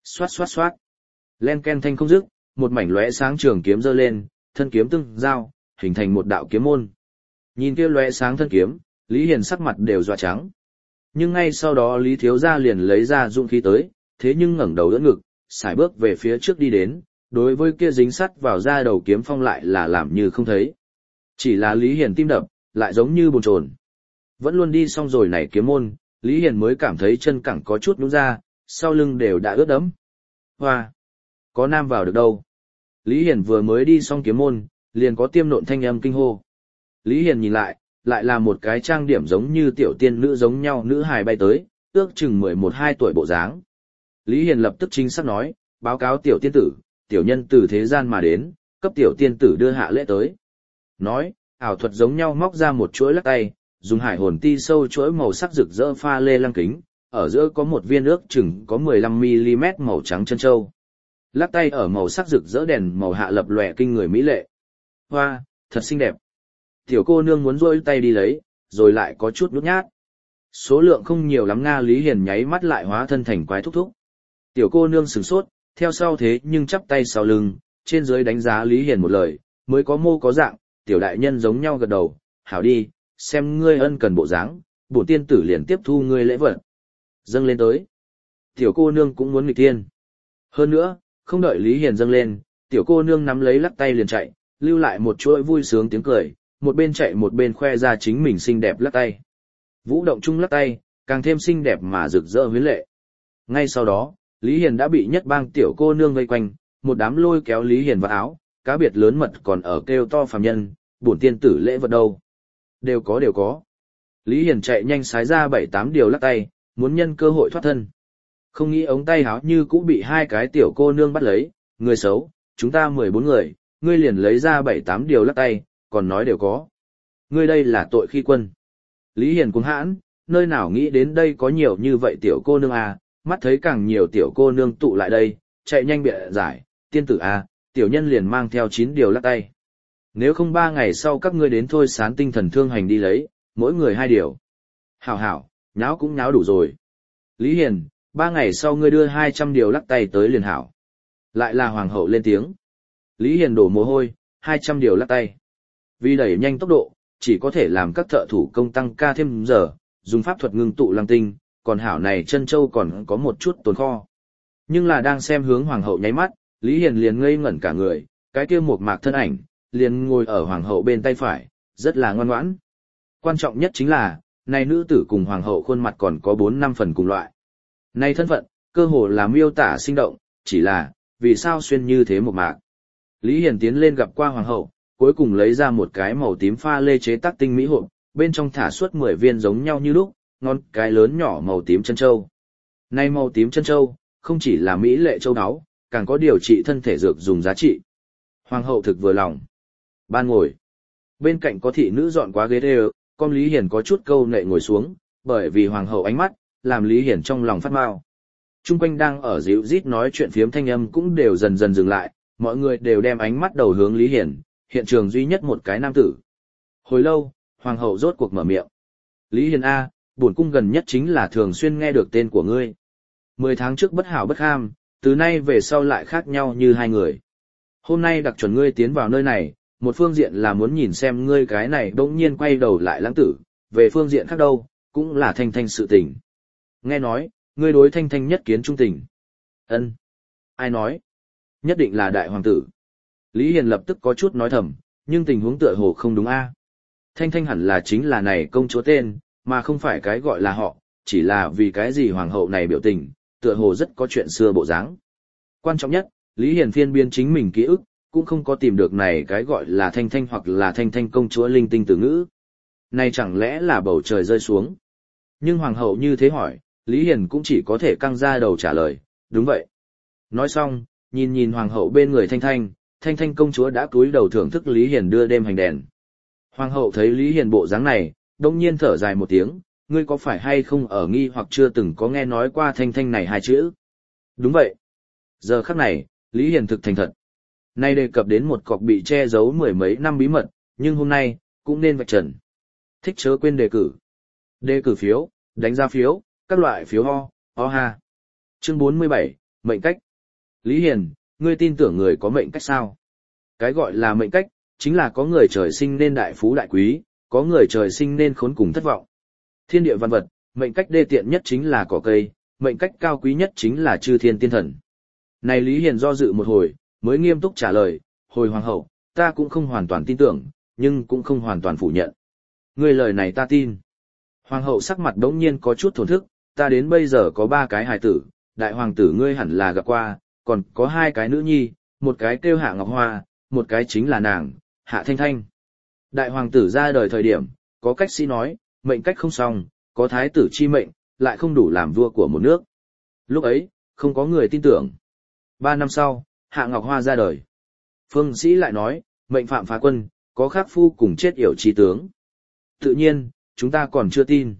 Xoát xoát xoát. Len ken thanh không dứt, một mảnh lóe sáng trường kiếm giơ lên, thân kiếm tương giao, hình thành một đạo kiếm môn. Nhìn kia lóe sáng thân kiếm, Lý Hiền sắc mặt đều dọa trắng. Nhưng ngay sau đó Lý Thiếu Gia liền lấy ra dũng khí tới, thế nhưng ngẩng đầu đỡ ngực, sải bước về phía trước đi đến, đối với kia dính sắt vào da đầu kiếm phong lại là làm như không thấy. Chỉ là Lý Hiền tim đập, lại giống như bồn chồn. Vẫn luôn đi xong rồi này kiếm môn, Lý Hiền mới cảm thấy chân cẳng có chút nhũn ra, sau lưng đều đã ướt đẫm. Hoa! Có nam vào được đâu? Lý Hiền vừa mới đi xong kiếm môn, liền có tiêm nộn thanh âm kinh hô. Lý Hiền nhìn lại là một cái trang điểm giống như tiểu tiên nữ giống nhau nữ hài bay tới, ước chừng 11-12 tuổi bộ dáng. Lý Hiền lập tức chính xác nói, báo cáo tiểu tiên tử, tiểu nhân từ thế gian mà đến, cấp tiểu tiên tử đưa hạ lễ tới. Nói, ảo thuật giống nhau móc ra một chuỗi lắc tay, dùng hải hồn ti sâu chuỗi màu sắc rực rỡ pha lê lăng kính, ở giữa có một viên ước chừng có 15mm màu trắng chân châu. Lắc tay ở màu sắc rực rỡ đèn màu hạ lập lòe kinh người mỹ lệ. Hoa, thật xinh đẹp. Tiểu cô nương muốn rôi tay đi lấy, rồi lại có chút nhút nhát. Số lượng không nhiều lắm Nga. Lý Hiền nháy mắt lại hóa thân thành quái thúc thúc. Tiểu cô nương sửng sốt, theo sau thế nhưng chắp tay sau lưng, trên dưới đánh giá Lý Hiền một lời, mới có mô có dạng, tiểu đại nhân giống nhau gật đầu, hảo đi, xem ngươi ân cần bộ dáng, bổn tiên tử liền tiếp thu ngươi lễ vật. Dâng lên tới. Tiểu cô nương cũng muốn nghịch tiên. Hơn nữa, không đợi Lý Hiền dâng lên, tiểu cô nương nắm lấy lắc tay liền chạy, lưu lại một chuỗi vui sướng tiếng cười, một bên chạy một bên khoe ra chính mình xinh đẹp lắc tay. Vũ động chung lắc tay, càng thêm xinh đẹp mà rực rỡ huyến lệ. Ngay sau đó, Lý Hiền đã bị nhất bang tiểu cô nương vây quanh, một đám lôi kéo Lý Hiền vào áo, cá biệt lớn mật còn ở kêu to phàm nhân, bổn tiên tử lễ vật đâu. Đều có. Lý Hiền chạy nhanh sái ra 7-8 điều lắc tay, muốn nhân cơ hội thoát thân. Không nghĩ ống tay áo như cũ bị hai cái tiểu cô nương bắt lấy, người xấu, chúng ta 14 người, ngươi liền lấy ra 7-8 điều lắc tay, còn nói đều có. Ngươi đây là tội khi quân. Lý Hiền cuống hãn, nơi nào nghĩ đến đây có nhiều như vậy tiểu cô nương à, mắt thấy càng nhiều tiểu cô nương tụ lại đây, chạy nhanh bịa giải, tiên tử à, tiểu nhân liền mang theo 9 điều lắc tay. Nếu không 3 ngày sau các ngươi đến thôi sán tinh thần thương hành đi lấy, mỗi người 2 điều. Hảo, nháo cũng nháo đủ rồi. Lý Hiền, 3 ngày sau ngươi đưa 200 điều lắc tay tới liền hảo. Lại là hoàng hậu lên tiếng. Lý Hiền đổ mồ hôi, 200 điều lắc tay. Vì đẩy nhanh tốc độ, chỉ có thể làm các thợ thủ công tăng ca thêm giờ, dùng pháp thuật ngưng tụ lăng tinh, còn hảo này chân châu còn có một chút tồn kho. Nhưng là đang xem hướng hoàng hậu nháy mắt, Lý Hiền liền ngây ngẩn cả người, cái kia một mạc thân ảnh, liền ngồi ở hoàng hậu bên tay phải, rất là ngoan ngoãn. Quan trọng nhất chính là, này nữ tử cùng hoàng hậu khuôn mặt còn có 4-5 phần cùng loại. Này thân phận, cơ hồ là miêu tả sinh động, chỉ là, vì sao xuyên như thế một mạc. Lý Hiền tiến lên gặp qua hoàng hậu, cuối cùng lấy ra một cái màu tím pha lê chế tác tinh mỹ hộp, bên trong thả suốt 10 viên giống nhau như lúc, ngón cái lớn nhỏ màu tím chân châu. Này màu tím chân châu, không chỉ là mỹ lệ châu áo, càng có điều trị thân thể dược dùng giá trị. Hoàng hậu thực vừa lòng. Ban ngồi. Bên cạnh có thị nữ dọn quá ghế đều, con Lý Hiền có chút câu nệ ngồi xuống, bởi vì hoàng hậu ánh mắt, làm Lý Hiền trong lòng phát mau. Trung quanh đang ở dịu rít nói chuyện phiếm thanh âm cũng đều dần dần dừng lại, mọi người đều đem ánh mắt đầu hướng Lý Hiền, hiện trường duy nhất một cái nam tử. Hồi lâu, hoàng hậu rốt cuộc mở miệng. Lý Hiền A, bổn cung gần nhất chính là thường xuyên nghe được tên của ngươi. 10 tháng trước bất hảo bất ham, từ nay về sau lại khác nhau như hai người. Hôm nay đặc chuẩn ngươi tiến vào nơi này, một phương diện là muốn nhìn xem ngươi cái này bỗng nhiên quay đầu lại lãng tử, về phương diện khác đâu, cũng là Thanh Thanh sự tình. Nghe nói, ngươi đối Thanh Thanh nhất kiến trung tình. Ân, ai nói? Nhất định là đại hoàng tử. Lý Hiền lập tức có chút nói thầm, nhưng tình huống tựa hồ không đúng a. Thanh Thanh hẳn là chính là này công chúa tên, mà không phải cái gọi là họ, chỉ là vì cái gì hoàng hậu này biểu tình, tựa hồ rất có chuyện xưa bộ dáng. Quan trọng nhất, Lý Hiền phiên biên chính mình ký ức, cũng không có tìm được này cái gọi là Thanh Thanh hoặc là Thanh Thanh công chúa linh tinh từ ngữ. Này chẳng lẽ là bầu trời rơi xuống? Nhưng hoàng hậu như thế hỏi, Lý Hiền cũng chỉ có thể căng ra đầu trả lời, đúng vậy. Nói xong, nhìn hoàng hậu bên người Thanh Thanh, Thanh Thanh công chúa đã cúi đầu thưởng thức Lý Hiền đưa đêm hành đèn. Hoàng hậu thấy Lý Hiền bộ dáng này, đông nhiên thở dài một tiếng, ngươi có phải hay không ở nghi hoặc chưa từng có nghe nói qua Thanh Thanh này hai chữ? Đúng vậy. Giờ khắc này, Lý Hiền thực thành thật. Nay đề cập đến một cọc bị che giấu 10 mấy năm bí mật, nhưng hôm nay, cũng nên vạch trần. Thích chớ quên đề cử. Đề cử phiếu, đánh giá phiếu, các loại phiếu ho ha. Chương 47, Mệnh cách. Lý Hiền, ngươi tin tưởng người có mệnh cách sao? Cái gọi là mệnh cách, chính là có người trời sinh nên đại phú đại quý, có người trời sinh nên khốn cùng thất vọng. Thiên địa văn vật, mệnh cách đê tiện nhất chính là cỏ cây, mệnh cách cao quý nhất chính là chư thiên tiên thần. Này Lý Hiền do dự một hồi, mới nghiêm túc trả lời, hồi hoàng hậu, ta cũng không hoàn toàn tin tưởng, nhưng cũng không hoàn toàn phủ nhận. Ngươi lời này ta tin. Hoàng hậu sắc mặt đống nhiên có chút thổn thức, ta đến bây giờ có 3 cái hài tử, đại hoàng tử ngươi hẳn là gặp qua, còn có 2 cái nữ nhi, một cái kêu Hạ Ngọc Hoa, một cái chính là nàng, Hạ Thanh Thanh. Đại hoàng tử ra đời thời điểm, có cách sĩ nói, mệnh cách không xong, có thái tử chi mệnh, lại không đủ làm vua của một nước. Lúc ấy, không có người tin tưởng. 3 năm sau, Hạ Ngọc Hoa ra đời. Phương sĩ lại nói, mệnh phạm phá quân, có khắc phu cùng chết yểu trí tướng. Tự nhiên, chúng ta còn chưa tin.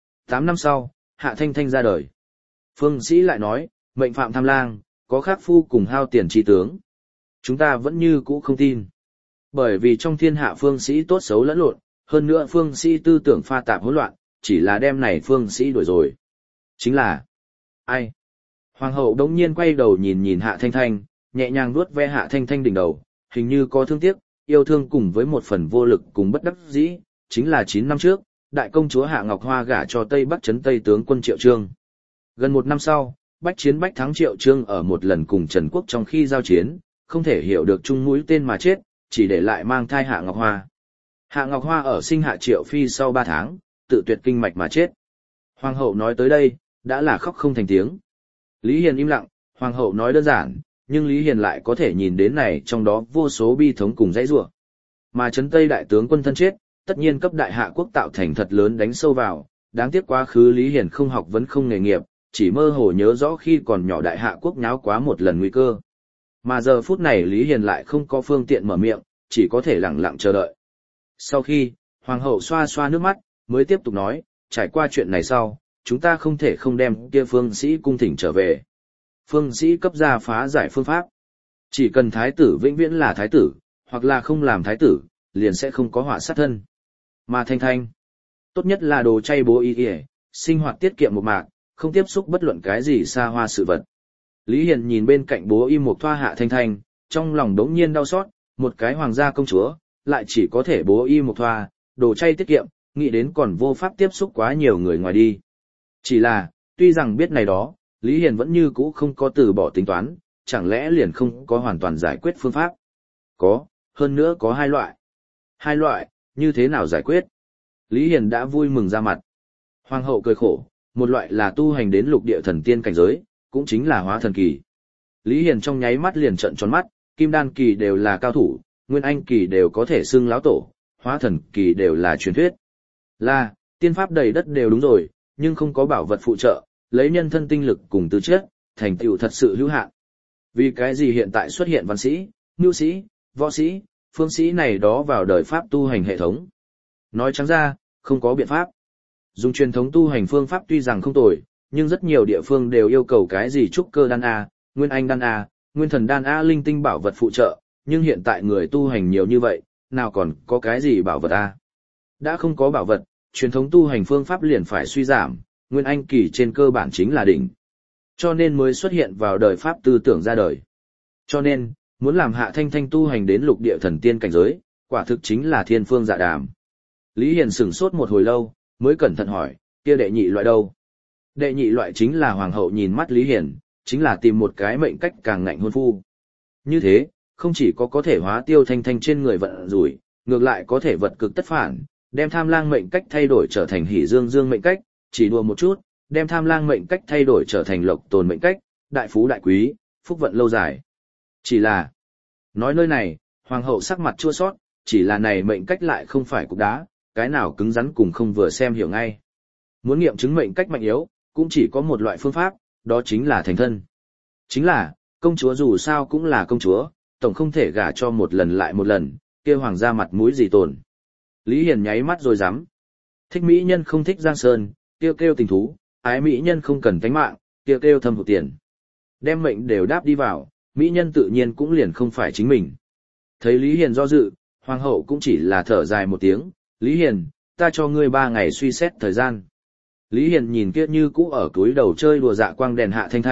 8 năm sau, Hạ Thanh Thanh ra đời. Phương sĩ lại nói, mệnh phạm tham lang, có khắc phu cùng hao tiền trí tướng. Chúng ta vẫn như cũ không tin. Bởi vì trong thiên hạ phương sĩ tốt xấu lẫn lộn, hơn nữa phương sĩ tư tưởng pha tạp hỗn loạn, chỉ là đem này phương sĩ đuổi rồi. Chính là ai? Hoàng hậu đống nhiên quay đầu nhìn nhìn Hạ Thanh Thanh, nhẹ nhàng vuốt ve Hạ Thanh Thanh đỉnh đầu, hình như có thương tiếc, yêu thương cùng với một phần vô lực cùng bất đắc dĩ, chính là 9 năm trước, đại công chúa Hạ Ngọc Hoa gả cho Tây Bắc trấn Tây tướng quân Triệu Trương. Gần 1 năm sau, bách chiến bách thắng Triệu Trương ở một lần cùng Trần Quốc trong khi giao chiến, không thể hiểu được chung mũi tên mà chết, chỉ để lại mang thai Hạ Ngọc Hoa. Hạ Ngọc Hoa ở sinh Hạ Triệu Phi sau 3 tháng, tự tuyệt kinh mạch mà chết. Hoàng hậu nói tới đây, đã là khóc không thành tiếng. Lý Hiền im lặng, hoàng hậu nói đơn giản, nhưng Lý Hiền lại có thể nhìn đến này trong đó vô số bi thống cùng dãy rủa. Mà trấn Tây đại tướng quân thân chết, tất nhiên cấp đại hạ quốc tạo thành thật lớn đánh sâu vào, đáng tiếc quá khứ Lý Hiền không học vấn không nghề nghiệp, chỉ mơ hồ nhớ rõ khi còn nhỏ đại hạ quốc nháo quá một lần nguy cơ. Mà giờ phút này Lý Hiền lại không có phương tiện mở miệng, chỉ có thể lặng lặng chờ đợi. Sau khi, hoàng hậu xoa xoa nước mắt, mới tiếp tục nói, trải qua chuyện này sau, chúng ta không thể không đem kia phương sĩ cung thỉnh trở về. Phương sĩ cấp ra phá giải phương pháp. Chỉ cần thái tử vĩnh viễn là thái tử, hoặc là không làm thái tử, liền sẽ không có họa sát thân. Mà Thanh Thanh, tốt nhất là đồ chay bố y y, sinh hoạt tiết kiệm một mạc, không tiếp xúc bất luận cái gì xa hoa sự vật. Lý Hiền nhìn bên cạnh bố y một thoa Hạ Thanh Thanh, trong lòng đống nhiên đau xót, một cái hoàng gia công chúa, lại chỉ có thể bố y một thoa, đồ chay tiết kiệm, nghĩ đến còn vô pháp tiếp xúc quá nhiều người ngoài đi. Chỉ là, tuy rằng biết này đó, Lý Hiền vẫn như cũ không có từ bỏ tính toán, chẳng lẽ liền không có hoàn toàn giải quyết phương pháp? Có, hơn nữa có 2 loại. 2 loại, như thế nào giải quyết? Lý Hiền đã vui mừng ra mặt. Hoàng hậu cười khổ, một loại là tu hành đến lục địa thần tiên cảnh giới, cũng chính là hóa thần kỳ. Lý Hiền trong nháy mắt liền trợn tròn mắt, kim đan kỳ đều là cao thủ, nguyên anh kỳ đều có thể xưng lão tổ, hóa thần kỳ đều là truyền thuyết. Là, tiên pháp đầy đất đều đúng rồi, nhưng không có bảo vật phụ trợ, lấy nhân thân tinh lực cùng tư chất, thành tựu thật sự hữu hạn. Vì cái gì hiện tại xuất hiện văn sĩ, nhu sĩ, võ sĩ, phương sĩ này đó vào đời pháp tu hành hệ thống? Nói trắng ra, không có biện pháp. Dùng truyền thống tu hành phương pháp tuy rằng không tồi, nhưng rất nhiều địa phương đều yêu cầu cái gì trúc cơ đan A, nguyên anh đan A, nguyên thần đan A linh tinh bảo vật phụ trợ, nhưng hiện tại người tu hành nhiều như vậy, nào còn có cái gì bảo vật A. Đã không có bảo vật, truyền thống tu hành phương pháp liền phải suy giảm, nguyên anh kỳ trên cơ bản chính là đỉnh. Cho nên mới xuất hiện vào đời pháp tư tưởng ra đời. Cho nên, muốn làm Hạ Thanh Thanh tu hành đến lục địa thần tiên cảnh giới, quả thực chính là thiên phương dạ đàm. Lý Hiền sửng sốt một hồi lâu, mới cẩn thận hỏi, kia đệ nhị loại đâu? Đệ nhị loại chính là hoàng hậu nhìn mắt Lý Hiền, chính là tìm một cái mệnh cách càng ngạnh hôn phu. Như thế, không chỉ có thể hóa tiêu Thanh Thanh trên người vận rủi, ngược lại có thể vật cực tất phản, đem tham lang mệnh cách thay đổi trở thành hỷ dương dương mệnh cách, chỉ đùa một chút, đem tham lang mệnh cách thay đổi trở thành lộc tồn mệnh cách, đại phú đại quý, phúc vận lâu dài. Chỉ là, nói nơi này, hoàng hậu sắc mặt chua xót, chỉ là này mệnh cách lại không phải cục đá, cái nào cứng rắn cùng không vừa xem hiểu ngay. Muốn nghiệm chứng mệnh cách mạnh yếu, cũng chỉ có một loại phương pháp, đó chính là thành thân. Chính là, công chúa dù sao cũng là công chúa, tổng không thể gả cho một lần lại một lần, kia hoàng gia mặt mũi gì tồn. Lý Hiền nháy mắt rồi dám. Thích mỹ nhân không thích giang sơn, kêu tình thú, ái mỹ nhân không cần tánh mạng, kêu thâm hụt tiền. Đem mệnh đều đáp đi vào, mỹ nhân tự nhiên cũng liền không phải chính mình. Thấy Lý Hiền do dự, hoàng hậu cũng chỉ là thở dài một tiếng, Lý Hiền, ta cho ngươi 3 ngày suy xét thời gian. Lý Hiền nhìn kia như cũ ở túi đầu chơi đùa dạ quang đèn Hạ Thanh Thanh,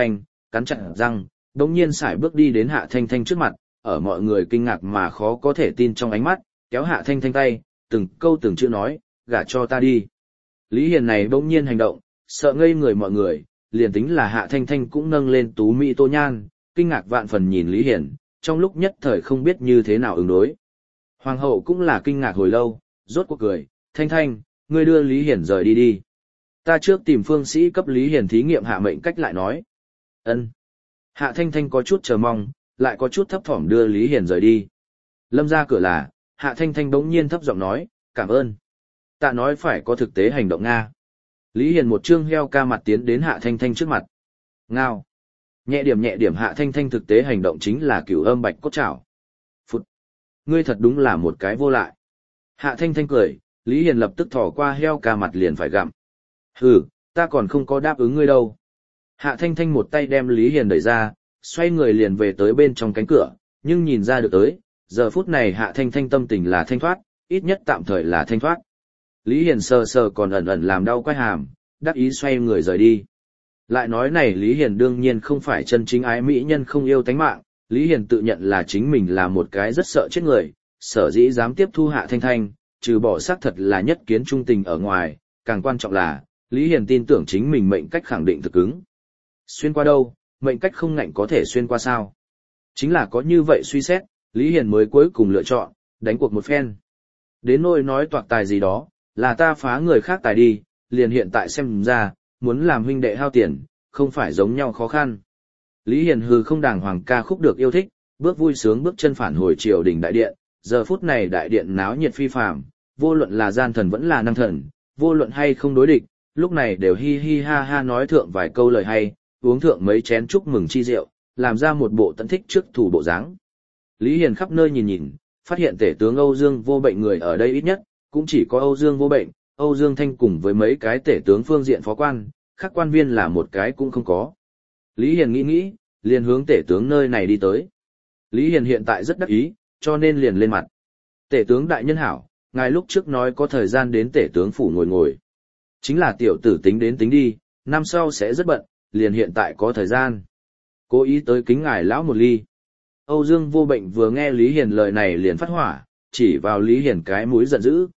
cắn chặt răng, đống nhiên sải bước đi đến Hạ Thanh Thanh trước mặt, ở mọi người kinh ngạc mà khó có thể tin trong ánh mắt, kéo Hạ Thanh Thanh tay, từng câu từng chữ nói, gả cho ta đi. Lý Hiền này bỗng nhiên hành động, sợ ngây người mọi người, liền tính là Hạ Thanh Thanh cũng nâng lên tú mỹ tô nhan, kinh ngạc vạn phần nhìn Lý Hiền, trong lúc nhất thời không biết như thế nào ứng đối. Hoàng hậu cũng là kinh ngạc hồi lâu, rốt cuộc cười, Thanh Thanh, ngươi đưa Lý Hiền rời đi đi. Ta trước tìm phương sĩ cấp Lý Hiền thí nghiệm hạ mệnh cách lại nói. Ân. Hạ Thanh Thanh có chút chờ mong, lại có chút thấp thỏm đưa Lý Hiền rời đi. Lâm ra cửa là, Hạ Thanh Thanh bỗng nhiên thấp giọng nói, cảm ơn. Tạ nói phải có thực tế hành động Nga. Lý Hiền một trương heo ca mặt tiến đến Hạ Thanh Thanh trước mặt. Ngao. Nhẹ điểm Hạ Thanh Thanh thực tế hành động chính là cửu âm bạch cốt trảo. Phụt. Ngươi thật đúng là một cái vô lại. Hạ Thanh Thanh cười, Lý Hiền lập tức thò qua heo ca mặt liền phải gặm. Hừ, ta còn không có đáp ứng ngươi đâu. Hạ Thanh Thanh một tay đem Lý Hiền đẩy ra, xoay người liền về tới bên trong cánh cửa, nhưng nhìn ra được tới, giờ phút này Hạ Thanh Thanh tâm tình là thanh thoát, ít nhất tạm thời là thanh thoát. Lý Hiền sờ sờ còn ẩn ẩn làm đau quai hàm, đắc ý xoay người rời đi. Lại nói này Lý Hiền đương nhiên không phải chân chính ái mỹ nhân không yêu tánh mạng, Lý Hiền tự nhận là chính mình là một cái rất sợ chết người, sở dĩ dám tiếp thu Hạ Thanh Thanh, trừ bỏ xác thật là nhất kiến trung tình ở ngoài, càng quan trọng là, Lý Hiền tin tưởng chính mình mệnh cách khẳng định thực ứng. Xuyên qua đâu, mệnh cách không ngạnh có thể xuyên qua sao? Chính là có như vậy suy xét, Lý Hiền mới cuối cùng lựa chọn, đánh cuộc một phen. Đến nỗi nói toạc tài gì đó, là ta phá người khác tài đi, liền hiện tại xem ra, muốn làm huynh đệ hao tiền, không phải giống nhau khó khăn. Lý Hiền hừ không đàng hoàng ca khúc được yêu thích, bước vui sướng bước chân phản hồi triều đình đại điện, giờ phút này đại điện náo nhiệt phi phàm, vô luận là gian thần vẫn là năng thần, vô luận hay không đối địch, lúc này đều hi hi ha ha nói thượng vài câu lời hay, uống thượng mấy chén chúc mừng chi rượu, làm ra một bộ tận thích trước thủ bộ dáng. Lý Hiền khắp nơi nhìn nhìn, phát hiện tể tướng Âu Dương Vô Bệnh người ở đây ít nhất, cũng chỉ có Âu Dương Vô Bệnh, Âu Dương Thanh cùng với mấy cái tể tướng phương diện phó quan, khác quan viên là một cái cũng không có. Lý Hiền nghĩ, liền hướng tể tướng nơi này đi tới. Lý Hiền hiện tại rất đắc ý, cho nên liền lên mặt. Tể tướng đại nhân hảo, ngài lúc trước nói có thời gian đến tể tướng phủ ngồi. Chính là tiểu tử tính đến tính đi, năm sau sẽ rất bận, liền hiện tại có thời gian. Cố ý tới kính ngài lão một ly. Âu Dương Vô Bệnh vừa nghe Lý Hiền lời này liền phát hỏa, chỉ vào Lý Hiền cái mũi giận dữ,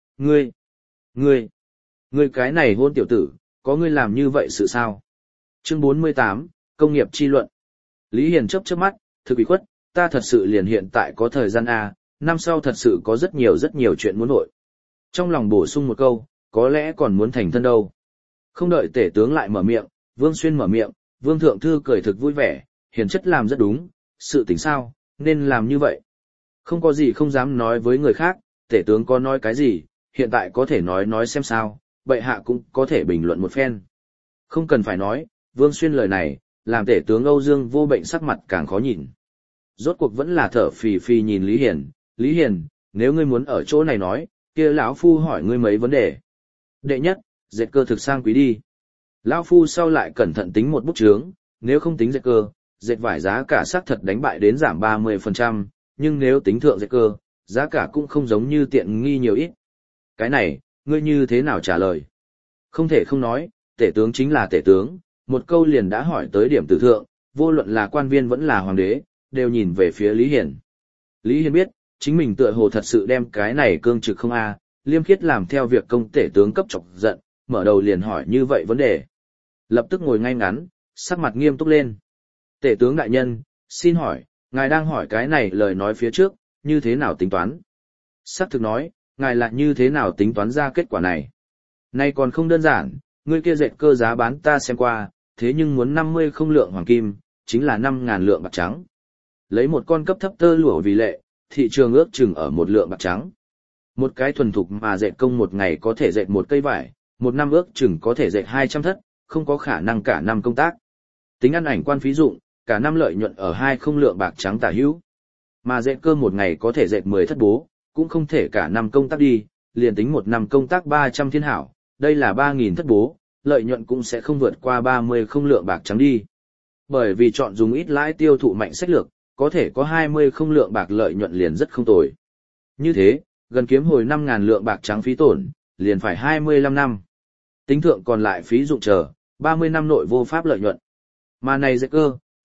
ngươi cái này hôn tiểu tử, có ngươi làm như vậy sự sao? Chương 48, Công nghiệp chi luận. Lý Hiền chớp mắt, thực bị khuất, ta thật sự liền hiện tại có thời gian à, năm sau thật sự có rất nhiều chuyện muốn nội. Trong lòng bổ sung một câu, có lẽ còn muốn thành thân đâu. Không đợi tể tướng lại mở miệng, Vương Xuyên mở miệng, Vương Thượng Thư cười thực vui vẻ, hiền chất làm rất đúng, sự tình sao, nên làm như vậy. Không có gì không dám nói với người khác, tể tướng có nói cái gì, hiện tại có thể nói xem sao, bệ hạ cũng có thể bình luận một phen. Không cần phải nói, Vương Xuyên lời này, làm tể tướng Âu Dương Vô Bệnh sắc mặt càng khó nhìn. Rốt cuộc vẫn là thở phì phì nhìn Lý Hiền, nếu ngươi muốn ở chỗ này nói, kia lão phu hỏi ngươi mấy vấn đề. Đệ nhất, dệt cơ thực sang quý đi. Lão phu sau lại cẩn thận tính một bút chướng, nếu không tính dệt cơ, dệt vải giá cả xác thật đánh bại đến giảm 30%, nhưng nếu tính thượng dệt cơ, giá cả cũng không giống như tiện nghi nhiều ít. Cái này, ngươi như thế nào trả lời? Không thể không nói, tể tướng chính là tể tướng, một câu liền đã hỏi tới điểm tử thượng, vô luận là quan viên vẫn là hoàng đế, đều nhìn về phía Lý Hiền. Lý Hiền biết, chính mình tựa hồ thật sự đem cái này cương trực không a, liêm khiết làm theo việc công tể tướng cấp chọc giận, mở đầu liền hỏi như vậy vấn đề. Lập tức ngồi ngay ngắn, sắc mặt nghiêm túc lên. Tể tướng đại nhân, xin hỏi, ngài đang hỏi cái này lời nói phía trước, như thế nào tính toán? Sắc thực nói, ngài lại như thế nào tính toán ra kết quả này? Nay còn không đơn giản, ngươi kia dệt cơ giá bán ta xem qua, thế nhưng muốn 50 không lượng hoàng kim, chính là 5.000 lượng bạc trắng. Lấy một con cấp thấp tơ lụa vì lệ, thị trường ước chừng ở 1 lượng bạc trắng. Một cái thuần thục mà dệt công một ngày có thể dệt một cây vải, một năm ước chừng có thể dệt 200 thất, không có khả năng cả năm công tác. Tính ăn ảnh quan phí dụng, cả năm lợi nhuận ở 2 không lượng bạc trắng tả hữu. Mà dệt cơ một ngày có thể dệt 10 thất bố, cũng không thể cả năm công tác đi, liền tính một năm công tác 300 thiên hảo, đây là 3.000 thất bố, lợi nhuận cũng sẽ không vượt qua 30 không lượng bạc trắng đi. Bởi vì chọn dùng ít lãi tiêu thụ mạnh sách lược, có thể có 20 không lượng bạc lợi nhuận liền rất không tồi. Như thế, gần kiếm hồi 5.000 lượng bạc trắng phí tổn, liền phải 25 năm. Tính thượng còn lại phí dụng chờ, 30 năm nội vô pháp lợi nhuận. Mà này dệt cơ,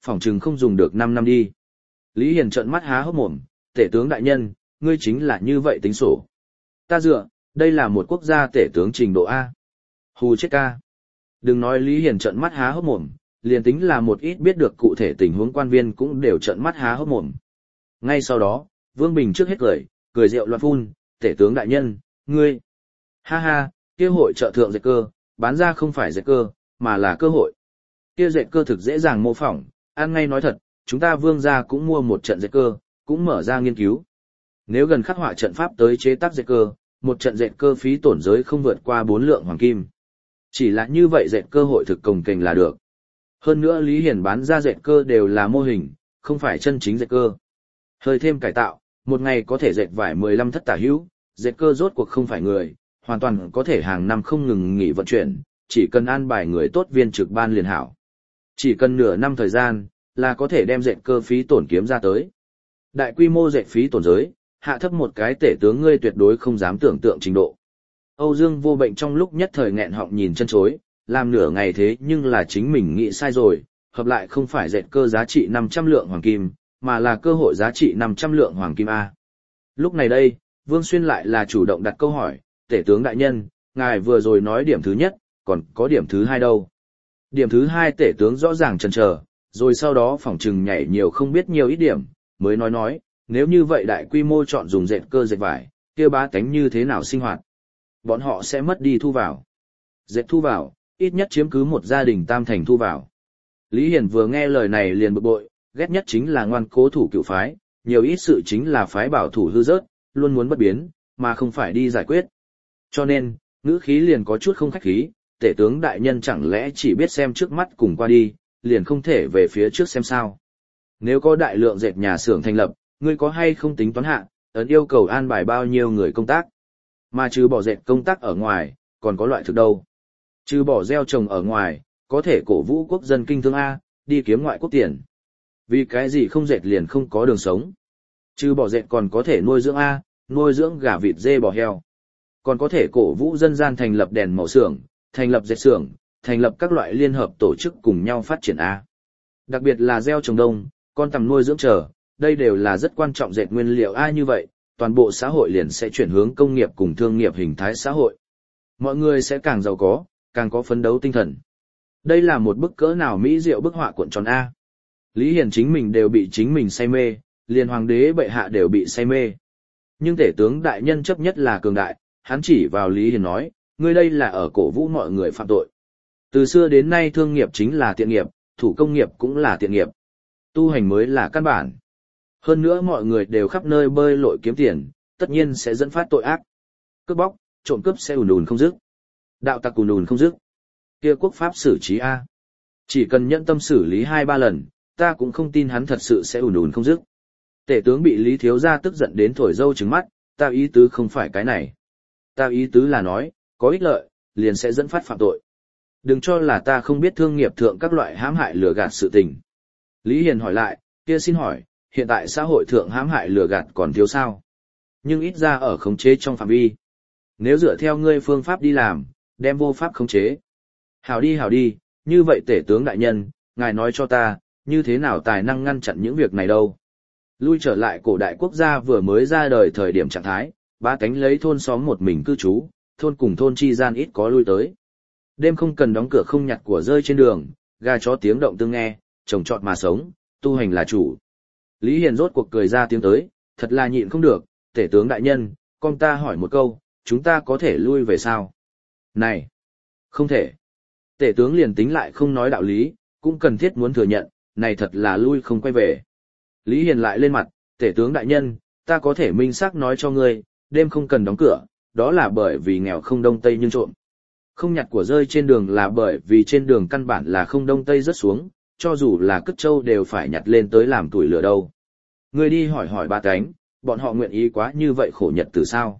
phỏng chừng không dùng được 5 năm đi. Lý Hiền trợn mắt há hốc mồm, tể tướng đại nhân, ngươi chính là như vậy tính sổ. Ta dựa, đây là một quốc gia tể tướng trình độ A. Hù chết ca. Đừng nói Lý Hiền trợn mắt há hốc mồm, liền tính là một ít biết được cụ thể tình huống quan viên cũng đều trợn mắt há hốc mồm. Ngay sau đó, Vương Bình trước hết cười rượu loạn phun, tể tướng đại nhân, ngươi. Ha ha, kia hội trợ thượng dệt cơ, bán ra không phải dệt cơ, mà là cơ hội. Kia dệt cơ thực dễ dàng mô phỏng, ăn ngay nói thật, chúng ta Vương gia cũng mua một trận dệt cơ, cũng mở ra nghiên cứu. Nếu gần khắc họa trận pháp tới chế tác dệt cơ, một trận dệt cơ phí tổn giới không vượt qua 4 lượng hoàng kim. Chỉ là như vậy dệt cơ hội thực cồng kềnh là được. Hơn nữa Lý Hiền bán ra dệt cơ đều là mô hình, không phải chân chính dệt cơ. Hơi thêm cải tạo, một ngày có thể dệt vải 15 thất tả hữu, dệt cơ rốt cuộc không phải người, hoàn toàn có thể hàng năm không ngừng nghỉ vận chuyển, chỉ cần an bài người tốt viên trực ban liền hảo. Chỉ cần nửa năm thời gian, là có thể đem dệt cơ phí tổn kiếm ra tới. Đại quy mô dệt phí tổn giới, hạ thấp một cái tể tướng ngươi tuyệt đối không dám tưởng tượng trình độ. Âu Dương Vô Bệnh trong lúc nhất thời nghẹn họng nhìn chân chối, làm nửa ngày thế nhưng là chính mình nghĩ sai rồi, hợp lại không phải dệt cơ giá trị 500 lượng hoàng kim, mà là cơ hội giá trị 500 lượng hoàng kim A. Lúc này đây, Vương Xuyên lại là chủ động đặt câu hỏi, tể tướng đại nhân, ngài vừa rồi nói điểm thứ nhất, còn có điểm thứ hai đâu? Điểm thứ hai tể tướng rõ ràng chần chờ, rồi sau đó phỏng chừng nhảy nhiều không biết nhiều ít điểm, mới nói, nếu như vậy đại quy mô chọn dùng dệt cơ dệt vải, kia bá tánh như thế nào sinh hoạt? Bọn họ sẽ mất đi thu vào. Dệt thu vào, ít nhất chiếm cứ một gia đình tam thành thu vào. Lý Hiền vừa nghe lời này liền bực bội, ghét nhất chính là ngoan cố thủ cựu phái, nhiều ít sự chính là phái bảo thủ hư rớt, luôn muốn bất biến, mà không phải đi giải quyết. Cho nên, ngữ khí liền có chút không khách khí, tể tướng đại nhân chẳng lẽ chỉ biết xem trước mắt cùng qua đi, liền không thể về phía trước xem sao. Nếu có đại lượng dệt nhà xưởng thành lập, ngươi có hay không tính toán hạ, ấn yêu cầu an bài bao nhiêu người công tác. Mà trừ bỏ dệt công tác ở ngoài, còn có loại thực đâu. Trừ bỏ gieo trồng ở ngoài, có thể cổ vũ quốc dân kinh thương A, đi kiếm ngoại quốc tiền. Vì cái gì không dệt liền không có đường sống. Trừ bỏ dệt còn có thể nuôi dưỡng A, nuôi dưỡng gà vịt dê bò heo. Còn có thể cổ vũ dân gian thành lập đèn màu xưởng, thành lập dệt xưởng, thành lập các loại liên hợp tổ chức cùng nhau phát triển A. Đặc biệt là gieo trồng đông, con tầm nuôi dưỡng chờ, đây đều là rất quan trọng dệt nguyên liệu A như vậy, toàn bộ xã hội liền sẽ chuyển hướng công nghiệp cùng thương nghiệp hình thái xã hội. Mọi người sẽ càng giàu có, càng có phấn đấu tinh thần. Đây là một bức cỡ nào mỹ diệu bức họa cuộn tròn A. Lý Hiền chính mình đều bị chính mình say mê, liền hoàng đế bệ hạ đều bị say mê. Nhưng tể tướng đại nhân chấp nhất là cường đại, hắn chỉ vào Lý Hiền nói, ngươi đây là ở cổ vũ mọi người phạm tội. Từ xưa đến nay thương nghiệp chính là tiện nghiệp, thủ công nghiệp cũng là tiện nghiệp. Tu hành mới là căn bản. Hơn nữa mọi người đều khắp nơi bơi lội kiếm tiền, tất nhiên sẽ dẫn phát tội ác. Cướp bóc, trộm cướp sẽ ùn ùn không dứt. Đạo tặc ùn ùn không dứt. Kia quốc pháp xử trí A. Chỉ cần nhẫn tâm xử lý 2-3 lần, ta cũng không tin hắn thật sự sẽ ùn ùn không dứt. Tể tướng bị Lý Thiếu Gia tức giận đến thổi dâu trừng mắt, ta ý tứ không phải cái này. Ta ý tứ là nói, có ích lợi, liền sẽ dẫn phát phạm tội. Đừng cho là ta không biết thương nghiệp thượng các loại hãm hại lừa gạt sự tình. Lý Hiền hỏi lại, kia xin hỏi, hiện tại xã hội thượng hãm hại lừa gạt còn thiếu sao? Nhưng ít ra ở khống chế trong phạm vi. Nếu dựa theo ngươi phương pháp đi làm, đem vô pháp khống chế. Hảo đi, như vậy tể tướng đại nhân, ngài nói cho ta, như thế nào tài năng ngăn chặn những việc này đâu? Lui trở lại cổ đại quốc gia vừa mới ra đời thời điểm trạng thái, ba cánh lấy thôn xóm một mình cư trú, thôn cùng thôn chi gian ít có lui tới. Đêm không cần đóng cửa không nhặt của rơi trên đường, gà chó tiếng động tương nghe, trồng trọt mà sống, tu hành là chủ. Lý Hiền rốt cuộc cười ra tiếng tới, thật là nhịn không được, tể tướng đại nhân, con ta hỏi một câu, chúng ta có thể lui về sao? Này, không thể. Tể tướng liền tính lại không nói đạo lý, cũng cần thiết muốn thừa nhận, này thật là lui không quay về. Lý Hiền lại lên mặt, tể tướng đại nhân, ta có thể minh xác nói cho ngươi, đêm không cần đóng cửa, đó là bởi vì nghèo không đông tây nhưng trộm. Không nhặt của rơi trên đường là bởi vì trên đường căn bản là không đông tây rớt xuống, cho dù là cất trâu đều phải nhặt lên tới làm tuổi lửa đâu. Ngươi đi hỏi ba cánh, bọn họ nguyện ý quá như vậy khổ nhật từ sao?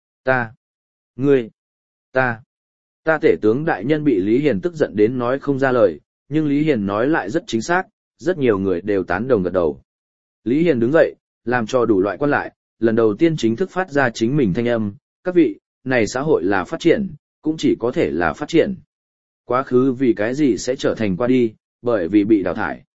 Ta tể tướng đại nhân bị Lý Hiền tức giận đến nói không ra lời, nhưng Lý Hiền nói lại rất chính xác, rất nhiều người đều tán đồng gật đầu. Lý Hiền đứng dậy, làm cho đủ loại quan lại, lần đầu tiên chính thức phát ra chính mình thanh âm, các vị, này xã hội là phát triển, cũng chỉ có thể là phát triển. Quá khứ vì cái gì sẽ trở thành qua đi, bởi vì bị đào thải.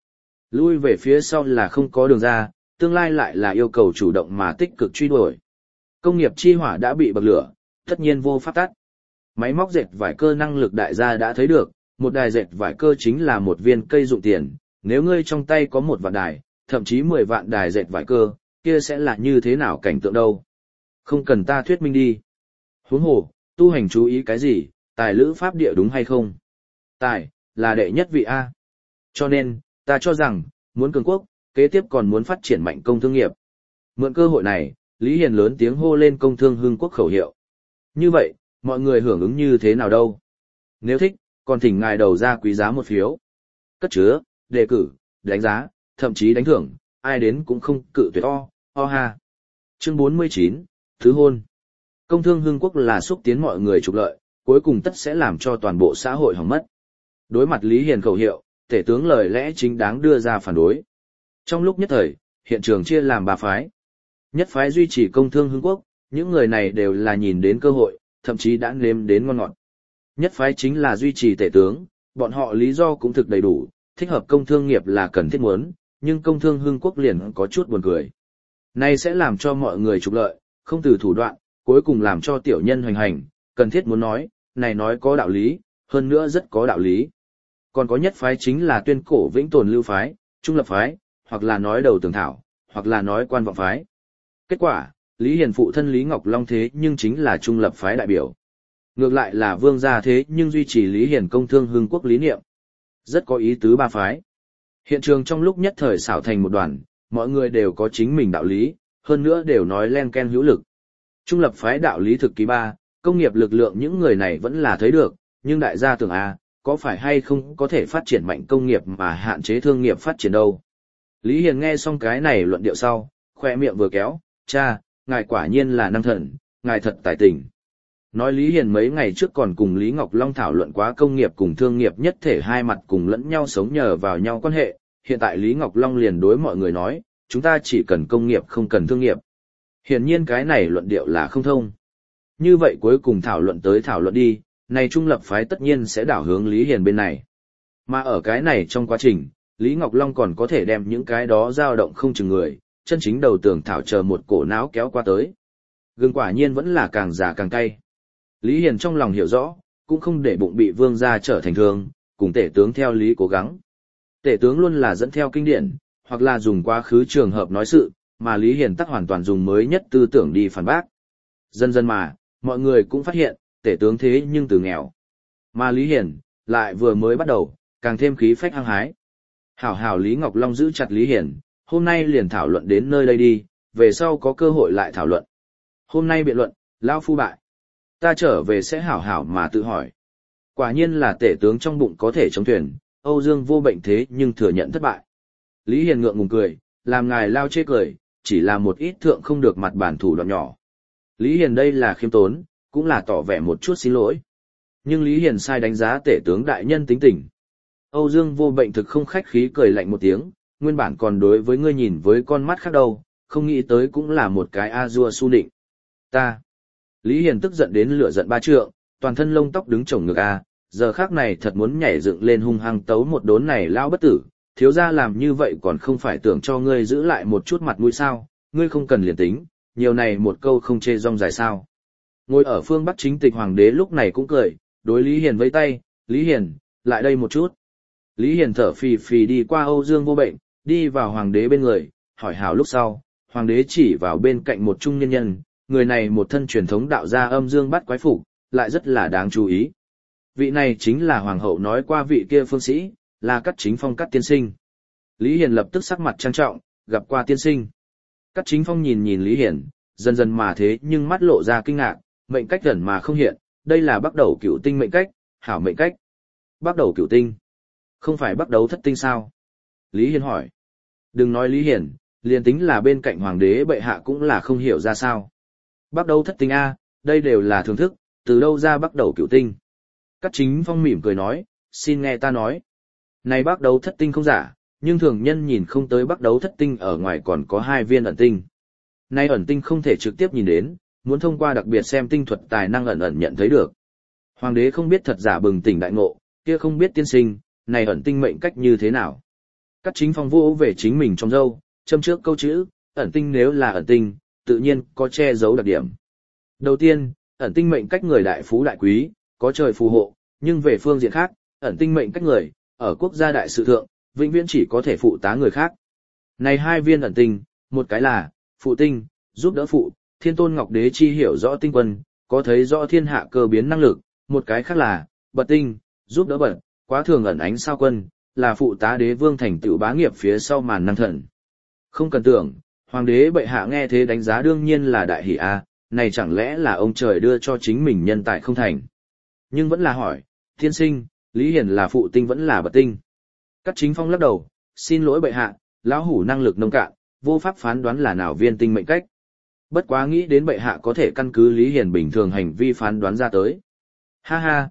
Lui về phía sau là không có đường ra, tương lai lại là yêu cầu chủ động mà tích cực truy đuổi. Công nghiệp chi hỏa đã bị bậc lửa, tất nhiên vô pháp tắt. Máy móc dệt vải cơ năng lực đại gia đã thấy được, một đài dệt vải cơ chính là một viên cây dụng tiền, nếu ngươi trong tay có 1 vạn đài, thậm chí 10 vạn đài dệt vải cơ, kia sẽ là như thế nào cảnh tượng đâu. Không cần ta thuyết minh đi. Huống hồ, tu hành chú ý cái gì, tài lữ pháp địa đúng hay không? Tài, là đệ nhất vị A. Cho nên, ta cho rằng, muốn cường quốc, kế tiếp còn muốn phát triển mạnh công thương nghiệp. Mượn cơ hội này, Lý Hiền lớn tiếng hô lên công thương hưng quốc khẩu hiệu. Như vậy, mọi người hưởng ứng như thế nào đâu? Nếu thích, còn thỉnh ngài đầu ra quý giá một phiếu. Cất chứa, đề cử, đánh giá, thậm chí đánh thưởng, ai đến cũng không cự tuyệt o ha. Chương 49, Thứ hôn. Công thương hưng quốc là xúc tiến mọi người trục lợi, cuối cùng tất sẽ làm cho toàn bộ xã hội hỏng mất. Đối mặt Lý Hiền khẩu hiệu, tể tướng lời lẽ chính đáng đưa ra phản đối. Trong lúc nhất thời, hiện trường chia làm 3 phái. Nhất phái duy trì công thương hưng quốc, những người này đều là nhìn đến cơ hội, thậm chí đã nếm đến ngon ngọt. Nhất phái chính là duy trì tể tướng, bọn họ lý do cũng thực đầy đủ, thích hợp công thương nghiệp là cần thiết muốn, nhưng công thương hưng quốc liền có chút buồn cười. Này sẽ làm cho mọi người trục lợi, không từ thủ đoạn, cuối cùng làm cho tiểu nhân hoành hành, cần thiết muốn nói, này nói có đạo lý, hơn nữa rất có đạo lý. Còn có nhất phái chính là tuyên cổ vĩnh tồn lưu phái, trung lập phái, hoặc là nói đầu tường thảo, hoặc là nói quan vọng phái. Kết quả, Lý Hiền phụ thân Lý Ngọc Long thế nhưng chính là trung lập phái đại biểu. Ngược lại là vương gia thế nhưng duy trì Lý Hiền công thương hưng quốc lý niệm. Rất có ý tứ 3 phái. Hiện trường trong lúc nhất thời xảo thành một đoàn, mọi người đều có chính mình đạo lý, hơn nữa đều nói len ken hữu lực. Trung lập phái đạo lý thực kỳ 3, công nghiệp lực lượng những người này vẫn là thấy được, nhưng đại gia tưởng có phải hay không có thể phát triển mạnh công nghiệp mà hạn chế thương nghiệp phát triển đâu. Lý Hiền nghe xong cái này luận điệu sau, khoe miệng vừa kéo, cha, ngài quả nhiên là năng thần, ngài thật tài tình. Nói Lý Hiền mấy ngày trước còn cùng Lý Ngọc Long thảo luận quá công nghiệp cùng thương nghiệp nhất thể hai mặt cùng lẫn nhau sống nhờ vào nhau quan hệ, hiện tại Lý Ngọc Long liền đối mọi người nói, chúng ta chỉ cần công nghiệp không cần thương nghiệp. Hiển nhiên cái này luận điệu là không thông. Như vậy cuối cùng thảo luận tới thảo luận đi, này trung lập phái tất nhiên sẽ đảo hướng Lý Hiền bên này. Mà ở cái này trong quá trình, Lý Ngọc Long còn có thể đem những cái đó dao động không chừng người, chân chính đầu tưởng thảo chờ một cổ não kéo qua tới. Gừng quả nhiên vẫn là càng già càng cay. Lý Hiền trong lòng hiểu rõ, cũng không để bụng bị vương gia trở thành thương, cùng tể tướng theo lý cố gắng. Tể tướng luôn là dẫn theo kinh điển, hoặc là dùng quá khứ trường hợp nói sự, mà Lý Hiền tắc hoàn toàn dùng mới nhất tư tưởng đi phản bác. Dần dần mà, mọi người cũng phát hiện, tể tướng thế nhưng từ nghèo. Mà Lý Hiền, lại vừa mới bắt đầu, càng thêm khí phách hăng hái. Hảo Lý Ngọc Long giữ chặt Lý Hiền, hôm nay liền thảo luận đến nơi đây đi, về sau có cơ hội lại thảo luận. Hôm nay biện luận, lão phu bại. Ta trở về sẽ hảo mà tự hỏi. Quả nhiên là tể tướng trong bụng có thể chống thuyền, Âu Dương vô bệnh thế nhưng thừa nhận thất bại. Lý Hiền ngượng ngùng cười, làm ngài lao chê cười, chỉ là một ít thượng không được mặt bản thủ đoạn nhỏ. Lý Hiền đây là khiêm tốn, cũng là tỏ vẻ một chút xin lỗi. Nhưng Lý Hiền sai đánh giá tể tướng đại nhân tính tình. Âu Dương vô bệnh thực không khách khí cười lạnh một tiếng, nguyên bản còn đối với ngươi nhìn với con mắt khác đâu, không nghĩ tới cũng là một cái A-dua su nịnh. Ta. Lý Hiền tức giận đến lửa giận 3 trượng, toàn thân lông tóc đứng chổng ngược giờ khác này thật muốn nhảy dựng lên hung hăng tấu một đốn này lao bất tử, thiếu gia làm như vậy còn không phải tưởng cho ngươi giữ lại một chút mặt mũi sao, ngươi không cần liền tính, nhiều này một câu không chê rong dài sao. Ngồi ở phương Bắc chính tịch hoàng đế lúc này cũng cười, đối Lý Hiền vẫy tay, Lý Hiền, lại đây một chút. Lý Hiền thở phì phì đi qua Âu Dương vô bệnh, đi vào hoàng đế bên người, hỏi hảo lúc sau, hoàng đế chỉ vào bên cạnh một trung nhân nhân, người này một thân truyền thống đạo gia âm dương bắt quái phục, lại rất là đáng chú ý. Vị này chính là hoàng hậu nói qua vị kia phương sĩ, là Cát Chính Phong Cát tiên sinh. Lý Hiền lập tức sắc mặt trang trọng, gặp qua tiên sinh. Cát Chính Phong nhìn nhìn Lý Hiền, dần dần mà thế nhưng mắt lộ ra kinh ngạc, mệnh cách gần mà không hiện, đây là bắt đầu cửu tinh mệnh cách, hảo mệnh cách. Bắt đầu cửu tinh, không phải bắt đầu thất tinh sao? Lý Hiền hỏi. Đừng nói Lý Hiền, liền tính là bên cạnh hoàng đế bệ hạ cũng là không hiểu ra sao. Bắt đầu thất tinh đây đều là thưởng thức, từ đâu ra bắt đầu cửu tinh. Cát Chính Phong mỉm cười nói, xin nghe ta nói. Này bắt đầu thất tinh không giả, nhưng thường nhân nhìn không tới bắt đầu thất tinh ở ngoài còn có 2 viên ẩn tinh. Này ẩn tinh không thể trực tiếp nhìn đến, muốn thông qua đặc biệt xem tinh thuật tài năng ẩn nhận thấy được. Hoàng đế không biết thật giả bừng tỉnh đại ngộ, kia không biết tiên sinh, này ẩn tinh mệnh cách như thế nào. Cát Chính Phong vỗ về chính mình trong râu, châm trước câu chữ, ẩn tinh nếu là ẩn tinh, tự nhiên có che giấu đặc điểm. Đầu tiên, ẩn tinh mệnh cách người đại phú đại quý, có trời phù hộ, nhưng về phương diện khác, ẩn tinh mệnh cách người, ở quốc gia đại sự thượng, vĩnh viễn chỉ có thể phụ tá người khác. Này hai viên ẩn tinh, một cái là phụ tinh, giúp đỡ phụ, Thiên Tôn Ngọc Đế chi hiểu rõ tinh quân, có thấy rõ thiên hạ cơ biến năng lực, một cái khác là bật tinh, giúp đỡ bật, quá thường ẩn ánh sao quân, là phụ tá đế vương thành tựu bá nghiệp phía sau màn năng thần. Không cần tưởng, hoàng đế bệ hạ nghe thế đánh giá đương nhiên là đại hỷ a, này chẳng lẽ là ông trời đưa cho chính mình nhân tài không thành. Nhưng vẫn là hỏi, thiên sinh, Lý Hiển là phụ tinh vẫn là bật tinh. Cát Chính Phong lắc đầu, xin lỗi bệ hạ, lão hủ năng lực nông cạn, vô pháp phán đoán là nào viên tinh mệnh cách. Bất quá nghĩ đến bệ hạ có thể căn cứ Lý Hiển bình thường hành vi phán đoán ra tới. Ha ha,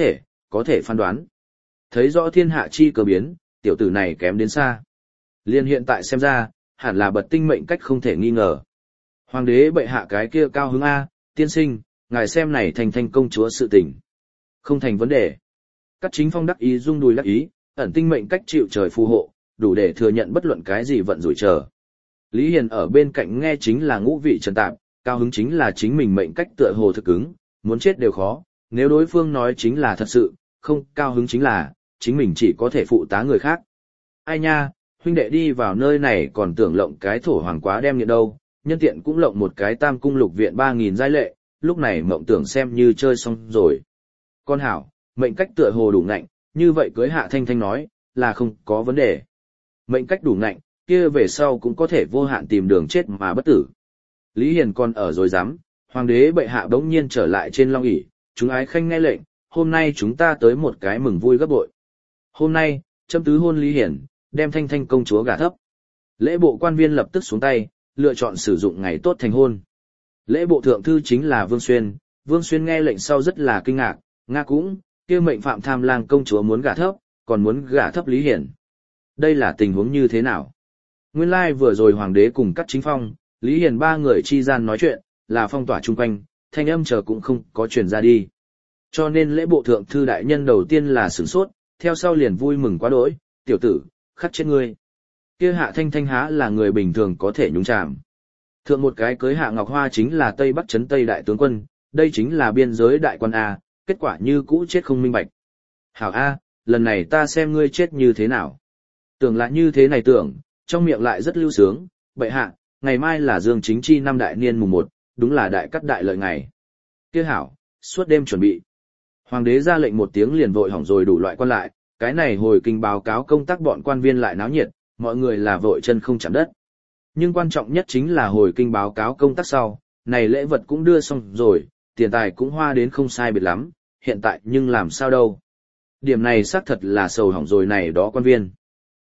có thể phán đoán. Thấy rõ thiên hạ chi cơ biến, tiểu tử này kém đến xa. Liên hiện tại xem ra, hẳn là bật tinh mệnh cách không thể nghi ngờ. Hoàng đế bệ hạ cái kia cao hứng A, tiên sinh, ngài xem này thành thành công chúa sự tình. Không thành vấn đề. Cát Chính Phong đắc ý rung đùi đắc ý, ẩn tinh mệnh cách chịu trời phù hộ, đủ để thừa nhận bất luận cái gì vận rủi chờ. Lý Hiền ở bên cạnh nghe chính là ngũ vị trần tạp, cao hứng chính là chính mình mệnh cách tựa hồ thực cứng, muốn chết đều khó, nếu đối phương nói chính là thật sự, không cao hứng chính là, chính mình chỉ có thể phụ tá người khác. Ai nha, huynh đệ đi vào nơi này còn tưởng lộng cái thổ hoàng quá đem nghiện đâu, nhân tiện cũng lộng một cái tam cung lục viện 3.000 giai lệ, lúc này mộng tưởng xem như chơi xong rồi. Con hảo, mệnh cách tựa hồ đủ ngạnh, như vậy cưới Hạ Thanh Thanh nói, là không có vấn đề. Mệnh cách đủ ngạnh, kia về sau cũng có thể vô hạn tìm đường chết mà bất tử. Lý Hiền còn ở rồi dám, hoàng đế bệ hạ bỗng nhiên trở lại trên long ỷ, chúng ái khanh nghe lệnh, hôm nay chúng ta tới một cái mừng vui gấp bội. Hôm nay, châm tứ hôn Lý Hiển, đem Thanh Thanh công chúa gả thấp. Lễ bộ quan viên lập tức xuống tay, lựa chọn sử dụng ngày tốt thành hôn. Lễ bộ thượng thư chính là Vương Xuyên nghe lệnh sau rất là kinh ngạc, Nga cũng, kia mệnh phạm tham lang công chúa muốn gả thấp, còn muốn gả thấp Lý Hiển. Đây là tình huống như thế nào? Nguyên lai vừa rồi hoàng đế cùng Cát Chính Phong, Lý Hiển ba người chi gian nói chuyện, là phong tỏa chung quanh, thanh âm chờ cũng không có truyền ra đi. Cho nên lễ bộ thượng thư đại nhân đầu tiên là sửng sốt, theo sau liền vui mừng quá đỗi, tiểu tử, khắc chết ngươi. Kia Hạ Thanh Thanh há là người bình thường có thể nhúng chàm. Thượng một cái cưới Hạ Ngọc Hoa chính là Tây Bắc trấn Tây đại tướng quân, đây chính là biên giới đại quan A, kết quả như cũ chết không minh bạch. Hảo A, lần này ta xem ngươi chết như thế nào. Tưởng là như thế này tưởng, trong miệng lại rất lưu sướng, bệ hạ, ngày mai là Dương Chính Chi năm đại niên mùng 1, đúng là đại cắt đại lợi ngày. Kia hảo, suốt đêm chuẩn bị. Hoàng đế ra lệnh một tiếng liền vội hỏng rồi đủ loại quan lại, cái này hồi kinh báo cáo công tác bọn quan viên lại náo nhiệt, mọi người là vội chân không chạm đất. Nhưng quan trọng nhất chính là hồi kinh báo cáo công tác sau, này lễ vật cũng đưa xong rồi, tiền tài cũng hoa đến không sai biệt lắm, hiện tại nhưng làm sao đâu. Điểm này xác thật là sầu hỏng rồi này đó quan viên.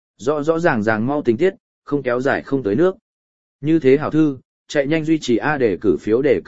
Rõ ràng mau tình tiết, không kéo dài không tới nước. Như thế hảo thư, chạy nhanh duy trì A để cử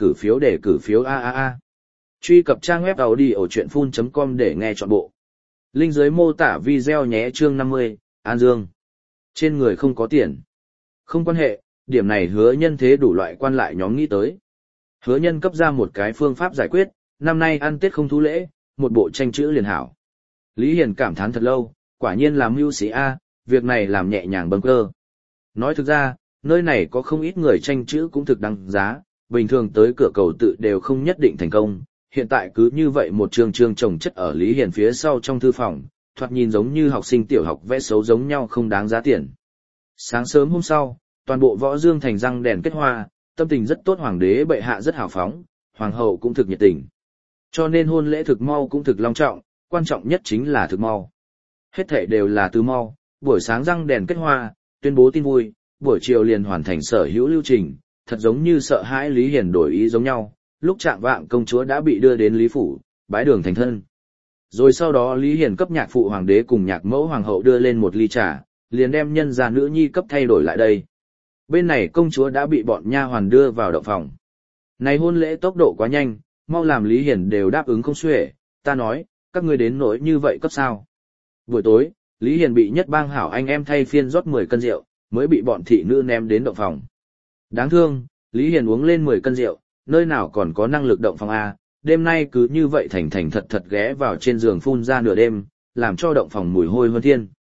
phiếu A. Truy cập trang web audiochuyenphun.com để nghe trọn bộ. Link dưới mô tả video nhé chương 50, An Dương. Trên người không có tiền. Không quan hệ, điểm này hứa nhân thế đủ loại quan lại nhóm nghĩ tới. Hứa nhân cấp ra một cái phương pháp giải quyết, năm nay ăn Tết không thú lễ, một bộ tranh chữ liền hảo. Lý Hiền cảm thán thật lâu, quả nhiên làm mưu sĩ A, việc này làm nhẹ nhàng bâng cơ. Nói thực ra, nơi này có không ít người tranh chữ cũng thực đăng giá, bình thường tới cửa cầu tự đều không nhất định thành công. Hiện tại cứ như vậy một trường chồng chất ở Lý Hiền phía sau trong thư phòng, thoạt nhìn giống như học sinh tiểu học vẽ xấu giống nhau không đáng giá tiền. Sáng sớm hôm sau, toàn bộ võ dương thành răng đèn kết hoa, tâm tình rất tốt, hoàng đế bệ hạ rất hào phóng, hoàng hậu cũng thực nhiệt tình. Cho nên hôn lễ thực mau cũng thực long trọng, quan trọng nhất chính là thực mau. Hết thảy đều là từ mau, buổi sáng răng đèn kết hoa, tuyên bố tin vui, buổi chiều liền hoàn thành sở hữu lưu trình, thật giống như sợ hãi Lý Hiền đổi ý giống nhau. Lúc chạng vạng công chúa đã bị đưa đến Lý Phủ, bái đường thành thân. Rồi sau đó Lý Hiền cấp nhạc phụ hoàng đế cùng nhạc mẫu hoàng hậu đưa lên một ly trà, liền đem nhân gia nữ nhi cấp thay đổi lại đây. Bên này công chúa đã bị bọn nha hoàn đưa vào động phòng. Này hôn lễ tốc độ quá nhanh, mau làm Lý Hiền đều đáp ứng không xuể, ta nói, các ngươi đến nỗi như vậy cấp sao. Buổi tối, Lý Hiền bị nhất bang hảo anh em thay phiên rót 10 cân rượu, mới bị bọn thị nữ ném đến động phòng. Đáng thương, Lý Hiền uống lên 10 cân rượu, nơi nào còn có năng lực động phòng A, đêm nay cứ như vậy thành thật ghé vào trên giường phun ra nửa đêm, làm cho động phòng mùi hôi hơn thiên.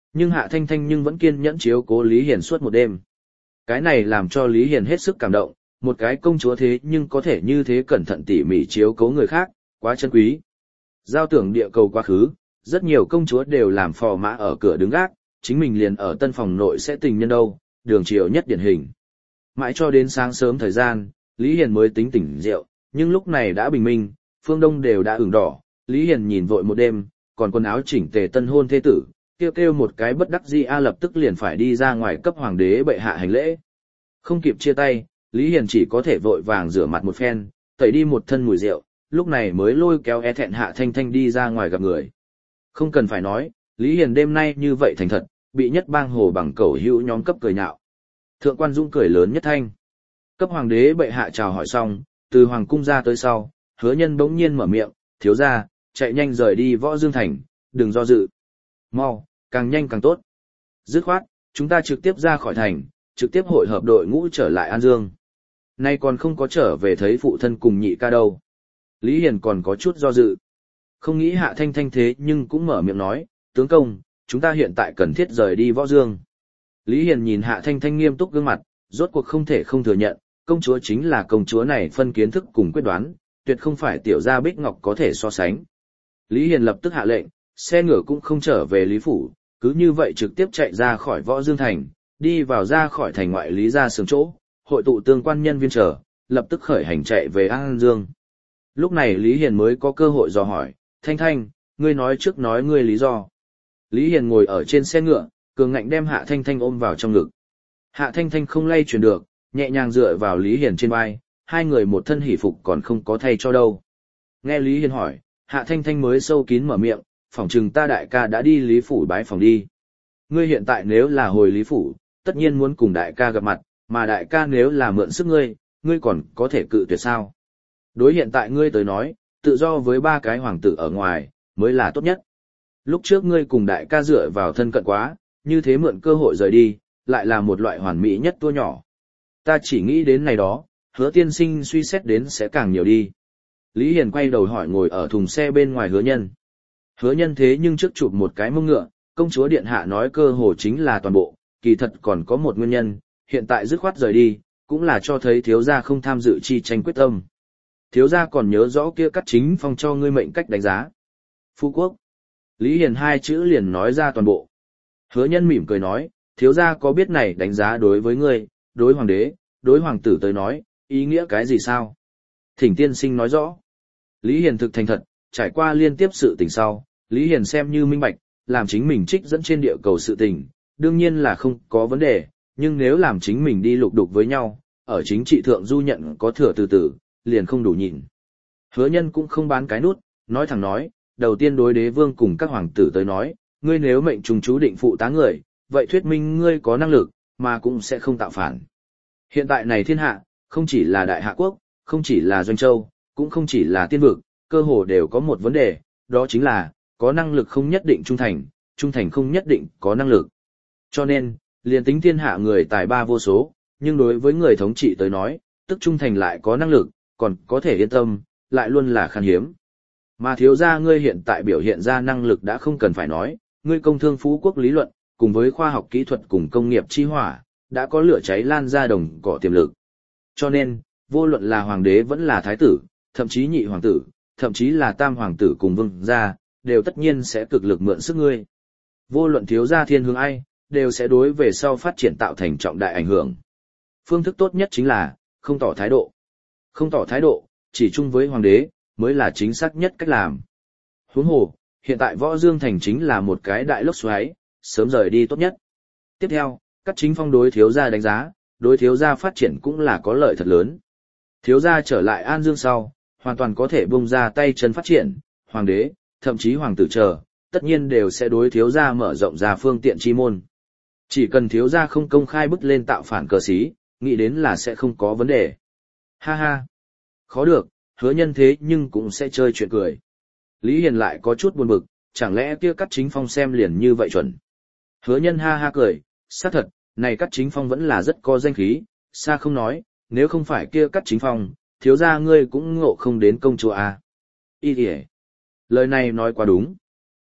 Nhưng Hạ Thanh Thanh nhưng vẫn kiên nhẫn chiếu cố Lý Hiền suốt một đêm. Cái này làm cho Lý Hiền hết sức cảm động, một cái công chúa thế nhưng có thể như thế cẩn thận tỉ mỉ chiếu cố người khác, quá chân quý. Giao tưởng địa cầu quá khứ, rất nhiều công chúa đều làm phò mã ở cửa đứng gác, chính mình liền ở tân phòng nội sẽ tình nhân đâu, đường chiều nhất điển hình. Mãi cho đến sáng sớm thời gian, Lý Hiền mới tính tỉnh rượu, nhưng lúc này đã bình minh, phương đông đều đã ửng đỏ, Lý Hiền nhìn vội một đêm, còn quần áo chỉnh tề tân hôn thế tử, kêu một cái bất đắc dĩ lập tức liền phải đi ra ngoài cấp hoàng đế bệ hạ hành lễ. Không kịp chia tay, Lý Hiền chỉ có thể vội vàng rửa mặt một phen, tẩy đi một thân mùi rượu, lúc này mới lôi kéo e thẹn Hạ Thanh Thanh đi ra ngoài gặp người. Không cần phải nói, Lý Hiền đêm nay như vậy thành thật, bị nhất bang hồ bằng cẩu hữu nhóm cấp cười nhạo. Thượng quan Dũng cười lớn nhất thanh. Cấp hoàng đế bệ hạ chào hỏi xong, từ hoàng cung ra tới sau, Hứa Nhân bỗng nhiên mở miệng, thiếu gia, chạy nhanh rời đi Võ Dương Thành, đừng do dự. Mau, càng nhanh càng tốt. Dứt khoát, chúng ta trực tiếp ra khỏi thành, trực tiếp hội hợp đội ngũ trở lại An Dương. Nay còn không có trở về thấy phụ thân cùng nhị ca đâu. Lý Hiền còn có chút do dự. Không nghĩ Hạ Thanh Thanh thế nhưng cũng mở miệng nói, tướng công, chúng ta hiện tại cần thiết rời đi Võ Dương. Lý Hiền nhìn Hạ Thanh Thanh nghiêm túc gương mặt, rốt cuộc không thể không thừa nhận, công chúa chính là công chúa này phân kiến thức cùng quyết đoán, tuyệt không phải tiểu gia Bích Ngọc có thể so sánh. Lý Hiền lập tức hạ lệnh, xe ngựa cũng không trở về Lý Phủ, cứ như vậy trực tiếp chạy ra khỏi Võ Dương Thành, đi vào ra khỏi thành ngoại Lý gia sướng chỗ, hội tụ tương quan nhân viên chờ, lập tức khởi hành chạy về An Dương. Lúc này Lý Hiền mới có cơ hội dò hỏi, Thanh Thanh, ngươi nói trước nói ngươi lý do. Lý Hiền ngồi ở trên xe ngựa, cường ngạnh đem Hạ Thanh Thanh ôm vào trong ngực. Hạ Thanh Thanh không lay chuyển được, nhẹ nhàng dựa vào Lý Hiền trên vai, hai người một thân hỷ phục còn không có thay cho đâu. Nghe Lý Hiền hỏi, Hạ Thanh Thanh mới sâu kín mở miệng, phỏng chừng ta đại ca đã đi Lý Phủ bái phòng đi. Ngươi hiện tại nếu là hồi Lý Phủ, tất nhiên muốn cùng đại ca gặp mặt, mà đại ca nếu là mượn sức ngươi, ngươi còn có thể cự tuyệt sao? Đối hiện tại ngươi tới nói, tự do với ba cái hoàng tử ở ngoài, mới là tốt nhất. Lúc trước ngươi cùng đại ca dựa vào thân cận quá, như thế mượn cơ hội rời đi, lại là một loại hoàn mỹ nhất tua nhỏ. Ta chỉ nghĩ đến này đó, Hứa tiên sinh suy xét đến sẽ càng nhiều đi. Lý Hiền quay đầu hỏi ngồi ở thùng xe bên ngoài Hứa Nhân. Hứa Nhân thế nhưng trước chụp một cái mông ngựa, công chúa điện hạ nói cơ hồ chính là toàn bộ, kỳ thật còn có một nguyên nhân, hiện tại dứt khoát rời đi, cũng là cho thấy thiếu gia không tham dự chi tranh quyết tâm. Thiếu gia còn nhớ rõ kia Cát Chính Phong cho ngươi mệnh cách đánh giá. Phú quốc. Lý Hiền hai chữ liền nói ra toàn bộ. Hứa Nhân mỉm cười nói, thiếu gia có biết này đánh giá đối với ngươi, đối hoàng đế, đối hoàng tử tới nói, ý nghĩa cái gì sao? Thỉnh tiên sinh nói rõ. Lý Hiền thực thành thật, trải qua liên tiếp sự tình sau, Lý Hiền xem như minh bạch, làm chính mình trích dẫn trên địa cầu sự tình, đương nhiên là không có vấn đề, nhưng nếu làm chính mình đi lục đục với nhau, ở chính trị thượng du nhận có thừa từ từ, liền không đủ nhìn. Hứa Nhân cũng không bán cái nút, nói thẳng nói, đầu tiên đối đế vương cùng các hoàng tử tới nói, ngươi nếu mệnh trùng chú định phụ tá người, vậy thuyết minh ngươi có năng lực, mà cũng sẽ không tạo phản. Hiện tại này thiên hạ, không chỉ là đại hạ quốc, không chỉ là doanh châu, cũng không chỉ là tiên vực, cơ hồ đều có một vấn đề, đó chính là, có năng lực không nhất định trung thành không nhất định có năng lực. Cho nên, liền tính thiên hạ người tài ba vô số, nhưng đối với người thống trị tới nói, tức trung thành lại có năng lực, còn có thể yên tâm, lại luôn là khan hiếm. Mà thiếu gia ngươi hiện tại biểu hiện ra năng lực đã không cần phải nói, ngươi công thương phú quốc lý luận, cùng với khoa học kỹ thuật cùng công nghiệp chi hỏa, đã có lửa cháy lan ra đồng cỏ tiềm lực. Cho nên, vô luận là hoàng đế vẫn là thái tử, thậm chí nhị hoàng tử, thậm chí là tam hoàng tử cùng vương gia, đều tất nhiên sẽ cực lực mượn sức ngươi. Vô luận thiếu gia thiên hướng ai, đều sẽ đối về sau phát triển tạo thành trọng đại ảnh hưởng. Phương thức tốt nhất chính là, không tỏ thái độ. Không tỏ thái độ, chỉ chung với hoàng đế, mới là chính xác nhất cách làm. Huống hồ, hiện tại Võ Dương Thành chính là một cái đại lốc xoáy, sớm rời đi tốt nhất. Tiếp theo, Cát Chính Phong đối thiếu gia đánh giá, đối thiếu gia phát triển cũng là có lợi thật lớn. Thiếu gia trở lại An Dương sau, hoàn toàn có thể bung ra tay chân phát triển, hoàng đế, thậm chí hoàng tử chờ, tất nhiên đều sẽ đối thiếu gia mở rộng ra phương tiện chi môn. Chỉ cần thiếu gia không công khai bứt lên tạo phản cờ xí, nghĩ đến là sẽ không có vấn đề. Ha ha, khó được, Hứa Nhân thế nhưng cũng sẽ chơi chuyện cười. Lý Hiền lại có chút buồn bực, chẳng lẽ kia Cát Chính Phong xem liền như vậy chuẩn. Hứa Nhân ha ha cười, xác thật, này Cát Chính Phong vẫn là rất có danh khí, xa không nói, nếu không phải kia Cát Chính Phong, thiếu gia ngươi cũng ngộ không đến công chúa à. Ý kìa. Lời này nói quá đúng.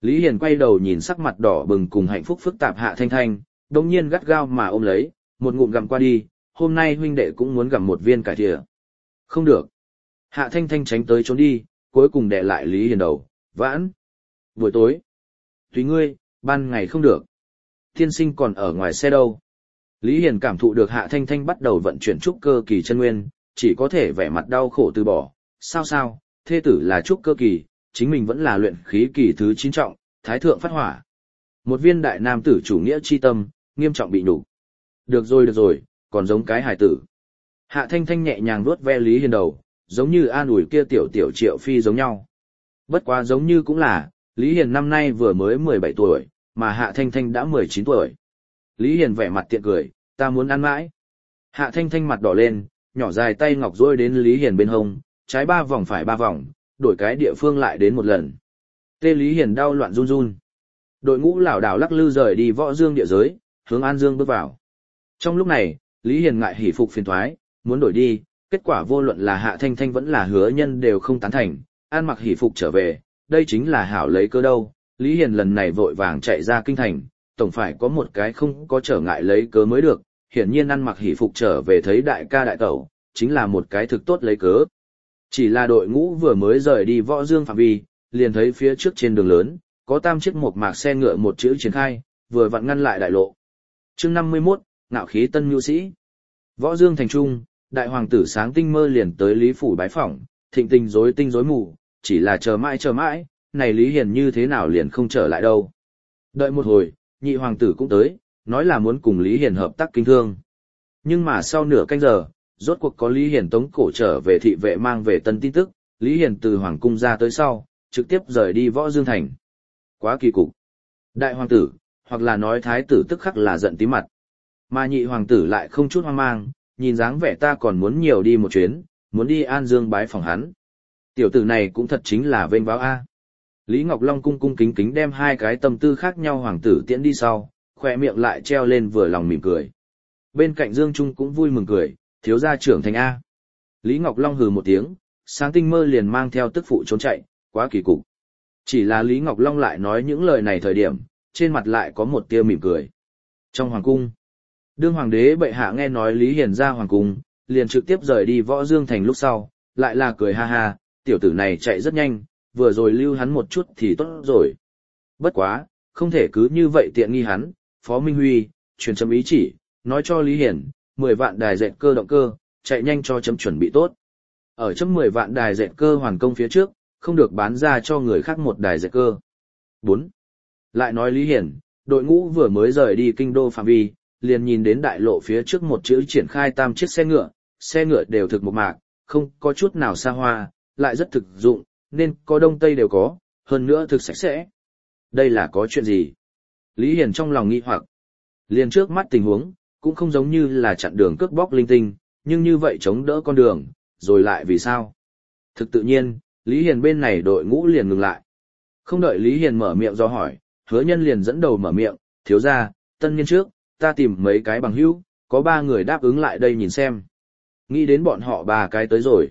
Lý Hiền quay đầu nhìn sắc mặt đỏ bừng cùng hạnh phúc phức tạp Hạ Thanh Thanh, đồng nhiên gắt gao mà ôm lấy, một ngụm gặm qua đi, hôm nay huynh đệ cũng muốn gặm một viên cải thìa. Không được. Hạ Thanh Thanh tránh tới trốn đi, cuối cùng đè lại Lý Hiền đầu, vãn. Buổi tối. Tùy ngươi, ban ngày không được. Tiên sinh còn ở ngoài xe đâu. Lý Hiền cảm thụ được Hạ Thanh Thanh bắt đầu vận chuyển trúc cơ kỳ chân nguyên, chỉ có thể vẻ mặt đau khổ từ bỏ. Sao, thê tử là trúc cơ kỳ, chính mình vẫn là luyện khí kỳ thứ 9 trọng, thái thượng phát hỏa. Một viên đại nam tử chủ nghĩa chi tâm, nghiêm trọng bị nhục. Được rồi, còn giống cái hài tử. Hạ Thanh Thanh nhẹ nhàng vuốt ve Lý Hiền đầu, giống như an ủi kia tiểu Triệu Phi giống nhau. Bất quá giống như cũng là, Lý Hiền năm nay vừa mới 17 tuổi, mà Hạ Thanh Thanh đã 19 tuổi. Lý Hiền vẻ mặt tiện cười, ta muốn ăn mãi. Hạ Thanh Thanh mặt đỏ lên, nhỏ dài tay ngọc duỗi đến Lý Hiền bên hông, trái 3 vòng phải 3 vòng, đổi cái địa phương lại đến một lần. Tê Lý Hiền đau loạn run run. Đội ngũ lảo đảo lắc lư rời đi Võ Dương địa giới, hướng An Dương bước vào. Trong lúc này, Lý Hiền ngại hỉ phục phiền toái, muốn đổi đi, kết quả vô luận là Hạ Thanh Thanh vẫn là Hứa Nhân đều không tán thành, an mặc hỉ phục trở về, đây chính là hảo lấy cơ đâu. Lý Hiền lần này vội vàng chạy ra kinh thành, tổng phải có một cái không có trở ngại lấy cớ mới được, hiển nhiên ăn mặc hỉ phục trở về thấy đại ca đại tẩu, chính là một cái thực tốt lấy cớ. Chỉ là đội ngũ vừa mới rời đi Võ Dương phạm vi, liền thấy phía trước trên đường lớn, có 3 chiếc một mạc xe ngựa một chữ triển khai, vừa vặn ngăn lại đại lộ. Chương 51, ngạo khí tân nhu sĩ. Võ Dương thành trung, đại hoàng tử Sáng Tinh Mơ liền tới Lý phủ bái phỏng, thịnh tình rối tinh rối mù, chỉ là chờ mãi, này Lý Hiền như thế nào liền không trở lại đâu. Đợi một hồi, nhị hoàng tử cũng tới, nói là muốn cùng Lý Hiền hợp tác kinh thương. Nhưng mà sau nửa canh giờ, rốt cuộc có Lý Hiền tống cổ trở về thị vệ mang về tân tin tức, Lý Hiền từ hoàng cung ra tới sau, trực tiếp rời đi Võ Dương thành. Quá kỳ cục. Đại hoàng tử, hoặc là nói thái tử tức khắc là giận tí mặt. Mà nhị hoàng tử lại không chút hoang mang, nhìn dáng vẻ ta còn muốn nhiều đi một chuyến, muốn đi An Dương bái phòng hắn. Tiểu tử này cũng thật chính là vênh váo a. Lý Ngọc Long cung cung kính kính đem 2 cái tâm tư khác nhau hoàng tử tiễn đi sau, khỏe miệng lại treo lên vừa lòng mỉm cười. Bên cạnh Dương Trung cũng vui mừng cười, thiếu gia trưởng thành A. Lý Ngọc Long hừ một tiếng, Sáng Tinh Mơ liền mang theo tức phụ trốn chạy, quá kỳ cục. Chỉ là Lý Ngọc Long lại nói những lời này thời điểm, trên mặt lại có một tia mỉm cười. Trong hoàng cung, đương hoàng đế bệ hạ nghe nói Lý Hiền ra hoàng cung, liền trực tiếp rời đi Võ Dương thành lúc sau, lại là cười ha ha, tiểu tử này chạy rất nhanh, vừa rồi lưu hắn một chút thì tốt rồi. Bất quá, không thể cứ như vậy tiện nghi hắn, Phó Minh Huy, truyền chấm ý chỉ, nói cho Lý Hiển, 10 vạn đài dệt cơ động cơ, chạy nhanh cho chấm chuẩn bị tốt. Ở chấm 10 vạn đài dệt cơ hoàn công phía trước, không được bán ra cho người khác một đài dệt cơ. 4. Lại nói Lý Hiển, đội ngũ vừa mới rời đi kinh đô phạm vi, liền nhìn đến đại lộ phía trước một chữ triển khai 3 chiếc xe ngựa đều thực một mạc, không có chút nào xa hoa, lại rất thực dụng, nên có đông tây đều có, hơn nữa thực sạch sẽ. Đây là có chuyện gì? Lý Hiền trong lòng nghi hoặc. Liền trước mắt tình huống, cũng không giống như là chặn đường cướp bóc linh tinh, nhưng như vậy chống đỡ con đường, rồi lại vì sao? Thực tự nhiên, Lý Hiền bên này đội ngũ liền ngừng lại. Không đợi Lý Hiền mở miệng do hỏi, Hứa Nhân liền dẫn đầu mở miệng, thiếu gia, tân niên trước, ta tìm mấy cái bằng hữu, có 3 người đáp ứng lại đây nhìn xem. Nghĩ đến bọn họ 3 cái tới rồi.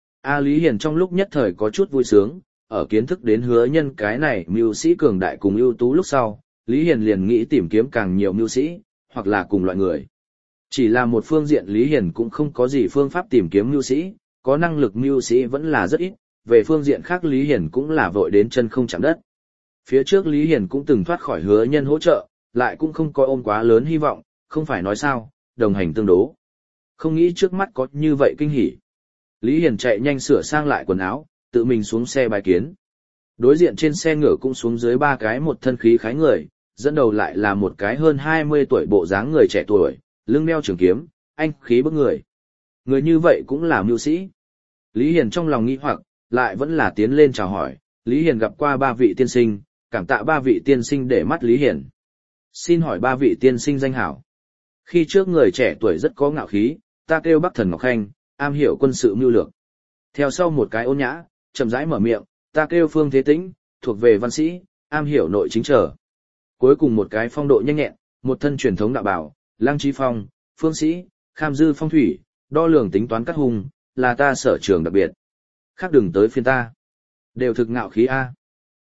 Lý Hiền trong lúc nhất thời có chút vui sướng, ở kiến thức đến Hứa Nhân cái này mưu sĩ cường đại cùng ưu tú lúc sau, Lý Hiền liền nghĩ tìm kiếm càng nhiều mưu sĩ, hoặc là cùng loại người. Chỉ là một phương diện Lý Hiền cũng không có gì phương pháp tìm kiếm mưu sĩ, có năng lực mưu sĩ vẫn là rất ít, về phương diện khác Lý Hiền cũng là vội đến chân không chạm đất. Phía trước Lý Hiền cũng từng thoát khỏi Hứa Nhân hỗ trợ, lại cũng không có ôm quá lớn hy vọng, không phải nói sao, đồng hành tương đố. Không nghĩ trước mắt có như vậy kinh hỉ. Lý Hiền chạy nhanh sửa sang lại quần áo, tự mình xuống xe bài kiến. Đối diện trên xe ngựa cũng xuống dưới 3 cái một thân khí khái người, dẫn đầu lại là một cái hơn 20 tuổi bộ dáng người trẻ tuổi, lưng đeo trường kiếm, anh khí bức người. Người như vậy cũng là mưu sĩ. Lý Hiền trong lòng nghi hoặc, lại vẫn là tiến lên chào hỏi, Lý Hiền gặp qua 3 vị tiên sinh, cảm tạ 3 vị tiên sinh để mắt Lý Hiền. Xin hỏi 3 vị tiên sinh danh hảo. Khi trước người trẻ tuổi rất có ngạo khí, ta kêu Bắc Thần Ngọc Khanh, am hiểu quân sự mưu lược. Theo sau một cái ôn nhã, chậm rãi mở miệng, ta kêu Phương Thế Tĩnh, thuộc về văn sĩ, am hiểu nội chính trở. Cuối cùng một cái phong độ nhanh nhẹn, một thân truyền thống đạo bảo, Lăng Chí Phong, phương sĩ, kham dư phong thủy, đo lường tính toán cắt hung, là ta sở trường đặc biệt. Khác đừng tới phiên ta. Đều thực ngạo khí A.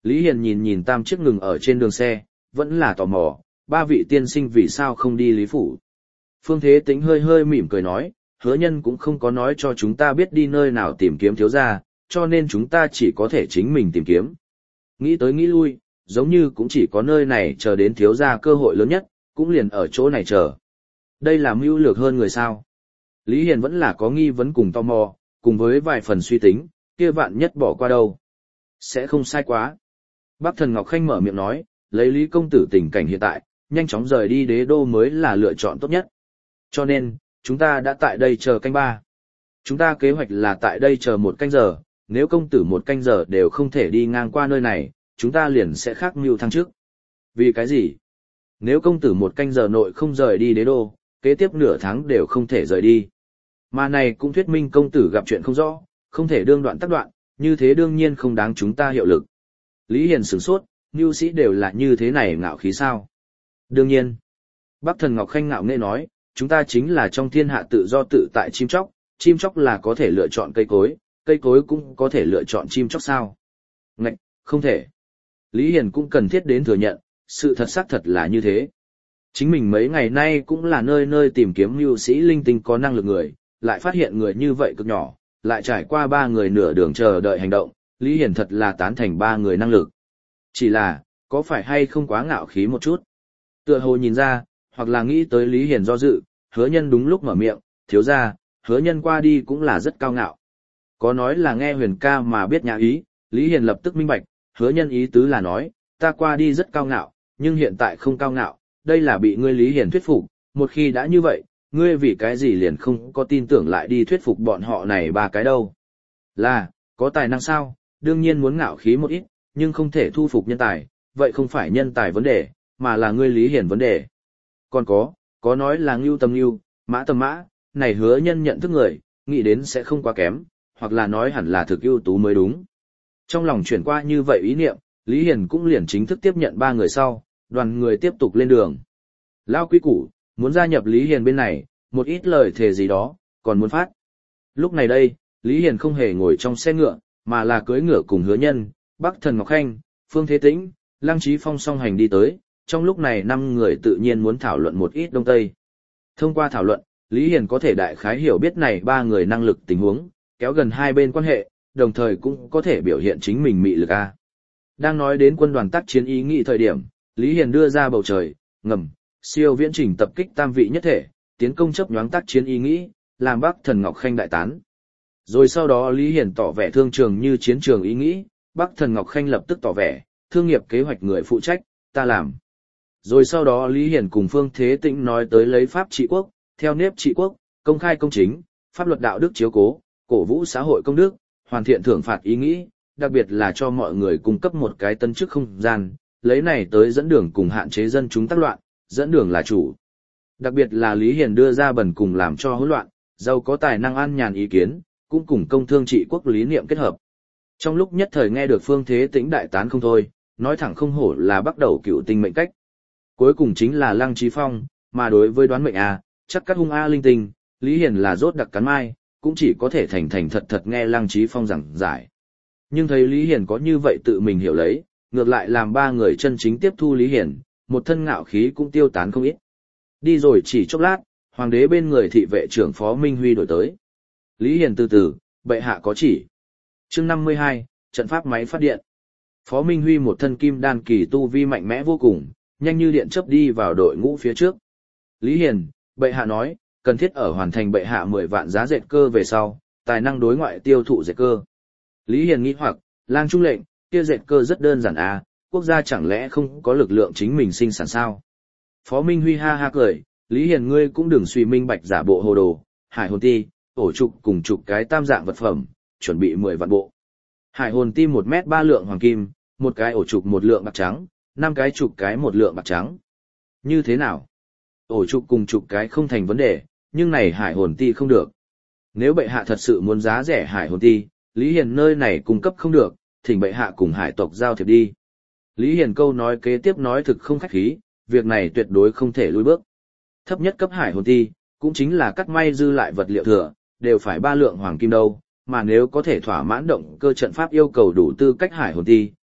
Lý Hiền nhìn nhìn tam chiếc ngừng ở trên đường xe, vẫn là tò mò, ba vị tiên sinh vì sao không đi Lý Phủ. Phương Thế Tĩnh hơi hơi mỉm cười nói, hứa nhân cũng không có nói cho chúng ta biết đi nơi nào tìm kiếm thiếu gia, cho nên chúng ta chỉ có thể chính mình tìm kiếm. Nghĩ tới nghĩ lui, giống như cũng chỉ có nơi này chờ đến thiếu gia cơ hội lớn nhất, cũng liền ở chỗ này chờ. Đây là mưu lược hơn người sao. Lý Hiền vẫn là có nghi vấn cùng tò mò, cùng với vài phần suy tính, kia vạn nhất bỏ qua đâu. Sẽ không sai quá. Bắc Thần Ngọc Khanh mở miệng nói, lấy Lý công tử tình cảnh hiện tại, nhanh chóng rời đi đế đô mới là lựa chọn tốt nhất. Cho nên, chúng ta đã tại đây chờ canh ba. Chúng ta kế hoạch là tại đây chờ 1 canh giờ, nếu công tử 1 canh giờ đều không thể đi ngang qua nơi này, chúng ta liền sẽ khác mưu thăng trước. Vì cái gì? Nếu công tử 1 canh giờ nội không rời đi đế đô, kế tiếp nửa tháng đều không thể rời đi. Mà này cũng thuyết minh công tử gặp chuyện không rõ, không thể đương đoạn tắc đoạn, như thế đương nhiên không đáng chúng ta hiệu lực. Lý Hiền sửng sốt, nhu sĩ đều là như thế này ngạo khí sao? Đương nhiên. Bắc Thần Ngọc Khanh ngạo nghễ nói, chúng ta chính là trong thiên hạ tự do tự tại chim chóc là có thể lựa chọn cây cối cũng có thể lựa chọn chim chóc sao? Ngạch, không thể. Lý Hiền cũng cần thiết đến thừa nhận, sự thật xác thật là như thế. Chính mình mấy ngày nay cũng là nơi nơi tìm kiếm mưu sĩ linh tinh có năng lực người, lại phát hiện người như vậy cực nhỏ, lại trải qua 3 người nửa đường chờ đợi hành động, Lý Hiền thật là tán thành 3 người năng lực. Chỉ là, có phải hay không quá ngạo khí một chút? Tựa hồ nhìn ra, hoặc là nghĩ tới Lý Hiền do dự, hứa nhân đúng lúc mở miệng, thiếu ra, hứa nhân qua đi cũng là rất cao ngạo. Có nói là nghe Huyền ca mà biết nhà ý, Lý Hiền lập tức minh bạch, hứa nhân ý tứ là nói, ta qua đi rất cao ngạo, nhưng hiện tại không cao ngạo, đây là bị ngươi Lý Hiền thuyết phục, một khi đã như vậy, ngươi vì cái gì liền không có tin tưởng lại đi thuyết phục bọn họ này 3 cái đâu. Là, có tài năng sao, đương nhiên muốn ngạo khí một ít, nhưng không thể thu phục nhân tài, vậy không phải nhân tài vấn đề, mà là ngươi Lý Hiền vấn đề. Còn có nói là ngưu tầm ngưu, mã tầm mã, này hứa nhân nhận thức người, nghĩ đến sẽ không quá kém, hoặc là nói hẳn là thực ưu tú mới đúng. Trong lòng chuyển qua như vậy ý niệm, Lý Hiền cũng liền chính thức tiếp nhận 3 người sau, đoàn người tiếp tục lên đường. Lao quý củ, muốn gia nhập Lý Hiền bên này, một ít lời thề gì đó, còn muốn phát. Lúc này đây, Lý Hiền không hề ngồi trong xe ngựa, mà là cưỡi ngựa cùng hứa nhân, Bắc Thần Ngọc Khanh, Phương Thế Tĩnh, Lăng Chí Phong song hành đi tới, trong lúc này 5 người tự nhiên muốn thảo luận một ít đông tây. Thông qua thảo luận, Lý Hiền có thể đại khái hiểu biết này 3 người năng lực tình huống, kéo gần hai bên quan hệ, đồng thời cũng có thể biểu hiện chính mình mị lực a. Đang nói đến quân đoàn tác chiến ý nghĩ thời điểm, Lý Hiền đưa ra bầu trời, ngầm, siêu viễn trình tập kích tam vị nhất thể, tiến công chấp nhoáng tác chiến ý nghĩ, làm Bắc Thần Ngọc Khanh đại tán. Rồi sau đó Lý Hiền tỏ vẻ thương trường như chiến trường ý nghĩ, Bắc Thần Ngọc Khanh lập tức tỏ vẻ, thương nghiệp kế hoạch người phụ trách, ta làm. Rồi sau đó Lý Hiền cùng Phương Thế Tĩnh nói tới lấy pháp trị quốc, theo nếp trị quốc, công khai công chính, pháp luật đạo đức chiếu cố, cổ vũ xã hội công đức, hoàn thiện thưởng phạt ý nghĩ, đặc biệt là cho mọi người cung cấp một cái tân chức không gian, lấy này tới dẫn đường cùng hạn chế dân chúng tác loạn, dẫn đường là chủ. Đặc biệt là Lý Hiền đưa ra bần cùng làm cho hỗn loạn, giàu có tài năng an nhàn ý kiến, cũng cùng công thương trị quốc lý niệm kết hợp. Trong lúc nhất thời nghe được Phương Thế Tĩnh đại tán không thôi, nói thẳng không hổ là bắt đầu cựu tinh mệnh cách. Cuối cùng chính là Lăng Chí Phong, mà đối với đoán mệnh A, chắc cắt hung A linh tinh, Lý Hiền là rốt đặc cắn mai, cũng chỉ có thể thành thành thật thật nghe Lăng Chí Phong giảng giải. Nhưng thấy Lý Hiền có như vậy tự mình hiểu lấy, ngược lại làm 3 người chân chính tiếp thu Lý Hiền, một thân ngạo khí cũng tiêu tán không ít. Đi rồi chỉ chốc lát, hoàng đế bên người thị vệ trưởng Phó Minh Huy đổi tới. Lý Hiền từ từ, bệ hạ có chỉ. Chương 52, trận pháp máy phát điện. Phó Minh Huy một thân kim đan kỳ tu vi mạnh mẽ vô cùng, nhanh như điện chớp đi vào đội ngũ phía trước. Lý Hiền, bệ hạ nói, cần thiết ở hoàn thành bệ hạ 10 vạn giá dệt cơ về sau, tài năng đối ngoại tiêu thụ dệt cơ. Lý Hiền nghĩ hoặc, lang trung lệnh, kia dệt cơ rất đơn giản à, quốc gia chẳng lẽ không có lực lượng chính mình sinh sản sao? Phó Minh Huy ha ha cười, Lý Hiền ngươi cũng đừng suy minh bạch giả bộ hồ đồ, hải hồn ti, ổ trục cùng chục cái tam dạng vật phẩm, chuẩn bị 10 vạn bộ. Hải hồn ti 1m3 lượng hoàng kim, một cái ổ trục 1 lượng bạc trắng, 5 cái chục cái 1 lượng bạc trắng. Như thế nào? Ổ trục cùng chục cái không thành vấn đề, nhưng này hải hồn ti không được. Nếu bệ hạ thật sự muốn giá rẻ hải hồn ti, Lý Hiền nơi này cung cấp không được, thỉnh bệ hạ cùng hải tộc giao thiệp đi. Lý Hiền câu nói kế tiếp nói thực không khách khí, việc này tuyệt đối không thể lùi bước. Thấp nhất cấp hải hồn ti, cũng chính là cắt may dư lại vật liệu thừa, đều phải 3 lượng hoàng kim đâu, mà nếu có thể thỏa mãn động cơ trận pháp yêu cầu đủ tư cách hải hồn ti,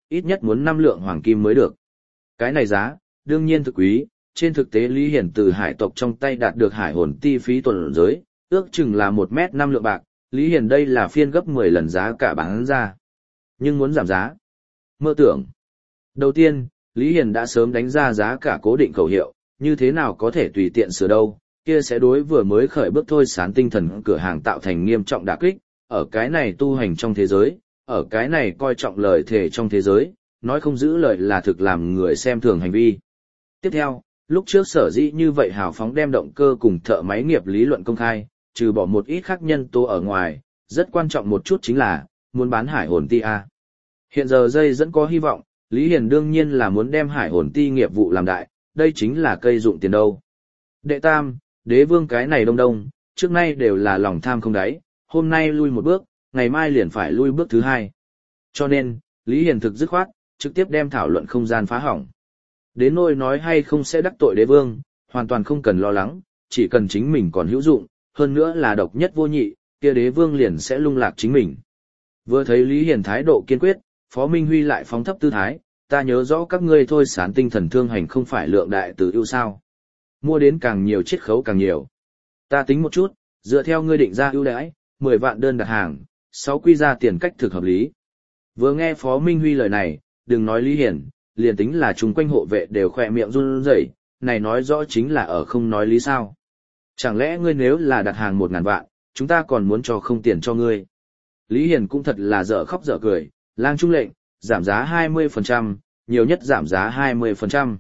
ít nhất muốn 5 lượng hoàng kim mới được. Cái này giá, đương nhiên thực quý, trên thực tế Lý Hiển từ hải tộc trong tay đạt được hải hồn ti phí tuần giới, ước chừng là 1 mét 5 lượng bạc, Lý Hiển đây là phiên gấp 10 lần giá cả bán ra. Nhưng muốn giảm giá, mơ tưởng. Đầu tiên, Lý Hiển đã sớm đánh ra giá cả cố định khẩu hiệu, như thế nào có thể tùy tiện sửa đâu, kia sẽ đối vừa mới khởi bước thôi sán tinh thần cửa hàng tạo thành nghiêm trọng đả kích, ở cái này tu hành trong thế giới, ở cái này coi trọng lời thề trong thế giới, nói không giữ lời là thực làm người xem thường hành vi. Tiếp theo, lúc trước sở dĩ như vậy hào phóng đem động cơ cùng thợ máy nghiệp lý luận công khai, trừ bỏ một ít khác nhân tố ở ngoài, rất quan trọng một chút chính là, muốn bán hải hồn ti A. Hiện giờ dây dẫn có hy vọng, Lý Hiền đương nhiên là muốn đem hải hồn ti nghiệp vụ làm đại, đây chính là cây dụng tiền đâu. Đệ tam, đế vương cái này đông đông, trước nay đều là lòng tham không đáy, hôm nay lui một bước, ngày mai liền phải lui bước thứ hai. Cho nên, Lý Hiền thực dứt khoát, trực tiếp đem thảo luận không gian phá hỏng. Đến nỗi nói hay không sẽ đắc tội đế vương, hoàn toàn không cần lo lắng, chỉ cần chính mình còn hữu dụng, hơn nữa là độc nhất vô nhị, kia đế vương liền sẽ lung lạc chính mình. Vừa thấy Lý Hiền thái độ kiên quyết, Phó Minh Huy lại phóng thấp tư thái, ta nhớ rõ các ngươi thôi sán tinh thần thương hành không phải lượng đại từ ưu sao. Mua đến càng nhiều chiết khấu càng nhiều. Ta tính một chút, dựa theo ngươi định ra ưu đãi, 10 vạn đơn đặt hàng, 6 quy ra tiền cách thực hợp lý. Vừa nghe Phó Minh Huy lời này, đừng nói Lý Hiển, liền tính là chung quanh hộ vệ đều khỏe miệng run rẩy, này nói rõ chính là ở không nói lý sao. Chẳng lẽ ngươi nếu là đặt hàng 1.000 vạn, chúng ta còn muốn cho không tiền cho ngươi. Lý Hiển cũng thật là dở khóc dở cười, lang trung lệnh, giảm giá 20%, nhiều nhất giảm giá 20%.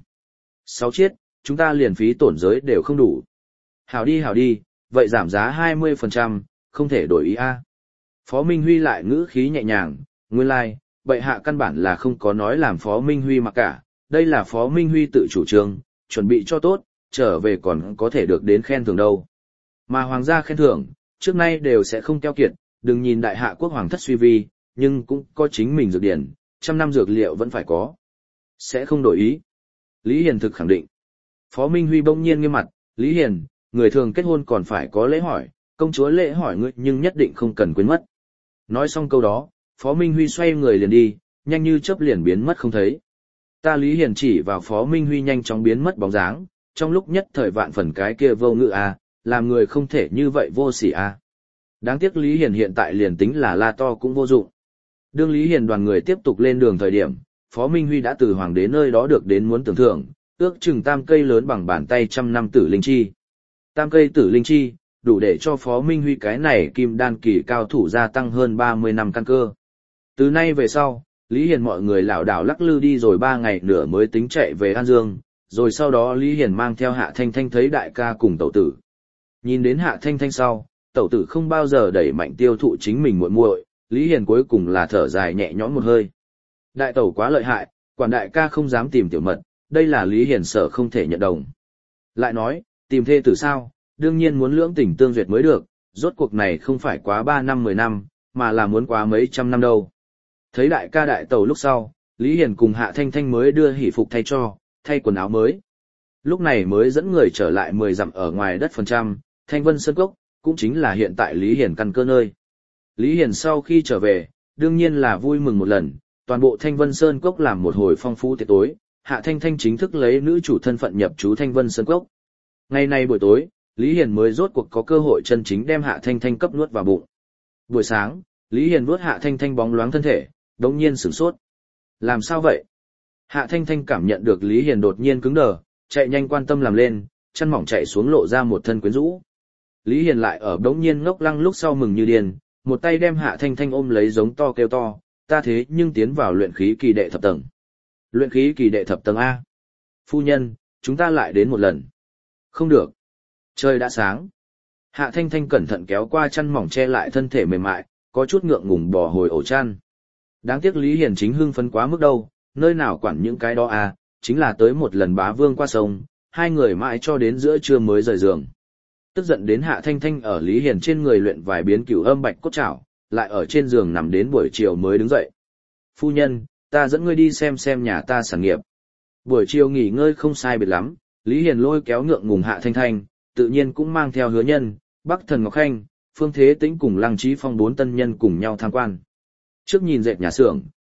6 chiết, chúng ta liền phí tổn giới đều không đủ. Hảo đi, vậy giảm giá 20%, không thể đổi ý a. Phó Minh Huy lại ngữ khí nhẹ nhàng, nguyên lai, like, bệ hạ căn bản là không có nói làm Phó Minh Huy mặc cả, đây là Phó Minh Huy tự chủ trương, chuẩn bị cho tốt, trở về còn có thể được đến khen thưởng đâu. Mà hoàng gia khen thưởng, trước nay đều sẽ không keo kiệt, đừng nhìn đại hạ quốc hoàng thất suy vi, nhưng cũng có chính mình dược điển, 100 năm dược liệu vẫn phải có. Sẽ không đổi ý. Lý Hiền thực khẳng định. Phó Minh Huy bỗng nhiên nghiêm mặt, Lý Hiền, người thường kết hôn còn phải có lễ hỏi, công chúa lễ hỏi ngươi nhưng nhất định không cần quên mất. Nói xong câu đó, Phó Minh Huy xoay người liền đi, nhanh như chớp liền biến mất không thấy. Ta Lý Hiền chỉ vào Phó Minh Huy nhanh chóng biến mất bóng dáng, trong lúc nhất thời vạn phần cái kia vô ngữ a, làm người không thể như vậy vô sỉ a. Đáng tiếc Lý Hiền hiện tại liền tính là la to cũng vô dụng. Đương Lý Hiền đoàn người tiếp tục lên đường thời điểm, Phó Minh Huy đã từ hoàng đế nơi đó được đến muốn tưởng thưởng, ước chừng 3 cây lớn bằng bàn tay 100 năm tử linh chi. 3 cây tử linh chi, đủ để cho Phó Minh Huy cái này kim đan kỳ cao thủ gia tăng hơn 30 năm căn cơ. Từ nay về sau, Lý Hiền mọi người lảo đảo lắc lư đi rồi 3 ngày nữa mới tính chạy về An Dương, rồi sau đó Lý Hiền mang theo Hạ Thanh Thanh thấy đại ca cùng tẩu tử. Nhìn đến Hạ Thanh Thanh sau, tẩu tử không bao giờ đẩy mạnh tiêu thụ chính mình muội muội, Lý Hiền cuối cùng là thở dài nhẹ nhõm một hơi. Đại tẩu quá lợi hại, quản đại ca không dám tìm tiểu mật, đây là Lý Hiền sợ không thể nhận đồng. Lại nói, tìm thê tử sao, đương nhiên muốn lưỡng tình tương duyệt mới được, rốt cuộc này không phải quá 3 năm 10 năm, mà là muốn quá mấy trăm năm đâu. Thấy đại ca đại tẩu lúc sau, Lý Hiền cùng Hạ Thanh Thanh mới đưa hỷ phục thay quần áo mới. Lúc này mới dẫn người trở lại 10 dặm ở ngoài đất phần trăm, Thanh Vân Sơn Cốc, cũng chính là hiện tại Lý Hiền căn cơ nơi. Lý Hiền sau khi trở về, đương nhiên là vui mừng một lần, toàn bộ Thanh Vân Sơn Cốc làm một hồi phong phú tiệc tối, Hạ Thanh Thanh chính thức lấy nữ chủ thân phận nhập trú Thanh Vân Sơn Cốc. Ngày nay buổi tối, Lý Hiền mới rốt cuộc có cơ hội chân chính đem Hạ Thanh Thanh cấp nuốt vào bụng. Buổi sáng, Lý Hiền nuốt Hạ Thanh Thanh bóng loáng thân thể, đống nhiên sửng sốt. Làm sao vậy? Hạ Thanh Thanh cảm nhận được Lý Hiền đột nhiên cứng đờ, chạy nhanh quan tâm làm lên, chân mỏng chạy xuống lộ ra một thân quyến rũ. Lý Hiền lại ở đống nhiên ngốc lăng lúc sau mừng như điên, một tay đem Hạ Thanh Thanh ôm lấy giống to kêu to, ta thế nhưng tiến vào luyện khí kỳ đệ thập tầng. Luyện khí kỳ đệ thập tầng A. Phu nhân, chúng ta lại đến một lần. Không được. Trời đã sáng. Hạ Thanh Thanh cẩn thận kéo qua chăn mỏng che lại thân thể mềm mại, có chút ngượng ngùng bò hồi ổ chăn. Đáng tiếc Lý Hiền chính hưng phấn quá mức đâu, nơi nào quản những cái đó à, chính là tới một lần bá vương qua sông, hai người mãi cho đến giữa trưa mới rời giường. Tức giận đến Hạ Thanh Thanh ở Lý Hiền trên người luyện vài biến cửu âm bạch cốt trảo, lại ở trên giường nằm đến buổi chiều mới đứng dậy. Phu nhân, ta dẫn ngươi đi xem nhà ta sản nghiệp. Buổi chiều nghỉ ngơi không sai biệt lắm, Lý Hiền lôi kéo ngượng ngùng Hạ Thanh Thanh, tự nhiên cũng mang theo Hứa Nhân, Bắc Thần Ngọc Khanh, Phương Thế Tĩnh cùng Lăng Chí Phong 4 tân nhân cùng nhau tham quan. Trước nhìn dệt nhà xưởng,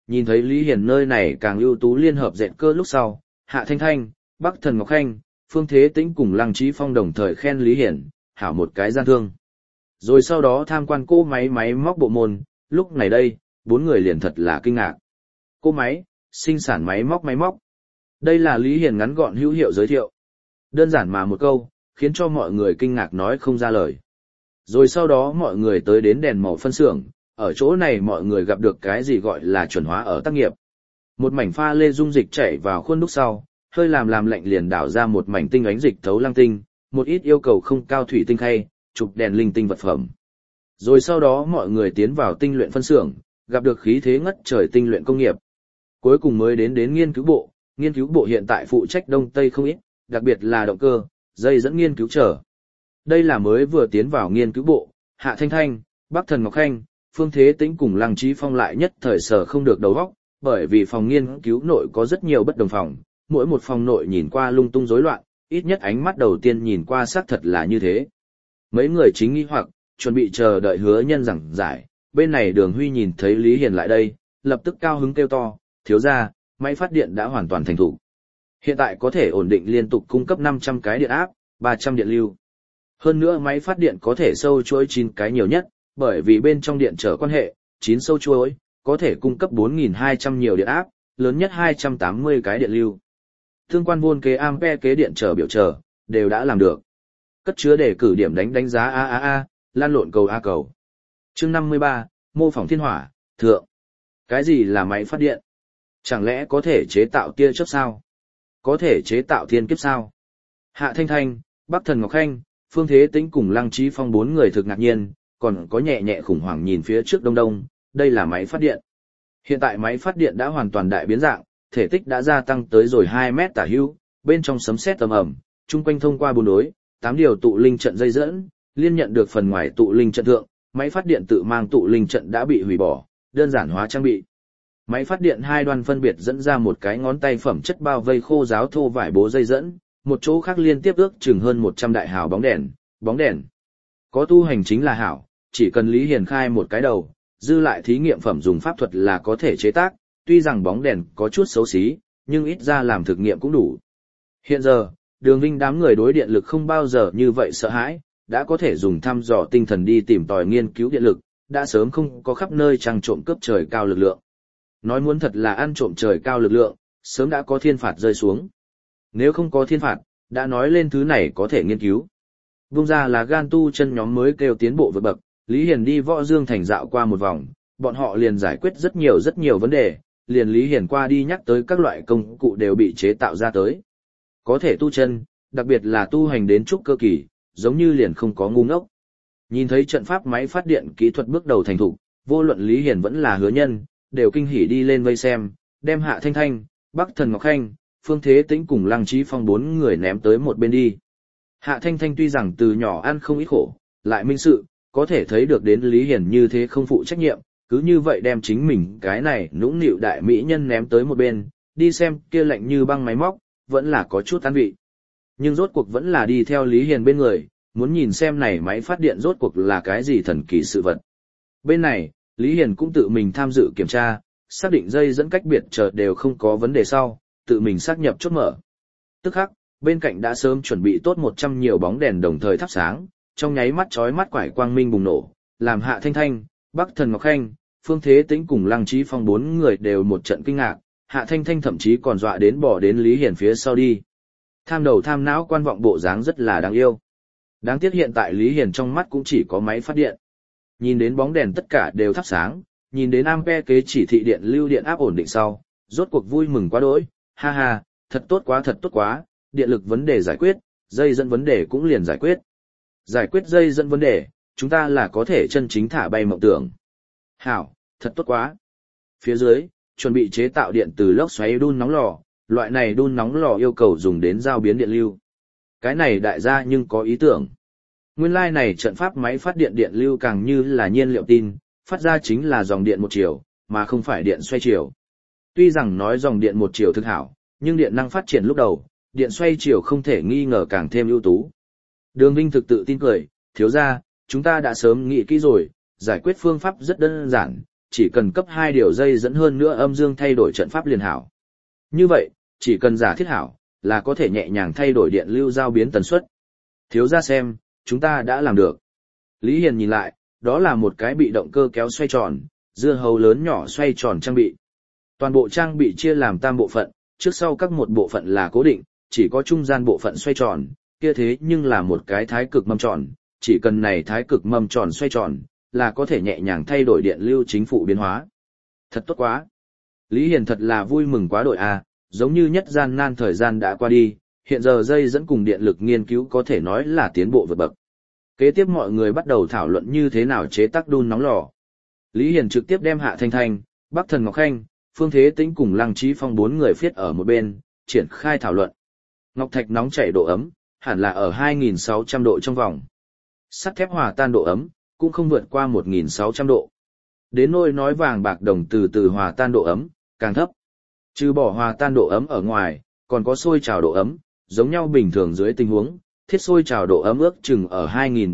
Nhìn thấy Lý Hiền nơi này càng ưu tú liên hợp dệt cơ lúc sau, Hạ Thanh Thanh, Bắc Thần Ngọc Khanh, Phương Thế Tĩnh cùng Lăng Chí Phong đồng thời khen Lý Hiền, hảo một cái gian thương. Rồi sau đó tham quan cô máy móc bộ môn, lúc này đây, 4 người liền thật là kinh ngạc. Cô máy, sinh sản máy móc. Đây là Lý Hiền ngắn gọn hữu hiệu giới thiệu. Đơn giản mà một câu, khiến cho mọi người kinh ngạc nói không ra lời. Rồi sau đó mọi người tới đến đèn màu phân xưởng, ở chỗ này mọi người gặp được cái gì gọi là chuẩn hóa ở tác nghiệp. Một mảnh pha lê dung dịch chảy vào khuôn đúc sau, hơi làm lạnh liền đảo ra một mảnh tinh ánh dịch thấu lăng tinh, một ít yêu cầu không cao thủy tinh khay, chụp đèn linh tinh vật phẩm. Rồi sau đó mọi người tiến vào tinh luyện phân xưởng, gặp được khí thế ngất trời tinh luyện công nghiệp. Cuối cùng mới đến nghiên cứu bộ hiện tại phụ trách đông tây không ít, đặc biệt là động cơ, dây dẫn nghiên cứu trở. Đây là mới vừa tiến vào nghiên cứu bộ, Hạ Thanh Thanh, Bắc Thần Ngọc Khanh, Phương Thế Tĩnh cùng Lăng Chí Phong lại nhất thời sở không được đầu óc, bởi vì phòng nghiên cứu nội có rất nhiều bất đồng phòng, mỗi một phòng nội nhìn qua lung tung rối loạn, ít nhất ánh mắt đầu tiên nhìn qua xác thật là như thế. Mấy người chính nghi hoặc, chuẩn bị chờ đợi Hứa Nhân giảng giải, bên này Đường Huy nhìn thấy Lý Hiền lại đây, lập tức cao hứng kêu to, thiếu gia, máy phát điện đã hoàn toàn thành thủ. Hiện tại có thể ổn định liên tục cung cấp 500 cái điện áp, 300 điện lưu. Hơn nữa máy phát điện có thể sâu chuỗi 9 cái nhiều nhất, bởi vì bên trong điện trở quan hệ, 9 sâu chuỗi, có thể cung cấp 4.200 nhiều điện áp, lớn nhất 280 cái điện lưu. Tương quan vôn kế ampere kế điện trở biểu trở, đều đã làm được. Cất chứa để cử điểm đánh giá lan lộn cầu A cầu. Chương 53, mô phỏng thiên hỏa, thượng. Cái gì là máy phát điện? Chẳng lẽ có thể chế tạo tia chớp sao? Có thể chế tạo thiên kiếp sao? Hạ Thanh Thanh, Bắc Thần Ngọc Khanh, Phương Thế Tĩnh cùng Lăng Chí Phong 4 người thực ngạc nhiên, còn có nhẹ khủng hoảng nhìn phía trước đông, đây là máy phát điện. Hiện tại máy phát điện đã hoàn toàn đại biến dạng, thể tích đã gia tăng tới rồi 2 mét tả hữu, bên trong sấm sét tầm ẩm, chung quanh thông qua 4 đối, 8 điều tụ linh trận dây dẫn, liên nhận được phần ngoài tụ linh trận thượng, máy phát điện tự mang tụ linh trận đã bị hủy bỏ, đơn giản hóa trang bị. Máy phát điện hai đoan phân biệt dẫn ra một cái ngón tay phẩm chất bao vây khô ráo thô vải bố dây dẫn, một chỗ khác liên tiếp ước chừng hơn 100 đại hào bóng đèn. Có tu hành chính là hảo, chỉ cần Lý Hiền khai một cái đầu, dư lại thí nghiệm phẩm dùng pháp thuật là có thể chế tác, tuy rằng bóng đèn có chút xấu xí, nhưng ít ra làm thực nghiệm cũng đủ. Hiện giờ, Đường Vinh đám người đối điện lực không bao giờ như vậy sợ hãi, đã có thể dùng thăm dò tinh thần đi tìm tòi nghiên cứu điện lực, đã sớm không có khắp nơi trăng trộm cướp trời cao lực lượng. Nói muốn thật là ăn trộm trời cao lực lượng, sớm đã có thiên phạt rơi xuống. Nếu không có thiên phạt, đã nói lên thứ này có thể nghiên cứu. Vung ra là gan tu chân nhóm mới kêu tiến bộ vượt bậc, Lý Hiền đi Võ Dương thành dạo qua một vòng, bọn họ liền giải quyết rất nhiều vấn đề, liền Lý Hiền qua đi nhắc tới các loại công cụ đều bị chế tạo ra tới. Có thể tu chân, đặc biệt là tu hành đến trúc cơ kỳ, giống như liền không có ngu ngốc. Nhìn thấy trận pháp máy phát điện kỹ thuật bước đầu thành thục, vô luận Lý Hiền vẫn là Hứa Nhân, đều kinh hỉ đi lên vây xem, đem Hạ Thanh Thanh, Bắc Thần Ngọc Khanh, Phương Thế Tĩnh cùng Lăng Chí Phong 4 người ném tới một bên đi. Hạ Thanh Thanh tuy rằng từ nhỏ ăn không ít khổ, lại minh sự, có thể thấy được đến Lý Hiền như thế không phụ trách nhiệm, cứ như vậy đem chính mình cái này nũng nịu đại mỹ nhân ném tới một bên, đi xem kia lạnh như băng máy móc, vẫn là có chút an vị. Nhưng rốt cuộc vẫn là đi theo Lý Hiền bên người, muốn nhìn xem này máy phát điện rốt cuộc là cái gì thần kỳ sự vật. Bên này, Lý Hiền cũng tự mình tham dự kiểm tra, xác định dây dẫn cách biệt chờ đều không có vấn đề sau, tự mình xác nhập chốt mở. Tức khắc, bên cạnh đã sớm chuẩn bị tốt 100 nhiều bóng đèn đồng thời thắp sáng, trong nháy mắt chói mắt quải quang minh bùng nổ, làm Hạ Thanh Thanh, Bắc Thần Ngọc Khanh, Phương Thế Tĩnh cùng Lăng Chí Phong 4 người đều một trận kinh ngạc, Hạ Thanh Thanh thậm chí còn dọa đến bỏ đến Lý Hiền phía sau đi. Tham đầu tham não quan vọng bộ dáng rất là đáng yêu. Đáng tiếc hiện tại Lý Hiền trong mắt cũng chỉ có máy phát điện. Nhìn đến bóng đèn tất cả đều thắp sáng, nhìn đến ampere kế chỉ thị điện lưu điện áp ổn định sau, rốt cuộc vui mừng quá đỗi, ha ha, thật tốt quá, điện lực vấn đề giải quyết, dây dẫn vấn đề cũng liền giải quyết. Giải quyết dây dẫn vấn đề, chúng ta là có thể chân chính thả bay mộng tưởng. Hảo, thật tốt quá. Phía dưới, chuẩn bị chế tạo điện từ lốc xoáy đun nóng lò, loại này đun nóng lò yêu cầu dùng đến giao biến điện lưu. Cái này đại gia nhưng có ý tưởng. Nguyên lai này trận pháp máy phát điện điện lưu càng như là nhiên liệu tin, phát ra chính là dòng điện một chiều, mà không phải điện xoay chiều. Tuy rằng nói dòng điện một chiều thực hảo, nhưng điện năng phát triển lúc đầu, điện xoay chiều không thể nghi ngờ càng thêm ưu tú. Đường Vinh thực tự tin cười, thiếu gia, chúng ta đã sớm nghĩ kỹ rồi, giải quyết phương pháp rất đơn giản, chỉ cần cấp 2 điều dây dẫn hơn nữa âm dương thay đổi trận pháp liền hảo. Như vậy, chỉ cần giả thiết hảo, là có thể nhẹ nhàng thay đổi điện lưu giao biến tần suất. Thiếu gia xem, chúng ta đã làm được. Lý Hiền nhìn lại, đó là một cái bị động cơ kéo xoay tròn, dưa hấu lớn nhỏ xoay tròn trang bị. Toàn bộ trang bị chia làm tam bộ phận, trước sau các một bộ phận là cố định, chỉ có trung gian bộ phận xoay tròn, kia thế nhưng là một cái thái cực mâm tròn, chỉ cần này thái cực mâm tròn xoay tròn, là có thể nhẹ nhàng thay đổi điện lưu chính phụ biến hóa. Thật tốt quá. Lý Hiền thật là vui mừng quá đội a, giống như nhất gian nan thời gian đã qua đi, hiện giờ dây dẫn cùng điện lực nghiên cứu có thể nói là tiến bộ vượt bậc. Kế tiếp mọi người bắt đầu thảo luận như thế nào chế tác đun nóng lò. Lý Hiền trực tiếp đem Hạ Thanh Thanh, Bắc Thần Ngọc Khanh, Phương Thế Tĩnh cùng Lăng Chí Phong 4 người phiết ở một bên, triển khai thảo luận. Ngọc thạch nóng chảy độ ấm, hẳn là ở 2.600 độ trong vòng. Sắt thép hòa tan độ ấm, cũng không vượt qua 1.600 độ. Đến nỗi nói vàng bạc đồng từ từ hòa tan độ ấm, càng thấp. Trừ bỏ hòa tan độ ấm ở ngoài, còn có sôi trào độ ấm, giống nhau bình thường dưới tình huống, thiết sôi trào độ ấm ước chừng ở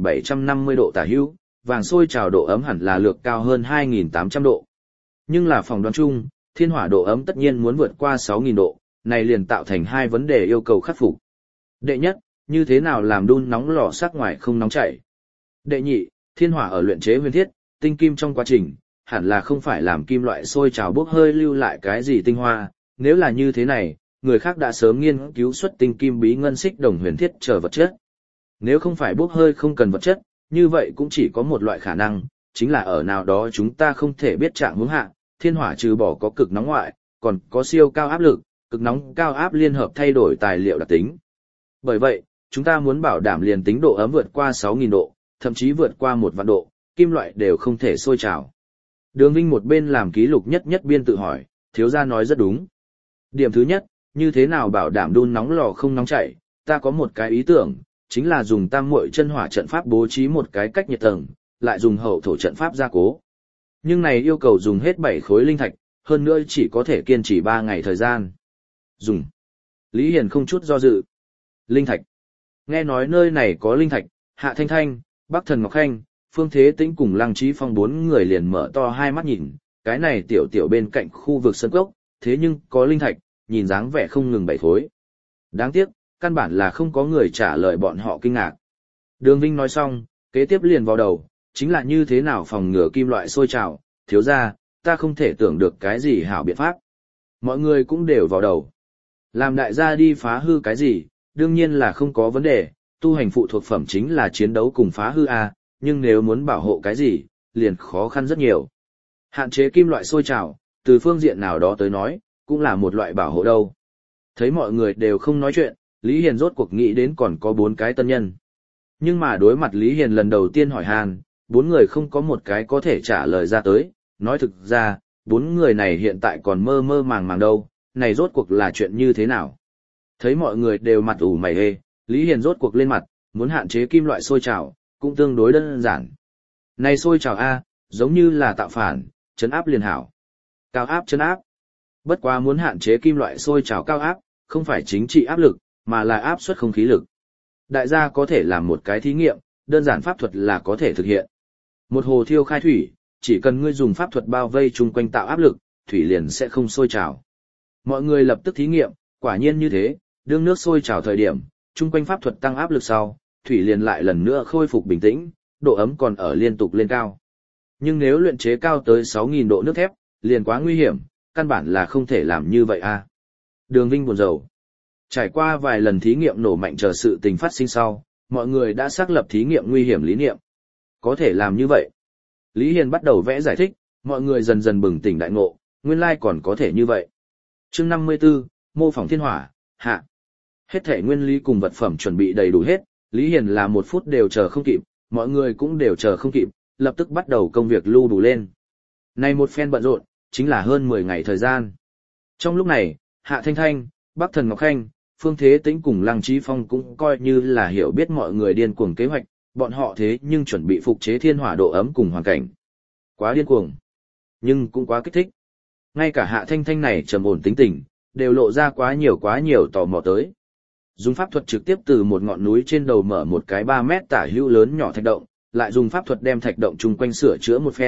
2.750 độ tả hữu, vàng sôi trào độ ấm hẳn là lược cao hơn 2.800 độ. Nhưng là phỏng đoán chung, thiên hỏa độ ấm tất nhiên muốn vượt qua 6.000 độ, này liền tạo thành hai vấn đề yêu cầu khắc phục. Đệ nhất, như thế nào làm đun nóng lò sắc ngoài không nóng chảy. Đệ nhị, thiên hỏa ở luyện chế huyền thiết, tinh kim trong quá trình, hẳn là không phải làm kim loại sôi trào bốc hơi lưu lại cái gì tinh hoa, nếu là như thế này, người khác đã sớm nghiên cứu xuất tinh kim bí ngân xích đồng huyền thiết trở vật chất. Nếu không phải bốc hơi không cần vật chất, như vậy cũng chỉ có một loại khả năng, chính là ở nào đó chúng ta không thể biết trạng hướng hạ, thiên hỏa trừ bỏ có cực nóng ngoại, còn có siêu cao áp lực, cực nóng cao áp liên hợp thay đổi tài liệu đặc tính. Bởi vậy, chúng ta muốn bảo đảm liền tính độ ấm vượt qua 6.000 độ, thậm chí vượt qua 1.000 độ, kim loại đều không thể sôi trào. Đường Vinh một bên làm ký lục nhất biên tự hỏi, thiếu gia nói rất đúng. Điểm thứ nhất, như thế nào bảo đảm đun nóng lò không nóng chảy, ta có một cái ý tưởng, chính là dùng tam muội chân hỏa trận pháp bố trí một cái cách nhiệt tầng, lại dùng hậu thổ trận pháp gia cố. Nhưng này yêu cầu dùng hết 7 khối linh thạch, hơn nữa chỉ có thể kiên trì 3 ngày thời gian. Dùng. Lý Hiền không chút do dự. Linh thạch. Nghe nói nơi này có linh thạch, Hạ Thanh Thanh, Bắc Thần Ngọc Khanh, Phương Thế Tĩnh cùng Lăng Chí Phong 4 người liền mở to hai mắt nhìn, cái này tiểu bên cạnh khu vực sân cốc, thế nhưng có linh thạch, nhìn dáng vẻ không ngừng 7 khối. Đáng tiếc, căn bản là không có người trả lời bọn họ kinh ngạc. Đường Vinh nói xong, kế tiếp liền vào đầu, chính là như thế nào phòng ngừa kim loại sôi trào, thiếu gia, ta không thể tưởng được cái gì hảo biện pháp. Mọi người cũng đều vào đầu. Làm đại gia đi phá hư cái gì, đương nhiên là không có vấn đề, tu hành phụ thuộc phẩm chính là chiến đấu cùng phá hư a, nhưng nếu muốn bảo hộ cái gì, liền khó khăn rất nhiều. Hạn chế kim loại sôi trào, từ phương diện nào đó tới nói, cũng là một loại bảo hộ đâu. Thấy mọi người đều không nói chuyện, Lý Hiền rốt cuộc nghĩ đến còn có 4 cái tân nhân. Nhưng mà đối mặt Lý Hiền lần đầu tiên hỏi han, 4 người không có một cái có thể trả lời ra tới, nói thực ra, 4 người này hiện tại còn mơ mơ màng đâu, này rốt cuộc là chuyện như thế nào. Thấy mọi người đều mặt ủ mày hê, Lý Hiền rốt cuộc lên mặt, muốn hạn chế kim loại sôi trào, cũng tương đối đơn giản. Này sôi trào A, giống như là tạo phản, chấn áp liền hảo. Cao áp chấn áp. Bất quá muốn hạn chế kim loại sôi trào cao áp, không phải chính trị áp lực, mà là áp suất không khí lực. Đại gia có thể làm một cái thí nghiệm, đơn giản pháp thuật là có thể thực hiện. Một hồ thiêu khai thủy, chỉ cần ngươi dùng pháp thuật bao vây chung quanh tạo áp lực, thủy liền sẽ không sôi trào. Mọi người lập tức thí nghiệm, quả nhiên như thế, đương nước sôi trào thời điểm, chung quanh pháp thuật tăng áp lực sau, thủy liền lại lần nữa khôi phục bình tĩnh, độ ấm còn ở liên tục lên cao. Nhưng nếu luyện chế cao tới 6.000 độ nước thép, liền quá nguy hiểm, căn bản là không thể làm như vậy a. Đường Vinh buồn rầu. Trải qua vài lần thí nghiệm nổ mạnh chờ sự tình phát sinh sau, mọi người đã xác lập thí nghiệm nguy hiểm lý niệm. Có thể làm như vậy. Lý Hiền bắt đầu vẽ giải thích, mọi người dần dần bừng tỉnh đại ngộ, nguyên lai còn có thể như vậy. Chương 54, mô phỏng thiên hỏa, hạ. Hết thể nguyên lý cùng vật phẩm chuẩn bị đầy đủ hết, Lý Hiền là 1 phút đều chờ không kịp, mọi người cũng đều chờ không kịp, lập tức bắt đầu công việc lưu đủ lên. Này một phen bận rộn, chính là hơn 10 ngày thời gian. Trong lúc này, Hạ Thanh Thanh, Bắc Thần Ngọc Khanh, Phương Thế Tĩnh cùng Lăng Chí Phong cũng coi như là hiểu biết mọi người điên cuồng kế hoạch, bọn họ thế nhưng chuẩn bị phục chế thiên hỏa độ ấm cùng hoàn cảnh. Quá điên cuồng, nhưng cũng quá kích thích. Ngay cả Hạ Thanh Thanh này trầm ổn tính tình, đều lộ ra quá nhiều tò mò tới. Dùng pháp thuật trực tiếp từ một ngọn núi trên đầu mở một cái 3 mét tả hữu lớn nhỏ thạch động, lại dùng pháp thuật đem thạch động chung quanh sửa chữa một phen,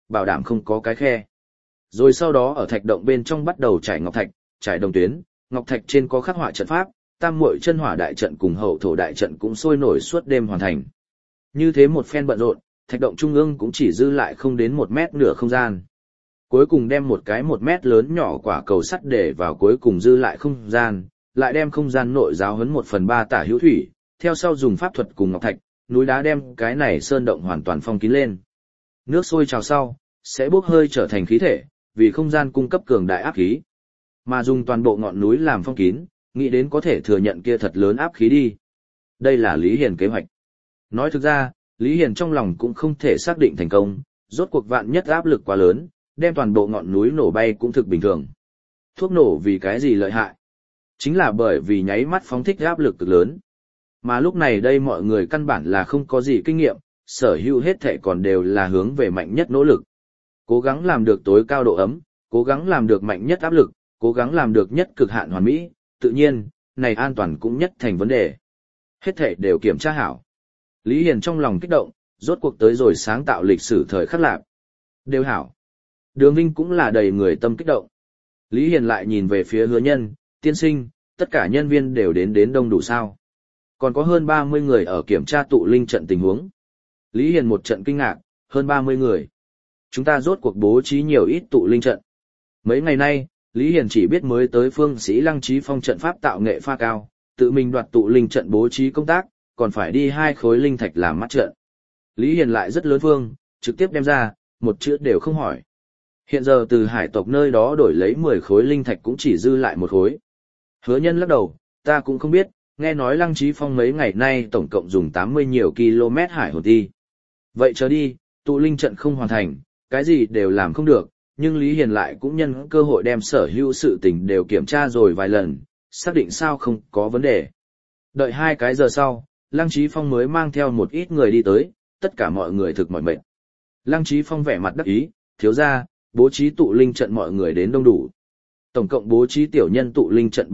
bảo đảm không có cái khe. Rồi sau đó ở thạch động bên trong bắt đầu trải ngọc thạch, trải đồng tuyến, ngọc thạch trên có khắc họa trận pháp, tam muội chân hỏa đại trận cùng hậu thổ đại trận cũng sôi nổi suốt đêm hoàn thành. Như thế một phen bận rộn, thạch động trung ương cũng chỉ dư lại không đến 1 mét nửa không gian. Cuối cùng đem một cái 1 mét lớn nhỏ quả cầu sắt để vào cuối cùng dư lại không gian, lại đem không gian nội giáo huấn 1/3 tả hữu thủy, theo sau dùng pháp thuật cùng ngọc thạch, núi đá đem cái này sơn động hoàn toàn phong kín lên. Nước sôi trào sau, sẽ bốc hơi trở thành khí thể, vì không gian cung cấp cường đại áp khí. Mà dùng toàn bộ ngọn núi làm phong kín, nghĩ đến có thể thừa nhận kia thật lớn áp khí đi. Đây là Lý Hiền kế hoạch. Nói thực ra, Lý Hiền trong lòng cũng không thể xác định thành công, rốt cuộc vạn nhất áp lực quá lớn, đem toàn bộ ngọn núi nổ bay cũng thực bình thường. Thuốc nổ vì cái gì lợi hại? Chính là bởi vì nháy mắt phóng thích áp lực cực lớn. Mà lúc này đây mọi người căn bản là không có gì kinh nghiệm, sở hữu hết thảy còn đều là hướng về mạnh nhất nỗ lực. Cố gắng làm được tối cao độ ấm, cố gắng làm được mạnh nhất áp lực, cố gắng làm được nhất cực hạn hoàn mỹ, tự nhiên, này an toàn cũng nhất thành vấn đề. Hết thảy đều kiểm tra hảo. Lý Hiền trong lòng kích động, rốt cuộc tới rồi sáng tạo lịch sử thời khắc lạc. Đều hảo. Đường Vinh cũng là đầy người tâm kích động. Lý Hiền lại nhìn về phía Hứa Nhân, tiên sinh, tất cả nhân viên đều đến đông đủ sao. Còn có hơn 30 người ở kiểm tra tụ linh trận tình huống. Lý Hiền một trận kinh ngạc, hơn 30 người. Chúng ta rốt cuộc bố trí nhiều ít tụ linh trận. Mấy ngày nay, Lý Hiền chỉ biết mới tới phương sĩ Lăng Chí Phong trận pháp tạo nghệ pha cao, tự mình đoạt tụ linh trận bố trí công tác, còn phải đi 2 khối linh thạch làm mắt trận. Lý Hiền lại rất lớn phương, trực tiếp đem ra, một chữ đều không hỏi. Hiện giờ từ hải tộc nơi đó đổi lấy 10 khối linh thạch cũng chỉ dư lại 1 khối. Hứa Nhân lắc đầu, ta cũng không biết, nghe nói Lăng Chí Phong mấy ngày nay tổng cộng dùng 80 nhiều km hải hồn ti. Vậy chờ đi, tụ linh trận không hoàn thành, cái gì đều làm không được, nhưng Lý Hiền lại cũng nhân cơ hội đem sở hữu sự tình đều kiểm tra rồi vài lần, xác định sao không có vấn đề. Đợi 2 cái giờ sau, Lăng Chí Phong mới mang theo một ít người đi tới, tất cả mọi người thực mỏi mệt. Lăng Chí Phong vẻ mặt đắc ý, thiếu ra, bố trí tụ linh trận mọi người đến đông đủ. Tổng cộng bố trí tiểu nhân tụ linh trận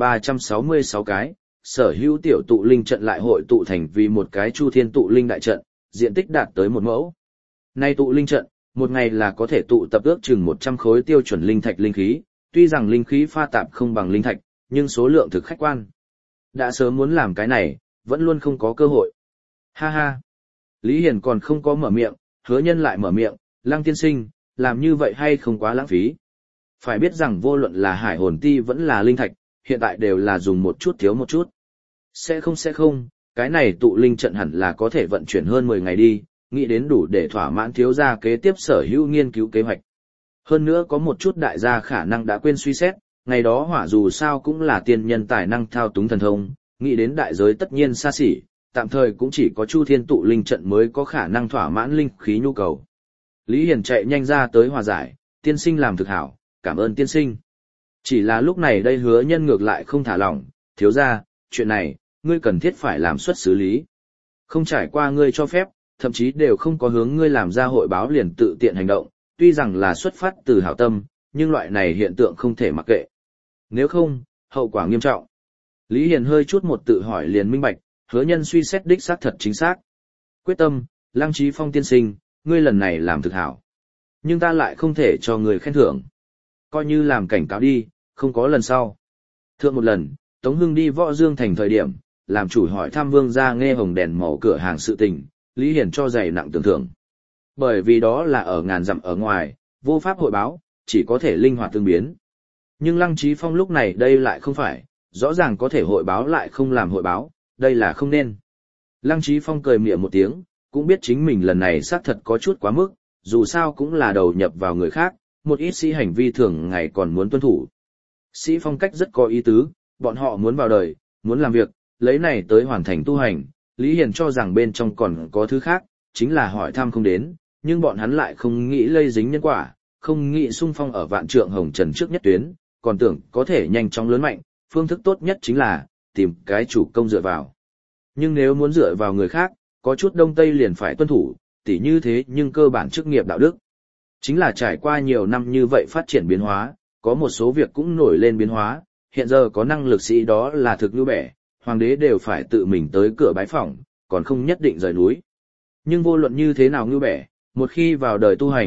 366 cái, sở hữu tiểu tụ linh trận lại hội tụ thành vì một cái chu thiên tụ linh đại trận, diện tích đạt tới 1 mẫu. Nay tụ linh trận, một ngày là có thể tụ tập ước chừng 100 khối tiêu chuẩn linh thạch linh khí, tuy rằng linh khí pha tạp không bằng linh thạch, nhưng số lượng thực khách quan. Đã sớm muốn làm cái này, vẫn luôn không có cơ hội. Ha ha. Lý Hiền còn không có mở miệng, Hứa Nhân lại mở miệng, Lăng tiên sinh, làm như vậy hay không quá lãng phí. Phải biết rằng vô luận là hải hồn ti vẫn là linh thạch, hiện tại đều là dùng một chút thiếu một chút. Sẽ không, cái này tụ linh trận hẳn là có thể vận chuyển hơn 10 ngày đi, nghĩ đến đủ để thỏa mãn thiếu gia kế tiếp sở hữu nghiên cứu kế hoạch. Hơn nữa có một chút đại gia khả năng đã quên suy xét, ngày đó hỏa dù sao cũng là tiên nhân tài năng thao túng thần thông, nghĩ đến đại giới tất nhiên xa xỉ, tạm thời cũng chỉ có Chu Thiên tụ linh trận mới có khả năng thỏa mãn linh khí nhu cầu. Lý Hiền chạy nhanh ra tới hòa giải, tiên sinh làm thực hảo, cảm ơn tiên sinh. Chỉ là lúc này đây Hứa Nhân ngược lại không thả lỏng, thiếu gia, chuyện này, ngươi cần thiết phải làm xuất xử lý. Không trải qua ngươi cho phép, thậm chí đều không có hướng ngươi làm ra hội báo liền tự tiện hành động, tuy rằng là xuất phát từ hảo tâm, nhưng loại này hiện tượng không thể mặc kệ. Nếu không, hậu quả nghiêm trọng. Lý Hiền hơi chút một tự hỏi liền minh bạch, Hứa Nhân suy xét đích xác thật chính xác. Quyết tâm, Lăng Chí Phong tiên sinh, ngươi lần này làm thực hảo. Nhưng ta lại không thể cho người khen thưởng. Coi như làm cảnh cáo đi, không có lần sau. Thượng một lần, Tống Hưng đi Võ Dương thành thời điểm, làm chủ hỏi thăm Vương gia nghe hồng đèn màu cửa hàng sự tình, Lý Hiền cho dày nặng tưởng thưởng. Bởi vì đó là ở ngàn dặm ở ngoài, vô pháp hội báo, chỉ có thể linh hoạt tương biến. Nhưng Lăng Chí Phong lúc này đây lại không phải, rõ ràng có thể hội báo lại không làm hội báo, đây là không nên. Lăng Chí Phong cười mỉa một tiếng, cũng biết chính mình lần này xác thật có chút quá mức, dù sao cũng là đầu nhập vào người khác, một ít sĩ hành vi thường ngày còn muốn tuân thủ. Sĩ phong cách rất có ý tứ, bọn họ muốn vào đời, muốn làm việc, lấy này tới hoàn thành tu hành, Lý Hiền cho rằng bên trong còn có thứ khác, chính là hỏi thăm không đến, nhưng bọn hắn lại không nghĩ lây dính nhân quả, không nghĩ xung phong ở vạn trượng hồng trần trước nhất tuyến, còn tưởng có thể nhanh chóng lớn mạnh, phương thức tốt nhất chính là tìm cái chủ công dựa vào. Nhưng nếu muốn dựa vào người khác, có chút đông tây liền phải tuân thủ, tỉ như thế nhưng cơ bản chức nghiệp đạo đức. Chính là trải qua nhiều năm như vậy phát triển biến hóa, có một số việc cũng nổi lên biến hóa, hiện giờ có năng lực sĩ đó là thực như bẻ, hoàng đế đều phải tự mình tới cửa bái phỏng, còn không nhất định rời núi. Nhưng vô luận như thế nào như bẻ, một khi vào đời tu hành,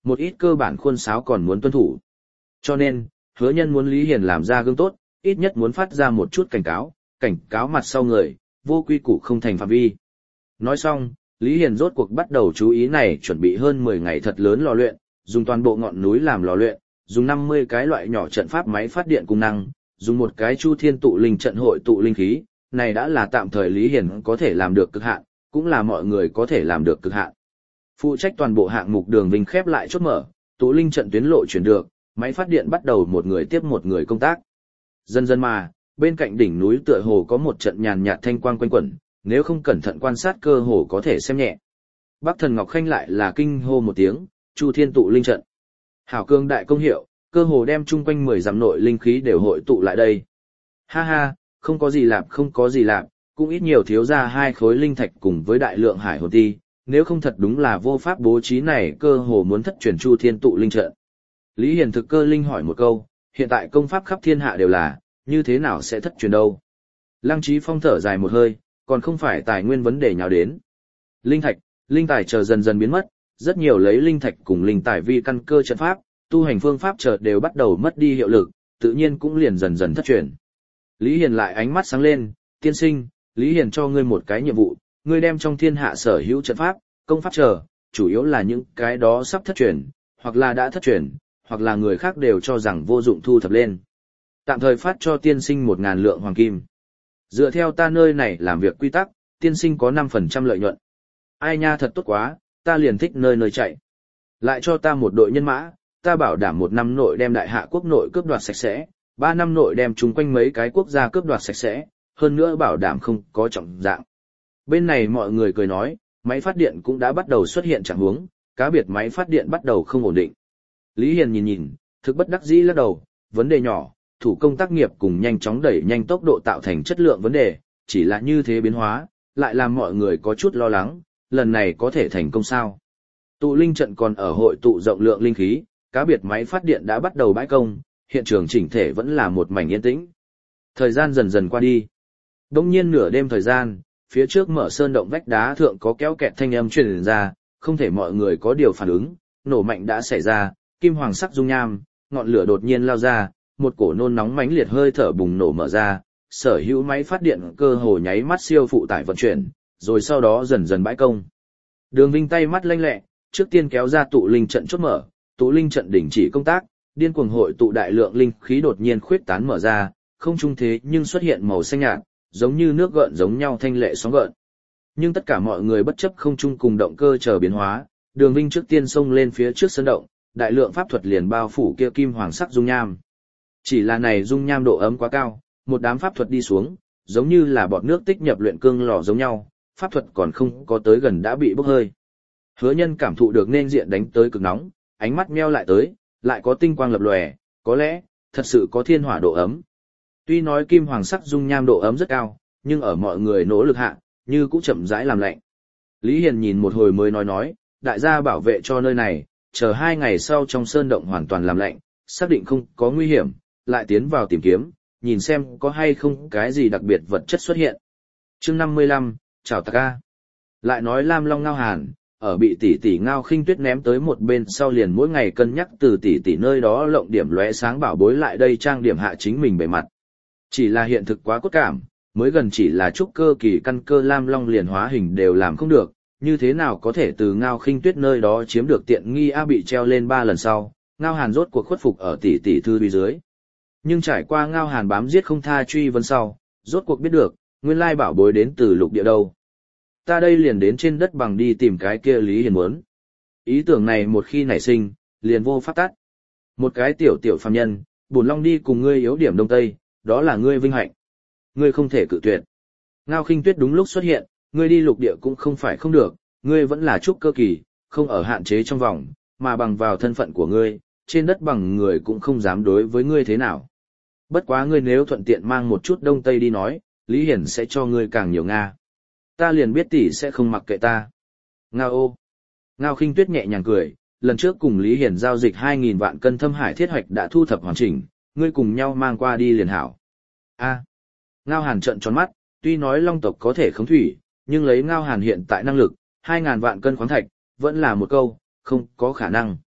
một ít cơ bản khuôn sáo còn muốn tuân thủ. Cho nên, Hứa Nhân muốn Lý Hiền làm ra gương tốt, ít nhất muốn phát ra một chút cảnh cáo mặt sau người, vô quy củ không thành phạm vi. Nói xong, Lý Hiền rốt cuộc bắt đầu chú ý này, chuẩn bị hơn 10 ngày thật lớn lò luyện, dùng toàn bộ ngọn núi làm lò luyện, dùng 50 cái loại nhỏ trận pháp máy phát điện cung năng, dùng một cái Chu Thiên tụ linh trận hội tụ linh khí, này đã là tạm thời Lý Hiền có thể làm được cực hạn, cũng là mọi người có thể làm được cực hạn. Phụ trách toàn bộ hạng mục Đường Vinh khép lại chốt mở, tụ linh trận tuyến lộ chuyển được, máy phát điện bắt đầu một người tiếp một người công tác. Dần dần mà, bên cạnh đỉnh núi tựa hồ có một trận nhàn nhạt thanh quang quanh quẩn, nếu không cẩn thận quan sát cơ hồ có thể xem nhẹ. Bắc Thần Ngọc Khanh lại là kinh hô một tiếng, Chu Thiên tụ linh trận. Hảo cương đại công hiệu, cơ hồ đem chung quanh 10 dặm nội linh khí đều hội tụ lại đây. Ha ha, không có gì lạp, cũng ít nhiều thiếu ra 2 khối linh thạch cùng với đại lượng hải hồn ti, nếu không thật đúng là vô pháp bố trí này cơ hồ muốn thất truyền Chu Thiên tụ linh trận. Lý Hiền thực cơ linh hỏi một câu, hiện tại công pháp khắp thiên hạ đều là, như thế nào sẽ thất truyền đâu? Lăng Chí Phong thở dài một hơi, còn không phải tài nguyên vấn đề nhào đến. Linh thạch, linh tài chờ dần dần biến mất, rất nhiều lấy linh thạch cùng linh tài vi căn cơ trận pháp, tu hành phương pháp chờ đều bắt đầu mất đi hiệu lực, tự nhiên cũng liền dần dần thất truyền. Lý Hiền lại ánh mắt sáng lên, tiên sinh, Lý Hiền cho ngươi một cái nhiệm vụ, ngươi đem trong thiên hạ sở hữu trận pháp, công pháp chờ, chủ yếu là những cái đó sắp thất truyền, hoặc là đã thất truyền, hoặc là người khác đều cho rằng vô dụng thu thập lên. Tạm thời phát cho tiên sinh 1.000 lượng hoàng kim. Dựa theo ta nơi này làm việc quy tắc, tiên sinh có 5% lợi nhuận. Ai nha thật tốt quá, ta liền thích nơi nơi chạy. Lại cho ta một đội nhân mã, ta bảo đảm 1 năm nội đem đại hạ quốc nội cướp đoạt sạch sẽ, 3 năm nội đem chung quanh mấy cái quốc gia cướp đoạt sạch sẽ, hơn nữa bảo đảm không có trọng dạng. Bên này mọi người cười nói, máy phát điện cũng đã bắt đầu xuất hiện trạng huống, cá biệt máy phát điện bắt đầu không ổn định. Lý Hiền nhìn, thực bất đắc dĩ lắc đầu, vấn đề nhỏ, thủ công tác nghiệp cùng nhanh chóng đẩy nhanh tốc độ tạo thành chất lượng vấn đề, chỉ là như thế biến hóa, lại làm mọi người có chút lo lắng, lần này có thể thành công sao? Tụ linh trận còn ở hội tụ rộng lượng linh khí, cá biệt máy phát điện đã bắt đầu bãi công, hiện trường chỉnh thể vẫn là một mảnh yên tĩnh. Thời gian dần dần qua đi. Đông nhiên nửa đêm thời gian, phía trước mở sơn động vách đá thượng có kéo kẹt thanh âm truyền ra, không thể mọi người có điều phản ứng, nổ mạnh đã xảy ra, kim hoàng sắc dung nham, ngọn lửa đột nhiên lao ra, một cổ nôn nóng mãnh liệt hơi thở bùng nổ mở ra, sở hữu máy phát điện cơ hồ nháy mắt siêu phụ tải vận chuyển, rồi sau đó dần dần bãi công. Đường Vinh tay mắt lanh lẹ, trước tiên kéo ra tụ linh trận chốt mở, tụ linh trận đình chỉ công tác, điên cuồng hội tụ đại lượng linh khí đột nhiên khuyết tán mở ra, không trung thế nhưng xuất hiện màu xanh nhạt, giống như nước gợn giống nhau thanh lệ sóng gợn. Nhưng tất cả mọi người bất chấp không trung cùng động cơ chờ biến hóa, Đường Vinh trước tiên xông lên phía trước sân động, đại lượng pháp thuật liền bao phủ kia kim hoàng sắc dung nham. Chỉ là này dung nham độ ấm quá cao, một đám pháp thuật đi xuống, giống như là bọt nước tích nhập luyện cương lò giống nhau, pháp thuật còn không có tới gần đã bị bốc hơi. Hứa Nhân cảm thụ được nên diện đánh tới cực nóng, ánh mắt meo lại tới, lại có tinh quang lập lòe, có lẽ, thật sự có thiên hỏa độ ấm. Tuy nói kim hoàng sắc dung nham độ ấm rất cao, nhưng ở mọi người nỗ lực hạ, như cũng chậm rãi làm lạnh. Lý Hiền nhìn một hồi mới nói, đại gia bảo vệ cho nơi này, chờ 2 ngày sau trong sơn động hoàn toàn làm lạnh, xác định không có nguy hiểm, lại tiến vào tìm kiếm, nhìn xem có hay không cái gì đặc biệt vật chất xuất hiện. Chương 55, chào ta ca. Lại nói Lam Long Ngao Hàn, ở bị tỷ tỷ Ngao Khinh Tuyết ném tới một bên sau liền mỗi ngày cân nhắc từ tỷ tỷ nơi đó lộng điểm lóe sáng bảo bối lại đây trang điểm hạ chính mình bề mặt. Chỉ là hiện thực quá cốt cảm, mới gần chỉ là trúc cơ kỳ căn cơ Lam Long liền hóa hình đều làm không được, như thế nào có thể từ Ngao Khinh Tuyết nơi đó chiếm được tiện nghi bị treo lên 3 lần sau, Ngao Hàn rốt cuộc khuất phục ở tỷ tỷ thư dưới. Nhưng trải qua Ngao Hàn bám giết không tha truy vấn sau, rốt cuộc biết được, nguyên lai bảo bối đến từ lục địa đâu. Ta đây liền đến trên đất bằng đi tìm cái kia Lý Hiền muốn. Ý tưởng này một khi nảy sinh, liền vô pháp tắt. Một cái tiểu phàm nhân, bổn Long đi cùng ngươi yếu điểm đông tây, đó là ngươi vinh hạnh. Ngươi không thể cự tuyệt. Ngao Khinh Tuyết đúng lúc xuất hiện, ngươi đi lục địa cũng không phải không được, ngươi vẫn là trúc cơ kỳ, không ở hạn chế trong vòng, mà bằng vào thân phận của ngươi, trên đất bằng người cũng không dám đối với ngươi thế nào. Bất quá ngươi nếu thuận tiện mang một chút đông tây đi nói, Lý Hiển sẽ cho ngươi càng nhiều Nga. Ta liền biết tỷ sẽ không mặc kệ ta. Ngao ô. Ngao Khinh Tuyết nhẹ nhàng cười, lần trước cùng Lý Hiển giao dịch 2.000 vạn cân thâm hải thiết hoạch đã thu thập hoàn chỉnh, ngươi cùng nhau mang qua đi liền hảo. A. Ngao Hàn trợn tròn mắt, tuy nói Long tộc có thể khống thủy, nhưng lấy Ngao Hàn hiện tại năng lực, 2.000 vạn cân khoáng thạch, vẫn là một câu, không có khả năng.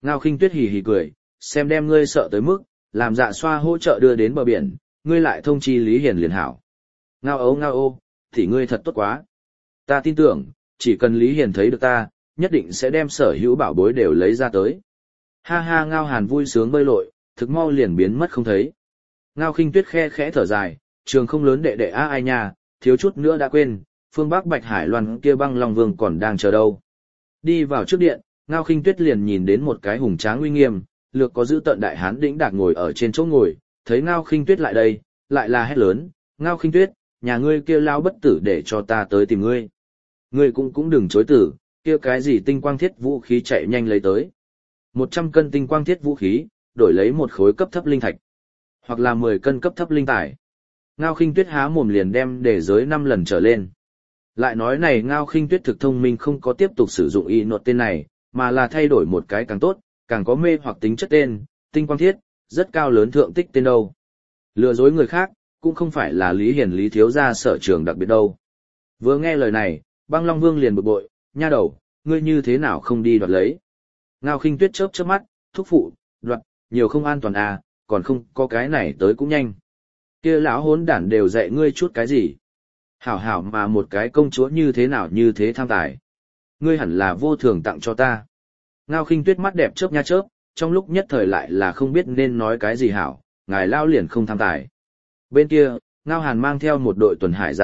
Ngao Khinh Tuyết hì hì cười, xem đem ngươi sợ tới mức, làm Dạ Xoa hỗ trợ đưa đến bờ biển, ngươi lại thông chi Lý Hiền liền hảo. Ngao ô, thì ngươi thật tốt quá. Ta tin tưởng, chỉ cần Lý Hiền thấy được ta, nhất định sẽ đem sở hữu bảo bối đều lấy ra tới. Ha ha, Ngao Hàn vui sướng bơi lội, thực mau liền biến mất không thấy. Ngao Khinh Tuyết khe khẽ thở dài, trường không lớn đệ đệ a ai nha, thiếu chút nữa đã quên, phương Bắc Bạch Hải Loan kia băng Long Vương còn đang chờ đâu. Đi vào trước điện, Ngao Khinh Tuyết liền nhìn đến một cái hùng tráng uy nghiêm, lược có giữ tận đại hán đĩnh đạc ngồi ở trên chỗ ngồi, thấy Ngao Khinh Tuyết lại đây, lại là hét lớn, Ngao Khinh Tuyết, nhà ngươi kia lao bất tử để cho ta tới tìm ngươi. Ngươi cũng đừng chối tử, kia cái gì tinh quang thiết vũ khí chạy nhanh lấy tới. 100 cân tinh quang thiết vũ khí, đổi lấy một khối cấp thấp linh thạch, hoặc là 10 cân cấp thấp linh tài. Ngao Khinh Tuyết há mồm liền đem để giới 5 lần trở lên. Lại nói này Ngao Khinh Tuyết thực thông minh không có tiếp tục sử dụng y nột tên này, mà là thay đổi một cái càng tốt, càng có mê hoặc tính chất tên, tinh quang thiết, rất cao lớn thượng tích tên đâu. Lừa dối người khác, cũng không phải là Lý Hiền Lý thiếu gia sở trường đặc biệt đâu. Vừa nghe lời này, Băng Long Vương liền bực bội, nha đầu, ngươi như thế nào không đi đoạt lấy. Ngao Khinh Tuyết chớp chớp mắt, thúc phụ, đoạt, nhiều không an toàn à, còn không có cái này tới cũng nhanh. Kia lão hỗn đản đều dạy ngươi chút cái gì. Hảo hảo mà một cái công chúa như thế nào như thế tham tài. Ngươi hẳn là vô thường tặng cho ta. Ngao Khinh Tuyết mắt đẹp chớp nha chớp, trong lúc nhất thời lại là không biết nên nói cái gì hảo, ngài lao liền không tham tài. Bên kia, Ngao Hàn mang theo một đội tuần hải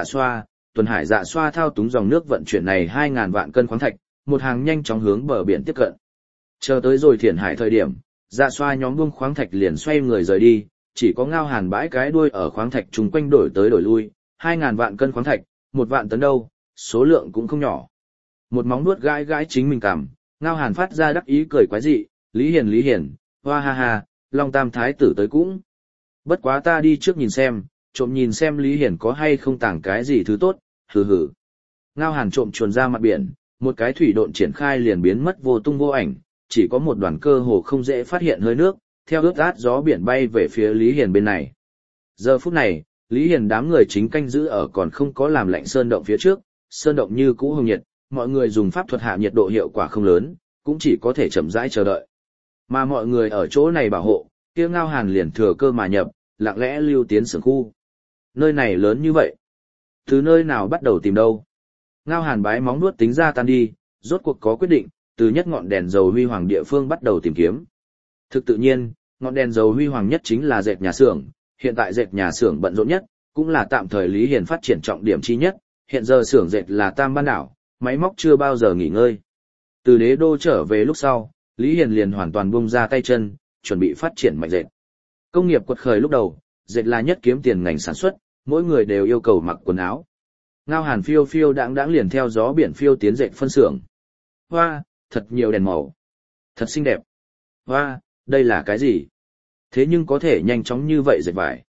dạ xoa thao túng dòng nước vận chuyển này 2.000 vạn cân khoáng thạch, một hàng nhanh chóng hướng bờ biển tiếp cận. Chờ tới rồi Thiển Hải thời điểm, dạ xoa nhóm buông khoáng thạch liền xoay người rời đi, chỉ có Ngao Hàn bãi cái đuôi ở khoáng thạch chung quanh đổi tới đổi lui, 2.000 vạn cân khoáng thạch, 1 vạn tấn đâu, số lượng cũng không nhỏ. Một móng nuốt gãi gãi chính mình cằm, Ngao Hàn phát ra đắc ý cười quái dị, Lý Hiền, hoa ha ha, Long Tam Thái tử tới cũng. Bất quá ta đi trước nhìn xem, trộm nhìn xem Lý Hiền có hay không tàng cái gì thứ tốt, hừ hừ. Ngao Hàn trộm chuồn ra mặt biển, một cái thủy độn triển khai liền biến mất vô tung vô ảnh, chỉ có một đoàn cơ hồ không dễ phát hiện hơi nước, theo ướt át gió biển bay về phía Lý Hiền bên này. Giờ phút này, Lý Hiền đám người chính canh giữ ở còn không có làm lạnh sơn động phía trước, sơn động như cũ hồng nhiệt, mọi người dùng pháp thuật hạ nhiệt độ hiệu quả không lớn, cũng chỉ có thể chậm rãi chờ đợi. Mà mọi người ở chỗ này bảo hộ, kia Ngao Hàn liền thừa cơ mà nhập, lặng lẽ lưu tiến xưởng khu. Nơi này lớn như vậy, từ nơi nào bắt đầu tìm đâu? Ngao Hàn bái móng nuốt tính ra tan đi, rốt cuộc có quyết định, từ nhất ngọn đèn dầu huy hoàng địa phương bắt đầu tìm kiếm. Thực tự nhiên, ngọn đèn dầu huy hoàng nhất chính là dệt nhà xưởng, hiện tại dệt nhà xưởng bận rộn nhất, cũng là tạm thời Lý Hiền phát triển trọng điểm chi nhất, hiện giờ xưởng dệt là Tam Ban Đảo, máy móc chưa bao giờ nghỉ ngơi. Từ đế đô trở về lúc sau, Lý Hiền liền hoàn toàn buông ra tay chân, chuẩn bị phát triển mạnh dệt. Công nghiệp quật khởi lúc đầu, dệt là nhất kiếm tiền ngành sản xuất, mỗi người đều yêu cầu mặc quần áo. Ngao Hàn phiêu phiêu đãng đãng liền theo gió biển phiêu tiến dệt phân xưởng. Hoa, thật nhiều đèn màu. Thật xinh đẹp. Hoa, đây là cái gì? Thế nhưng có thể nhanh chóng như vậy dệt vải.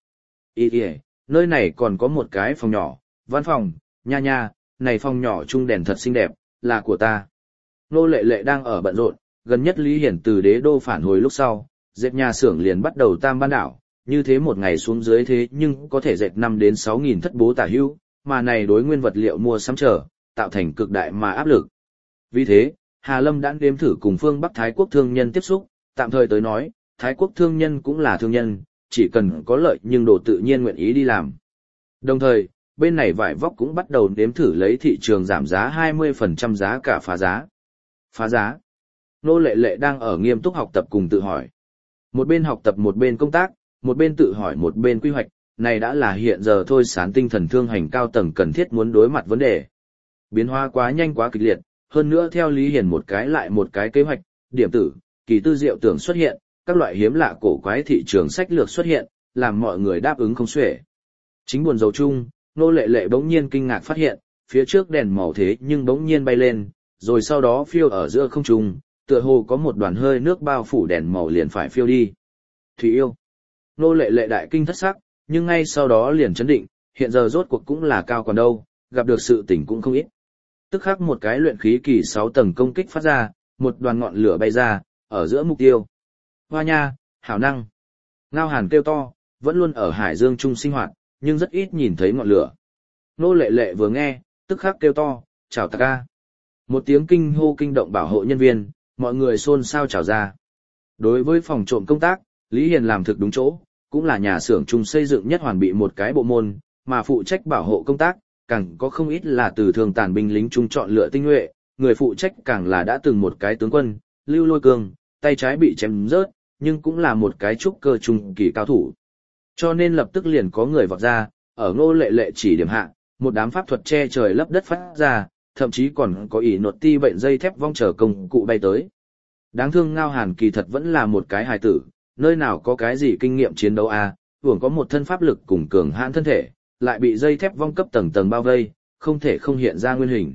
Nơi này còn có một cái phòng nhỏ, văn phòng, nha, này phòng nhỏ chung đèn thật xinh đẹp, là của ta. Nô Lệ Lệ đang ở bận rộn, gần nhất Lý Hiển từ đế đô phản hồi lúc sau, dệt nhà xưởng liền bắt đầu Tam Ban Đảo, như thế một ngày xuống dưới thế nhưng có thể dệt 5 đến 6.000 thất bố tả hữu, mà này đối nguyên vật liệu mua sắm trở, tạo thành cực đại mà áp lực. Vì thế, Hà Lâm đã đếm thử cùng phương Bắc Thái quốc thương nhân tiếp xúc, tạm thời tới nói, Thái quốc thương nhân cũng là thương nhân, chỉ cần có lợi nhưng đồ tự nhiên nguyện ý đi làm. Đồng thời, bên này vải vóc cũng bắt đầu đếm thử lấy thị trường giảm giá 20% giá cả phá giá. Phá giá? Nô Lệ Lệ đang ở nghiêm túc học tập cùng tự hỏi. Một bên học tập một bên công tác, một bên tự hỏi một bên quy hoạch, này đã là hiện giờ thôi sán tinh thần thương hành cao tầng cần thiết muốn đối mặt vấn đề. Biến hóa quá nhanh quá kịch liệt, hơn nữa theo Lý Hiền một cái lại một cái kế hoạch, điểm tử, kỳ tư diệu tưởng xuất hiện, các loại hiếm lạ cổ quái thị trường sách lược xuất hiện, làm mọi người đáp ứng không xuể. Chính buồn rầu chung, Nô Lệ Lệ bỗng nhiên kinh ngạc phát hiện, phía trước đèn màu thế nhưng bỗng nhiên bay lên, rồi sau đó phiêu ở giữa không trung, tựa hồ có một đoàn hơi nước bao phủ đèn màu liền phải phiêu đi. Thủy yêu. Nô Lệ Lệ đại kinh thất sắc, nhưng ngay sau đó liền chấn định, hiện giờ rốt cuộc cũng là cao còn đâu, gặp được sự tình cũng không ít. Tức khắc một cái luyện khí kỳ 6 tầng công kích phát ra, một đoàn ngọn lửa bay ra, ở giữa mục tiêu. Hoa nha, hảo năng. Ngao Hàn kêu to, vẫn luôn ở hải dương trung sinh hoạt, nhưng rất ít nhìn thấy ngọn lửa. Nô Lệ Lệ vừa nghe, tức khắc kêu to, chào ta ca. Một tiếng kinh hô kinh động bảo hộ nhân viên, mọi người xôn xao chào ra. Đối với phòng trộm công tác, Lý Hiền làm thực đúng chỗ, cũng là nhà xưởng chung xây dựng nhất hoàn bị một cái bộ môn, mà phụ trách bảo hộ công tác, càng có không ít là từ thường tàn binh lính chung chọn lựa tinh nhuệ, người phụ trách càng là đã từng một cái tướng quân, Lưu Lôi Cương, tay trái bị chém rớt, nhưng cũng là một cái trúc cơ trung kỳ cao thủ. Cho nên lập tức liền có người vọt ra, ở Ngô Lệ Lệ chỉ điểm hạ, một đám pháp thuật che trời lấp đất phát ra, thậm chí còn có ỷ nột ti bệnh dây thép vong trở công cụ bay tới. Đáng thương Ngao Hàn kỳ thật vẫn là một cái hài tử, nơi nào có cái gì kinh nghiệm chiến đấu à, hưởng có một thân pháp lực cùng cường hãn thân thể, lại bị dây thép vong cấp tầng tầng bao vây, không thể không hiện ra nguyên hình.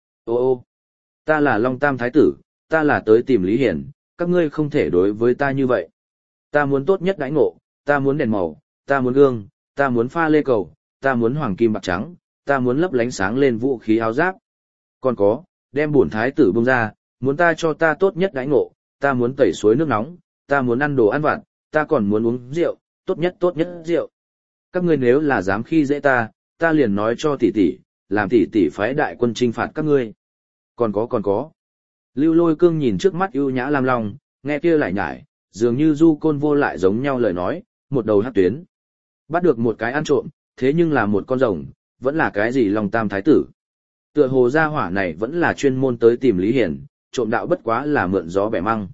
Ô, ta là Long Tam Thái tử, ta là tới tìm Lý Hiển, các ngươi không thể đối với ta như vậy. Ta muốn tốt nhất đãi ngộ, ta muốn đèn màu, ta muốn gương, ta muốn pha lê cầu, ta muốn hoàng kim bạc trắng, ta muốn lấp lánh sáng lên vũ khí áo giáp. Còn có, đem bổn thái tử bông ra, muốn ta cho ta tốt nhất đãi ngộ, ta muốn tẩy suối nước nóng, ta muốn ăn đồ ăn vặt, ta còn muốn uống rượu, tốt nhất rượu. Các ngươi nếu là dám khi dễ ta liền nói cho tỷ tỷ, làm tỷ tỷ phái đại quân chinh phạt các ngươi. Còn có. Lưu Lôi Cương nhìn trước mắt ưu nhã lam long, nghe kia lại nhải, dường như du côn vô lại giống nhau lời nói, một đầu hắc tuyến. Bắt được một cái ăn trộm, thế nhưng là một con rồng, vẫn là cái gì Long Tam Thái tử. Tựa hồ gia hỏa này vẫn là chuyên môn tới tìm Lý Hiển, trộm đạo bất quá là mượn gió bẻ măng.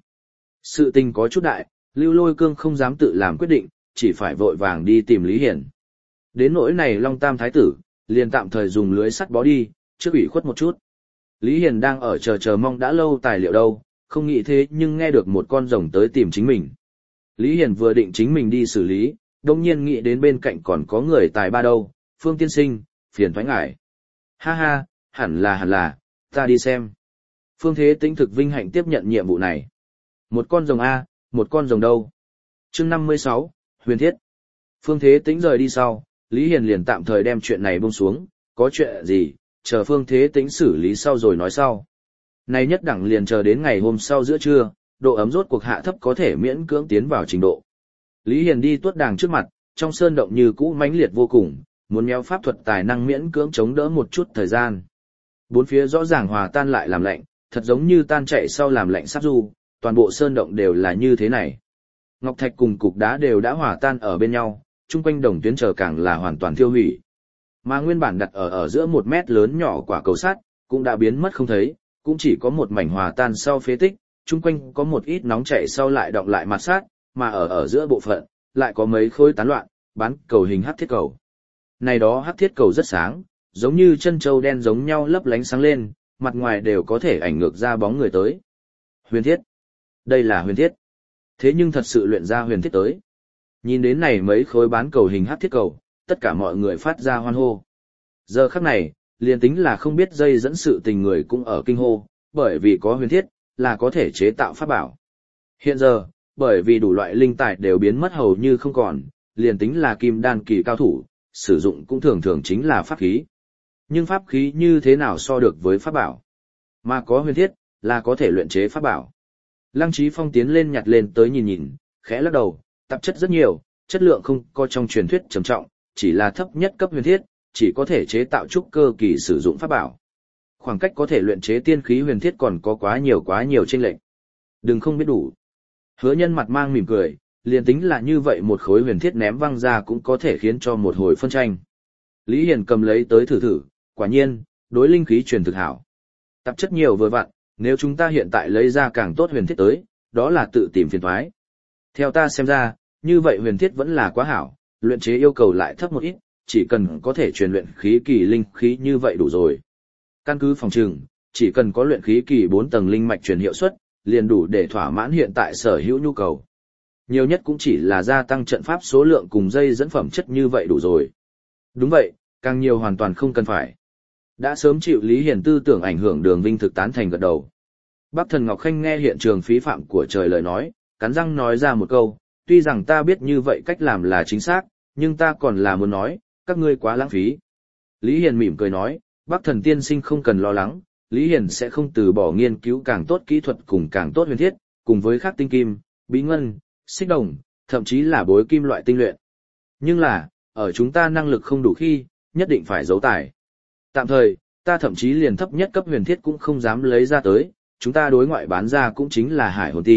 Sự tình có chút đại, Lưu Lôi Cương không dám tự làm quyết định, chỉ phải vội vàng đi tìm Lý Hiển. Đến nỗi này Long Tam Thái tử, liền tạm thời dùng lưới sắt bó đi, trước ủy khuất một chút. Lý Hiển đang ở chờ mong đã lâu tài liệu đâu, không nghĩ thế nhưng nghe được một con rồng tới tìm chính mình. Lý Hiển vừa định chính mình đi xử lý, đồng nhiên nghĩ đến bên cạnh còn có người tài ba đâu, Phương tiên sinh, phiền thoái ngại. Ha ha, hẳn là, ta đi xem. Phương Thế Tĩnh thực vinh hạnh tiếp nhận nhiệm vụ này. Một con rồng A, một con rồng đâu? Chương 56, Huyền Thiết. Phương Thế Tĩnh rời đi sau, Lý Hiền liền tạm thời đem chuyện này buông xuống, có chuyện gì, chờ Phương Thế Tĩnh xử lý sau rồi nói sau. Nay nhất đẳng liền chờ đến ngày hôm sau giữa trưa, độ ấm rốt cuộc hạ thấp có thể miễn cưỡng tiến vào trình độ. Lý Hiền đi tuốt đàng trước mặt, trong sơn động như cũ mãnh liệt vô cùng, muốn méo pháp thuật tài năng miễn cưỡng chống đỡ một chút thời gian. Bốn phía rõ ràng hòa tan lại làm lạnh, thật giống như tan chạy sau làm lạnh sắp du, toàn bộ sơn động đều là như thế này. Ngọc thạch cùng cục đá đều đã hòa tan ở bên nhau, chung quanh đồng tuyến chờ càng là hoàn toàn thiêu hủy. Mà nguyên bản đặt ở giữa 1 mét lớn nhỏ quả cầu sắt, cũng đã biến mất không thấy, cũng chỉ có một mảnh hòa tan sau phế tích, chung quanh có một ít nóng chảy sau lại đọng lại mặt sát, mà ở giữa bộ phận, lại có mấy khối tán loạn, bán cầu hình hắc thiết cầu. Này đó hắc thiết cầu rất sáng, giống như chân châu đen giống nhau lấp lánh sáng lên, mặt ngoài đều có thể ảnh ngược ra bóng người tới. Huyền thiết. Đây là huyền thiết. Thế nhưng thật sự luyện ra huyền thiết tới. Nhìn đến này mấy khối bán cầu hình hắc thiết cầu, tất cả mọi người phát ra hoan hô. Giờ khắc này, liền tính là không biết dây dẫn sự tình người cũng ở kinh hô, bởi vì có huyền thiết, là có thể chế tạo pháp bảo. Hiện giờ, bởi vì đủ loại linh tài đều biến mất hầu như không còn, liền tính là kim đan kỳ cao thủ, sử dụng cũng thường thường chính là pháp khí. Nhưng pháp khí như thế nào so được với pháp bảo? Mà có huyền thiết, là có thể luyện chế pháp bảo. Lăng Chí Phong tiến lên nhặt lên tới nhìn, khẽ lắc đầu, tạp chất rất nhiều, chất lượng không có trong truyền thuyết trầm trọng, chỉ là thấp nhất cấp huyền thiết, chỉ có thể chế tạo trúc cơ kỳ sử dụng pháp bảo. Khoảng cách có thể luyện chế tiên khí huyền thiết còn có quá nhiều chênh lệch. Đừng không biết đủ. Hứa Nhân mặt mang mỉm cười, liền tính là như vậy một khối huyền thiết ném văng ra cũng có thể khiến cho một hồi phân tranh. Lý Hiền cầm lấy tới thử, quả nhiên, đối linh khí truyền thực hảo. Tạp chất nhiều vừa vặn, nếu chúng ta hiện tại lấy ra càng tốt huyền thiết tới, đó là tự tìm phiền toái. Theo ta xem ra, như vậy huyền thiết vẫn là quá hảo, luyện chế yêu cầu lại thấp một ít, chỉ cần có thể truyền luyện khí kỳ linh khí như vậy đủ rồi. Căn cứ phòng trừng, chỉ cần có luyện khí kỳ 4 tầng linh mạch truyền hiệu suất, liền đủ để thỏa mãn hiện tại sở hữu nhu cầu. Nhiều nhất cũng chỉ là gia tăng trận pháp số lượng cùng dây dẫn phẩm chất như vậy đủ rồi. Đúng vậy, càng nhiều hoàn toàn không cần phải. Đã sớm chịu Lý Hiền tư tưởng ảnh hưởng Đường Vinh thực tán thành gật đầu. Bắc Thần Ngọc Khanh nghe hiện trường phí phạm của trời lời nói, cắn răng nói ra một câu, tuy rằng ta biết như vậy cách làm là chính xác, nhưng ta còn là muốn nói, các ngươi quá lãng phí. Lý Hiền mỉm cười nói, Bắc Thần tiên sinh không cần lo lắng, Lý Hiền sẽ không từ bỏ nghiên cứu càng tốt kỹ thuật cùng càng tốt huyền thiết, cùng với khác tinh kim, bí ngân, xích đồng, thậm chí là bối kim loại tinh luyện. Nhưng là, ở chúng ta năng lực không đủ khi, nhất định phải giấu tài. Tạm thời, ta thậm chí liền thấp nhất cấp huyền thiết cũng không dám lấy ra tới, chúng ta đối ngoại bán ra cũng chính là hải hồn ti,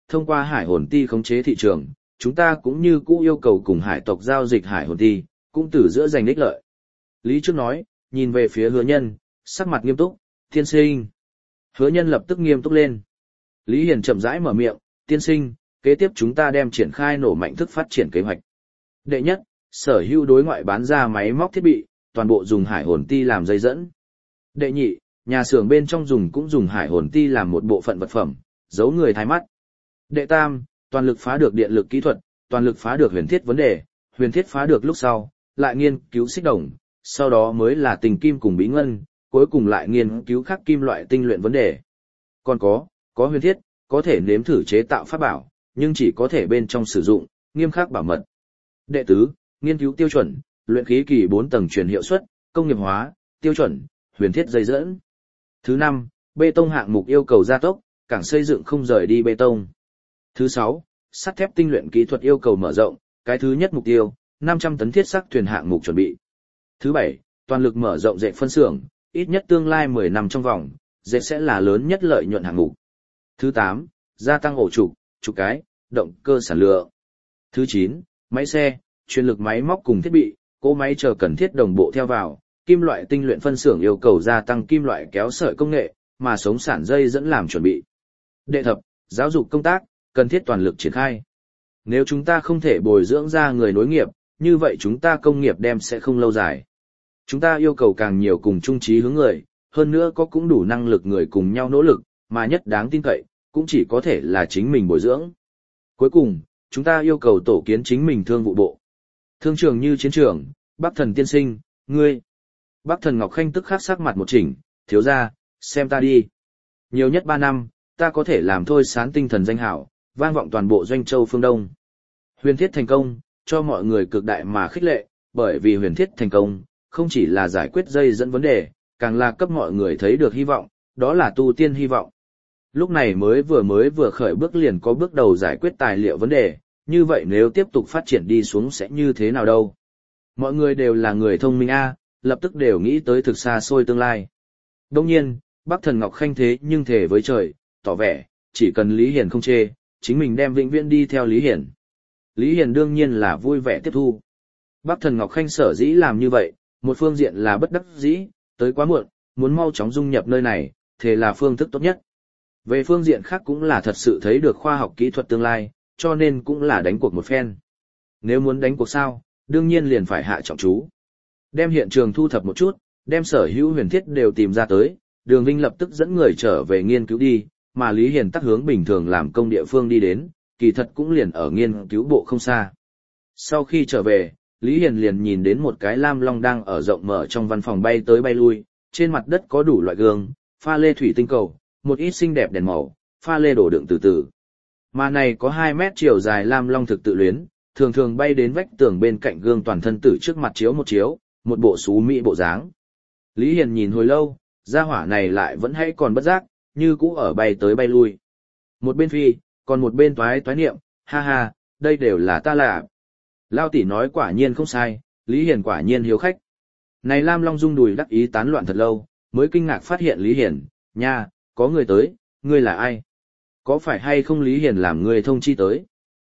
thông qua hải hồn ti khống chế thị trường, chúng ta cũng như cũ yêu cầu cùng hải tộc giao dịch hải hồn ti, cũng từ giữa giành ích lợi. Lý Trước nói, nhìn về phía Hứa Nhân, sắc mặt nghiêm túc, tiên sinh. Hứa Nhân lập tức nghiêm túc lên. Lý Hiền chậm rãi mở miệng, tiên sinh, kế tiếp chúng ta đem triển khai nổ mạnh thức phát triển kế hoạch. Đệ nhất, sở hữu đối ngoại bán ra máy móc thiết bị, toàn bộ dùng hải hồn ti làm dây dẫn. Đệ nhị, nhà xưởng bên trong dùng cũng dùng hải hồn ti làm một bộ phận vật phẩm, giấu người thái mắt. Đệ tam, toàn lực phá được điện lực kỹ thuật, toàn lực phá được huyền thiết vấn đề, huyền thiết phá được lúc sau, lại nghiên cứu xích đồng, sau đó mới là tình kim cùng bí ngân, cuối cùng lại nghiên cứu các kim loại tinh luyện vấn đề. Còn có huyền thiết, có thể nếm thử chế tạo pháp bảo, nhưng chỉ có thể bên trong sử dụng, nghiêm khắc bảo mật. Đệ tứ, nghiên cứu tiêu chuẩn, luyện khí kỳ 4 tầng truyền hiệu suất, công nghiệp hóa, tiêu chuẩn, huyền thiết dây dẫn. Thứ năm, bê tông hạng mục yêu cầu gia tốc, cảng xây dựng không rời đi bê tông. Thứ sáu, sắt thép tinh luyện kỹ thuật yêu cầu mở rộng, cái thứ nhất mục tiêu, 500 tấn thiết sắt thuyền hạng mục chuẩn bị. Thứ bảy, toàn lực mở rộng dệt phân xưởng, ít nhất tương lai 10 năm trong vòng, dệt sẽ là lớn nhất lợi nhuận hạng mục. Thứ 8, gia tăng ổ trục cái, động cơ sản lượng. Thứ 9, máy xe, chuyên lực máy móc cùng thiết bị, cỗ máy chờ cần thiết đồng bộ theo vào, kim loại tinh luyện phân xưởng yêu cầu gia tăng kim loại kéo sợi công nghệ, mà sống sản dây dẫn làm chuẩn bị. Đệ thập, giáo dục công tác, cần thiết toàn lực triển khai. Nếu chúng ta không thể bồi dưỡng ra người nối nghiệp, như vậy chúng ta công nghiệp đem sẽ không lâu dài. Chúng ta yêu cầu càng nhiều cùng chung chí hướng người, hơn nữa có cũng đủ năng lực người cùng nhau nỗ lực, mà nhất đáng tin cậy, cũng chỉ có thể là chính mình bồi dưỡng. Cuối cùng, chúng ta yêu cầu tổ kiến chính mình thương vụ bộ. Thương trường như chiến trường, Bắc Thần tiên sinh, ngươi. Bắc Thần Ngọc Khanh tức khắc sắc mặt một chỉnh, thiếu gia, xem ta đi. Nhiều nhất 3 năm, ta có thể làm thôi sán tinh thần danh hảo, vang vọng toàn bộ doanh châu phương Đông. Huyền thiết thành công, cho mọi người cực đại mà khích lệ, bởi vì huyền thiết thành công, không chỉ là giải quyết dây dẫn vấn đề, càng là cấp mọi người thấy được hy vọng, đó là tu tiên hy vọng. Lúc này mới vừa khởi bước liền có bước đầu giải quyết tài liệu vấn đề, như vậy nếu tiếp tục phát triển đi xuống sẽ như thế nào đâu. Mọi người đều là người thông minh a, lập tức đều nghĩ tới thực xa xôi tương lai. Đông nhiên, Bắc Thần Ngọc Khanh thế nhưng thề với trời, tỏ vẻ, chỉ cần Lý Hiền không chê, chính mình đem vĩnh viễn đi theo Lý Hiền. Lý Hiền đương nhiên là vui vẻ tiếp thu. Bắc Thần Ngọc Khanh sở dĩ làm như vậy, một phương diện là bất đắc dĩ, tới quá muộn, muốn mau chóng dung nhập nơi này, thế là phương thức tốt nhất. Về phương diện khác cũng là thật sự thấy được khoa học kỹ thuật tương lai, cho nên cũng là đánh cuộc một phen. Nếu muốn đánh cuộc sao, đương nhiên liền phải hạ trọng chú. Đem hiện trường thu thập một chút, đem sở hữu huyền thiết đều tìm ra tới, Đường Vinh lập tức dẫn người trở về nghiên cứu đi, mà Lý Hiền tắc hướng bình thường làm công địa phương đi đến, kỳ thật cũng liền ở nghiên cứu bộ không xa. Sau khi trở về, Lý Hiền liền nhìn đến một cái lam long đang ở rộng mở trong văn phòng bay tới bay lui, trên mặt đất có đủ loại gương, pha lê thủy tinh cầu, một ít xinh đẹp đèn màu, pha lê đổ đựng từ từ. Mà này có 2 mét chiều dài lam long thực tự luyến, thường thường bay đến vách tường bên cạnh gương toàn thân tử trước mặt chiếu, một bộ xú mỹ bộ dáng. Lý Hiền nhìn hồi lâu, gia hỏa này lại vẫn hay còn bất giác, như cũ ở bay tới bay lui. Một bên phi, còn một bên toái niệm, ha ha, đây đều là ta lạ. Lao tỷ nói quả nhiên không sai, Lý Hiền quả nhiên hiếu khách. Này lam long rung đùi đắc ý tán loạn thật lâu, mới kinh ngạc phát hiện Lý Hiền, nha, có người tới, ngươi là ai? Có phải hay không Lý Hiền làm người thông chi tới?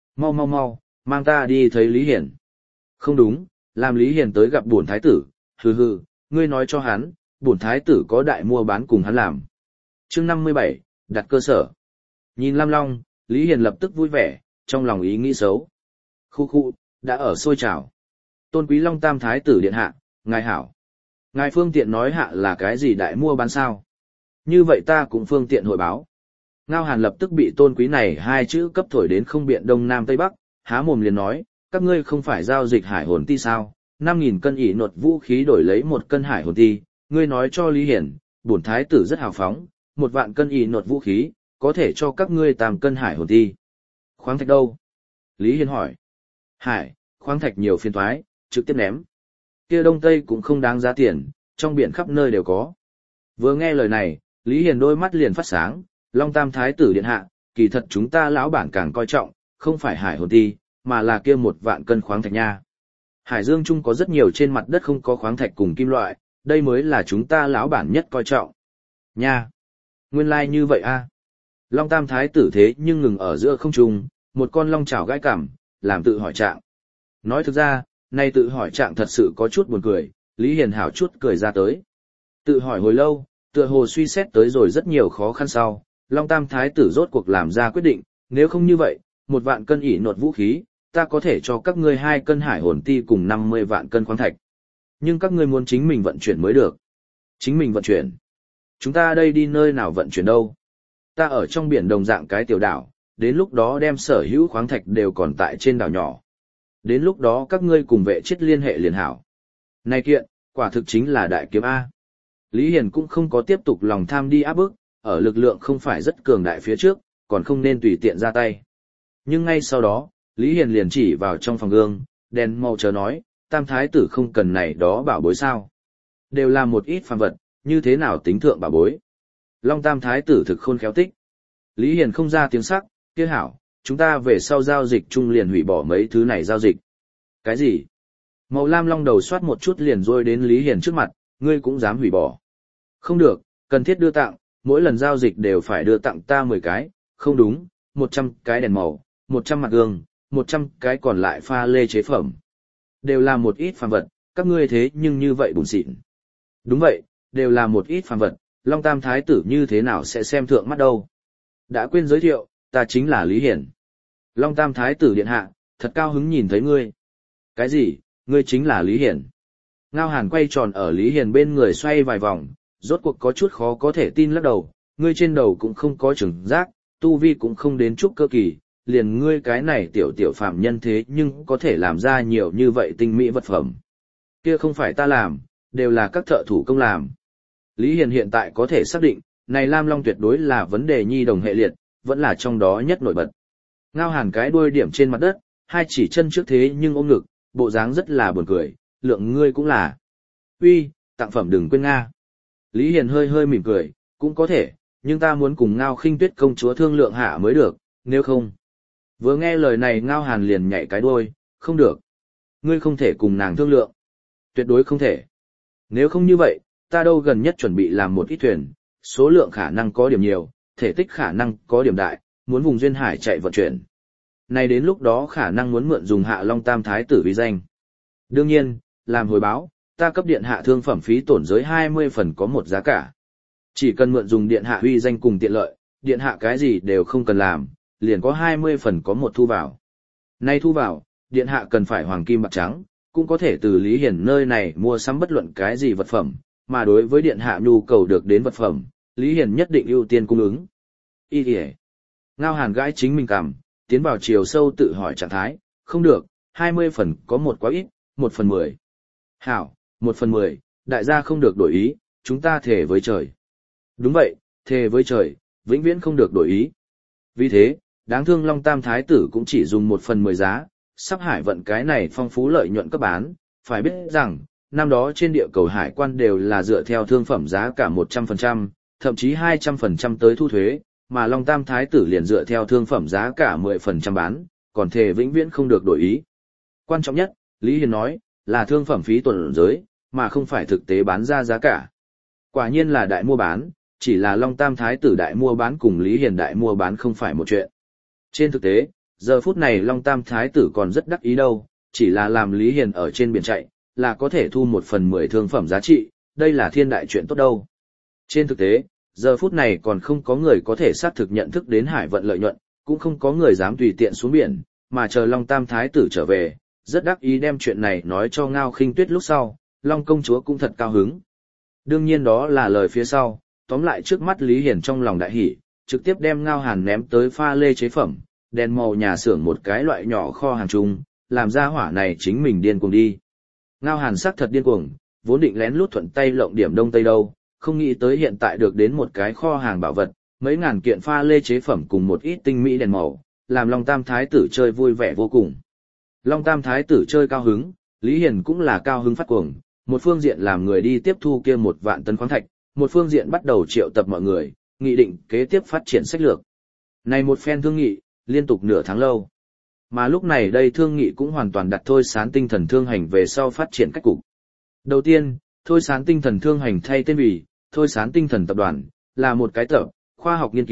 Mau, mang ta đi thấy Lý Hiền. Không đúng, làm Lý Hiền tới gặp bổn thái tử, hừ, ngươi nói cho hắn, bổn thái tử có đại mua bán cùng hắn làm. Chương 57, đặt cơ sở. Nhìn lam long, Lý Hiền lập tức vui vẻ, trong lòng ý nghĩ xấu. Khu, đã ở sôi trào. Tôn Quý Long Tam thái tử điện hạ, ngài hảo. Ngài phương tiện nói hạ là cái gì đại mua bán sao? Như vậy ta cũng phương tiện hội báo. Ngao Hàn lập tức bị Tôn Quý này 2 chữ cấp thổi đến không biện đông nam tây bắc, há mồm liền nói, các ngươi không phải giao dịch hải hồn ti sao? 5.000 cân ỷ nột vũ khí đổi lấy 1 cân hải hồn ti, ngươi nói cho Lý Hiển, bổn thái tử rất hào phóng, 1 vạn cân ỷ nột vũ khí, có thể cho các ngươi 8 cân hải hồn ti. Khoáng thạch đâu? Lý Hiển hỏi. Khoáng thạch nhiều phiên toái, trực tiếp ném. Kia đông tây cũng không đáng giá tiền, trong biển khắp nơi đều có. Vừa nghe lời này, Lý Hiền đôi mắt liền phát sáng, Long Tam thái tử điện hạ, kỳ thật chúng ta lão bản càng coi trọng, không phải hải hồn ti, mà là kia 1 vạn cân khoáng thạch nha. Hải Dương Trung có rất nhiều trên mặt đất không có khoáng thạch cùng kim loại, đây mới là chúng ta lão bản nhất coi trọng. Nha! Nguyên lai like như vậy a. Long Tam Thái tử thế nhưng ngừng ở giữa không trung, một con long chảo gãi cảm, làm tự hỏi trạng. Nói thực ra, nay tự hỏi trạng thật sự có chút buồn cười, Lý Hiền hảo chút cười ra tới. Tự hỏi hồi lâu, tựa hồ suy xét tới rồi rất nhiều khó khăn sau, Long Tam Thái tử rốt cuộc làm ra quyết định, nếu không như vậy, 1.000 cân ỷ nột vũ khí, ta có thể cho các ngươi 2 cân hải hồn ti cùng 50 vạn cân khoáng thạch. Nhưng các ngươi muốn chính mình vận chuyển mới được. Chính mình vận chuyển. Chúng ta đây đi nơi nào vận chuyển đâu? Ta ở trong biển đồng dạng cái tiểu đảo, đến lúc đó đem sở hữu khoáng thạch đều còn tại trên đảo nhỏ. Đến lúc đó các ngươi cùng vệ chết liên hệ liền hảo. Này kiện, quả thực chính là đại kiếm A. Lý Hiền cũng không có tiếp tục lòng tham đi áp bức, ở lực lượng không phải rất cường đại phía trước, còn không nên tùy tiện ra tay. Nhưng ngay sau đó, Lý Hiền liền chỉ vào trong phòng gương, đèn màu chờ nói, Tam Thái tử không cần này đó bảo bối sao. Đều là một ít phàm vật, như thế nào tính thượng bảo bối. Long Tam Thái tử thực khôn khéo tích. Lý Hiền không ra tiếng sắc, kia hảo, chúng ta về sau giao dịch chung liền hủy bỏ mấy thứ này giao dịch. Cái gì? Màu lam long đầu xoát một chút liền rôi đến Lý Hiền trước mặt, ngươi cũng dám hủy bỏ. Không được, cần thiết đưa tặng, mỗi lần giao dịch đều phải đưa tặng ta 10 cái, không đúng, 100 cái đèn màu, 100 mặt gương, 100 cái còn lại pha lê chế phẩm. Đều là một ít phàm vật, các ngươi thế nhưng như vậy bùn xịn. Đúng vậy, đều là một ít phàm vật, Long Tam Thái tử như thế nào sẽ xem thượng mắt đâu. Đã quên giới thiệu, ta chính là Lý Hiển. Long Tam Thái tử điện hạ, thật cao hứng nhìn thấy ngươi. Cái gì, ngươi chính là Lý Hiển. Ngao Hàn quay tròn ở Lý Hiển bên người xoay vài vòng, rốt cuộc có chút khó có thể tin lắc đầu, ngươi trên đầu cũng không có chừng giác, tu vi cũng không đến chút cơ kỳ, liền ngươi cái này tiểu tiểu phạm nhân thế nhưng có thể làm ra nhiều như vậy tinh mỹ vật phẩm. Kia không phải ta làm, đều là các thợ thủ công làm. Lý Hiền hiện tại có thể xác định, này Lam Long tuyệt đối là vấn đề nhi đồng hệ liệt, vẫn là trong đó nhất nổi bật. Ngao Hàn cái đuôi điểm trên mặt đất, hai chỉ chân trước thế nhưng ôm ngực, bộ dáng rất là buồn cười, lượng ngươi cũng là. Uy, tặng phẩm đừng quên Nga. Lý Hiền hơi hơi mỉm cười, cũng có thể, nhưng ta muốn cùng Ngao Khinh Tuyết công chúa thương lượng hạ mới được, nếu không. Vừa nghe lời này Ngao Hàn liền nhảy cái đuôi, không được. Ngươi không thể cùng nàng thương lượng. Tuyệt đối không thể. Nếu không như vậy, ta đâu gần nhất chuẩn bị làm một ít thuyền, số lượng khả năng có điểm nhiều, thể tích khả năng có điểm đại, muốn vùng duyên hải chạy vận chuyển. Này đến lúc đó khả năng muốn mượn dùng Hạ Long Tam Thái tử uy danh. Đương nhiên, làm hồi báo, ta cấp điện hạ thương phẩm phí tổn giới 20 phần có một giá cả. Chỉ cần mượn dùng điện hạ uy danh cùng tiện lợi, điện hạ cái gì đều không cần làm, liền có 20 phần có một thu vào. Nay thu vào, điện hạ cần phải hoàng kim bạc trắng, cũng có thể từ Lý Hiển nơi này mua sắm bất luận cái gì vật phẩm, mà đối với điện hạ nhu cầu được đến vật phẩm, Lý Hiển nhất định ưu tiên cung ứng. Ý kìa. Ngao Hàn gãi chính mình cằm, tiến vào chiều sâu tự hỏi trạng thái, không được, 20 phần có một quá ít, 1/10. Hảo, 1/10, đại gia không được đổi ý, chúng ta thề với trời. Đúng vậy, thề với trời, vĩnh viễn không được đổi ý. Vì thế, đáng thương Long Tam Thái tử cũng chỉ dùng 1/10 giá, sắp hải vận cái này phong phú lợi nhuận cấp bán, phải biết rằng, năm đó trên địa cầu hải quan đều là dựa theo thương phẩm giá cả 100%, thậm chí 200% tới thu thuế, mà Long Tam Thái tử liền dựa theo thương phẩm giá cả 10% bán, còn thề vĩnh viễn không được đổi ý. Quan trọng nhất, Lý Hiền nói, là thương phẩm phí tổn giới, mà không phải thực tế bán ra giá cả. Quả nhiên là đại mua bán, chỉ là Long Tam Thái tử đại mua bán cùng Lý Hiền đại mua bán không phải một chuyện. Trên thực tế, giờ phút này Long Tam Thái tử còn rất đắc ý đâu, chỉ là làm Lý Hiền ở trên biển chạy, là có thể thu 1/10 thương phẩm giá trị, đây là thiên đại chuyện tốt đâu. Trên thực tế, giờ phút này còn không có người có thể xác thực nhận thức đến hải vận lợi nhuận, cũng không có người dám tùy tiện xuống biển, mà chờ Long Tam Thái tử trở về, rất đắc ý đem chuyện này nói cho Ngao Khinh Tuyết lúc sau, Long công chúa cũng thật cao hứng. Đương nhiên đó là lời phía sau, tóm lại trước mắt Lý Hiển trong lòng đại hỉ, trực tiếp đem Ngao Hàn ném tới pha lê chế phẩm, đèn màu nhà xưởng một cái loại nhỏ kho hàng chung, làm ra hỏa này chính mình điên cuồng đi. Ngao Hàn sắc thật điên cuồng, vốn định lén lút thuận tay lộng điểm đông tây đâu, không nghĩ tới hiện tại được đến một cái kho hàng bảo vật, mấy ngàn kiện pha lê chế phẩm cùng một ít tinh mỹ đèn màu, làm Long Tam Thái tử chơi vui vẻ vô cùng. Long Tam Thái tử chơi cao hứng, Lý Hiền cũng là cao hứng phát cuồng, một phương diện làm người đi tiếp thu kia 1.000 tấn khoáng thạch, một phương diện bắt đầu triệu tập mọi người, nghị định kế tiếp phát triển sách lược. Này một phen thương nghị, liên tục nửa tháng lâu. Mà lúc này đây thương nghị cũng hoàn toàn đặt Thôi Sán Tinh Thần Thương Hành về sau phát triển cách cục. Đầu tiên, Thôi Sán Tinh Thần Thương Hành thay tên vì Thôi Sán Tinh Thần Tập đoàn, là một cái tập khoa học nghiên cứu,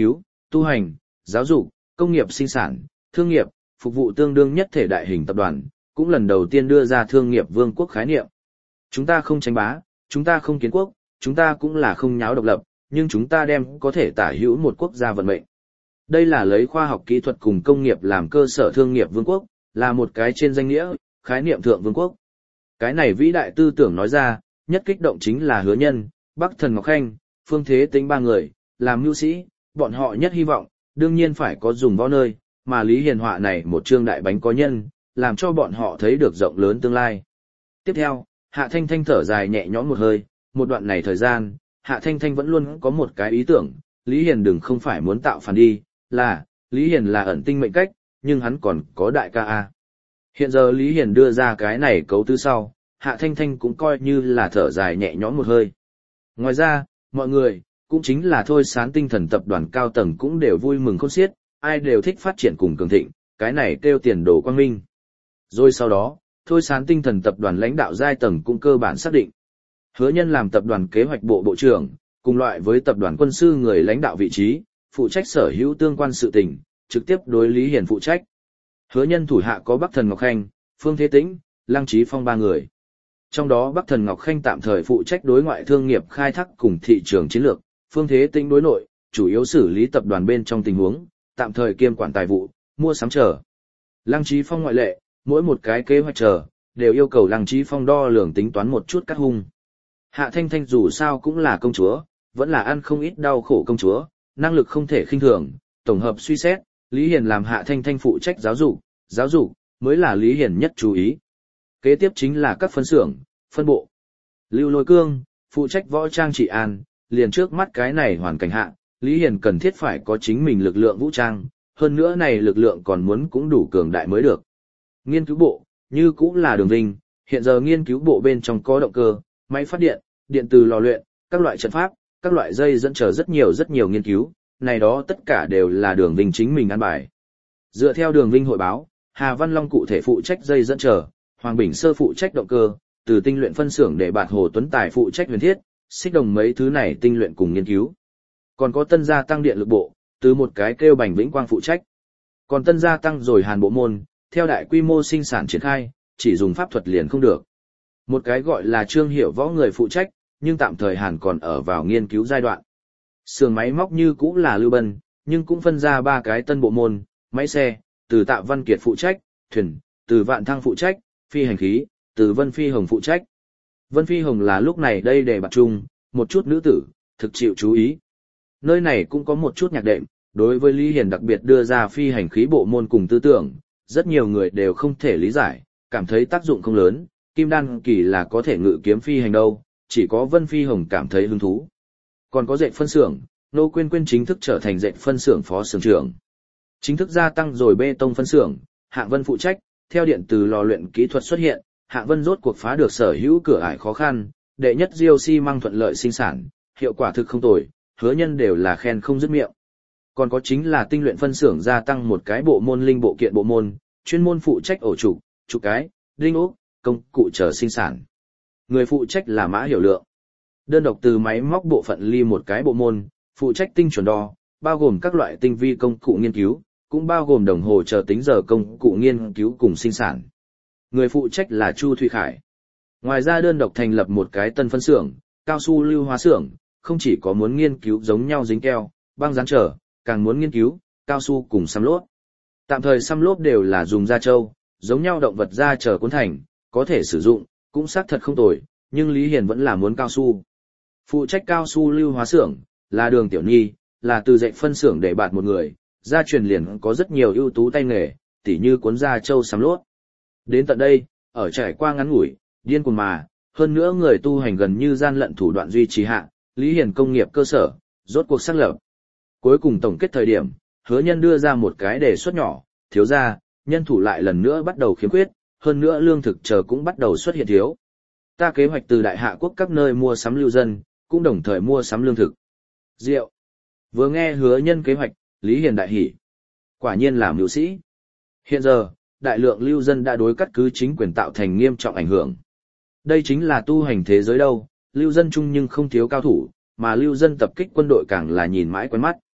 tu hành, giáo dục, công nghiệp sinh sản, thương nghiệp, phục vụ tương đương nhất thể đại hình tập đoàn, cũng lần đầu tiên đưa ra thương nghiệp vương quốc khái niệm. Chúng ta không tranh bá, chúng ta không kiến quốc, chúng ta cũng là không nháo độc lập, nhưng chúng ta đem có thể tả hữu một quốc gia vận mệnh. Đây là lấy khoa học kỹ thuật cùng công nghiệp làm cơ sở thương nghiệp vương quốc, là một cái trên danh nghĩa, khái niệm thượng vương quốc. Cái này vĩ đại tư tưởng nói ra, nhất kích động chính là Hứa Nhân, Bắc Thần Ngọc Khanh, Phương Thế Tĩnh ba người, làm mưu sĩ, bọn họ nhất hy vọng, đương nhiên phải có dùng võ nơi, mà Lý Hiền họa này một trương đại bánh có nhân, làm cho bọn họ thấy được rộng lớn tương lai. Tiếp theo, Hạ Thanh Thanh thở dài nhẹ nhõm một hơi, một đoạn này thời gian, Hạ Thanh Thanh vẫn luôn có một cái ý tưởng, Lý Hiền đừng không phải muốn tạo phản đi, là, Lý Hiền là ẩn tinh mệnh cách, nhưng hắn còn có đại ca A. Hiện giờ Lý Hiền đưa ra cái này cấu tứ sau, Hạ Thanh Thanh cũng coi như là thở dài nhẹ nhõm một hơi. Ngoài ra, mọi người, cũng chính là Thôi Sán Tinh Thần tập đoàn cao tầng cũng đều vui mừng khôn xiết, ai đều thích phát triển cùng cường thịnh, cái này kêu tiền đồ quang minh. Rồi sau đó, Thôi Sán Tinh Thần tập đoàn lãnh đạo giai tầng cũng cơ bản xác định. Hứa Nhân làm tập đoàn kế hoạch bộ bộ trưởng, cùng loại với tập đoàn quân sư người lãnh đạo vị trí, phụ trách sở hữu tương quan sự tình, trực tiếp đối Lý Hiền phụ trách. Hứa Nhân thủ hạ có Bắc Thần Ngọc Khanh, Phương Thế Tĩnh, Lăng Chí Phong ba người. Trong đó Bắc Thần Ngọc Khanh tạm thời phụ trách đối ngoại thương nghiệp khai thác cùng thị trường chiến lược, Phương Thế Tĩnh đối nội, chủ yếu xử lý tập đoàn bên trong tình huống, tạm thời kiêm quản tài vụ, mua sắm chờ. Lăng Chí Phong ngoại lệ, mỗi một cái kế hoạch chờ, đều yêu cầu Lăng Chí Phong đo lường tính toán một chút cắt hung. Hạ Thanh Thanh dù sao cũng là công chúa, vẫn là ăn không ít đau khổ công chúa, năng lực không thể khinh thường, tổng hợp suy xét, Lý Hiền làm Hạ Thanh Thanh phụ trách giáo dục mới là Lý Hiền nhất chú ý. Kế tiếp chính là các phân xưởng, phân bộ. Lưu Lôi Cương, phụ trách võ trang trị an, liền trước mắt cái này hoàn cảnh hạ, Lý Hiền cần thiết phải có chính mình lực lượng vũ trang, hơn nữa này lực lượng còn muốn cũng đủ cường đại mới được. Nghiên cứu bộ, như cũng là Đường Vinh, hiện giờ nghiên cứu bộ bên trong có động cơ, máy phát điện, điện từ lò luyện, các loại trận pháp, các loại dây dẫn chờ rất nhiều nghiên cứu, này đó tất cả đều là Đường Vinh chính mình ăn bài. Dựa theo Đường Vinh hội báo, Hà Văn Long cụ thể phụ trách dây dẫn chờ, Hoàng Bình Sơ phụ trách động cơ, từ tinh luyện phân xưởng để bạn Hồ Tuấn Tài phụ trách huyền thiết, xích đồng mấy thứ này tinh luyện cùng nghiên cứu. Còn có tân gia tăng điện lực bộ, từ một cái kêu Bành Vĩnh Quang phụ trách. Còn tân gia tăng rồi Hàn bộ môn, theo đại quy mô sinh sản triển khai, chỉ dùng pháp thuật liền không được. Một cái gọi là Trương Hiểu Võ người phụ trách, nhưng tạm thời Hàn còn ở vào nghiên cứu giai đoạn. Xưởng máy móc như cũng là Lưu Bân, nhưng cũng phân ra 3 cái tân bộ môn, máy xe, từ Tạ Văn Kiệt phụ trách, thuyền, từ Vạn Thăng phụ trách, phi hành khí, từ Vân Phi Hồng phụ trách. Vân Phi Hồng là lúc này đây để bạc chung, một chút nữ tử, thực chịu chú ý. Nơi này cũng có một chút nhạc đệm, đối với Lý Hiền đặc biệt đưa ra phi hành khí bộ môn cùng tư tưởng, rất nhiều người đều không thể lý giải, cảm thấy tác dụng không lớn, Kim Đan kỳ là có thể ngự kiếm phi hành đâu, chỉ có Vân Phi Hồng cảm thấy hứng thú. Còn có dệt phân xưởng, Nô Quyên Quyên chính thức trở thành dệt phân xưởng phó xưởng trưởng. Chính thức gia tăng rồi bê tông phân xưởng, Hạng Vân phụ trách, theo điện từ lò luyện kỹ thuật xuất hiện, Hạng Vân rốt cuộc phá được sở hữu cửa ải khó khăn, đệ nhất diêu xi măng thuận lợi sinh sản, hiệu quả thực không tồi, Hứa Nhân đều là khen không dứt miệng. Còn có chính là tinh luyện phân xưởng gia tăng một cái bộ môn linh bộ kiện bộ môn, chuyên môn phụ trách ổ trục, trục cái, đinh ốc, công cụ chờ sinh sản. Người phụ trách là Mã Hiểu Lượng. Đơn độc từ máy móc bộ phận ly một cái bộ môn, phụ trách tinh chuẩn đo, bao gồm các loại tinh vi công cụ nghiên cứu, cũng bao gồm đồng hồ chờ tính giờ công cụ nghiên cứu cùng sinh sản. Người phụ trách là Chu Thụy Khải. Ngoài ra đơn độc thành lập một cái tân phân xưởng, cao su lưu hóa xưởng, không chỉ có muốn nghiên cứu giống nhau dính keo, băng dán trở, càng muốn nghiên cứu cao su cùng xăm lốp. Tạm thời xăm lốp đều là dùng da trâu, giống nhau động vật da trở cuốn thành, có thể sử dụng, cũng xác thật không tồi, nhưng Lý Hiền vẫn là muốn cao su. Phụ trách cao su lưu hóa xưởng là Đường Tiểu Nhi, là từ dạy phân xưởng để bạt một người, gia truyền liền có rất nhiều ưu tú tay nghề, tỉ như cuốn da trâu xăm lốp. Đến tận đây, ở trải qua ngắn ngủi, điên cuồng mà, hơn nữa người tu hành gần như gian lận thủ đoạn duy trì hạ, Lý Hiền công nghiệp cơ sở, rốt cuộc xác lập. Cuối cùng tổng kết thời điểm, Hứa Nhân đưa ra một cái đề xuất nhỏ, thiếu gia, nhân thủ lại lần nữa bắt đầu khiếm khuyết, hơn nữa lương thực chờ cũng bắt đầu xuất hiện thiếu. Ta kế hoạch từ Đại Hạ quốc các nơi mua sắm lưu dân, cũng đồng thời mua sắm lương thực. Diệu. Vừa nghe Hứa Nhân kế hoạch, Lý Hiền đại hỉ. Quả nhiên là mưu sĩ. Hiện giờ, đại lượng lưu dân đã đối cắt cứ chính quyền tạo thành nghiêm trọng ảnh hưởng. Đây chính là tu hành thế giới đâu, lưu dân chung nhưng không thiếu cao thủ, mà lưu dân tập kích quân đội càng là nhìn mãi quen mắt.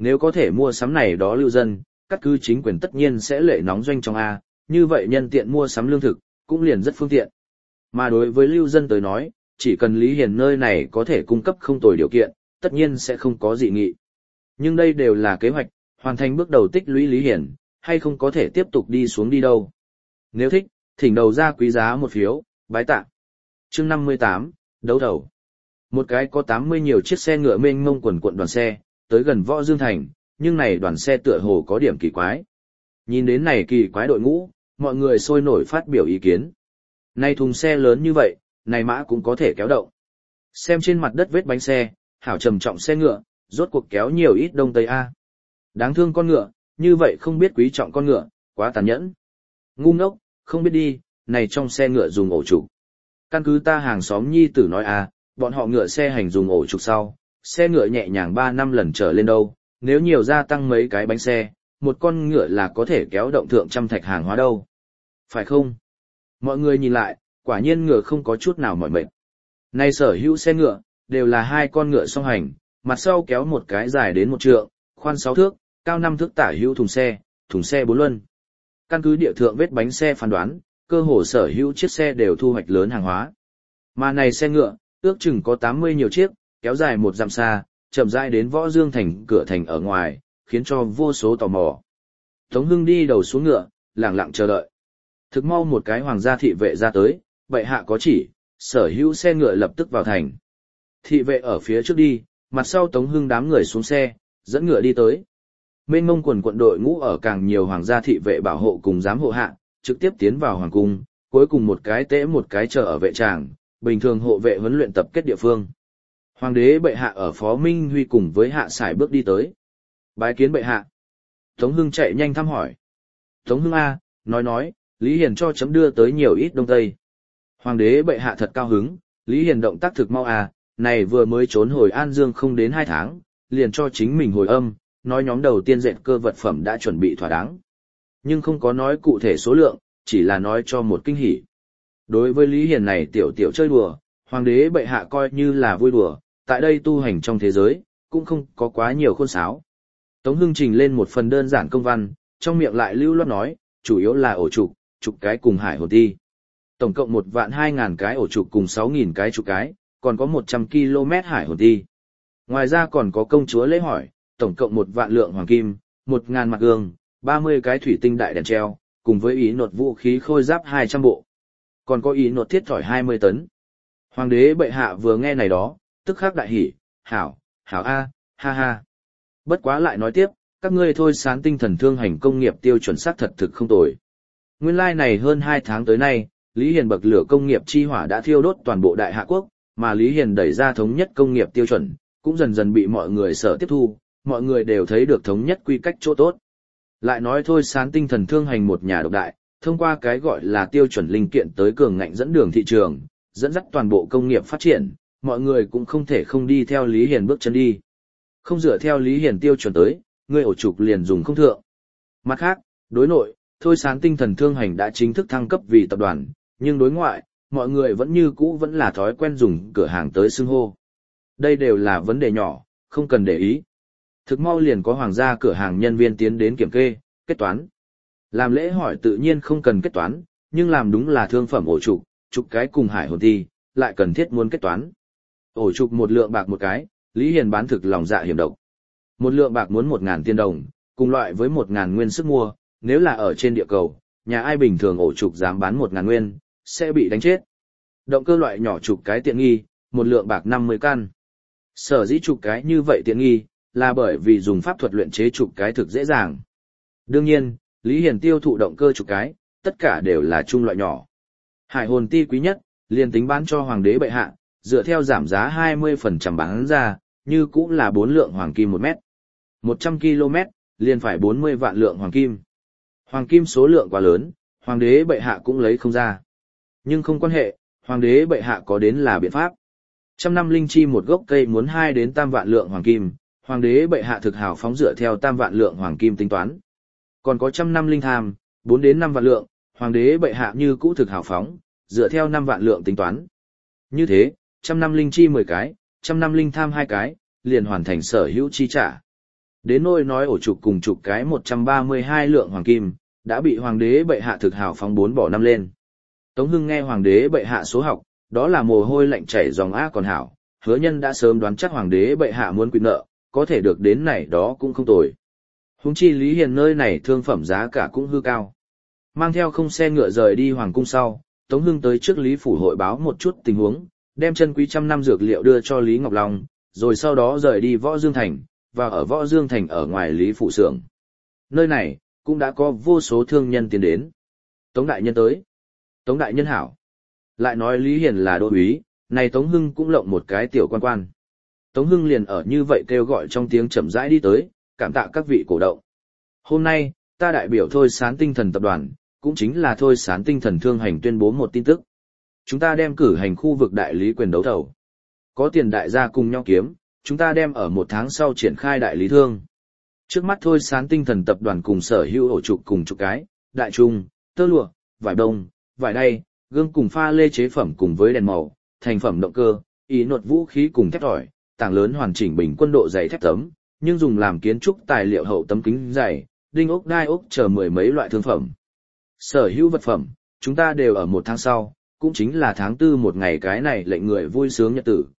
Nếu có thể mua sắm này đó lưu dân, các cứ chính quyền tất nhiên sẽ lệ nóng doanh trong A, như vậy nhân tiện mua sắm lương thực, cũng liền rất phương tiện. Mà đối với lưu dân tới nói, chỉ cần Lý Hiền nơi này có thể cung cấp không tồi điều kiện, tất nhiên sẽ không có dị nghị. Nhưng đây đều là kế hoạch, hoàn thành bước đầu tích lũy Lý Hiền, hay không có thể tiếp tục đi xuống đi đâu. Nếu thích, thỉnh đầu ra quý giá một phiếu, bái tạ. Chương 58, đấu thầu. Một cái có 80 nhiều chiếc xe ngựa mênh mông quần quận đoàn xe, tới gần Võ Dương Thành, nhưng này đoàn xe tựa hồ có điểm kỳ quái. Nhìn đến này kỳ quái đội ngũ, mọi người sôi nổi phát biểu ý kiến. Này thùng xe lớn như vậy, này mã cũng có thể kéo động. Xem trên mặt đất vết bánh xe, hảo trầm trọng xe ngựa, rốt cuộc kéo nhiều ít đông tây A. Đáng thương con ngựa, như vậy không biết quý trọng con ngựa, quá tàn nhẫn. Ngu ngốc, không biết đi, này trong xe ngựa dùng ổ trục. Căn cứ ta hàng xóm nhi tử nói bọn họ ngựa xe hành dùng ổ trục sau, xe ngựa nhẹ nhàng 3-5 lần trở lên đâu, nếu nhiều gia tăng mấy cái bánh xe, một con ngựa là có thể kéo động thượng trăm thạch hàng hóa đâu. Phải không? Mọi người nhìn lại, quả nhiên ngựa không có chút nào mỏi mệt. Này sở hữu xe ngựa, đều là hai con ngựa song hành, mặt sau kéo một cái dài đến 1 trượng, khoan 6 thước, cao 5 thước tả hữu thùng xe 4 luân. Căn cứ địa thượng vết bánh xe phán đoán, cơ hồ sở hữu chiếc xe đều thu hoạch lớn hàng hóa. Mà này xe ngựa, ước chừng có 80 nhiều chiếc, kéo dài 1 dặm xa, chậm rãi đến Võ Dương Thành cửa thành ở ngoài, khiến cho vô số tò mò. Tống Hưng đi đầu xuống ngựa, lặng lặng chờ đợi. Thực mau một cái hoàng gia thị vệ ra tới, bệ hạ có chỉ, sở hữu xe ngựa lập tức vào thành. Thị vệ ở phía trước đi, mặt sau Tống Hưng đám người xuống xe, dẫn ngựa đi tới. Mênh mông quần quận đội ngũ ở càng nhiều hoàng gia thị vệ bảo hộ cùng giám hộ hạ, trực tiếp tiến vào hoàng cung, cuối cùng một cái tễ một cái chờ ở vệ tràng, bình thường hộ vệ huấn luyện tập kết địa phương. Hoàng đế bệ hạ ở Phó Minh Huy cùng với hạ sải bước đi tới. Bái kiến bệ hạ. Tống Hưng chạy nhanh thăm hỏi. Tống Hưng A, nói, Lý Hiền cho chấm đưa tới nhiều ít đông tây. Hoàng đế bệ hạ thật cao hứng, Lý Hiền động tác thực mau này vừa mới trốn hồi An Dương không đến 2 tháng, liền cho chính mình hồi âm, nói nhóm đầu tiên dệt cơ vật phẩm đã chuẩn bị thỏa đáng. Nhưng không có nói cụ thể số lượng, chỉ là nói cho một kinh hỉ. Đối với Lý Hiền này tiểu chơi đùa, hoàng đế bệ hạ coi như là vui đùa, tại đây tu hành trong thế giới, cũng không có quá nhiều khôn sáo. Tống Hưng trình lên một phần đơn giản công văn, trong miệng lại lưu loát nói, chủ yếu là ổ trục cái cùng hải hồn ti. Tổng cộng 1.200.000 cái ổ trục cùng 6.000 cái trục cái, còn có 100 km hải hồn ti. Ngoài ra còn có công chúa lễ hỏi, tổng cộng 1 vạn lượng hoàng kim, 1.000 mặt gương, 30 cái thủy tinh đại đèn treo, cùng với ý nột vũ khí khôi giáp 200 bộ. Còn có ý nột thiết thỏi 20 tấn. Hoàng đế bệ hạ vừa nghe này đó, tức khắc đại hỉ, hảo a, ha ha. Bất quá lại nói tiếp, các ngươi thôi sán tinh thần thương hành công nghiệp tiêu chuẩn xác thật thực không tồi. Nguyên lai này hơn 2 tháng tới nay, Lý Hiền bậc lửa công nghiệp chi hỏa đã thiêu đốt toàn bộ đại hạ quốc, mà Lý Hiền đẩy ra thống nhất công nghiệp tiêu chuẩn, cũng dần dần bị mọi người sở tiếp thu, mọi người đều thấy được thống nhất quy cách chỗ tốt. Lại nói thôi sán tinh thần thương hành một nhà độc đại, thông qua cái gọi là tiêu chuẩn linh kiện tới cường ngạnh dẫn đường thị trường, dẫn dắt toàn bộ công nghiệp phát triển, mọi người cũng không thể không đi theo Lý Hiền bước chân đi. Không dựa theo Lý Hiền tiêu chuẩn tới, người ổ trục liền dùng không thượng. Mặt khác, đối nội, thôi sán tinh thần thương hành đã chính thức thăng cấp vì tập đoàn, nhưng đối ngoại, mọi người vẫn như cũ vẫn là thói quen dùng cửa hàng tới xưng hô. Đây đều là vấn đề nhỏ, không cần để ý. Thực mau liền có hoàng gia cửa hàng nhân viên tiến đến kiểm kê, kết toán. Làm lễ hỏi tự nhiên không cần kết toán, nhưng làm đúng là thương phẩm ổ trục cái cùng hải hồn ti, lại cần thiết muốn kết toán. Ổ trục 1 lượng bạc một cái, Lý Hiền bán thực lòng dạ hiểm độc. 1 lượng bạc muốn 1.000 tiền đồng, cùng loại với 1.000 nguyên sức mua, nếu là ở trên địa cầu, nhà ai bình thường ổ trục dám bán 1.000 nguyên, sẽ bị đánh chết. Động cơ loại nhỏ trục cái tiện nghi, 1 lượng bạc 50 căn. Sở dĩ trục cái như vậy tiện nghi, là bởi vì dùng pháp thuật luyện chế trục cái thực dễ dàng. Đương nhiên, Lý Hiền tiêu thụ động cơ trục cái, tất cả đều là trung loại nhỏ. Hải hồn ti quý nhất, liền tính bán cho hoàng đế bệ hạ, dựa theo giảm giá 20% bán ra, như cũng là 4 lượng hoàng kim 1 mét. 100 km, liền phải 40 vạn lượng hoàng kim. Hoàng kim số lượng quá lớn, hoàng đế bệ hạ cũng lấy không ra. Nhưng không quan hệ, hoàng đế bệ hạ có đến là biện pháp. 100 năm linh chi một gốc cây muốn 2 đến 3 vạn lượng hoàng kim, hoàng đế bệ hạ thực hào phóng dựa theo 3 vạn lượng hoàng kim tính toán. Còn có 100 năm linh tham, 4 đến 5 vạn lượng, hoàng đế bệ hạ như cũ thực hào phóng, dựa theo 5 vạn lượng tính toán. Như thế, 100 năm linh chi 10 cái, 100 năm linh tham 2 cái, liền hoàn thành sở hữu chi trả. Đến nỗi nói ổ trục cùng chục cái 132 lượng hoàng kim, đã bị hoàng đế bệ hạ thực hào phóng 4 bỏ 5 lên. Tống Hưng nghe hoàng đế bệ hạ số học, đó là mồ hôi lạnh chảy dòng á còn hảo, Hứa Nhân đã sớm đoán chắc hoàng đế bệ hạ muốn quy nợ, có thể được đến này đó cũng không tồi. Huống chi Lý Hiền nơi này thương phẩm giá cả cũng hư cao. Mang theo không xe ngựa rời đi hoàng cung sau, Tống Hưng tới trước Lý phủ hội báo một chút tình huống, đem chân quý trăm năm dược liệu đưa cho Lý Ngọc Long, rồi sau đó rời đi Võ Dương Thành, và ở Võ Dương Thành ở ngoài Lý phủ xưởng. Nơi này, cũng đã có vô số thương nhân tiến đến. Tống đại nhân tới. Tống đại nhân hảo. Lại nói Lý Hiền là đô úy, này Tống Hưng cũng lộng một cái tiểu quan quan. Tống Hưng liền ở như vậy kêu gọi trong tiếng chậm rãi đi tới, cảm tạ các vị cổ động. Hôm nay, ta đại biểu Thôi Sán Tinh Thần Tập đoàn, cũng chính là Thôi Sán Tinh Thần Thương Hành tuyên bố một tin tức. Chúng ta đem cử hành khu vực đại lý quyền đấu thầu. Có tiền đại gia cùng nhau kiếm, chúng ta đem ở 1 tháng sau triển khai đại lý thương. Trước mắt Thôi Sán Tinh Thần Tập đoàn cùng sở hữu ổ trục cùng chục cái, đại trung, tơ lụa, vải đông, vải đay, gương cùng pha lê chế phẩm cùng với đèn màu, thành phẩm động cơ, ý nột vũ khí cùng thép tỏi, tảng lớn hoàn chỉnh bình quân độ dày thép tấm, nhưng dùng làm kiến trúc tài liệu hậu tấm kính dày, đinh ốc đai ốc chờ mười mấy loại thương phẩm. Sở hữu vật phẩm, chúng ta đều ở 1 tháng sau, cũng chính là tháng 4 một ngày cái này lệnh người vui sướng nhật tử,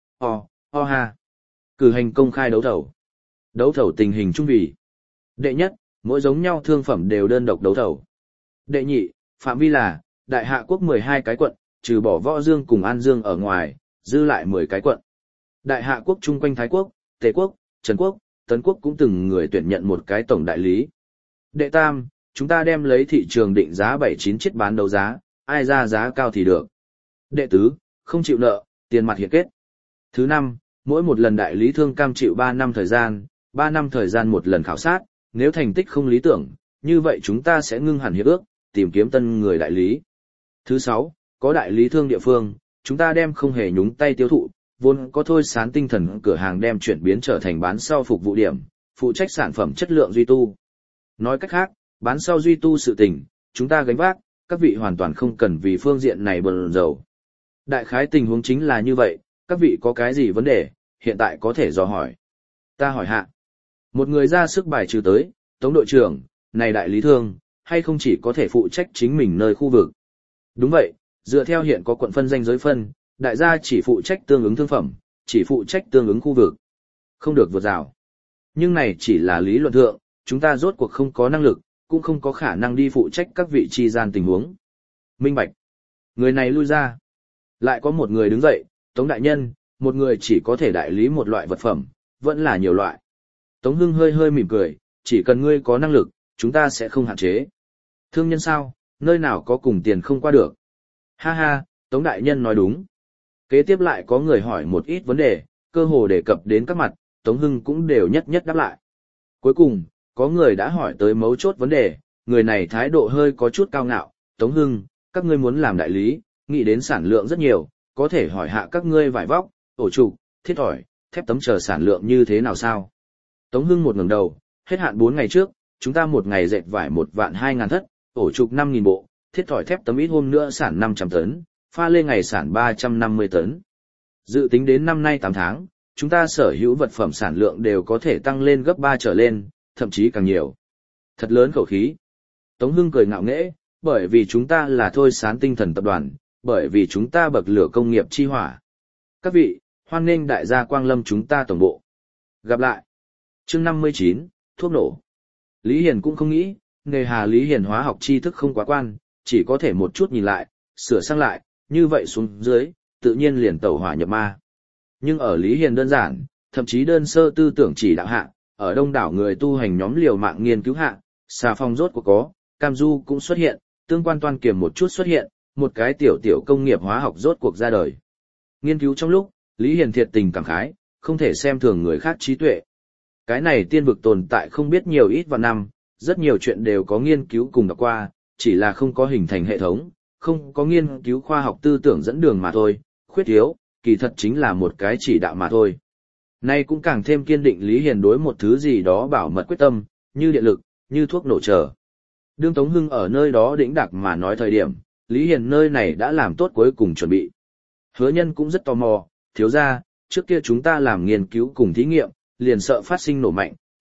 ha. Cử hành công khai đấu thầu. Đấu thầu tình hình trung vị. Đệ nhất, mỗi giống nhau thương phẩm đều đơn độc đấu thầu. Đệ nhị, phạm vi là, Đại Hạ quốc 12 cái quận, trừ bỏ Võ Dương cùng An Dương ở ngoài, dư lại 10 cái quận. Đại Hạ quốc chung quanh Thái quốc, Tề quốc, Trần quốc, Tấn quốc cũng từng người tuyển nhận một cái tổng đại lý. Đệ tam, chúng ta đem lấy thị trường định giá 7-9 chiết bán đấu giá, ai ra giá cao thì được. Đệ tứ, không chịu nợ, tiền mặt hiện kết. Thứ năm, mỗi một lần đại lý thương cam chịu 3 năm thời gian, 3 năm thời gian một lần khảo sát, nếu thành tích không lý tưởng, như vậy chúng ta sẽ ngưng hẳn hiệp ước, tìm kiếm tân người đại lý. Thứ sáu, có đại lý thương địa phương, chúng ta đem không hề nhúng tay tiêu thụ, vốn có Thôi Sán Tinh Thần cửa hàng đem chuyển biến trở thành bán sau phục vụ điểm, phụ trách sản phẩm chất lượng duy tu. Nói cách khác, bán sau duy tu sự tình, chúng ta gánh vác, các vị hoàn toàn không cần vì phương diện này bận rầu. Đại khái tình huống chính là như vậy, các vị có cái gì vấn đề, hiện tại có thể dò hỏi. Ta hỏi hạ. Một người ra sức bài trừ tới, Tống đội trưởng, này đại lý thương, hay không chỉ có thể phụ trách chính mình nơi khu vực. Đúng vậy, dựa theo hiện có quận phân danh giới phân, đại gia chỉ phụ trách tương ứng thương phẩm, chỉ phụ trách tương ứng khu vực. Không được vượt rào. Nhưng này chỉ là lý luận thượng, chúng ta rốt cuộc không có năng lực, cũng không có khả năng đi phụ trách các vị chi gian tình huống. Minh bạch. Người này lui ra. Lại có một người đứng dậy, Tống đại nhân, một người chỉ có thể đại lý một loại vật phẩm, vẫn là nhiều loại. Tống Hưng hơi hơi mỉm cười, chỉ cần ngươi có năng lực, chúng ta sẽ không hạn chế. Thương nhân sao, nơi nào có cùng tiền không qua được. Ha ha, Tống đại nhân nói đúng. Kế tiếp lại có người hỏi một ít vấn đề, cơ hồ đề cập đến các mặt, Tống Hưng cũng đều nhất nhất đáp lại. Cuối cùng, có người đã hỏi tới mấu chốt vấn đề, người này thái độ hơi có chút cao ngạo. Tống Hưng, các ngươi muốn làm đại lý, nghĩ đến sản lượng rất nhiều, có thể hỏi hạ các ngươi vải vóc, ổ trục, thiết thỏi, thép tấm chờ sản lượng như thế nào sao? Tống Hưng một ngẩng đầu, hết hạn 4 ngày trước, chúng ta một ngày dệt vải 1.200.000 thất, ổ trục 5.000 bộ, thiết thỏi thép tấm ít hôm nữa sản 500 tấn, pha lê ngày sản 350 tấn. Dự tính đến năm nay 8 tháng, chúng ta sở hữu vật phẩm sản lượng đều có thể tăng lên gấp 3 trở lên, thậm chí càng nhiều. Thật lớn khẩu khí. Tống Hưng cười ngạo nghễ, bởi vì chúng ta là Thôi Sán Tinh Thần Tập đoàn, bởi vì chúng ta bậc lửa công nghiệp chi hỏa. Các vị, hoan nghênh đại gia quang lâm chúng ta tổng bộ. Gặp lại. Chương 59, thuốc nổ. Lý Hiền cũng không nghĩ, nghề hà Lý Hiền hóa học tri thức không quá quan, chỉ có thể một chút nhìn lại, sửa sang lại, như vậy xuống dưới, tự nhiên liền tẩu hỏa nhập ma. Nhưng ở Lý Hiền đơn giản, thậm chí đơn sơ tư tưởng chỉ đạo hạ, ở đông đảo người tu hành nhóm liều mạng nghiên cứu hạ, xà phong rốt cuộc có, cam du cũng xuất hiện, tương quan toan kiềm một chút xuất hiện, một cái tiểu tiểu công nghiệp hóa học rốt cuộc ra đời. Nghiên cứu trong lúc, Lý Hiền thiệt tình cảm khái, không thể xem thường người khác trí tuệ. Cái này tiên vực tồn tại không biết nhiều ít vạn năm, rất nhiều chuyện đều có nghiên cứu cùng đọc qua, chỉ là không có hình thành hệ thống, không có nghiên cứu khoa học tư tưởng dẫn đường mà thôi, khuyết thiếu, kỳ thật chính là một cái chỉ đạo mà thôi. Nay cũng càng thêm kiên định Lý Hiền đối một thứ gì đó bảo mật quyết tâm, như điện lực, như thuốc nổ chờ. Đương Tống Hưng ở nơi đó đĩnh đạc mà nói thời điểm, Lý Hiền nơi này đã làm tốt cuối cùng chuẩn bị. Hứa Nhân cũng rất tò mò, thiếu ra, trước kia chúng ta làm nghiên cứu cùng thí nghiệm, liền sợ phát sinh nổ mạnh,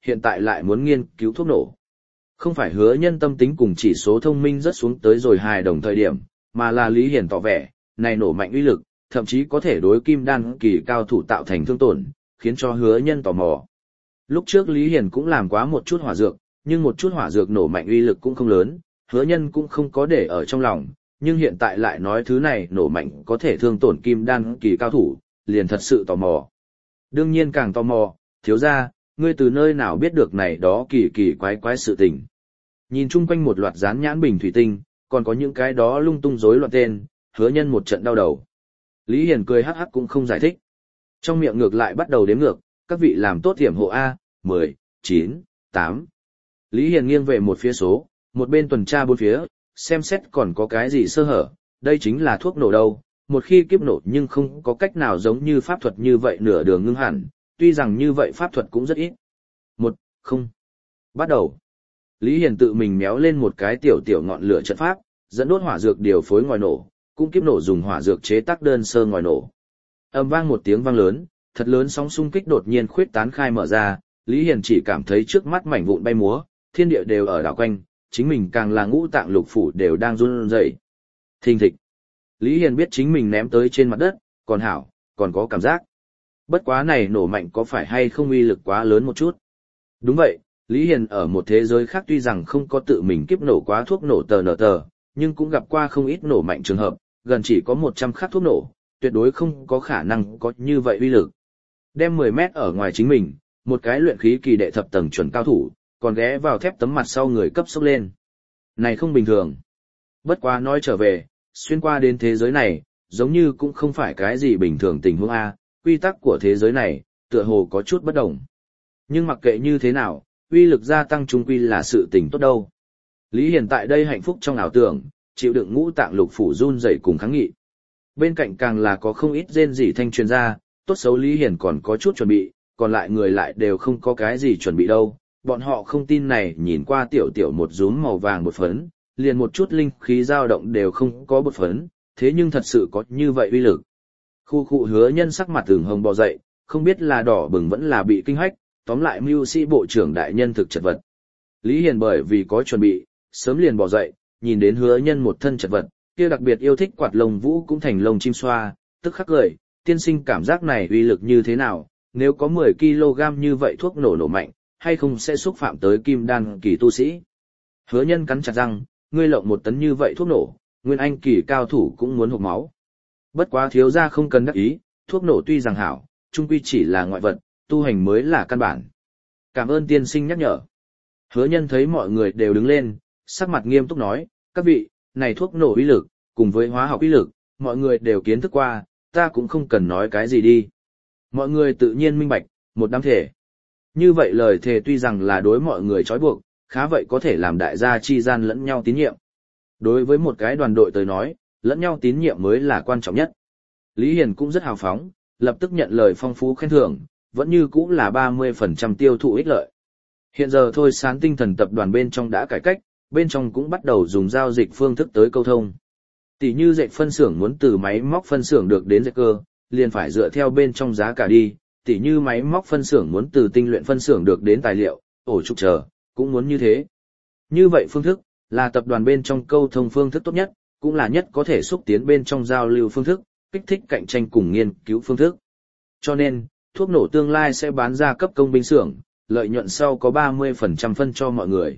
hiện tại lại muốn nghiên cứu thuốc nổ. Không phải Hứa Nhân tâm tính cùng chỉ số thông minh rất xuống tới rồi hài đồng thời điểm, mà là Lý Hiển tỏ vẻ, này nổ mạnh uy lực, thậm chí có thể đối kim đan kỳ cao thủ tạo thành thương tổn, khiến cho Hứa Nhân tò mò. Lúc trước Lý Hiển cũng làm quá một chút hỏa dược, nhưng một chút hỏa dược nổ mạnh uy lực cũng không lớn, Hứa Nhân cũng không có để ở trong lòng, nhưng hiện tại lại nói thứ này nổ mạnh có thể thương tổn kim đan kỳ cao thủ, liền thật sự tò mò. Đương nhiên càng tò mò, thiếu gia, ngươi từ nơi nào biết được này đó kỳ kỳ quái quái sự tình. Nhìn chung quanh một loạt dán nhãn bình thủy tinh, còn có những cái đó lung tung rối loạn tên, Hứa Nhân một trận đau đầu. Lý Hiền cười hắc hắc cũng không giải thích. Trong miệng ngược lại bắt đầu đếm ngược, các vị làm tốt hiểm hộ A, 10, 9, 8. Lý Hiền nghiêng về một phía số, một bên tuần tra bốn phía, xem xét còn có cái gì sơ hở, đây chính là thuốc nổ đâu, một khi kiếp nổ nhưng không có cách nào giống như pháp thuật như vậy nửa đường ngưng hẳn, tuy rằng như vậy pháp thuật cũng rất ít. 1, 0. Bắt đầu. Lý Hiền tự mình méo lên một cái tiểu tiểu ngọn lửa trận pháp, dẫn đốt hỏa dược điều phối ngòi nổ, cũng kiếp nổ dùng hỏa dược chế tác đơn sơ ngòi nổ. Âm vang một tiếng vang lớn, thật lớn sóng xung kích đột nhiên khuyết tán khai mở ra, Lý Hiền chỉ cảm thấy trước mắt mảnh vụn bay múa, thiên địa đều ở đảo quanh, chính mình càng là ngũ tạng lục phủ đều đang run rẩy. Thình thịch. Lý Hiền biết chính mình ném tới trên mặt đất, còn hảo, còn có cảm giác. Bất quá này nổ mạnh có phải hay không uy lực quá lớn một chút. Đúng vậy, Lý Hiền ở một thế giới khác tuy rằng không có tự mình kiếp nổ quá thuốc nổ tờ, nhưng cũng gặp qua không ít nổ mạnh trường hợp, gần chỉ có 100 khắc thuốc nổ, tuyệt đối không có khả năng có như vậy uy lực. Đem 10 mét ở ngoài chính mình, một cái luyện khí kỳ đệ thập tầng chuẩn cao thủ, còn ghé vào thép tấm mặt sau người cấp sốc lên. Này không bình thường. Bất quá nói trở về, xuyên qua đến thế giới này, giống như cũng không phải cái gì bình thường tình huống A, quy tắc của thế giới này, tựa hồ có chút bất đồng. Nhưng mặc kệ như thế nào, uy lực gia tăng trung quy là sự tình tốt đâu. Lý Hiền tại đây hạnh phúc trong ảo tưởng, chịu đựng ngũ tạng lục phủ run rẩy cùng kháng nghị. Bên cạnh càng là có không ít rên rỉ thanh truyền ra, tốt xấu Lý Hiền còn có chút chuẩn bị, còn lại người lại đều không có cái gì chuẩn bị đâu. Bọn họ không tin này nhìn qua tiểu tiểu một rúm màu vàng bột phấn, liền một chút linh khí dao động đều không có bột phấn, thế nhưng thật sự có như vậy uy lực. Khu khu Hứa Nhân sắc mặt ửng hồng bò dậy, không biết là đỏ bừng vẫn là bị kinh hách, tóm lại mưu sĩ bộ trưởng đại nhân thực chật vật. Lý Hiền bởi vì có chuẩn bị, sớm liền bò dậy, nhìn đến Hứa Nhân một thân chật vật, kia đặc biệt yêu thích quạt lông vũ cũng thành lông chim xoa, tức khắc cười, tiên sinh cảm giác này uy lực như thế nào, nếu có 10 kg như vậy thuốc nổ mạnh, hay không sẽ xúc phạm tới kim đan kỳ tu sĩ. Hứa Nhân cắn chặt răng, ngươi lộng 1 tấn như vậy thuốc nổ, nguyên anh kỳ cao thủ cũng muốn hộc máu. Bất quá thiếu gia không cần đắc ý, thuốc nổ tuy rằng hảo, chung quy chỉ là ngoại vật, tu hành mới là căn bản. Cảm ơn tiên sinh nhắc nhở. Hứa Nhân thấy mọi người đều đứng lên, sắc mặt nghiêm túc nói, các vị, này thuốc nổ uy lực, cùng với hóa học uy lực, mọi người đều kiến thức qua, ta cũng không cần nói cái gì đi. Mọi người tự nhiên minh bạch, một đám thể. Như vậy lời thề tuy rằng là đối mọi người trói buộc, khá vậy có thể làm đại gia chi gian lẫn nhau tín nhiệm. Đối với một cái đoàn đội tới nói, lẫn nhau tín nhiệm mới là quan trọng nhất. Lý Hiền cũng rất hào phóng, lập tức nhận lời phong phú khen thưởng, vẫn như cũng là 30% tiêu thụ ích lợi. Hiện giờ Thôi Sán Tinh Thần tập đoàn bên trong đã cải cách, bên trong cũng bắt đầu dùng giao dịch phương thức tới câu thông. Tỷ như dệt phân xưởng muốn từ máy móc phân xưởng được đến dệt cơ, liền phải dựa theo bên trong giá cả đi, tỷ như máy móc phân xưởng muốn từ tinh luyện phân xưởng được đến tài liệu, ổ trục chờ, cũng muốn như thế. Như vậy phương thức, là tập đoàn bên trong câu thông phương thức tốt nhất, cũng là nhất có thể xúc tiến bên trong giao lưu phương thức, kích thích cạnh tranh cùng nghiên cứu phương thức. Cho nên, thuốc nổ tương lai sẽ bán ra cấp công binh xưởng, lợi nhuận sau có 30% phân cho mọi người.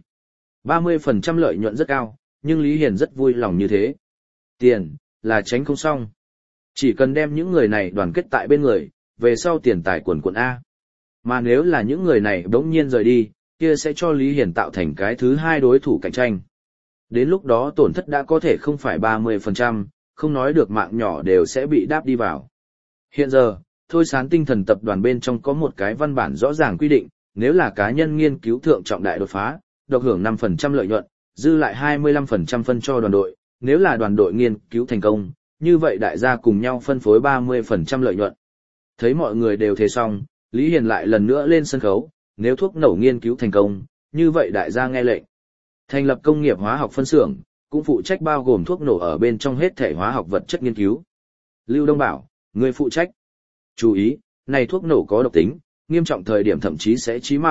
30% lợi nhuận rất cao, nhưng Lý Hiền rất vui lòng như thế. Tiền, là tránh không xong. Chỉ cần đem những người này đoàn kết tại bên người, về sau tiền tài quần quận A. Mà nếu là những người này đống nhiên rời đi, kia sẽ cho Lý Hiền tạo thành cái thứ hai đối thủ cạnh tranh. Đến lúc đó tổn thất đã có thể không phải 30%, không nói được mạng nhỏ đều sẽ bị đáp đi vào. Hiện giờ, Thôi Sán Tinh Thần tập đoàn bên trong có một cái văn bản rõ ràng quy định, nếu là cá nhân nghiên cứu thượng trọng đại đột phá, độc hưởng 5% lợi nhuận, dư lại 25% phân cho đoàn đội, nếu là đoàn đội nghiên cứu thành công, như vậy đại gia cùng nhau phân phối 30% lợi nhuận. Thấy mọi người đều thế xong, Lý Hiền lại lần nữa lên sân khấu, nếu thuốc nổ nghiên cứu thành công, như vậy đại gia nghe lệnh. Thành lập công nghiệp hóa học phân xưởng, cũng phụ trách bao gồm thuốc nổ ở bên trong hết thể hóa học vật chất nghiên cứu. Lưu Đông bảo, người phụ trách. Chú ý, này thuốc nổ có độc tính, nghiêm trọng thời điểm thậm chí sẽ chí mạng,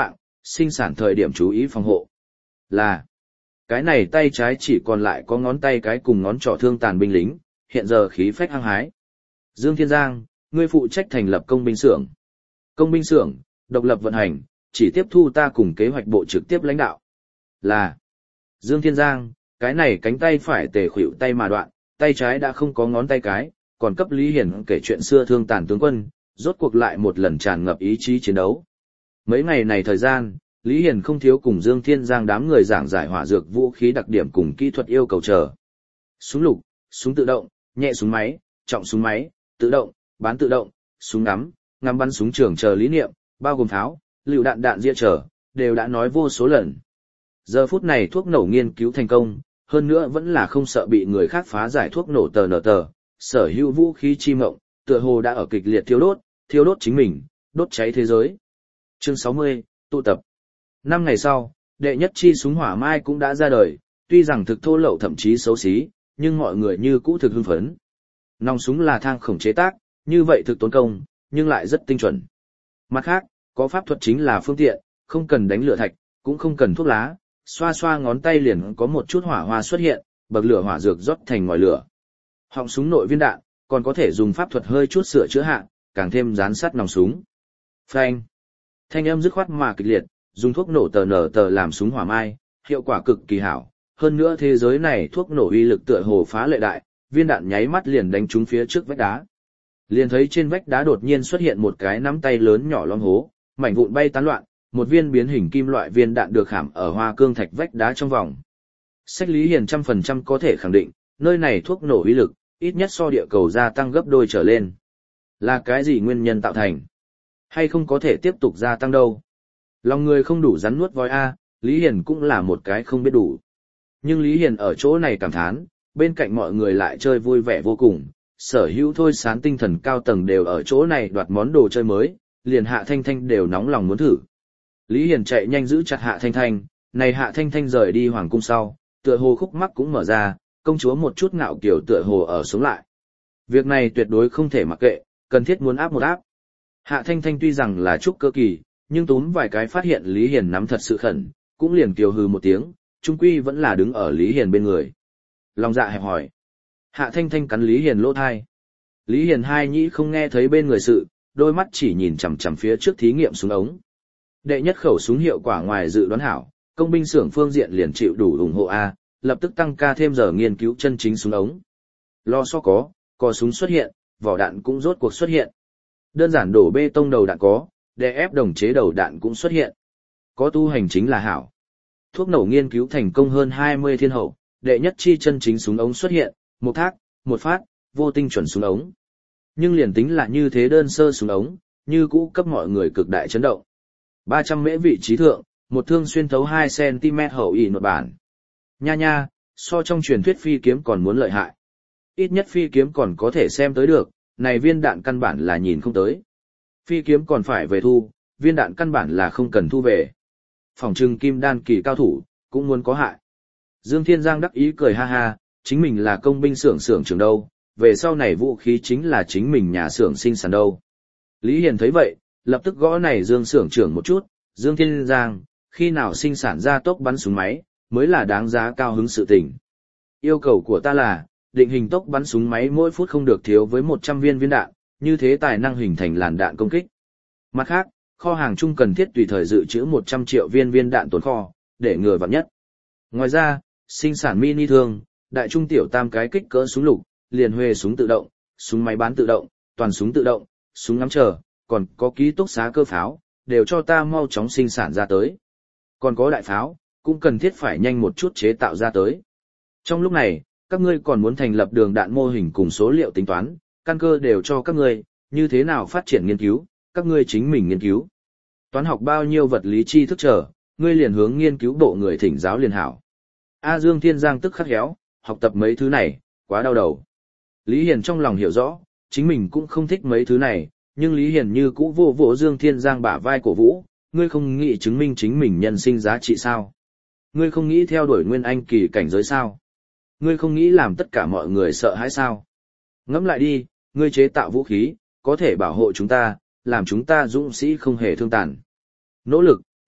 sinh sản thời điểm chú ý phòng hộ. Là, cái này tay trái chỉ còn lại có ngón tay cái cùng ngón trỏ thương tàn binh lính, hiện giờ khí phách hăng hái. Dương Thiên Giang, ngươi phụ trách thành lập công binh xưởng. Công binh xưởng, độc lập vận hành, chỉ tiếp thu ta cùng kế hoạch bộ trực tiếp lãnh đạo. Là, Dương Thiên Giang, cái này cánh tay phải tề khuỵu tay mà đoạn, tay trái đã không có ngón tay cái, còn cấp Lý Hiển kể chuyện xưa thương tàn tướng quân, rốt cuộc lại một lần tràn ngập ý chí chiến đấu. Mấy ngày này thời gian, Lý Hiển không thiếu cùng Dương Thiên Giang đám người giảng giải hỏa dược vũ khí đặc điểm cùng kỹ thuật yêu cầu chờ. Súng lục, súng tự động, nhẹ súng máy, trọng súng máy, tự động, bán tự động, súng ngắm bắn súng trường chờ lý niệm, bao gồm pháo, lựu đạn đạn dĩa chờ, đều đã nói vô số lần. Giờ phút này thuốc nổ nghiên cứu thành công, hơn nữa vẫn là không sợ bị người khác phá giải thuốc nổ tờ, sở hữu vũ khí chi mộng, tựa hồ đã ở kịch liệt thiêu đốt chính mình, đốt cháy thế giới. Chương 60, tụ tập. 5 ngày sau, đệ nhất chi súng hỏa mai cũng đã ra đời, tuy rằng thực thô lậu thậm chí xấu xí, nhưng mọi người như cũ thực hưng phấn. Nòng súng là thang khổng chế tác, như vậy thực tốn công, nhưng lại rất tinh chuẩn. Mặt khác, có pháp thuật chính là phương tiện, không cần đánh lửa thạch, cũng không cần thuốc lá, xoa xoa ngón tay liền có một chút hỏa hoa xuất hiện, bậc lửa hỏa dược rót thành ngòi lửa. Họng súng nội viên đạn, còn có thể dùng pháp thuật hơi chút sửa chữa hạ, càng thêm dán sát nòng súng. Phanh. Thanh âm dứt khoát mà kịch liệt, dùng thuốc nổ tờ làm súng hỏa mai, hiệu quả cực kỳ hảo. Hơn nữa thế giới này thuốc nổ uy lực tựa hồ phá lệ đại, viên đạn nháy mắt liền đánh trúng phía trước vách đá. Liền thấy trên vách đá đột nhiên xuất hiện một cái nắm tay lớn nhỏ lõm hố, mảnh vụn bay tán loạn, một viên biến hình kim loại viên đạn được khảm ở hoa cương thạch vách đá trong vòng. Sách Lý Hiền 100% có thể khẳng định, nơi này thuốc nổ uy lực, ít nhất so địa cầu gia tăng gấp đôi trở lên. Là cái gì nguyên nhân tạo thành? Hay không có thể tiếp tục gia tăng đâu? Lòng người không đủ rắn nuốt voi a, Lý Hiền cũng là một cái không biết đủ. Nhưng Lý Hiền ở chỗ này cảm thán, bên cạnh mọi người lại chơi vui vẻ vô cùng, sở hữu thôi sán tinh thần cao tầng đều ở chỗ này đoạt món đồ chơi mới, liền Hạ Thanh Thanh đều nóng lòng muốn thử. Lý Hiền chạy nhanh giữ chặt Hạ Thanh Thanh, này Hạ Thanh Thanh rời đi hoàng cung sau, tựa hồ khúc mắc cũng mở ra, công chúa một chút ngạo kiểu tựa hồ ở sống lại. Việc này tuyệt đối không thể mặc kệ, cần thiết muốn áp một áp. Hạ Thanh Thanh tuy rằng là trúc cơ kỳ, nhưng túm vài cái phát hiện Lý Hiền nắm thật sự khẩn, cũng liền kiều hừ một tiếng, trung quy vẫn là đứng ở Lý Hiền bên người. Lòng dạ hẹp hỏi. Hạ Thanh Thanh cắn Lý Hiền lỗ thai. Lý Hiền hai nhĩ không nghe thấy bên người sự, đôi mắt chỉ nhìn chằm chằm phía trước thí nghiệm súng ống. Đệ nhất khẩu súng hiệu quả ngoài dự đoán hảo, công binh xưởng phương diện liền chịu đủ ủng hộ A, lập tức tăng ca thêm giờ nghiên cứu chân chính súng ống. Lo so có súng xuất hiện, vỏ đạn cũng rốt cuộc xuất hiện. Đơn giản đổ bê tông đầu đạn có, đè ép đồng chế đầu đạn cũng xuất hiện. Có tu hành chính là hảo. Thuốc nổ nghiên cứu thành công hơn 20 thiên hậu, đệ nhất chi chân chính súng ống xuất hiện, một thác, một phát, vô tinh chuẩn súng ống. Nhưng liền tính là như thế đơn sơ súng ống, như cũ cấp mọi người cực đại chấn động. 300 mễ vị trí thượng, một thương xuyên thấu 2cm hậu ỉ nột bản. Nha, so trong truyền thuyết phi kiếm còn muốn lợi hại. Ít nhất phi kiếm còn có thể xem tới được, này viên đạn căn bản là nhìn không tới. Phi kiếm còn phải về thu, viên đạn căn bản là không cần thu về. Phòng trừng kim đan kỳ cao thủ, cũng muốn có hại. Dương Thiên Giang đắc ý cười ha ha, chính mình là công binh xưởng trưởng đâu, về sau này vũ khí chính là chính mình nhà xưởng sinh sản đâu. Lý Hiền thấy vậy, lập tức gõ này Dương xưởng trưởng một chút, Dương Thiên Giang, khi nào sinh sản ra tốc bắn súng máy, mới là đáng giá cao hứng sự tình. Yêu cầu của ta là, định hình tốc bắn súng máy mỗi phút không được thiếu với 100 viên đạn, như thế tài năng hình thành làn đạn công kích. Mặt khác, kho hàng chung cần thiết tùy thời dự trữ 100 triệu viên đạn tồn kho, để ngừa vạn nhất. Ngoài ra, sinh sản mini thương, đại trung tiểu tam cái kích cỡ súng lục, liền huê súng tự động, súng máy bán tự động, toàn súng tự động, súng ngắm chờ, còn có ký túc xá cơ pháo, đều cho ta mau chóng sinh sản ra tới. Còn có đại pháo, cũng cần thiết phải nhanh một chút chế tạo ra tới. Trong lúc này, các ngươi còn muốn thành lập đường đạn mô hình cùng số liệu tính toán, căn cơ đều cho các ngươi, như thế nào phát triển nghiên cứu, các ngươi chính mình nghiên cứu. Toán học bao nhiêu vật lý tri thức chờ, ngươi liền hướng nghiên cứu bộ người thỉnh giáo liền hảo. A Dương Thiên Giang tức khắc héo, học tập mấy thứ này, quá đau đầu. Lý Hiền trong lòng hiểu rõ, chính mình cũng không thích mấy thứ này, nhưng Lý Hiền như cũ vỗ Dương Thiên Giang bả vai cổ vũ, ngươi không nghĩ chứng minh chính mình nhân sinh giá trị sao? Ngươi không nghĩ theo đuổi nguyên anh kỳ cảnh giới sao? Ngươi không nghĩ làm tất cả mọi người sợ hãi sao? Ngẫm lại đi, ngươi chế tạo vũ khí, có thể bảo hộ chúng ta, làm chúng ta dũng sĩ không hề thương tàn. Nỗ lực,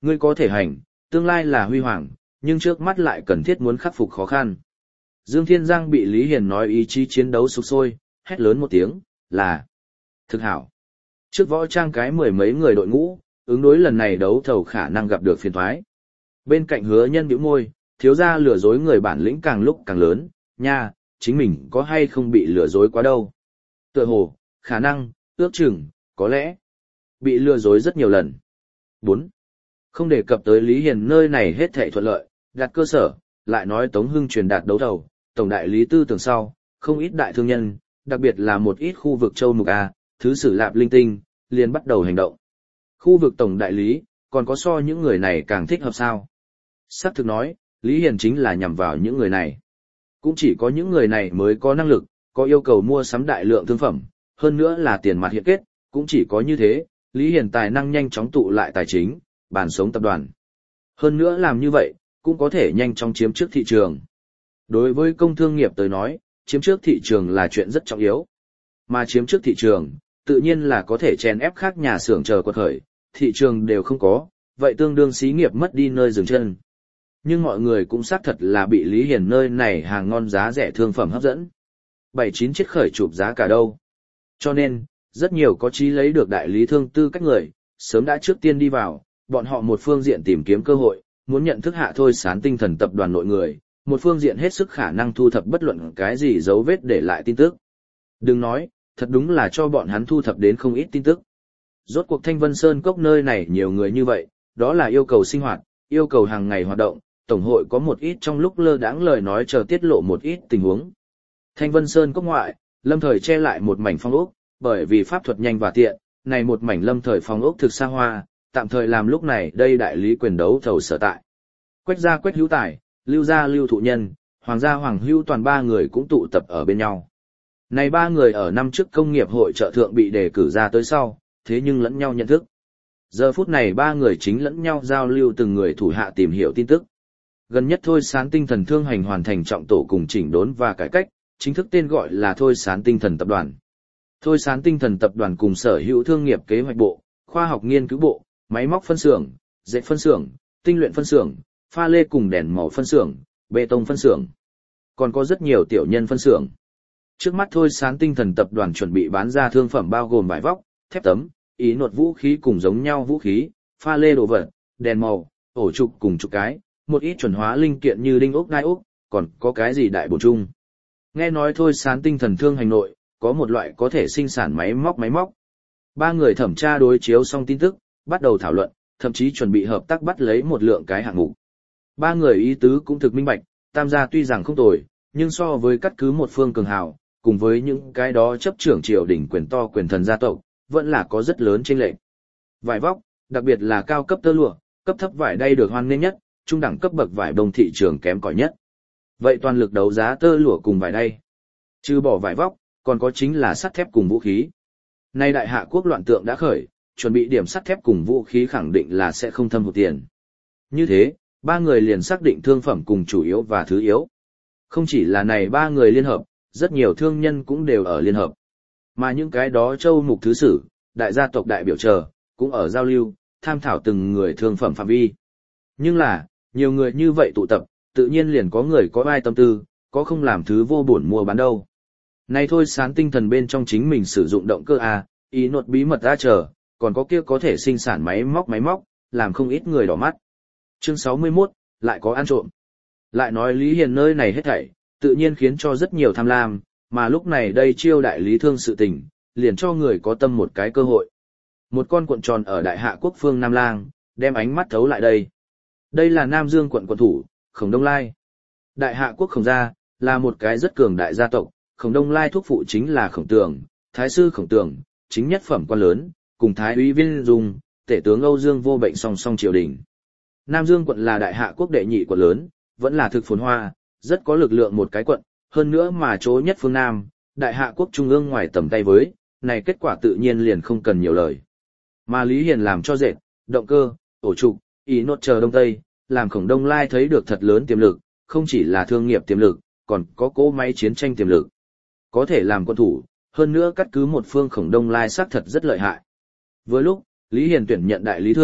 Ngươi có thể hành, tương lai là huy hoàng, nhưng trước mắt lại cần thiết muốn khắc phục khó khăn. Dương Thiên Giang bị Lý Hiền nói ý chí chiến đấu sục sôi, hét lớn một tiếng, là thực hảo. Trước võ trang cái mười mấy người đội ngũ, ứng đối lần này đấu thầu khả năng gặp được phiền thoái. Bên cạnh Hứa Nhân bĩu môi, thiếu gia lừa dối người bản lĩnh càng lúc càng lớn, nha, chính mình có hay không bị lừa dối quá đâu. Tựa hồ, khả năng, ước chừng, có lẽ, bị lừa dối rất nhiều lần. 4. Không đề cập tới Lý Hiền nơi này hết thảy thuận lợi, đặt cơ sở, lại nói Tống Hưng truyền đạt đấu thầu, tổng đại lý tư tưởng sau, không ít đại thương nhân, đặc biệt là một ít khu vực châu mục A, thứ sử lạp linh tinh, liền bắt đầu hành động. Khu vực tổng đại lý, còn có so những người này càng thích hợp sao? Sắc thực nói, Lý Hiền chính là nhằm vào những người này. Cũng chỉ có những người này mới có năng lực, có yêu cầu mua sắm đại lượng thương phẩm, hơn nữa là tiền mặt hiện kết, cũng chỉ có như thế, Lý Hiền tài năng nhanh chóng tụ lại tài chính, bàn sống tập đoàn. Hơn nữa làm như vậy, cũng có thể nhanh chóng chiếm trước thị trường. Đối với công thương nghiệp tới nói, chiếm trước thị trường là chuyện rất trọng yếu. Mà chiếm trước thị trường, tự nhiên là có thể chèn ép khác nhà xưởng chờ quật khởi, thị trường đều không có, vậy tương đương xí nghiệp mất đi nơi dừng chân. Nhưng mọi người cũng xác thật là bị Lý Hiền nơi này hàng ngon giá rẻ thương phẩm hấp dẫn. 7-9 chiếc khởi chụp giá cả đâu. Cho nên, rất nhiều có chí lấy được đại lý thương tư cách người, sớm đã trước tiên đi vào, bọn họ một phương diện tìm kiếm cơ hội, muốn nhận thức hạ thôi sán tinh thần tập đoàn nội người, một phương diện hết sức khả năng thu thập bất luận cái gì dấu vết để lại tin tức. Đừng nói, thật đúng là cho bọn hắn thu thập đến không ít tin tức. Rốt cuộc Thanh Vân Sơn Cốc nơi này nhiều người như vậy, đó là yêu cầu sinh hoạt, yêu cầu hàng ngày hoạt động, tổng hội có một ít trong lúc lơ đãng lời nói chờ tiết lộ một ít tình huống. Thanh Vân Sơn Cốc ngoại, lâm thời che lại một mảnh phong ốc, bởi vì pháp thuật nhanh và tiện, này một mảnh lâm thời phong ốc thực xa hoa, tạm thời làm lúc này đây đại lý quyền đấu thầu sở tại. Quách gia Quách Hữu Tài, Lưu gia Lưu Thụ Nhân, Hoàng gia Hoàng Hữu toàn ba người cũng tụ tập ở bên nhau. Này ba người ở năm trước công nghiệp hội trợ thượng bị đề cử ra tới sau, thế nhưng lẫn nhau nhận thức. Giờ phút này ba người chính lẫn nhau giao lưu từng người thủ hạ tìm hiểu tin tức. Gần nhất Thôi Sán Tinh Thần Thương hành hoàn thành trọng tổ cùng chỉnh đốn và cải cách, chính thức tên gọi là Thôi Sán Tinh Thần Tập đoàn. Thôi Sán Tinh Thần Tập đoàn cùng sở hữu thương nghiệp kế hoạch bộ, khoa học nghiên cứu bộ, máy móc phân xưởng, dệt phân xưởng, tinh luyện phân xưởng, pha lê cùng đèn màu phân xưởng, bê tông phân xưởng. Còn có rất nhiều tiểu nhân phân xưởng. Trước mắt Thôi Sán Tinh Thần Tập đoàn chuẩn bị bán ra thương phẩm bao gồm vải vóc, thép tấm, ý nột vũ khí cùng giống nhau vũ khí, pha lê đồ vật, đèn màu, ổ trục cùng trục cái, một ít chuẩn hóa linh kiện như đinh ốc gai ốc, còn có cái gì đại bổ chung. Nghe nói Thôi Sán Tinh Thần Thương hành nội, có một loại có thể sinh sản máy móc. Ba người thẩm tra đối chiếu xong tin tức, bắt đầu thảo luận, thậm chí chuẩn bị hợp tác bắt lấy một lượng cái hạng mục. Ba người ý tứ cũng thực minh bạch, tam gia tuy rằng không tồi, nhưng so với cắt cứ một phương cường hào, cùng với những cái đó chấp trưởng triều đình quyền to quyền thần gia tộc, vẫn là có rất lớn chênh lệch. Vải vóc, đặc biệt là cao cấp tơ lụa, cấp thấp vải đay được hoan nghênh nhất, trung đẳng cấp bậc vải đồng thị trường kém cỏi nhất. Vậy toàn lực đấu giá tơ lụa cùng vải đay. Trừ bỏ vải vóc, còn có chính là sắt thép cùng vũ khí. Nay đại hạ quốc loạn tượng đã khởi, chuẩn bị điểm sắt thép cùng vũ khí khẳng định là sẽ không thâm hụt tiền. Như thế, ba người liền xác định thương phẩm cùng chủ yếu và thứ yếu. Không chỉ là này ba người liên hợp, rất nhiều thương nhân cũng đều ở liên hợp. Mà những cái đó châu mục thứ sử, đại gia tộc đại biểu chờ, cũng ở giao lưu, tham thảo từng người thương phẩm phạm vi. Nhưng là, nhiều người như vậy tụ tập, tự nhiên liền có người có ai tâm tư, có không làm thứ vô bổn mua bán đâu. Này Thôi Sán Tinh Thần bên trong chính mình sử dụng động cơ A, ý nột bí mật A chờ, còn có kia có thể sinh sản máy móc, làm không ít người đỏ mắt. Chương 61, lại có ăn trộm. Lại nói Lý Hiền nơi này hết thảy, tự nhiên khiến cho rất nhiều tham lam, mà lúc này đây chiêu đại lý thương sự tình, liền cho người có tâm một cái cơ hội. Một con cuộn tròn ở đại hạ quốc phương Nam Lang, đem ánh mắt thấu lại đây. Đây là Nam Dương quận quận thủ, Khổng Đông Lai. Đại hạ quốc Khổng gia, là một cái rất cường đại gia tộc, Khổng Đông Lai thúc phụ chính là Khổng Tường, Thái sư Khổng Tường, chính nhất phẩm quan lớn, cùng Thái úy Viên Dung, tể tướng Âu Dương vô bệnh song song triều đình. Nam Dương quận là đại hạ quốc đệ nhị quận lớn, vẫn là thực phồn hoa, rất có lực lượng một cái quận, hơn nữa mà chỗ nhất phương Nam, đại hạ quốc trung ương ngoài tầm tay với, này kết quả tự nhiên liền không cần nhiều lời. Mà Lý Hiền làm cho dệt, động cơ, ổ trục, ý nốt chờ Đông Tây, làm Khổng Đông Lai thấy được thật lớn tiềm lực, không chỉ là thương nghiệp tiềm lực, còn có cỗ máy chiến tranh tiềm lực. Có thể làm quân thủ, hơn nữa cắt cứ một phương Khổng Đông Lai xác thật rất lợi hại. Với lúc, Lý Hiền tuyển nhận đại lý thương,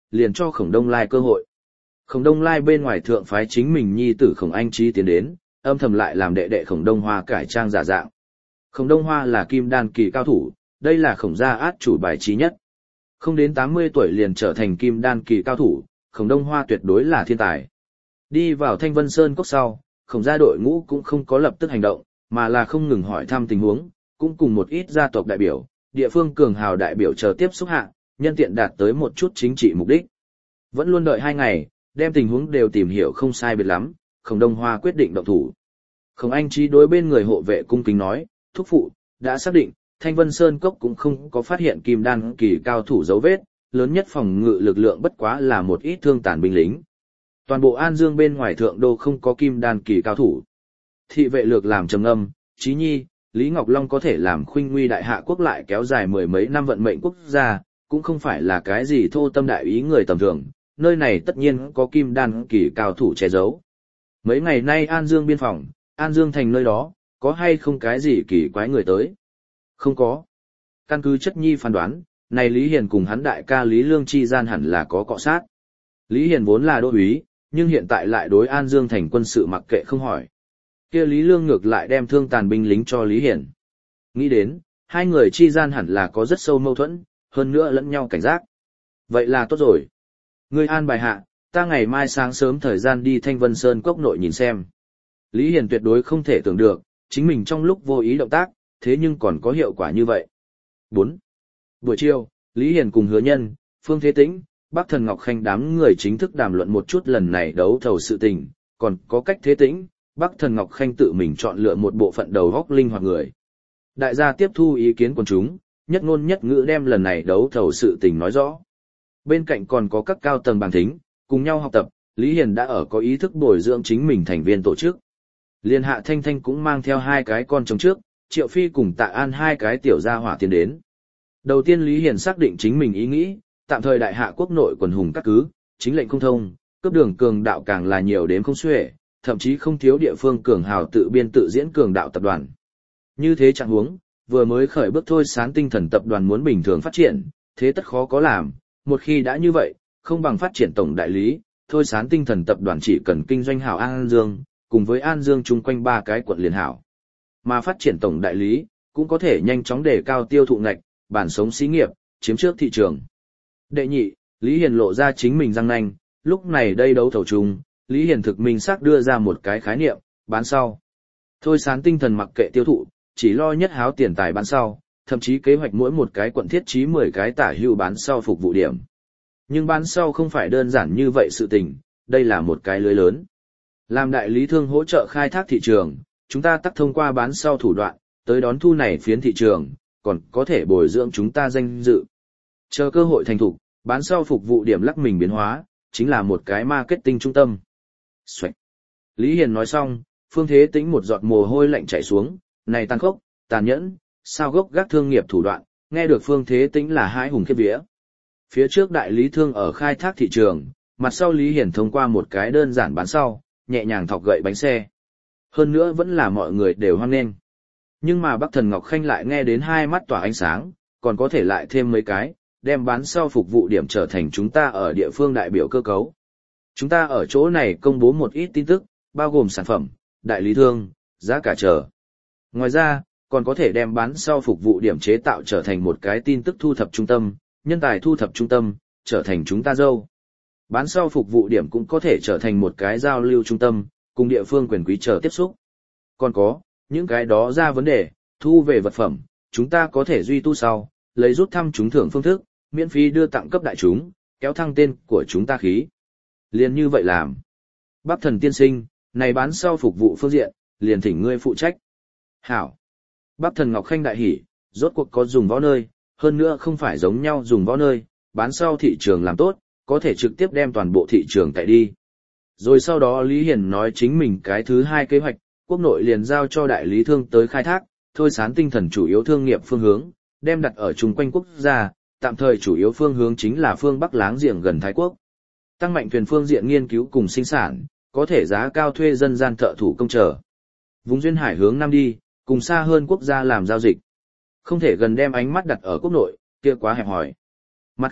liền cho Khổng Đông Lai cơ hội. Khổng Đông Lai bên ngoài thượng phái chính mình nhi tử Khổng Anh Trí tiến đến, âm thầm lại làm đệ đệ Khổng Đông Hoa cải trang giả dạng. Khổng Đông Hoa là kim đan kỳ cao thủ, đây là Khổng gia át chủ bài trí nhất. Không đến 80 tuổi liền trở thành kim đan kỳ cao thủ, Khổng Đông Hoa tuyệt đối là thiên tài. Đi vào Thanh Vân Sơn cốc sau, Khổng gia đội ngũ cũng không có lập tức hành động, mà là không ngừng hỏi thăm tình huống, cũng cùng một ít gia tộc đại biểu, địa phương cường hào đại biểu chờ tiếp xúc hạ, nhân tiện đạt tới một chút chính trị mục đích. Vẫn luôn đợi 2 ngày, đem tình huống đều tìm hiểu không sai biệt lắm, Khổng Đông Hoa quyết định động thủ. Khổng Anh Trí đối bên người hộ vệ cung kính nói, thúc phụ, đã xác định, Thanh Vân Sơn Cốc cũng không có phát hiện kim đan kỳ cao thủ dấu vết, lớn nhất phòng ngự lực lượng bất quá là một ít thương tàn binh lính. Toàn bộ An Dương bên ngoài thượng đô không có kim đan kỳ cao thủ. Thị vệ lược làm trầm ngâm, Trí Nhi, Lý Ngọc Long có thể làm khuynh nguy đại hạ quốc lại kéo dài 10 mấy năm vận mệnh quốc gia, cũng không phải là cái gì thô tâm đại ý người tầm thường, nơi này tất nhiên có kim đan kỳ cao thủ che giấu. Mấy ngày nay An Dương biên phòng, An Dương thành nơi đó, có hay không cái gì kỳ quái người tới? Không có. Căn cứ chất nhi phán đoán, này Lý Hiền cùng hắn đại ca Lý Lương chi gian hẳn là có cọ sát. Lý Hiền vốn là đô úy, nhưng hiện tại lại đối An Dương thành quân sự mặc kệ không hỏi. Kia Lý Lương ngược lại đem thương tàn binh lính cho Lý Hiền. Nghĩ đến, hai người chi gian hẳn là có rất sâu mâu thuẫn, hơn nữa lẫn nhau cảnh giác. Vậy là tốt rồi. Ngươi an bài hạ, ta ngày mai sáng sớm thời gian đi Thanh Vân Sơn Cốc nội nhìn xem. Lý Hiền tuyệt đối không thể tưởng được, chính mình trong lúc vô ý động tác, thế nhưng còn có hiệu quả như vậy. 4. Buổi chiều, Lý Hiền cùng Hứa Nhân, Phương Thế Tĩnh, Bắc Thần Ngọc Khanh đám người chính thức đàm luận một chút lần này đấu thầu sự tình, còn có cách Thế Tĩnh, Bắc Thần Ngọc Khanh tự mình chọn lựa một bộ phận đầu góc linh hoạt người. Đại gia tiếp thu ý kiến của chúng, nhất ngôn nhất ngữ đem lần này đấu thầu sự tình nói rõ. Bên cạnh còn có các cao tầng bàn thính, cùng nhau học tập, Lý Hiền đã ở có ý thức bồi dưỡng chính mình thành viên tổ chức. Liên Hạ Thanh Thanh cũng mang theo 2 cái con trống trước, Triệu Phi cùng Tạ An 2 cái tiểu gia hỏa tiến đến. Đầu tiên Lý Hiền xác định chính mình ý nghĩ, tạm thời đại hạ quốc nội quần hùng các cứ, chính lệnh không thông, cấp đường cường đạo càng là nhiều đến không xuể, thậm chí không thiếu địa phương cường hào tự biên tự diễn cường đạo tập đoàn. Như thế trạng huống, vừa mới khởi bước thôi Sán Tinh Thần tập đoàn muốn bình thường phát triển, thế tất khó có làm, một khi đã như vậy, không bằng phát triển tổng đại lý, thôi Sán Tinh Thần tập đoàn chỉ cần kinh doanh hảo An Dương, cùng với An Dương chung quanh 3 cái quận liền hảo. Mà phát triển tổng đại lý, cũng có thể nhanh chóng đề cao tiêu thụ ngạch, bản sống xí nghiệp, chiếm trước thị trường. Đệ nhị, Lý Hiền lộ ra chính mình răng nanh, lúc này đây đấu thầu chung, Lý Hiền thực minh xác đưa ra một cái khái niệm, bán sau. Thôi Sán Tinh Thần mặc kệ tiêu thụ, chỉ lo nhất háo tiền tài bán sau, thậm chí kế hoạch mỗi một cái quận thiết trí 10 cái tả hữu bán sau phục vụ điểm. Nhưng bán sau không phải đơn giản như vậy sự tình, đây là một cái lưới lớn. Làm đại lý thương hỗ trợ khai thác thị trường, chúng ta tắc thông qua bán sau thủ đoạn, tới đón thu này phiến thị trường, còn có thể bồi dưỡng chúng ta danh dự. Chờ cơ hội thành thục, bán sau phục vụ điểm lắc mình biến hóa, chính là một cái marketing trung tâm. Xoạch. Lý Hiền nói xong, Phương Thế Tĩnh một giọt mồ hôi lạnh chảy xuống, này tàn khốc, tàn nhẫn, sao gốc gác thương nghiệp thủ đoạn, nghe được Phương Thế Tĩnh là hãi hùng khiếp vía. Phía trước đại lý thương ở khai thác thị trường, mặt sau Lý Hiền thông qua một cái đơn giản bán sau, nhẹ nhàng thọc gậy bánh xe. Hơn nữa vẫn là mọi người đều hoan nghênh. Nhưng mà Bắc Thần Ngọc Khanh lại nghe đến 2 mắt tỏa ánh sáng, còn có thể lại thêm mấy cái, đem bán sau phục vụ điểm trở thành chúng ta ở địa phương đại biểu cơ cấu. Chúng ta ở chỗ này công bố một ít tin tức, bao gồm sản phẩm, đại lý thương, giá cả chờ. Ngoài ra, còn có thể đem bán sau phục vụ điểm chế tạo trở thành một cái tin tức thu thập trung tâm, nhân tài thu thập trung tâm, trở thành chúng ta dâu. Bán sau phục vụ điểm cũng có thể trở thành một cái giao lưu trung tâm, cùng địa phương quyền quý chờ tiếp xúc. Còn có, những cái đó ra vấn đề, thu về vật phẩm, chúng ta có thể duy tu sau, lấy rút thăm trúng thưởng phương thức, miễn phí đưa tặng cấp đại chúng, kéo thăng tên của chúng ta khí. Liền như vậy làm. Bắc Thần tiên sinh, này bán sau phục vụ phương diện, liền thỉnh ngươi phụ trách. Hảo. Bắc Thần Ngọc Khanh đại hỉ, rốt cuộc có dùng võ nơi, hơn nữa không phải giống nhau dùng võ nơi, bán sau thị trường làm tốt, có thể trực tiếp đem toàn bộ thị trường tại đi. Rồi sau đó Lý Hiền nói chính mình cái thứ 2 kế hoạch, quốc nội liền giao cho đại lý thương tới khai thác, thôi Sán Tinh Thần chủ yếu thương nghiệp phương hướng, đem đặt ở chung quanh quốc gia, tạm thời chủ yếu phương hướng chính là phương Bắc láng giềng gần Thái Quốc. Tăng mạnh thuyền phương diện nghiên cứu cùng sinh sản, có thể giá cao thuê dân gian thợ thủ công trở. Vùng duyên hải hướng Nam đi, cùng xa hơn quốc gia làm giao dịch. Không thể gần đem ánh mắt đặt ở quốc nội, kia quá hẹp hòi. Mặt khác,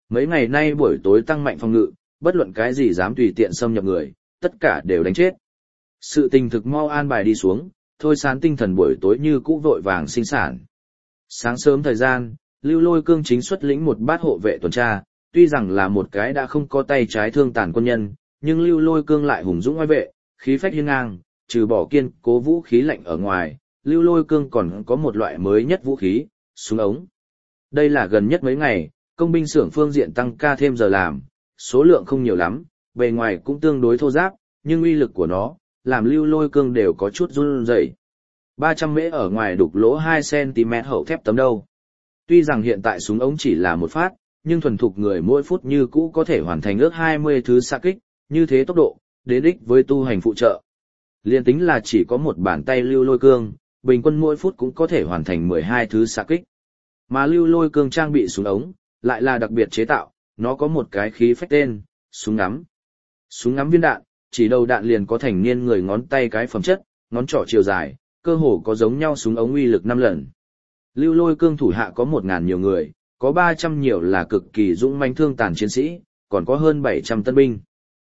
Mấy ngày nay buổi tối tăng mạnh phòng ngự, bất luận cái gì dám tùy tiện xâm nhập người, tất cả đều đánh chết. Sự tình thực mau an bài đi xuống, Thôi Sán tinh thần buổi tối như cũ vội vàng sinh sản. Sáng sớm thời gian, Lưu Lôi Cương chính xuất lĩnh một bát hộ vệ tuần tra, tuy rằng là một cái đã không có tay trái thương tàn quân nhân, nhưng Lưu Lôi Cương lại hùng dũng oai vệ, khí phách hiên ngang, trừ bỏ kiên cố vũ khí lạnh ở ngoài, Lưu Lôi Cương còn có một loại mới nhất vũ khí, súng ống. Đây là gần nhất mấy ngày, công binh xưởng phương diện tăng ca thêm giờ làm, số lượng không nhiều lắm, bề ngoài cũng tương đối thô ráp, nhưng uy lực của nó, làm Lưu Lôi Cương đều có chút run rẩy. 300 mễ ở ngoài đục lỗ 2cm hậu thép tấm đâu. Tuy rằng hiện tại súng ống chỉ là một phát, nhưng thuần thục người mỗi phút như cũ có thể hoàn thành ước 20 thứ xạ kích, như thế tốc độ, đến ích với tu hành phụ trợ. Liên tính là chỉ có một bàn tay Lưu Lôi Cương, bình quân mỗi phút cũng có thể hoàn thành 12 thứ xạ kích. Mà Lưu Lôi Cương trang bị súng ống, lại là đặc biệt chế tạo, nó có một cái khí phách tên, súng ngắm. Súng ngắm viên đạn, chỉ đầu đạn liền có thành niên người ngón tay cái phẩm chất, ngón trỏ chiều dài, cơ hồ có giống nhau súng ống uy lực 5 lần. Lưu Lôi Cương thủ hạ có 1.000 nhiều người, có 300 nhiều là cực kỳ dũng mãnh thương tàn chiến sĩ, còn có hơn 700 tân binh.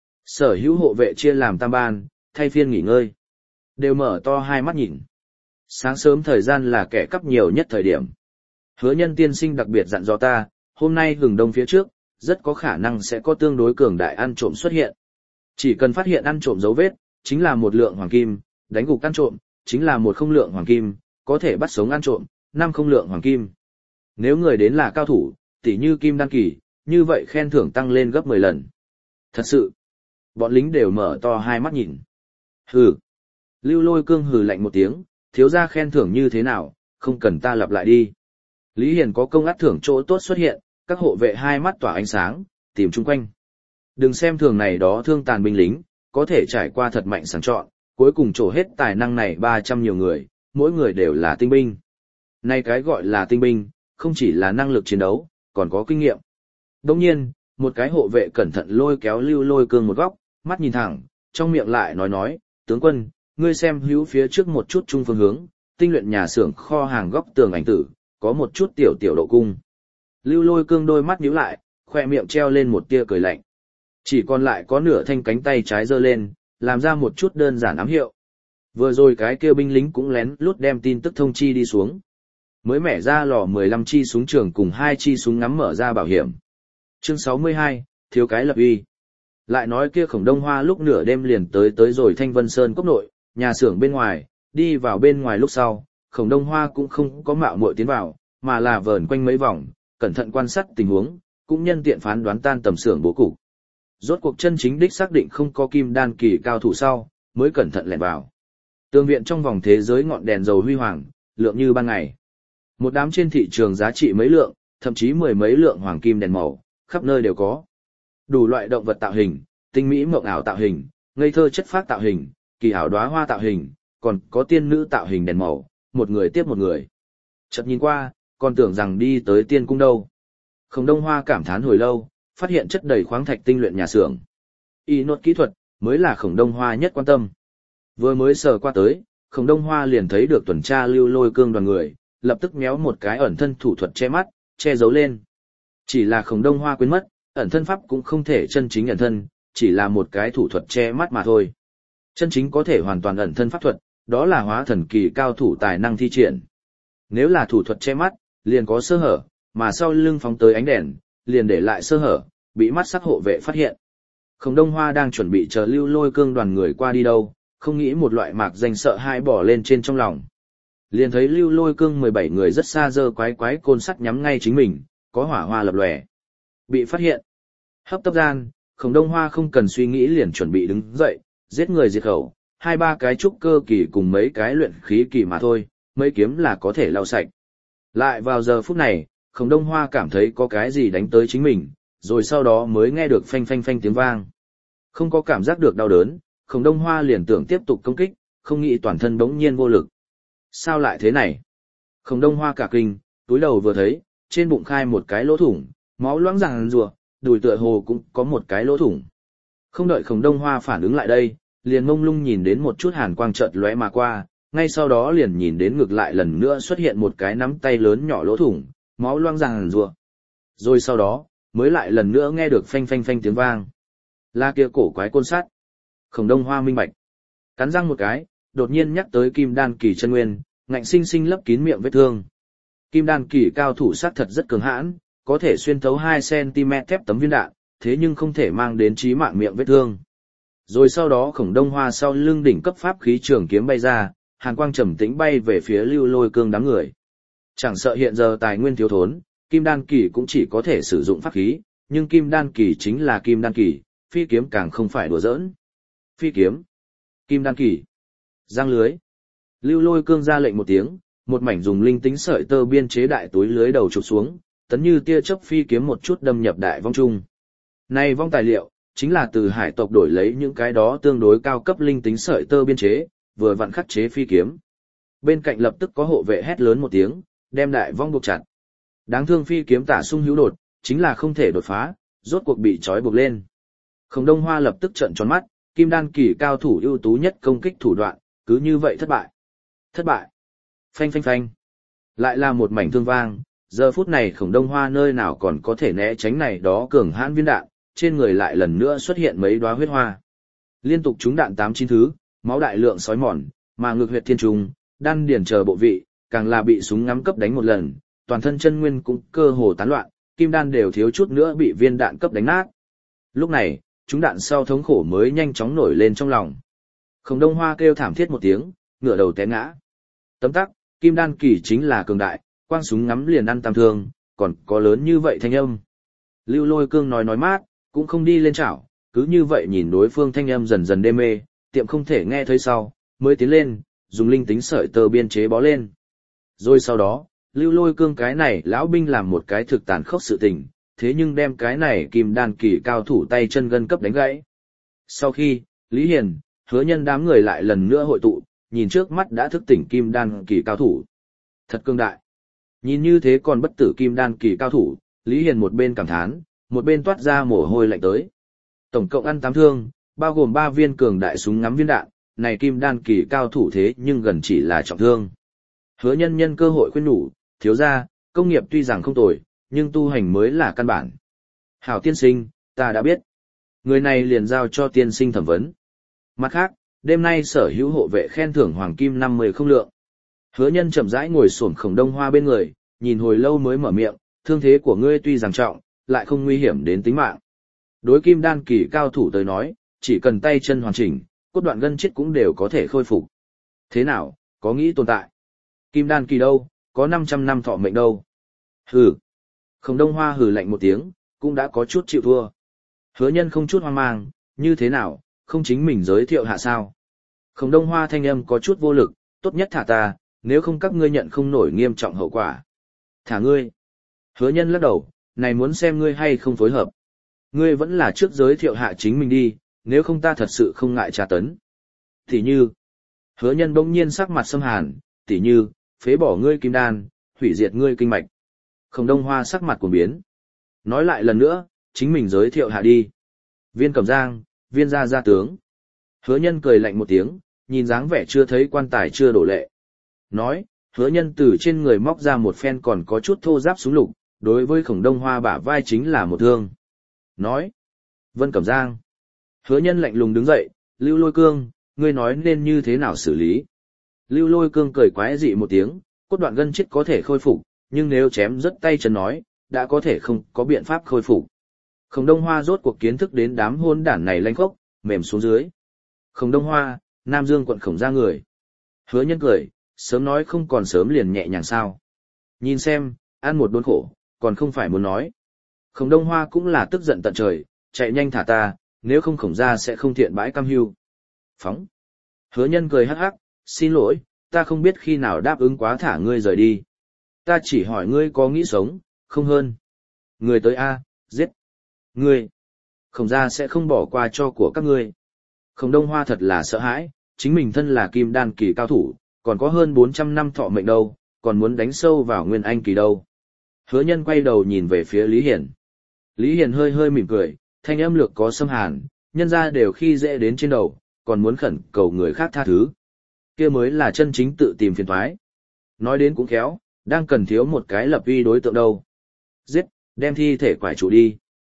Sở hữu hộ vệ chia làm tam ban, thay phiên nghỉ ngơi. Đều mở to hai mắt nhìn. Sáng sớm thời gian là kẻ cắp nhiều nhất thời điểm. Hứa Nhân tiên sinh đặc biệt dặn dò ta, hôm nay hừng đông phía trước, rất có khả năng sẽ có tương đối cường đại ăn trộm xuất hiện. Chỉ cần phát hiện ăn trộm dấu vết, chính là một lượng hoàng kim, đánh gục ăn trộm, chính là một không lượng hoàng kim, có thể bắt sống ăn trộm, 5 không lượng hoàng kim. Nếu người đến là cao thủ, tỉ như kim đăng kỳ, như vậy khen thưởng tăng lên gấp 10 lần. Thật sự, bọn lính đều mở to hai mắt nhìn. Hừ. Lưu Lôi Cương hừ lạnh một tiếng, thiếu gia khen thưởng như thế nào, không cần ta lặp lại đi. Lý Hiền có công át thưởng chỗ tốt xuất hiện, các hộ vệ hai mắt tỏa ánh sáng, tìm chung quanh. Đừng xem thường này đó thương tàn binh lính, có thể trải qua thật mạnh sàng chọn, cuối cùng trổ hết tài năng này 300 nhiều người, mỗi người đều là tinh binh. Này cái gọi là tinh binh, không chỉ là năng lực chiến đấu, còn có kinh nghiệm. Đồng nhiên, một cái hộ vệ cẩn thận lôi kéo Lưu Lôi Cương một góc, mắt nhìn thẳng, trong miệng lại nói, tướng quân, ngươi xem hữu phía trước một chút trung phương hướng, tinh luyện nhà xưởng kho hàng góc tường ảnh tử, có một chút tiểu độ cung. Lưu Lôi Cương đôi mắt nhíu lại, khoe miệng treo lên một tia cười lạnh. Chỉ còn lại có nửa thanh cánh tay trái giơ lên, làm ra một chút đơn giản ám hiệu. Vừa rồi cái kia binh lính cũng lén lút đem tin tức thông chi đi xuống. Mới mẻ ra lò 15 chi súng trường cùng 2 chi súng ngắm mở ra bảo hiểm. Chương 62, thiếu cái lập uy. Lại nói kia Khổng Đông Hoa lúc nửa đêm liền tới rồi Thanh Vân Sơn cốc nội, nhà xưởng bên ngoài, đi vào bên ngoài lúc sau, Khổng Đông Hoa cũng không có mạo muội tiến vào, mà là vờn quanh mấy vòng, cẩn thận quan sát tình huống, cũng nhân tiện phán đoán tan tầm xưởng bố cục. Rốt cuộc chân chính đích xác định không có kim đan kỳ cao thủ sau, mới cẩn thận lẻn vào. Tường viện trong vòng thế giới ngọn đèn dầu huy hoàng, lượng như ban ngày. Một đám trên thị trường giá trị mấy lượng, thậm chí 10 mấy lượng hoàng kim đèn màu, khắp nơi đều có. Đủ loại động vật tạo hình, tinh mỹ mộng ảo tạo hình, ngây thơ chất phác tạo hình, kỳ ảo đóa hoa tạo hình, còn có tiên nữ tạo hình đèn màu, một người tiếp một người. Chợt nhìn qua, còn tưởng rằng đi tới tiên cung đâu. Khổng Đông Hoa cảm thán hồi lâu, phát hiện chất đầy khoáng thạch tinh luyện nhà xưởng. Y nốt kỹ thuật, mới là Khổng Đông Hoa nhất quan tâm. Vừa mới sờ qua tới, Khổng Đông Hoa liền thấy được tuần tra Lưu Lôi Cương đoàn người, lập tức méo một cái ẩn thân thủ thuật che mắt, che giấu lên. Chỉ là Khổng Đông Hoa quên mất, ẩn thân pháp cũng không thể chân chính ẩn thân, chỉ là một cái thủ thuật che mắt mà thôi. Chân chính có thể hoàn toàn ẩn thân pháp thuật, đó là hóa thần kỳ cao thủ tài năng thi triển. Nếu là thủ thuật che mắt, liền có sơ hở, mà sau lưng phóng tới ánh đèn, liền để lại sơ hở, bị mắt sắc hộ vệ phát hiện. Khổng Đông Hoa đang chuẩn bị chờ Lưu Lôi Cương đoàn người qua đi đâu, không nghĩ một loại mạc danh sợ hãi bỏ lên trên trong lòng. Liền thấy Lưu Lôi Cương 17 người rất xa giơ quái côn sắt nhắm ngay chính mình, có hỏa hoa lập lòe. Bị phát hiện. Hấp tấp gian, Khổng Đông Hoa không cần suy nghĩ liền chuẩn bị đứng dậy, giết người diệt khẩu, 2-3 cái trúc cơ kỳ cùng mấy cái luyện khí kỳ mà thôi, mấy kiếm là có thể lau sạch. Lại vào giờ phút này, Khổng Đông Hoa cảm thấy có cái gì đánh tới chính mình, rồi sau đó mới nghe được phanh phanh phanh tiếng vang. Không có cảm giác được đau đớn, Khổng Đông Hoa liền tưởng tiếp tục công kích, không nghĩ toàn thân bỗng nhiên vô lực. Sao lại thế này? Khổng Đông Hoa cả kinh, túi đầu vừa thấy, trên bụng khai một cái lỗ thủng, máu loãng ràng rùa, đùi tựa hồ cũng có một cái lỗ thủng. Không đợi Khổng Đông Hoa phản ứng lại đây, liền mông lung nhìn đến một chút hàn quang chợt lóe mà qua, ngay sau đó liền nhìn đến ngược lại lần nữa xuất hiện một cái nắm tay lớn nhỏ lỗ thủng, máu loang ràng rùa. Rồi sau đó, mới lại lần nữa nghe được phanh phanh phanh tiếng vang. Là kia cổ quái côn sắt. Khổng Đông Hoa minh bạch. Cắn răng một cái, đột nhiên nhắc tới kim đan kỳ chân nguyên, ngạnh sinh sinh lấp kín miệng vết thương. Kim đan kỳ cao thủ sát thật rất cường hãn, có thể xuyên thấu 2 cm thép tấm viên đạn, thế nhưng không thể mang đến chí mạng miệng vết thương. Rồi sau đó Khổng Đông Hoa sau lưng đỉnh cấp pháp khí trường kiếm bay ra, hàn quang trầm tĩnh bay về phía Lưu Lôi Cương đám người. Chẳng sợ hiện giờ tài nguyên thiếu thốn, kim đan kỳ cũng chỉ có thể sử dụng pháp khí, nhưng kim đan kỳ chính là kim đan kỳ, phi kiếm càng không phải đùa giỡn. Phi kiếm, kim đan kỳ, giăng lưới. Lưu Lôi Cương ra lệnh một tiếng, một mảnh dùng linh tính sợi tơ biên chế đại túi lưới đầu chụp xuống, tấn như tia chớp phi kiếm một chút đâm nhập đại vong trung. Này vong tài liệu, chính là từ hải tộc đổi lấy những cái đó tương đối cao cấp linh tính sợi tơ biên chế, vừa vặn khắc chế phi kiếm. Bên cạnh lập tức có hộ vệ hét lớn một tiếng, đem đại vong buộc chặt. Đáng thương phi kiếm tả sung hữu đột, chính là không thể đột phá, rốt cuộc bị trói buộc lên. Khổng Đông Hoa lập tức trợn tròn mắt, kim đan kỳ cao thủ ưu tú nhất công kích thủ đoạn, cứ như vậy thất bại. Thất bại. Phanh phanh phanh. Lại là một mảnh thương vang, giờ phút này Khổng Đông Hoa nơi nào còn có thể né tránh này đó cường hãn viên đạn, trên người lại lần nữa xuất hiện mấy đóa huyết hoa. Liên tục trúng đạn 8-9 thứ, máu đại lượng sói mòn, mà ngực huyệt thiên trùng, đan điền chờ bộ vị, càng là bị súng ngắm cấp đánh một lần, toàn thân chân nguyên cũng cơ hồ tán loạn, kim đan đều thiếu chút nữa bị viên đạn cấp đánh nát. Lúc này, trúng đạn sau thống khổ mới nhanh chóng nổi lên trong lòng. Khổng Đông Hoa kêu thảm thiết một tiếng, ngửa đầu té ngã. Tấm tắc, kim đan kỳ chính là cường đại, quang súng ngắm liền ăn tam thương, còn có lớn như vậy thanh âm. Lưu Lôi Cương nói mát, cũng không đi lên chảo, cứ như vậy nhìn đối phương thanh âm dần dần đê mê, tiệm không thể nghe thấy sau, mới tiến lên, dùng linh tính sợi tơ biên chế bó lên. Rồi sau đó, Lưu Lôi Cương cái này lão binh làm một cái thực tàn khốc sự tình, thế nhưng đem cái này kim đan kỳ cao thủ tay chân gân cấp đánh gãy. Sau khi, Lý Hiền, Hứa Nhân đám người lại lần nữa hội tụ, nhìn trước mắt đã thức tỉnh kim đan kỳ cao thủ. Thật cương đại. Nhìn như thế còn bất tử kim đan kỳ cao thủ, Lý Hiền một bên cảm thán, một bên toát ra mồ hôi lạnh tới. Tổng cộng ăn 8 thương, bao gồm 3 viên cường đại súng ngắm viên đạn, này kim đan kỳ cao thủ thế nhưng gần chỉ là trọng thương. Hứa Nhân nhân cơ hội khuyên nhủ, thiếu gia, công nghiệp tuy rằng không tồi, nhưng tu hành mới là căn bản. Hảo tiên sinh, ta đã biết. Người này liền giao cho tiên sinh thẩm vấn. Mặt khác, đêm nay sở hữu hộ vệ khen thưởng hoàng kim 50 không lượng. Hứa Nhân chậm rãi ngồi xổm Khổng Đông Hoa bên người, nhìn hồi lâu mới mở miệng, thương thế của ngươi tuy rằng trọng, lại không nguy hiểm đến tính mạng. Đối kim đan kỳ cao thủ tới nói, chỉ cần tay chân hoàn chỉnh, cốt đoạn gân chết cũng đều có thể khôi phục. Thế nào, có nghĩ tồn tại? Kim đan kỳ đâu, có 500 năm thọ mệnh đâu. Hừ. Khổng Đông Hoa hừ lạnh một tiếng, cũng đã có chút chịu thua. Hứa Nhân không chút hoang mang, như thế nào, không chính mình giới thiệu hạ sao? Khổng Đông Hoa thanh âm có chút vô lực, tốt nhất thả ta, nếu không các ngươi nhận không nổi nghiêm trọng hậu quả. Thả ngươi. Hứa Nhân lắc đầu, này muốn xem ngươi hay không phối hợp. Ngươi vẫn là trước giới thiệu hạ chính mình đi, nếu không ta thật sự không ngại tra tấn. Tỷ như. Hứa Nhân bỗng nhiên sắc mặt xâm hàn, tỷ như, phế bỏ ngươi kim đan, hủy diệt ngươi kinh mạch. Khổng Đông Hoa sắc mặt cuồng biến. Nói lại lần nữa, chính mình giới thiệu hạ đi. Viên Cẩm Giang, Viên gia tướng. Hứa Nhân cười lạnh một tiếng, nhìn dáng vẻ chưa thấy quan tài chưa đổ lệ. Nói, Hứa Nhân từ trên người móc ra một phen còn có chút thô ráp súng lục, đối với Khổng Đông Hoa bả vai chính là một thương. Nói, Vân Cẩm Giang. Hứa Nhân lạnh lùng đứng dậy, Lưu Lôi Cương, ngươi nói nên như thế nào xử lý. Lưu Lôi Cương cười quái dị một tiếng, cốt đoạn gân chết có thể khôi phục, nhưng nếu chém rớt tay chân nói, đã có thể không có biện pháp khôi phục. Khổng Đông Hoa rốt cuộc kiến thức đến đám hôn đản này lanh khốc, mềm xuống dưới. Khổng Đông Hoa, Nam Dương quận Khổng gia người. Hứa Nhân cười, sớm nói không còn sớm liền nhẹ nhàng sao. Nhìn xem, ăn một đốn khổ, còn không phải muốn nói. Khổng Đông Hoa cũng là tức giận tận trời, chạy nhanh thả ta, nếu không Khổng gia sẽ không thiện bãi cam hưu. Phóng. Hứa Nhân cười hắc hắc, xin lỗi, ta không biết khi nào đáp ứng quá thả ngươi rời đi. Ta chỉ hỏi ngươi có nghĩ sống, không hơn. Người tới A, giết. Ngươi. Khổng gia sẽ không bỏ qua cho của các ngươi. Khổng Đông Hoa thật là sợ hãi, chính mình thân là kim đan kỳ cao thủ, còn có hơn 400 năm thọ mệnh đâu, còn muốn đánh sâu vào nguyên anh kỳ đâu. Hứa Nhân quay đầu nhìn về phía Lý Hiền. Lý Hiền hơi hơi mỉm cười, thanh âm lược có xâm hàn, nhân ra đều khi dễ đến trên đầu, còn muốn khẩn cầu người khác tha thứ. Kia mới là chân chính tự tìm phiền toái. Nói đến cũng khéo, đang cần thiếu một cái lập uy đối tượng đâu. Giết, đem thi thể quải chủ đi.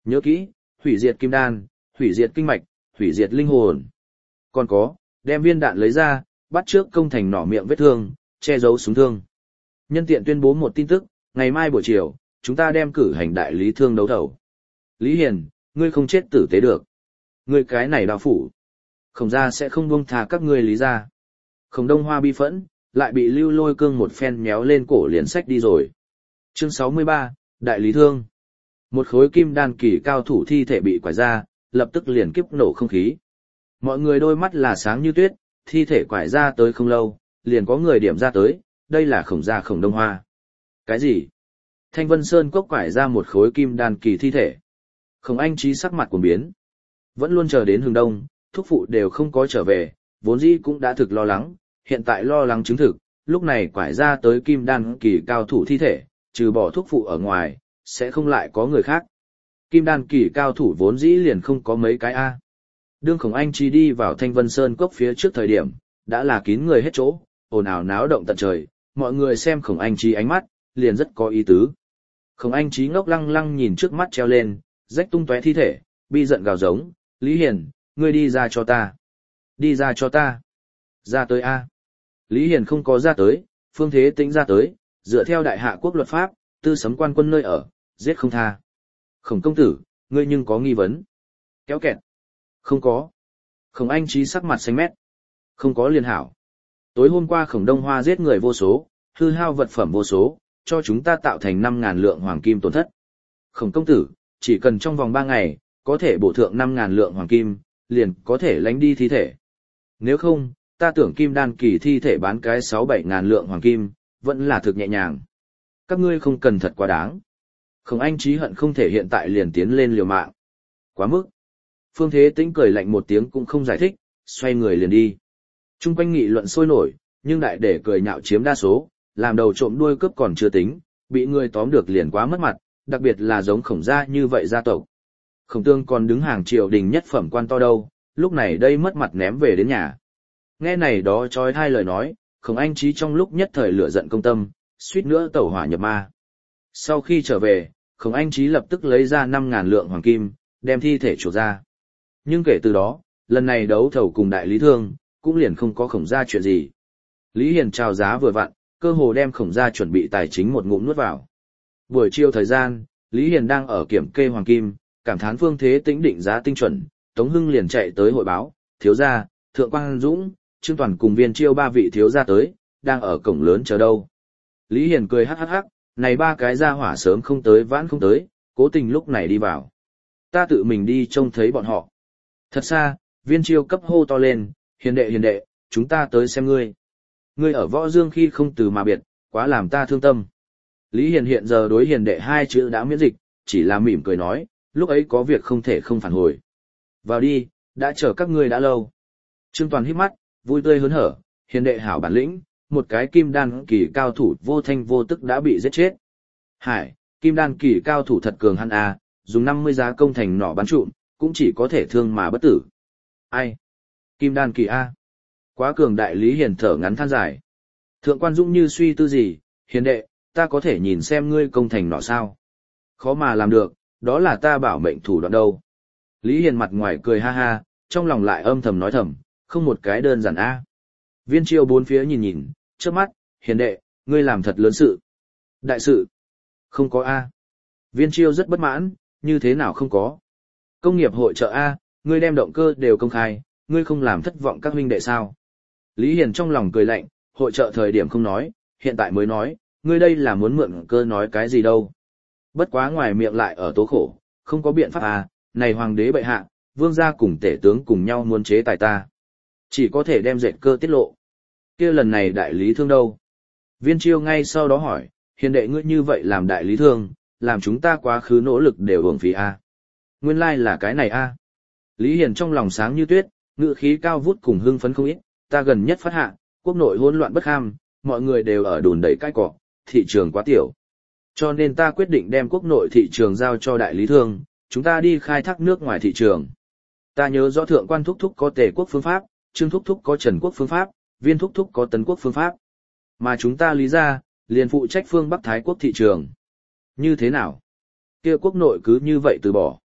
Nhớ kỹ, hủy diệt kim đan, hủy diệt kinh mạch, hủy diệt linh hồn. Còn có, đem viên đạn lấy ra, bắt trước công thành nỏ miệng vết thương, che giấu súng thương. Nhân tiện tuyên bố một tin tức, ngày mai buổi chiều, chúng ta đem cử hành đại lý thương đấu thầu. Lý Hiền, ngươi không chết tử tế được. Ngươi cái này đao phủ. Khổng gia sẽ không buông tha các ngươi Lý gia. Khổng Đông Hoa bi phẫn, lại bị Lưu Lôi Cương một phen méo lên cổ liền sách đi rồi. Chương 63, Đại lý thương. Một khối kim đan kỳ cao thủ thi thể bị quải ra, lập tức liền kiếp nổ không khí. Mọi người đôi mắt là sáng như tuyết, thi thể quải ra tới không lâu, liền có người điểm ra tới, đây là Khổng gia Khổng Đông Hoa. Cái gì? Thanh Vân Sơn cốc quải ra một khối kim đan kỳ thi thể. Khổng Anh Trí sắc mặt cuồng biến. Vẫn luôn chờ đến hừng đông, thúc phụ đều không có trở về, vốn dĩ cũng đã thực lo lắng, hiện tại lo lắng chứng thực, lúc này quải ra tới kim đan kỳ cao thủ thi thể, trừ bỏ thúc phụ ở ngoài, sẽ không lại có người khác. Kim đan kỳ cao thủ vốn dĩ liền không có mấy cái A. Đương Khổng Anh Trí đi vào Thanh Vân Sơn cốc phía trước thời điểm, đã là kín người hết chỗ, ồn ào náo động tận trời, mọi người xem Khổng Anh Trí ánh mắt, liền rất có ý tứ. Khổng Anh Trí ngốc lăng lăng nhìn trước mắt treo lên, rách tung tóe thi thể, bi giận gào giống, Lý Hiền, ngươi đi ra cho ta. Đi ra cho ta. Ra tới A. Lý Hiền không có ra tới, Phương Thế Tĩnh ra tới, dựa theo đại hạ quốc luật pháp, tư sấm quan quân nơi ở, giết không tha. Khổng công tử, ngươi nhưng có nghi vấn. Kéo kẹt. Không có. Khổng Anh Trí sắc mặt xanh mét. Không có liền hảo. Tối hôm qua Khổng Đông Hoa giết người vô số, hư hao vật phẩm vô số, cho chúng ta tạo thành 5.000 lượng hoàng kim tổn thất. Khổng công tử, chỉ cần trong vòng 3 ngày, có thể bổ thượng 5.000 lượng hoàng kim, liền có thể lánh đi thi thể. Nếu không, ta tưởng kim đan kỳ thi thể bán cái 6-7 ngàn lượng hoàng kim, vẫn là thực nhẹ nhàng. Các ngươi không cần thật quá đáng. Khổng Anh Trí hận không thể hiện tại liền tiến lên liều mạng. Quá mức. Phương Thế Tĩnh cười lạnh một tiếng cũng không giải thích, xoay người liền đi. Trung quanh nghị luận sôi nổi, nhưng đại để cười nhạo chiếm đa số, làm đầu trộm đuôi cướp còn chưa tính, bị người tóm được liền quá mất mặt, đặc biệt là giống Khổng gia như vậy gia tộc. Khổng Tương còn đứng hàng triều đình nhất phẩm quan to đâu, lúc này đây mất mặt ném về đến nhà. Nghe này đó trói hai lời nói, Khổng Anh Trí trong lúc nhất thời lửa giận công tâm, suýt nữa tẩu hỏa nhập ma. Sau khi trở về, Khổng Anh Trí lập tức lấy ra 5.000 lượng hoàng kim, đem thi thể chuộc ra. Nhưng kể từ đó, lần này đấu thầu cùng đại lý thương, cũng liền không có Khổng gia chuyện gì. Lý Hiền chào giá vừa vặn, cơ hồ đem Khổng gia chuẩn bị tài chính một ngụm nuốt vào. Buổi chiều thời gian, Lý Hiền đang ở kiểm kê hoàng kim, cảm thán Phương Thế Tĩnh định giá tinh chuẩn, Tống Hưng liền chạy tới hội báo, thiếu gia, Thượng Quang Dũng, Trương Toàn cùng Viên Chiêu 3 vị thiếu gia tới, đang ở cổng lớn chờ đâu. Lý Hiền cười hắc hắc hắc, này 3 cái gia hỏa sớm không tới vãn không tới, cố tình lúc này đi vào. Ta tự mình đi trông thấy bọn họ. Thật xa, Viên Chiêu cấp hô to lên, hiền đệ, chúng ta tới xem ngươi. Ngươi ở Võ Dương khi không từ mà biệt, quá làm ta thương tâm. Lý Hiền hiện giờ đối hiền đệ 2 chữ đã miễn dịch, chỉ là mỉm cười nói, lúc ấy có việc không thể không phản hồi. Vào đi, đã chờ các ngươi đã lâu. Trương Toàn hít mắt, vui tươi hớn hở, hiền đệ hảo bản lĩnh, một cái kim đan kỳ cao thủ vô thanh vô tức đã bị giết chết. Hải, kim đan kỳ cao thủ thật cường hắn a, dùng 50 giá công thành nỏ bắn trụm, cũng chỉ có thể thương mà bất tử. Ai? Kim đan kỳ a. Quá cường đại. Lý Hiền thở ngắn than dài. Thượng Quan Dũng như suy tư gì, hiền đệ, ta có thể nhìn xem ngươi công thành nỏ sao? Khó mà làm được, đó là ta bảo mệnh thủ đoạn đâu. Lý Hiền mặt ngoài cười ha ha, trong lòng lại âm thầm nói thầm, không một cái đơn giản a. Viên Chiêu bốn phía nhìn, trước mắt, hiền đệ, ngươi làm thật lớn sự. Đại sự? Không có a. Viên Chiêu rất bất mãn, như thế nào không có? Công nghiệp hội trợ a, ngươi đem động cơ đều công khai, ngươi không làm thất vọng các huynh đệ sao? Lý Hiền trong lòng cười lạnh, hội trợ thời điểm không nói, hiện tại mới nói, ngươi đây là muốn mượn cơ nói cái gì đâu. Bất quá ngoài miệng lại ở tố khổ, không có biện pháp à, này hoàng đế bệ hạ, vương gia cùng tể tướng cùng nhau muốn chế tài ta. Chỉ có thể đem dệt cơ tiết lộ. Kia lần này đại lý thương đâu? Viên Chiêu ngay sau đó hỏi, hiền đệ ngươi như vậy làm đại lý thương, làm chúng ta quá khứ nỗ lực đều uổng phí a. Nguyên lai là cái này a. Lý Hiền trong lòng sáng như tuyết, ngữ khí cao vút cùng hưng phấn không ít, ta gần nhất phát hạ, quốc nội hỗn loạn bất kham, mọi người đều ở đùn đẩy cái cỏ, thị trường quá tiểu. Cho nên ta quyết định đem quốc nội thị trường giao cho đại lý thương, chúng ta đi khai thác nước ngoài thị trường. Ta nhớ rõ Thượng Quan thúc thúc có Tề quốc phương pháp, Trương thúc thúc có Trần quốc phương pháp, Viên thúc thúc có Tấn quốc phương pháp. Mà chúng ta Lý gia, liền phụ trách phương Bắc Thái quốc thị trường. Như thế nào? Kia quốc nội cứ như vậy từ bỏ.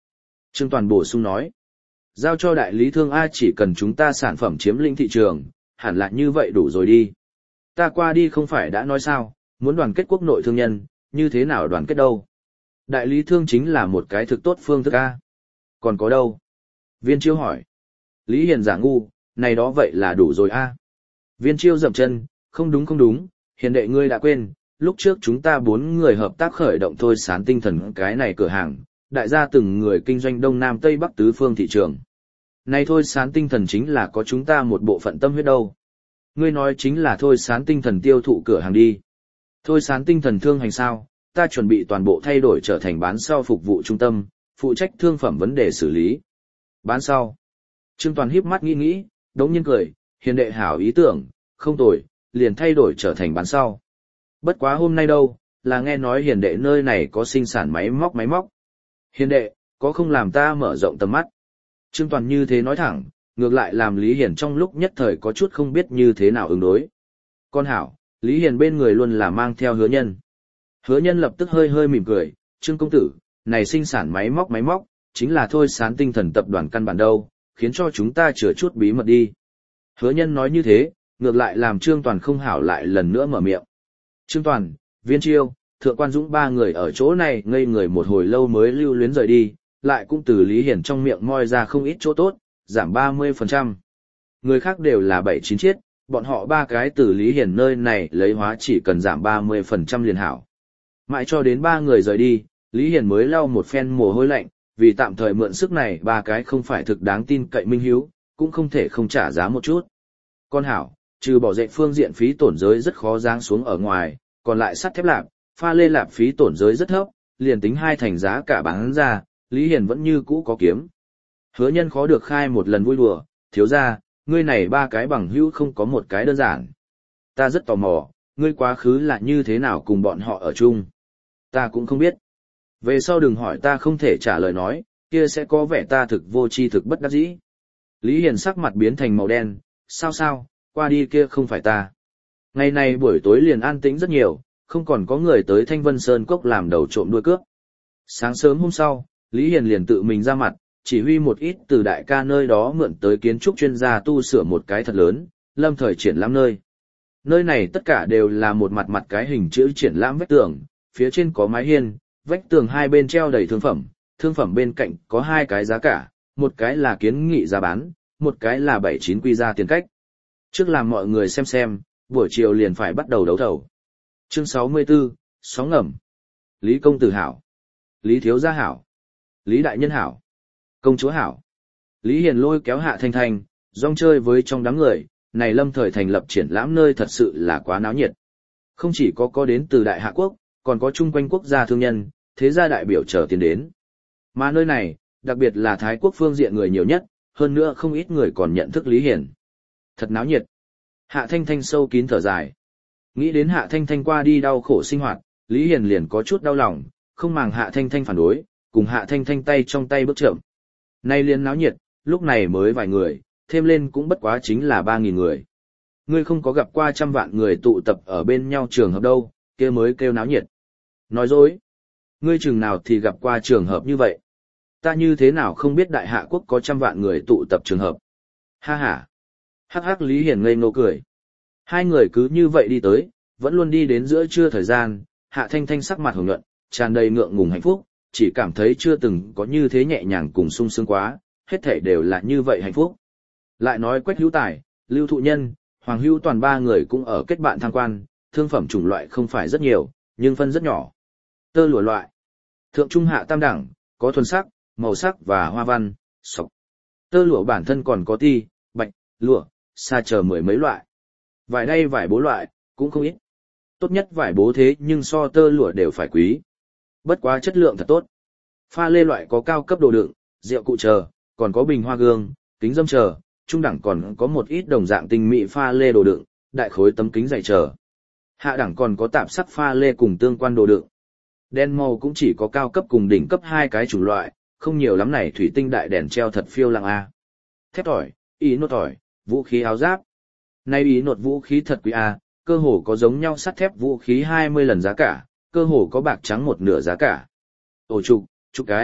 Trương Toàn bổ sung nói. Giao cho đại lý thương A, chỉ cần chúng ta sản phẩm chiếm lĩnh thị trường, hẳn là như vậy đủ rồi đi. Ta qua đi không phải đã nói sao, muốn đoàn kết quốc nội thương nhân, như thế nào đoàn kết đâu. Đại lý thương chính là một cái thực tốt phương thức A. Còn có đâu? Viên Chiêu hỏi. Lý Hiền giả ngu, này đó vậy là đủ rồi A. Viên Chiêu dậm chân, không đúng, Hiền đệ ngươi đã quên, lúc trước chúng ta 4 người hợp tác khởi động Thôi Sán Tinh Thần cái này cửa hàng, đại gia từng người kinh doanh Đông Nam Tây Bắc tứ phương thị trường. Này Thôi Sán Tinh Thần chính là có chúng ta một bộ phận tâm huyết đâu. Ngươi nói chính là Thôi Sán Tinh Thần tiêu thụ cửa hàng đi. Thôi Sán Tinh Thần thương hành sao, ta chuẩn bị toàn bộ thay đổi trở thành bán sau phục vụ trung tâm, phụ trách thương phẩm vấn đề xử lý. Bán sau. Trương Toàn híp mắt nghĩ, đống nhiên cười, Hiền đệ hảo ý tưởng, không tồi, liền thay đổi trở thành bán sau. Bất quá hôm nay đâu, là nghe nói Hiền đệ nơi này có sinh sản máy móc. Hiền đệ, có không làm ta mở rộng tầm mắt. Trương Toàn như thế nói thẳng, ngược lại làm Lý Hiền trong lúc nhất thời có chút không biết như thế nào ứng đối. Con hảo, Lý Hiền bên người luôn là mang theo Hứa Nhân. Hứa Nhân lập tức hơi mỉm cười, Trương công tử, này sinh sản máy móc, chính là Thôi Sán Tinh Thần tập đoàn căn bản đâu, khiến cho chúng ta chừa chút bí mật đi. Hứa Nhân nói như thế, ngược lại làm Trương Toàn không hảo lại lần nữa mở miệng. Trương Toàn, Viên Chiêu, Thượng Quan Dũng 3 người ở chỗ này ngây người một hồi lâu mới lưu luyến rời đi, lại cũng từ Lý Hiển trong miệng moi ra không ít chỗ tốt, giảm 30%. Người khác đều là 7-9 chiết, bọn họ 3 cái từ Lý Hiển nơi này lấy hóa chỉ cần giảm 30% liền hảo. Mãi cho đến 3 người rời đi, Lý Hiển mới lau một phen mồ hôi lạnh, vì tạm thời mượn sức này 3 cái không phải thực đáng tin cậy minh hiếu, cũng không thể không trả giá một chút. Con hảo, trừ bỏ dạy phương diện phí tổn giới rất khó giáng xuống ở ngoài, còn lại sắt thép lạp, pha lê lạp phí tổn giới rất thấp, liền tính hai thành giá cả bán ra, Lý Hiền vẫn như cũ có kiếm. Hứa Nhân khó được khai một lần vui đùa, thiếu ra, ngươi này 3 cái bằng hữu không có một cái đơn giản. Ta rất tò mò, ngươi quá khứ là như thế nào cùng bọn họ ở chung. Ta cũng không biết. Về sau đừng hỏi ta không thể trả lời nói, kia sẽ có vẻ ta thực vô tri thực bất đắc dĩ. Lý Hiền sắc mặt biến thành màu đen, sao, qua đi kia không phải ta. Ngày này buổi tối liền an tĩnh rất nhiều, không còn có người tới Thanh Vân Sơn Cốc làm đầu trộm đuôi cướp. Sáng sớm hôm sau, Lý Hiền liền tự mình ra mặt, chỉ huy một ít từ đại ca nơi đó mượn tới kiến trúc chuyên gia tu sửa một cái thật lớn, lâm thời triển lãm nơi. Nơi này tất cả đều là một mặt cái hình chữ triển lãm vách tường, phía trên có mái hiên, vách tường hai bên treo đầy thương phẩm bên cạnh có 2 cái giá cả, một cái là kiến nghị giá bán, một cái là 79 quy ra tiền cách. Trước làm mọi người xem, buổi chiều liền phải bắt đầu đấu thầu. Chương 64, sóng ngầm. Lý công tử hảo. Lý thiếu gia hảo. Lý đại nhân hảo. Công chúa hảo. Lý Hiền lôi kéo Hạ Thanh Thanh, rong chơi với trong đám người, này lâm thời thành lập triển lãm nơi thật sự là quá náo nhiệt. Không chỉ có đến từ Đại Hạ Quốc, còn có chung quanh quốc gia thương nhân, thế gia đại biểu trở tiền đến. Mà nơi này, đặc biệt là Thái Quốc phương diện người nhiều nhất, hơn nữa không ít người còn nhận thức Lý Hiền. Thật náo nhiệt. Hạ Thanh Thanh sâu kín thở dài. Nghĩ đến Hạ Thanh Thanh qua đi đau khổ sinh hoạt, Lý Hiền liền có chút đau lòng, không màng Hạ Thanh Thanh phản đối, cùng Hạ Thanh Thanh tay trong tay bước chậm. Nay liền náo nhiệt, lúc này mới vài người, thêm lên cũng bất quá chính là 3.000 người. Ngươi không có gặp qua trăm vạn người tụ tập ở bên nhau trường hợp đâu, kia mới kêu náo nhiệt. Nói dối. Ngươi chừng nào thì gặp qua trường hợp như vậy. Ta như thế nào không biết Đại Hạ Quốc có trăm vạn người tụ tập trường hợp. Ha ha. Hắc hắc Lý Hiền ngây ngô cười. Hai người cứ như vậy đi tới, vẫn luôn đi đến giữa trưa thời gian, Hạ Thanh Thanh sắc mặt hồng nhuận, tràn đầy ngượng ngùng hạnh phúc, chỉ cảm thấy chưa từng có như thế nhẹ nhàng cùng sung sướng quá, hết thảy đều là như vậy hạnh phúc. Lại nói Quách Hữu Tài, Lưu Thụ Nhân, Hoàng Hữu Toàn 3 người cũng ở kết bạn tham quan, thương phẩm chủng loại không phải rất nhiều, nhưng phân rất nhỏ. Tơ lụa loại, thượng trung hạ tam đẳng, có thuần sắc, màu sắc và hoa văn, sọc. Tơ lụa bản thân còn có ti, bạch, lụa, sa chờ 10 mấy loại. Vải đay vải bố loại, cũng không ít. Tốt nhất vải bố thế nhưng so tơ lụa đều phải quý. Bất quá chất lượng thật tốt. Pha lê loại có cao cấp đồ đựng, rượu cụ chờ, còn có bình hoa gương, kính dâm chờ, trung đẳng còn có một ít đồng dạng tinh mỹ pha lê đồ đựng, đại khối tấm kính dày chờ. Hạ đẳng còn có tạp sắc pha lê cùng tương quan đồ đựng. Đèn màu cũng chỉ có cao cấp cùng đỉnh cấp 2 cái chủng loại, không nhiều lắm này thủy tinh đại đèn treo thật phiêu lặng a. Thép tỏi, ý nốt tỏi, vũ khí áo giáp. Nay ý nốt vũ khí thật quý a, cơ hồ có giống nhau sắt thép vũ khí 20 lần giá cả, cơ hồ có bạc trắng một nửa giá cả. Ổ trục cái,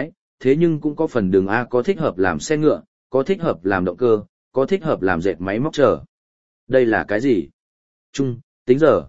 thế nhưng cũng có phần đường A có thích hợp làm xe ngựa, có thích hợp làm động cơ, có thích hợp làm dệt máy móc chờ. Đây là cái gì? Trung, tính giờ.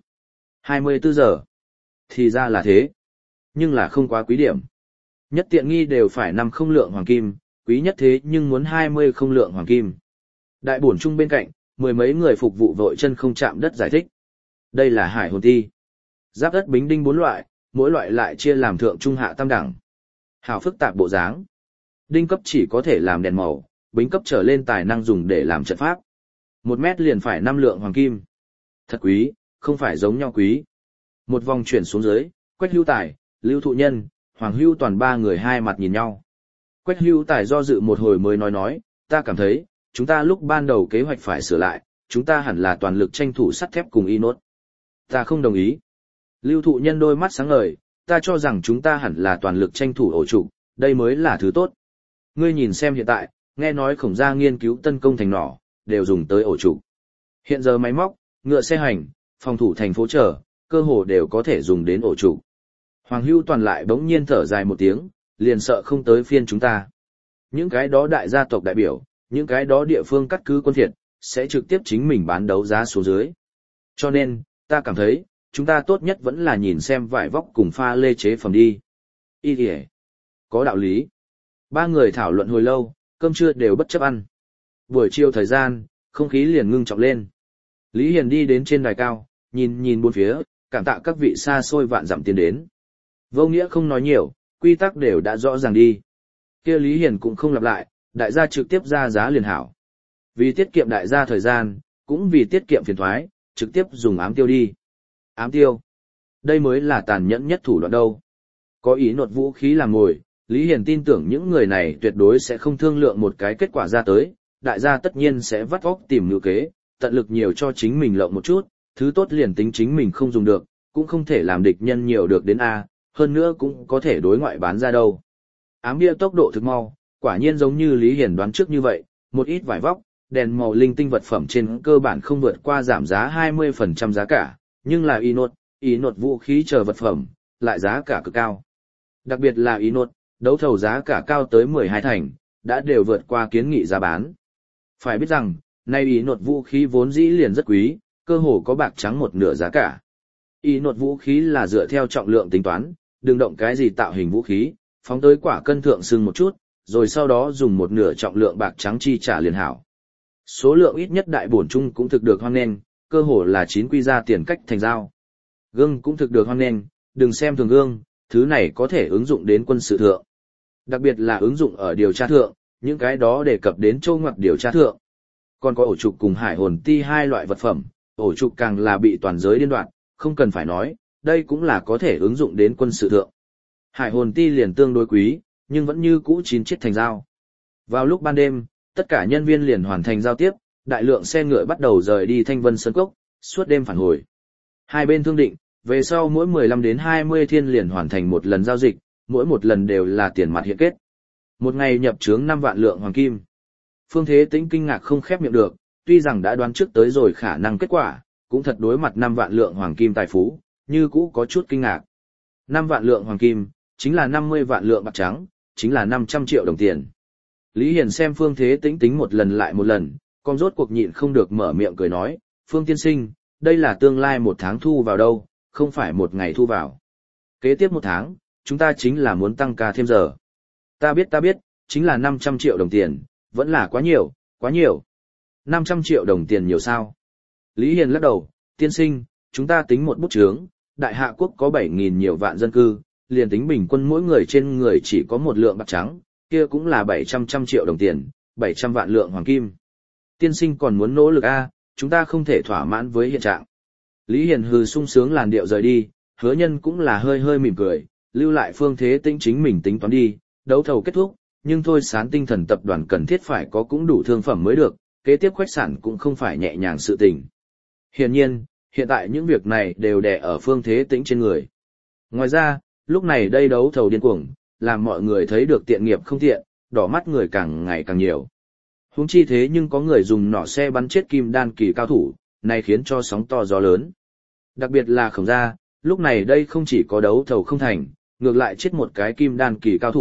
24 giờ. Thì ra là thế. Nhưng là không quá quý điểm. Nhất tiện nghi đều phải 5 không lượng hoàng kim, quý nhất thế nhưng muốn 20 không lượng hoàng kim. Đại bổn trung bên cạnh, mười mấy người phục vụ vội chân không chạm đất giải thích. Đây là hải hồn ti. Giáp đất bính đinh 4 loại, mỗi loại lại chia làm thượng trung hạ tam đẳng. Hào phức tạp bộ dáng. Đinh cấp chỉ có thể làm đèn màu, bính cấp trở lên tài năng dùng để làm trận pháp. 1 mét liền phải 5 lượng hoàng kim. Thật quý, không phải giống nhau quý. Một vòng chuyển xuống dưới, Quách Hữu Tài, Lưu Thụ Nhân, Hoàng Hữu Toàn ba người hai mặt nhìn nhau. Quách Hữu Tài do dự một hồi mới nói, ta cảm thấy, chúng ta lúc ban đầu kế hoạch phải sửa lại, chúng ta hẳn là toàn lực tranh thủ sắt thép cùng Inốt. Ta không đồng ý. Lưu Thụ Nhân đôi mắt sáng ngời, ta cho rằng chúng ta hẳn là toàn lực tranh thủ ổ trục, đây mới là thứ tốt. Ngươi nhìn xem hiện tại, nghe nói Khổng Gia nghiên cứu tân công thành nỏ, đều dùng tới ổ trục. Hiện giờ máy móc, ngựa xe hành, phòng thủ thành phố trở, cơ hồ đều có thể dùng đến ổ trục. Hoàng Hữu Toàn lại bỗng nhiên thở dài một tiếng, liền sợ không tới phiên chúng ta. Những cái đó đại gia tộc đại biểu, những cái đó địa phương cắt cứ quân thiệt, sẽ trực tiếp chính mình bán đấu giá số dưới. Cho nên, ta cảm thấy, chúng ta tốt nhất vẫn là nhìn xem vải vóc cùng pha lê chế phẩm đi. Ý kìa. Có đạo lý. Ba người thảo luận hồi lâu, cơm trưa đều bất chấp ăn. Buổi chiều thời gian, không khí liền ngưng trọng lên. Lý Hiền đi đến trên đài cao, nhìn bốn phía, cảm tạ các vị xa xôi vạn dặm tiến đến. Vô nghĩa không nói nhiều, quy tắc đều đã rõ ràng đi. Kia Lý Hiền cũng không lặp lại, đại gia trực tiếp ra giá liền hảo. Vì tiết kiệm đại gia thời gian, cũng vì tiết kiệm phiền thoái, trực tiếp dùng ám tiêu đi. Ám tiêu. Đây mới là tàn nhẫn nhất thủ đoạn đâu. Có ý nột vũ khí làm mồi, Lý Hiền tin tưởng những người này tuyệt đối sẽ không thương lượng một cái kết quả ra tới, đại gia tất nhiên sẽ vắt óc tìm ngữ kế, tận lực nhiều cho chính mình lộng một chút, thứ tốt liền tính chính mình không dùng được, cũng không thể làm địch nhân nhiều được đến A, hơn nữa cũng có thể đối ngoại bán ra đâu. Ám bia tốc độ thực mau, quả nhiên giống như Lý Hiền đoán trước như vậy, một ít vải vóc, đèn màu linh tinh vật phẩm trên cơ bản không vượt qua giảm giá 20% giá cả, nhưng là ý nột vũ khí chờ vật phẩm, lại giá cả cực cao. Đặc biệt là ý nột, đấu thầu giá cả cao tới 12 thành, đã đều vượt qua kiến nghị giá bán. Phải biết rằng, nay ý nột vũ khí vốn dĩ liền rất quý, cơ hồ có bạc trắng một nửa giá cả. Ý nột vũ khí là dựa theo trọng lượng tính toán, đừng động cái gì tạo hình vũ khí, phóng tới quả cân thượng sưng một chút, rồi sau đó dùng một nửa trọng lượng bạc trắng chi trả liền hảo. Số lượng ít nhất đại bổn trung cũng thực được hoan nghênh, cơ hồ là 9 quy ra tiền cách thành giao. Gương cũng thực được hoan nghênh, đừng xem thường gương, thứ này có thể ứng dụng đến quân sự thượng. Đặc biệt là ứng dụng ở điều tra thượng, những cái đó đề cập đến châu ngoặc điều tra thượng. Còn có ổ trục cùng hải hồn ti hai loại vật phẩm, ổ trục càng là bị toàn giới điên đoạn, không cần phải nói, đây cũng là có thể ứng dụng đến quân sự thượng. Hải hồn ti liền tương đối quý, nhưng vẫn như cũ chín chiếc thành giao. Vào lúc ban đêm, tất cả nhân viên liền hoàn thành giao tiếp, đại lượng xe ngựa bắt đầu rời đi Thanh Vân Sơn Cốc, suốt đêm phản hồi. Hai bên thương định, về sau mỗi 15 đến 20 thiên liền hoàn thành một lần giao dịch, mỗi một lần đều là tiền mặt hiện kết. Một ngày nhập trướng 5 vạn lượng hoàng kim. Phương Thế Tĩnh kinh ngạc không khép miệng được, tuy rằng đã đoán trước tới rồi khả năng kết quả, cũng thật đối mặt 5 vạn lượng hoàng kim tài phú, như cũ có chút kinh ngạc. 5 vạn lượng hoàng kim, chính là 50 vạn lượng bạc trắng, chính là 500 triệu đồng tiền. Lý Hiền xem Phương Thế Tĩnh tính một lần lại một lần, con rốt cuộc nhịn không được mở miệng cười nói, Phương tiên sinh, đây là tương lai 1 tháng thu vào đâu, không phải 1 ngày thu vào. Kế tiếp 1 tháng, chúng ta chính là muốn tăng ca thêm giờ. Ta biết, chính là 500 triệu đồng tiền, vẫn là quá nhiều, quá nhiều. 500 triệu đồng tiền nhiều sao? Lý Hiền lắc đầu, tiên sinh, chúng ta tính một bút chướng, đại hạ quốc có 7.000 nhiều vạn dân cư, liền tính bình quân mỗi người trên người chỉ có 1 lượng bạc trắng, kia cũng là 700 triệu đồng tiền, 700 vạn lượng hoàng kim. Tiên sinh còn muốn nỗ lực a, chúng ta không thể thỏa mãn với hiện trạng. Lý Hiền hừ sung sướng làn điệu rời đi, Hứa Nhân cũng là hơi hơi mỉm cười, lưu lại Phương Thế Tĩnh chính mình tính toán đi, đấu thầu kết thúc, nhưng thôi Sán Tinh Thần tập đoàn cần thiết phải có cũng đủ thương phẩm mới được, kế tiếp khoách sản cũng không phải nhẹ nhàng sự tình. Hiển nhiên, hiện tại những việc này đều đè ở Phương Thế Tĩnh trên người. Ngoài ra, lúc này đây đấu thầu điên cuồng, làm mọi người thấy được tiện nghiệp không tiện, đỏ mắt người càng ngày càng nhiều. Huống chi thế nhưng có người dùng nỏ xe bắn chết kim đan kỳ cao thủ, này khiến cho sóng to gió lớn. Đặc biệt là Khổng Gia, lúc này đây không chỉ có đấu thầu không thành, ngược lại chết một cái kim đan kỳ cao thủ,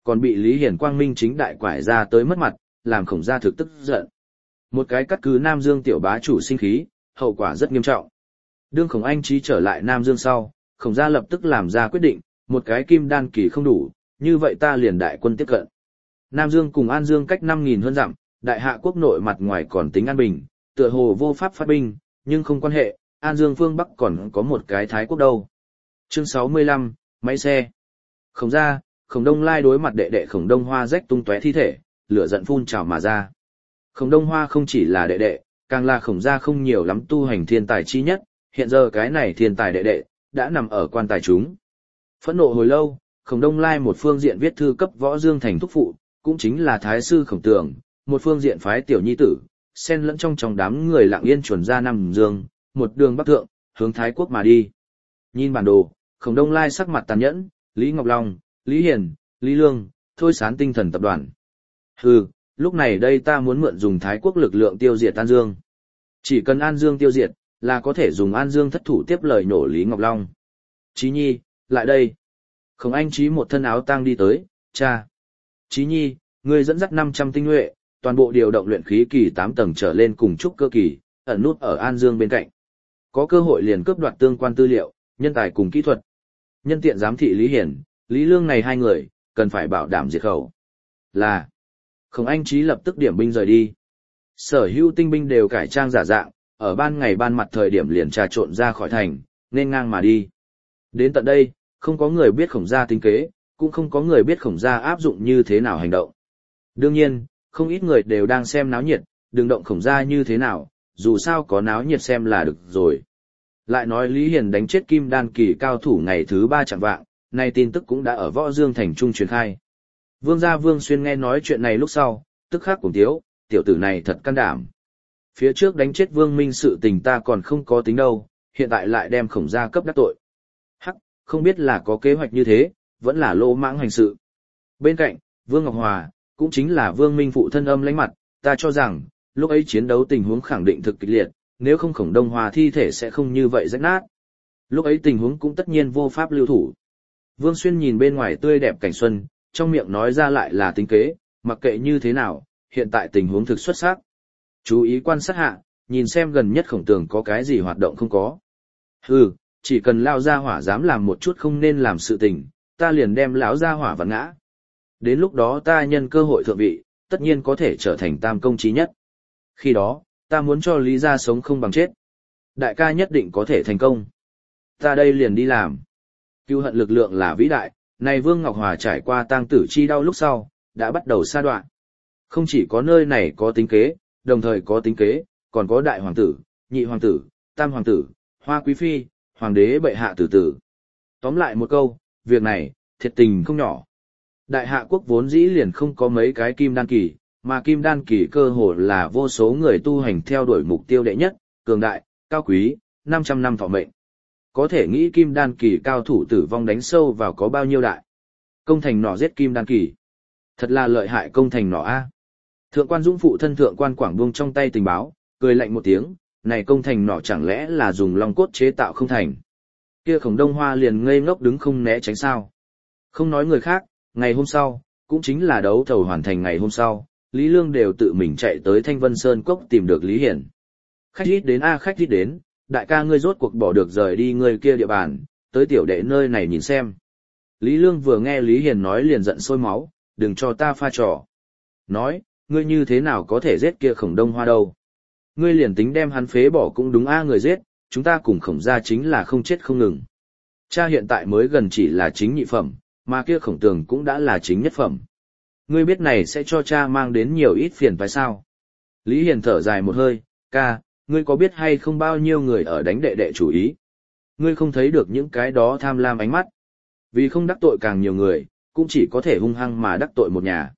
còn bị Lý Hiển quang minh chính đại quải ra tới mất mặt, làm Khổng gia thực tức giận. Một cái cắt cứ Nam Dương tiểu bá chủ sinh khí, hậu quả rất nghiêm trọng. Đương Khổng Anh Chí trở lại Nam Dương sau, Khổng gia lập tức làm ra quyết định, một cái kim đan kỳ không đủ, như vậy ta liền đại quân tiếp cận. Nam Dương cùng An Dương cách 5.000 hơn dặm, đại hạ quốc nội mặt ngoài còn tính an bình, tựa hồ vô pháp phát binh, nhưng không quan hệ, An Dương phương Bắc còn có một cái Thái quốc đâu. Chương 65, máy xe. Khổng gia, Khổng Đông Lai đối mặt đệ đệ Khổng Đông Hoa rách tung tóe thi thể, lửa giận phun trào mà ra. Khổng Đông Hoa không chỉ là đệ đệ, càng là Khổng gia không nhiều lắm tu hành thiên tài chi nhất, hiện giờ cái này thiên tài đệ đệ đã nằm ở quan tài chúng. Phẫn nộ hồi lâu, Khổng Đông Lai một phương diện viết thư cấp Võ Dương thành thúc phụ, cũng chính là thái sư Khổng Tường, một phương diện phái tiểu nhi tử, xen lẫn trong đám người lặng yên chuẩn ra Nam Dương, một đường bắc thượng, hướng Thái quốc mà đi. Nhìn bản đồ, Khổng Đông Lai sắc mặt tàn nhẫn, Lý Ngọc Long, Lý Hiền, Lý Lương, Thôi Sán tinh thần tập đoàn. Hừ, lúc này đây ta muốn mượn dùng Thái quốc lực lượng tiêu diệt An Dương. Chỉ cần An Dương tiêu diệt, là có thể dùng An Dương thất thủ tiếp lời nổ Lý Ngọc Long. Chí Nhi, lại đây. Khổng Anh Chí một thân áo tang đi tới, cha. Chí Nhi, ngươi dẫn dắt 500 tinh nhuệ, toàn bộ điều động luyện khí kỳ 8 tầng trở lên cùng trúc cơ kỳ, ẩn nút ở An Dương bên cạnh. Có cơ hội liền cướp đoạt tương quan tư liệu, nhân tài cùng kỹ thuật. Nhân tiện giám thị Lý Hiển, Lý Lương này hai người, cần phải bảo đảm diệt khẩu. Là. Khổng Anh Chí lập tức điểm binh rời đi. Sở hữu tinh binh đều cải trang giả dạng, ở ban ngày ban mặt thời điểm liền trà trộn ra khỏi thành, nên ngang mà đi. Đến tận đây, không có người biết Khổng gia tính kế, cũng không có người biết Khổng gia áp dụng như thế nào hành động. Đương nhiên, không ít người đều đang xem náo nhiệt, đừng động Khổng gia như thế nào, dù sao có náo nhiệt xem là được rồi. Lại nói Lý Hiền đánh chết kim đan kỳ cao thủ ngày thứ 3 chẳng vạng, nay tin tức cũng đã ở Võ Dương thành trung truyền khai. Vương gia Vương Xuyên nghe nói chuyện này lúc sau, tức khắc cùng tiếu, tiểu tử này thật can đảm. Phía trước đánh chết Vương Minh sự tình ta còn không có tính đâu, hiện tại lại đem Khổng gia cấp đắc tội. Hắc, không biết là có kế hoạch như thế, vẫn là lỗ mãng hành sự. Bên cạnh, Vương Ngọc Hòa, cũng chính là Vương Minh phụ thân âm lãnh mặt, ta cho rằng, lúc ấy chiến đấu tình huống khẳng định thực kịch liệt, nếu không Khổng Đông Hòa thi thể sẽ không như vậy rách nát. Lúc ấy tình huống cũng tất nhiên vô pháp lưu thủ. Vương Xuyên nhìn bên ngoài tươi đẹp cảnh xuân, trong miệng nói ra lại là tính kế, mặc kệ như thế nào, hiện tại tình huống thực xuất sắc. Chú ý quan sát hạ, nhìn xem gần nhất Khổng Tường có cái gì hoạt động không có. Hừ, chỉ cần lao gia hỏa dám làm một chút không nên làm sự tình, ta liền đem lão gia hỏa vặn ngã. Đến lúc đó ta nhân cơ hội thượng vị, tất nhiên có thể trở thành tam công chí nhất. Khi đó, ta muốn cho Lý gia sống không bằng chết. Đại ca nhất định có thể thành công. Ta đây liền đi làm. Cưu hận lực lượng là vĩ đại, này Vương Ngọc Hòa trải qua tang tử chi đau lúc sau, đã bắt đầu sa đoạn. Không chỉ có nơi này có tính kế, đồng thời có tính kế, còn có đại hoàng tử, nhị hoàng tử, tam hoàng tử, hoa quý phi, hoàng đế bệ hạ tử tử. Tóm lại một câu, việc này, thiệt tình không nhỏ. Đại hạ quốc vốn dĩ liền không có mấy cái kim đan kỳ, mà kim đan kỳ cơ hồ là vô số người tu hành theo đuổi mục tiêu đệ nhất, cường đại, cao quý, 500 năm thọ mệnh. Có thể nghĩ kim đan kỳ cao thủ tử vong đánh sâu vào có bao nhiêu đại. Công thành nỏ giết kim đan kỳ. Thật là lợi hại công thành nỏ a. Thượng quan Dũng phụ thân thượng quan Quảng buông trong tay tình báo, cười lạnh một tiếng, này công thành nỏ chẳng lẽ là dùng long cốt chế tạo không thành. Kia Khổng Đông Hoa liền ngây ngốc đứng không né tránh sao. Không nói người khác, ngày hôm sau, cũng chính là đấu thầu hoàn thành ngày hôm sau, Lý Lương đều tự mình chạy tới Thanh Vân Sơn Cốc tìm được Lý Hiển. Khách ít đến a khách ít đến, đại ca ngươi rốt cuộc bỏ được rời đi ngươi kia địa bàn, tới tiểu đệ nơi này nhìn xem. Lý Lương vừa nghe Lý Hiển nói liền giận sôi máu, đừng cho ta pha trò. Nói, ngươi như thế nào có thể giết kia Khổng Đông Hoa đâu. Ngươi liền tính đem hắn phế bỏ cũng đúng a người giết, chúng ta cùng Khổng gia chính là không chết không ngừng. Cha hiện tại mới gần chỉ là chính nhị phẩm, mà kia Khổng Tường cũng đã là chính nhất phẩm. Ngươi biết này sẽ cho cha mang đến nhiều ít phiền phải sao? Lý Hiền thở dài một hơi, ca, ngươi có biết hay không bao nhiêu người ở đánh đệ đệ chủ ý? Ngươi không thấy được những cái đó tham lam ánh mắt. Vì không đắc tội càng nhiều người, cũng chỉ có thể hung hăng mà đắc tội một nhà.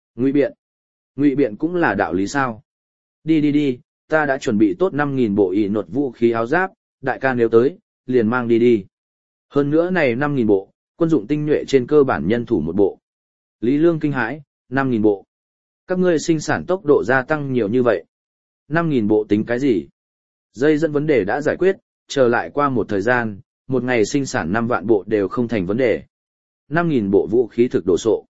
Ngụy biện cũng là đạo lý sao? Đi, ta đã chuẩn bị tốt 5.000 bộ ỷ nột vũ khí áo giáp, đại ca nếu tới, liền mang đi. Hơn nữa này 5.000 bộ, quân dụng tinh nhuệ trên cơ bản nhân thủ một bộ. Lý Lương kinh hãi, 5.000 bộ. Các ngươi sinh sản tốc độ gia tăng nhiều như vậy. 5.000 bộ tính cái gì? Dây dẫn vấn đề đã giải quyết, chờ lại qua một thời gian, một ngày sinh sản 5 vạn bộ đều không thành vấn đề. 5.000 bộ vũ khí thực đồ sộ.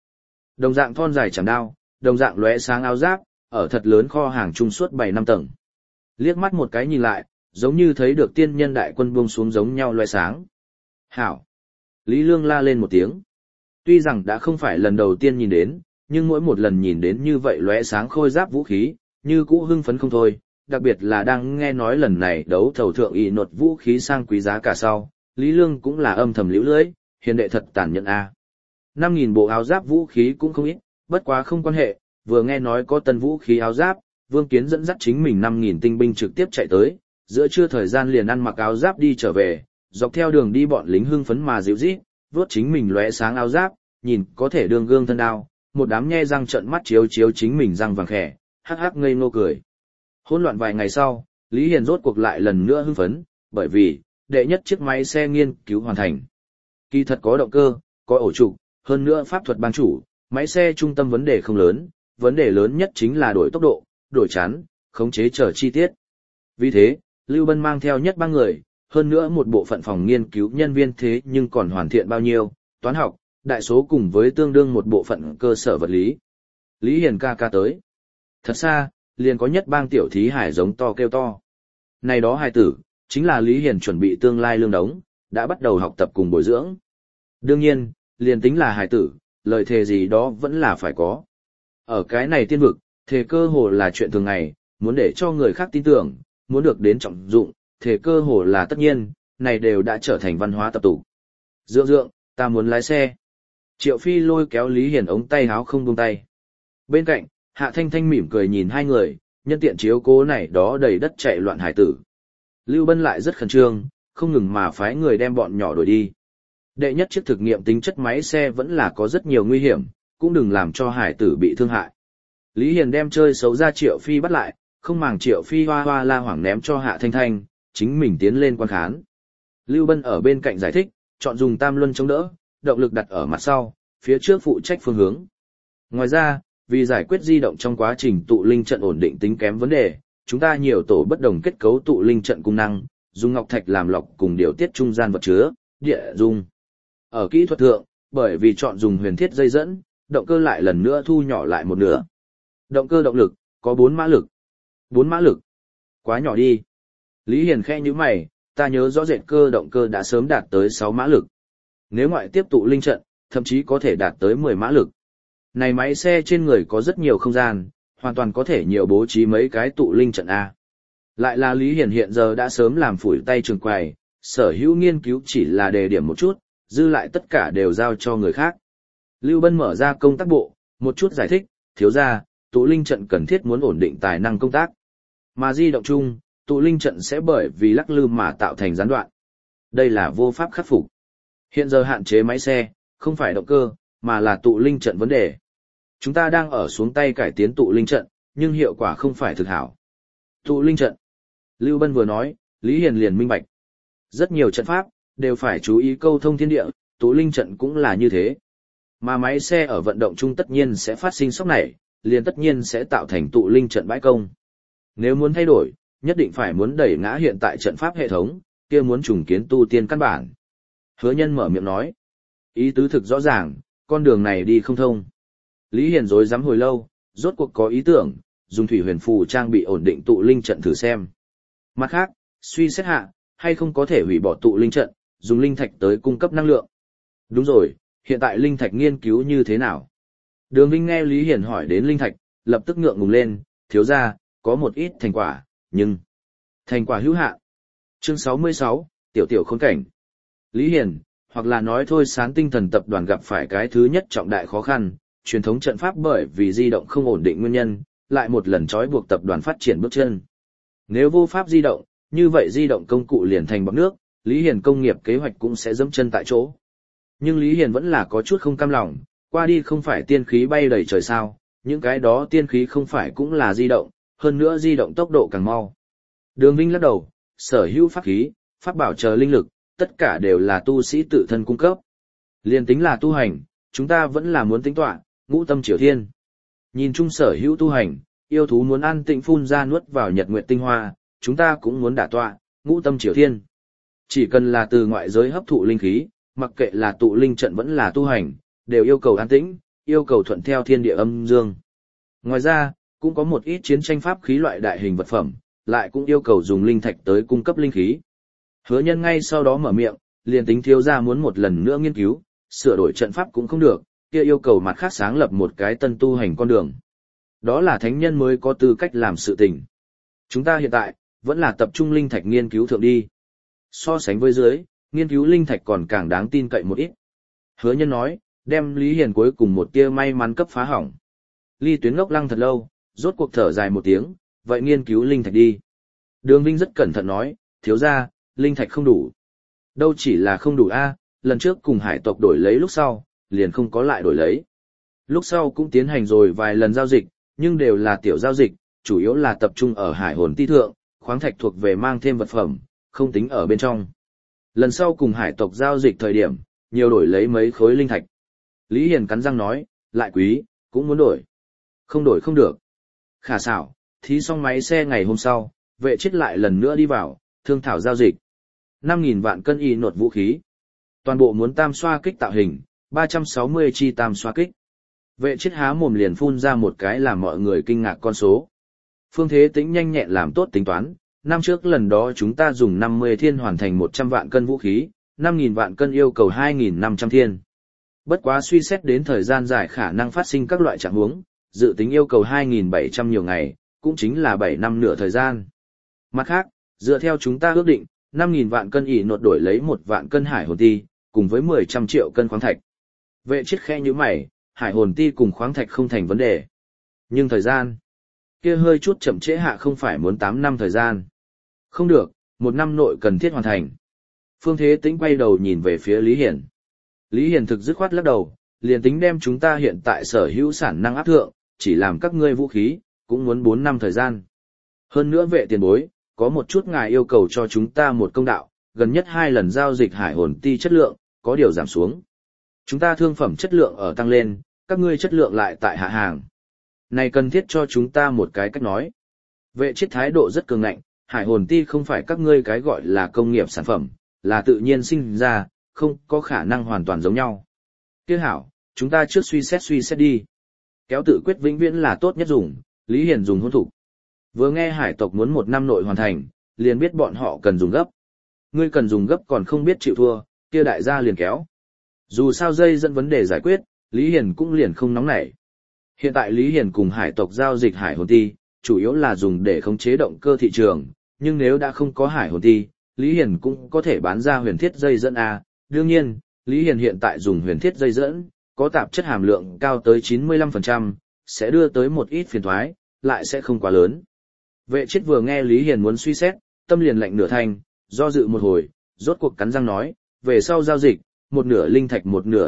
Đồng dạng thon dài chẳng đao, đồng dạng lóe sáng áo giáp, ở thật lớn kho hàng trung suốt 7-5 tầng. Liếc mắt một cái nhìn lại, giống như thấy được tiên nhân đại quân buông xuống giống nhau lóe sáng. Hảo! Lý Lương la lên một tiếng. Tuy rằng đã không phải lần đầu tiên nhìn đến, nhưng mỗi một lần nhìn đến như vậy lóe sáng khôi giáp vũ khí, như cũ hưng phấn không thôi, đặc biệt là đang nghe nói lần này đấu thầu thượng y nột vũ khí sang quý giá cả sau, Lý Lương cũng là âm thầm liễu lưỡi, hiền đệ thật tàn nhẫn a. 5.000 bộ áo giáp vũ khí cũng không ít, bất quá không quan hệ, vừa nghe nói có tân vũ khí áo giáp, Vương Kiến dẫn dắt chính mình 5.000 tinh binh trực tiếp chạy tới, giữa trưa thời gian liền ăn mặc áo giáp đi trở về, dọc theo đường đi bọn lính hưng phấn mà dịu rít, vuốt chính mình lóe sáng áo giáp, nhìn có thể đường gương thân đao, một đám nhe răng trợn mắt chiếu chiếu chính mình răng vàng khẻ, hắc hắc ngây ngô cười. Hỗn loạn vài ngày sau, Lý Hiền rốt cuộc lại lần nữa hưng phấn, bởi vì đệ nhất chiếc máy xe nghiên cứu hoàn thành. Kỳ thật có động cơ, có ổ trục, hơn nữa pháp thuật ban chủ, máy xe trung tâm vấn đề không lớn, vấn đề lớn nhất chính là đổi tốc độ, đổi chắn, khống chế chờ chi tiết. Vì thế, Lưu Bân mang theo nhất 3 người, hơn nữa một bộ phận phòng nghiên cứu nhân viên thế nhưng còn hoàn thiện bao nhiêu, toán học, đại số cùng với tương đương một bộ phận cơ sở vật lý. Lý Hiền ca ca tới. Thật xa, liền có nhất bang tiểu thí hải giống to kêu to. Này đó hài tử, chính là Lý Hiền chuẩn bị tương lai lương đống, đã bắt đầu học tập cùng bồi dưỡng. Đương nhiên, liền tính là hài tử, lời thề gì đó vẫn là phải có. Ở cái này tiên vực, thề cơ hồ là chuyện thường ngày, muốn để cho người khác tin tưởng, muốn được đến trọng dụng, thề cơ hồ là tất nhiên, này đều đã trở thành văn hóa tập tụ. Dượng dượng, ta muốn lái xe. Triệu Phi lôi kéo Lý Hiền ống tay háo không buông tay. Bên cạnh, Hạ Thanh Thanh mỉm cười nhìn hai người, nhân tiện chiếu cố này đó đầy đất chạy loạn hải tử. Lưu Bân lại rất khẩn trương, không ngừng mà phái người đem bọn nhỏ đuổi đi. Đệ nhất chiếc thực nghiệm tính chất máy xe vẫn là có rất nhiều nguy hiểm, cũng đừng làm cho hải tử bị thương hại. Lý Hiền đem chơi xấu ra Triệu Phi bắt lại, không màng Triệu Phi hoa hoa la hoảng ném cho Hạ Thanh Thanh, chính mình tiến lên quan khán. Lưu Bân ở bên cạnh giải thích, chọn dùng tam luân chống đỡ, động lực đặt ở mặt sau, phía trước phụ trách phương hướng. Ngoài ra, vì giải quyết di động trong quá trình tụ linh trận ổn định tính kém vấn đề, chúng ta nhiều tổ bất đồng kết cấu tụ linh trận cung năng, dùng ngọc thạch làm lọc cùng điều tiết trung gian vật chứa, địa dung. Ở kỹ thuật thượng, bởi vì chọn dùng huyền thiết dây dẫn, động cơ lại lần nữa thu nhỏ lại một nửa. Động cơ động lực, có 4 mã lực. 4 mã lực. Quá nhỏ đi. Lý Hiền khẽ như mày, ta nhớ rõ rệt cơ động cơ đã sớm đạt tới 6 mã lực. Nếu ngoại tiếp tụ linh trận, thậm chí có thể đạt tới 10 mã lực. Này máy xe trên người có rất nhiều không gian, hoàn toàn có thể nhiều bố trí mấy cái tụ linh trận A. Lại là Lý Hiền hiện giờ đã sớm làm phủi tay trường quầy, sở hữu nghiên cứu chỉ là đề điểm một chút, dư lại tất cả đều giao cho người khác. Lưu Bân mở ra công tác bộ, một chút giải thích, thiếu ra, tụ linh trận cần thiết muốn ổn định tài năng công tác. Mà di động chung, tụ linh trận sẽ bởi vì lắc lư mà tạo thành gián đoạn. Đây là vô pháp khắc phục. Hiện giờ hạn chế máy xe, không phải động cơ, mà là tụ linh trận vấn đề. Chúng ta đang ở xuống tay cải tiến tụ linh trận, nhưng hiệu quả không phải thực hảo. Tụ linh trận. Lưu Bân vừa nói, Lý Hiền liền minh bạch. Rất nhiều trận pháp, đều phải chú ý câu thông thiên địa, tụ linh trận cũng là như thế. Mà máy xe ở vận động chung tất nhiên sẽ phát sinh sốc này, liền tất nhiên sẽ tạo thành tụ linh trận bãi công. Nếu muốn thay đổi, nhất định phải muốn đẩy ngã hiện tại trận pháp hệ thống, kia muốn trùng kiến tu tiên căn bản. Hứa Nhân mở miệng nói. Ý tứ thực rõ ràng, con đường này đi không thông. Lý Hiền rối rắm hồi lâu, rốt cuộc có ý tưởng, dùng thủy huyền phù trang bị ổn định tụ linh trận thử xem. Mặt khác, suy xét hạ, hay không có thể hủy bỏ tụ linh trận, dùng linh thạch tới cung cấp năng lượng. Đúng rồi, hiện tại linh thạch nghiên cứu như thế nào? Đường Vinh nghe Lý Hiền hỏi đến linh thạch, lập tức ngượng ngùng lên, thiếu ra, có một ít thành quả, nhưng thành quả hữu hạn. Chương 66, Tiểu tiểu khốn cảnh. Lý Hiền, hoặc là nói thôi Sán Tinh Thần tập đoàn gặp phải cái thứ nhất trọng đại khó khăn, truyền thống trận pháp bởi vì di động không ổn định nguyên nhân, lại một lần trói buộc tập đoàn phát triển bước chân. Nếu vô pháp di động, như vậy di động công cụ liền thành bọt nước, Lý Hiền công nghiệp kế hoạch cũng sẽ dẫm chân tại chỗ. Nhưng Lý Hiền vẫn là có chút không cam lòng, qua đi không phải tiên khí bay đầy trời sao, những cái đó tiên khí không phải cũng là di động, hơn nữa di động tốc độ càng mau. Đường Vinh lắc đầu, sở hữu pháp khí, pháp bảo chờ linh lực, tất cả đều là tu sĩ tự thân cung cấp. Liên tính là tu hành, chúng ta vẫn là muốn tính toán, ngũ tâm triều thiên. Nhìn chung sở hữu tu hành, yêu thú muốn ăn tịnh phun ra nuốt vào nhật nguyệt tinh hoa, chúng ta cũng muốn đả tọa, ngũ tâm triều thiên. Chỉ cần là từ ngoại giới hấp thụ linh khí, mặc kệ là tụ linh trận vẫn là tu hành, đều yêu cầu an tĩnh, yêu cầu thuận theo thiên địa âm dương. Ngoài ra, cũng có một ít chiến tranh pháp khí loại đại hình vật phẩm, lại cũng yêu cầu dùng linh thạch tới cung cấp linh khí. Hứa Nhân ngay sau đó mở miệng, liền tính thiếu gia muốn một lần nữa nghiên cứu, sửa đổi trận pháp cũng không được, kia yêu cầu mặt khác sáng lập một cái tân tu hành con đường. Đó là thánh nhân mới có tư cách làm sự tình. Chúng ta hiện tại, vẫn là tập trung linh thạch nghiên cứu thượng đi. So sánh với dưới, nghiên cứu linh thạch còn càng đáng tin cậy một ít. Hứa Nhân nói, đem Lý Hiền cuối cùng một tia may mắn cấp phá hỏng. Ly Tuyến ngốc lăng thật lâu, rốt cuộc thở dài một tiếng, vậy nghiên cứu linh thạch đi. Đường Vinh rất cẩn thận nói, thiếu gia, linh thạch không đủ. Đâu chỉ là không đủ a, lần trước cùng hải tộc đổi lấy lúc sau, liền không có lại đổi lấy. Lúc sau cũng tiến hành rồi vài lần giao dịch, nhưng đều là tiểu giao dịch, chủ yếu là tập trung ở hải hồn ti thượng, khoáng thạch thuộc về mang thêm vật phẩm, không tính ở bên trong. Lần sau cùng hải tộc giao dịch thời điểm, nhiều đổi lấy mấy khối linh thạch. Lý Hiền cắn răng nói, lại quý, cũng muốn đổi. Không đổi không được. Khả xảo, thí xong máy xe ngày hôm sau, vệ chết lại lần nữa đi vào, thương thảo giao dịch. 5.000 vạn cân y nột vũ khí. Toàn bộ muốn tam xoa kích tạo hình, 360 chi tam xoa kích. Vệ chết há mồm liền phun ra một cái làm mọi người kinh ngạc con số. Phương Thế Tĩnh nhanh nhẹn làm tốt tính toán, năm trước lần đó chúng ta dùng 50 thiên hoàn thành 100 vạn cân vũ khí, 5.000 vạn cân yêu cầu 2.500 thiên. Bất quá suy xét đến thời gian dài khả năng phát sinh các loại trạng huống, dự tính yêu cầu 2.700 nhiều ngày, cũng chính là 7 năm nửa thời gian. Mặt khác, dựa theo chúng ta ước định, 5.000 vạn cân ỉ nột đổi lấy 1 vạn cân hải hồn ti, cùng với 10 triệu cân khoáng thạch. Vệ chết khẽ như mày, hải hồn ti cùng khoáng thạch không thành vấn đề. Nhưng thời gian, kia hơi chút chậm trễ hạ không phải muốn 8 năm thời gian. Không được, 1 năm nội cần thiết hoàn thành. Phương Thế Tĩnh quay đầu nhìn về phía Lý Hiển. Lý Hiển thực dứt khoát lắc đầu, liền tính đem chúng ta hiện tại sở hữu sản năng áp thượng, chỉ làm các ngươi vũ khí, cũng muốn 4 năm thời gian. Hơn nữa vệ tiền bối, có một chút ngài yêu cầu cho chúng ta một công đạo, gần nhất 2 lần giao dịch hải hồn ti chất lượng, có điều giảm xuống. Chúng ta thương phẩm chất lượng ở tăng lên, các ngươi chất lượng lại tại hạ hàng. Này cần thiết cho chúng ta một cái cách nói. Vệ chết thái độ rất cường ngạnh, hải hồn ti không phải các ngươi cái gọi là công nghiệp sản phẩm, là tự nhiên sinh ra, không có khả năng hoàn toàn giống nhau. Tiếc hảo, chúng ta trước suy xét đi. Kéo tự quyết vĩnh viễn là tốt nhất dùng, Lý Hiền dùng hôn thủ. Vừa nghe hải tộc muốn 1 năm nội hoàn thành, liền biết bọn họ cần dùng gấp. Ngươi cần dùng gấp còn không biết chịu thua, kia đại gia liền kéo. Dù sao dây dẫn vấn đề giải quyết, Lý Hiền cũng liền không nóng nảy. Hiện tại Lý Hiền cùng hải tộc giao dịch hải hồn ti, chủ yếu là dùng để khống chế động cơ thị trường, nhưng nếu đã không có hải hồn ti, Lý Hiền cũng có thể bán ra huyền thiết dây dẫn A. Đương nhiên, Lý Hiền hiện tại dùng huyền thiết dây dẫn, có tạp chất hàm lượng cao tới 95%, sẽ đưa tới một ít phiền toái, lại sẽ không quá lớn. Vệ chết vừa nghe Lý Hiền muốn suy xét, tâm liền lạnh nửa thanh, do dự một hồi, rốt cuộc cắn răng nói, về sau giao dịch, 1/2 linh thạch 1/2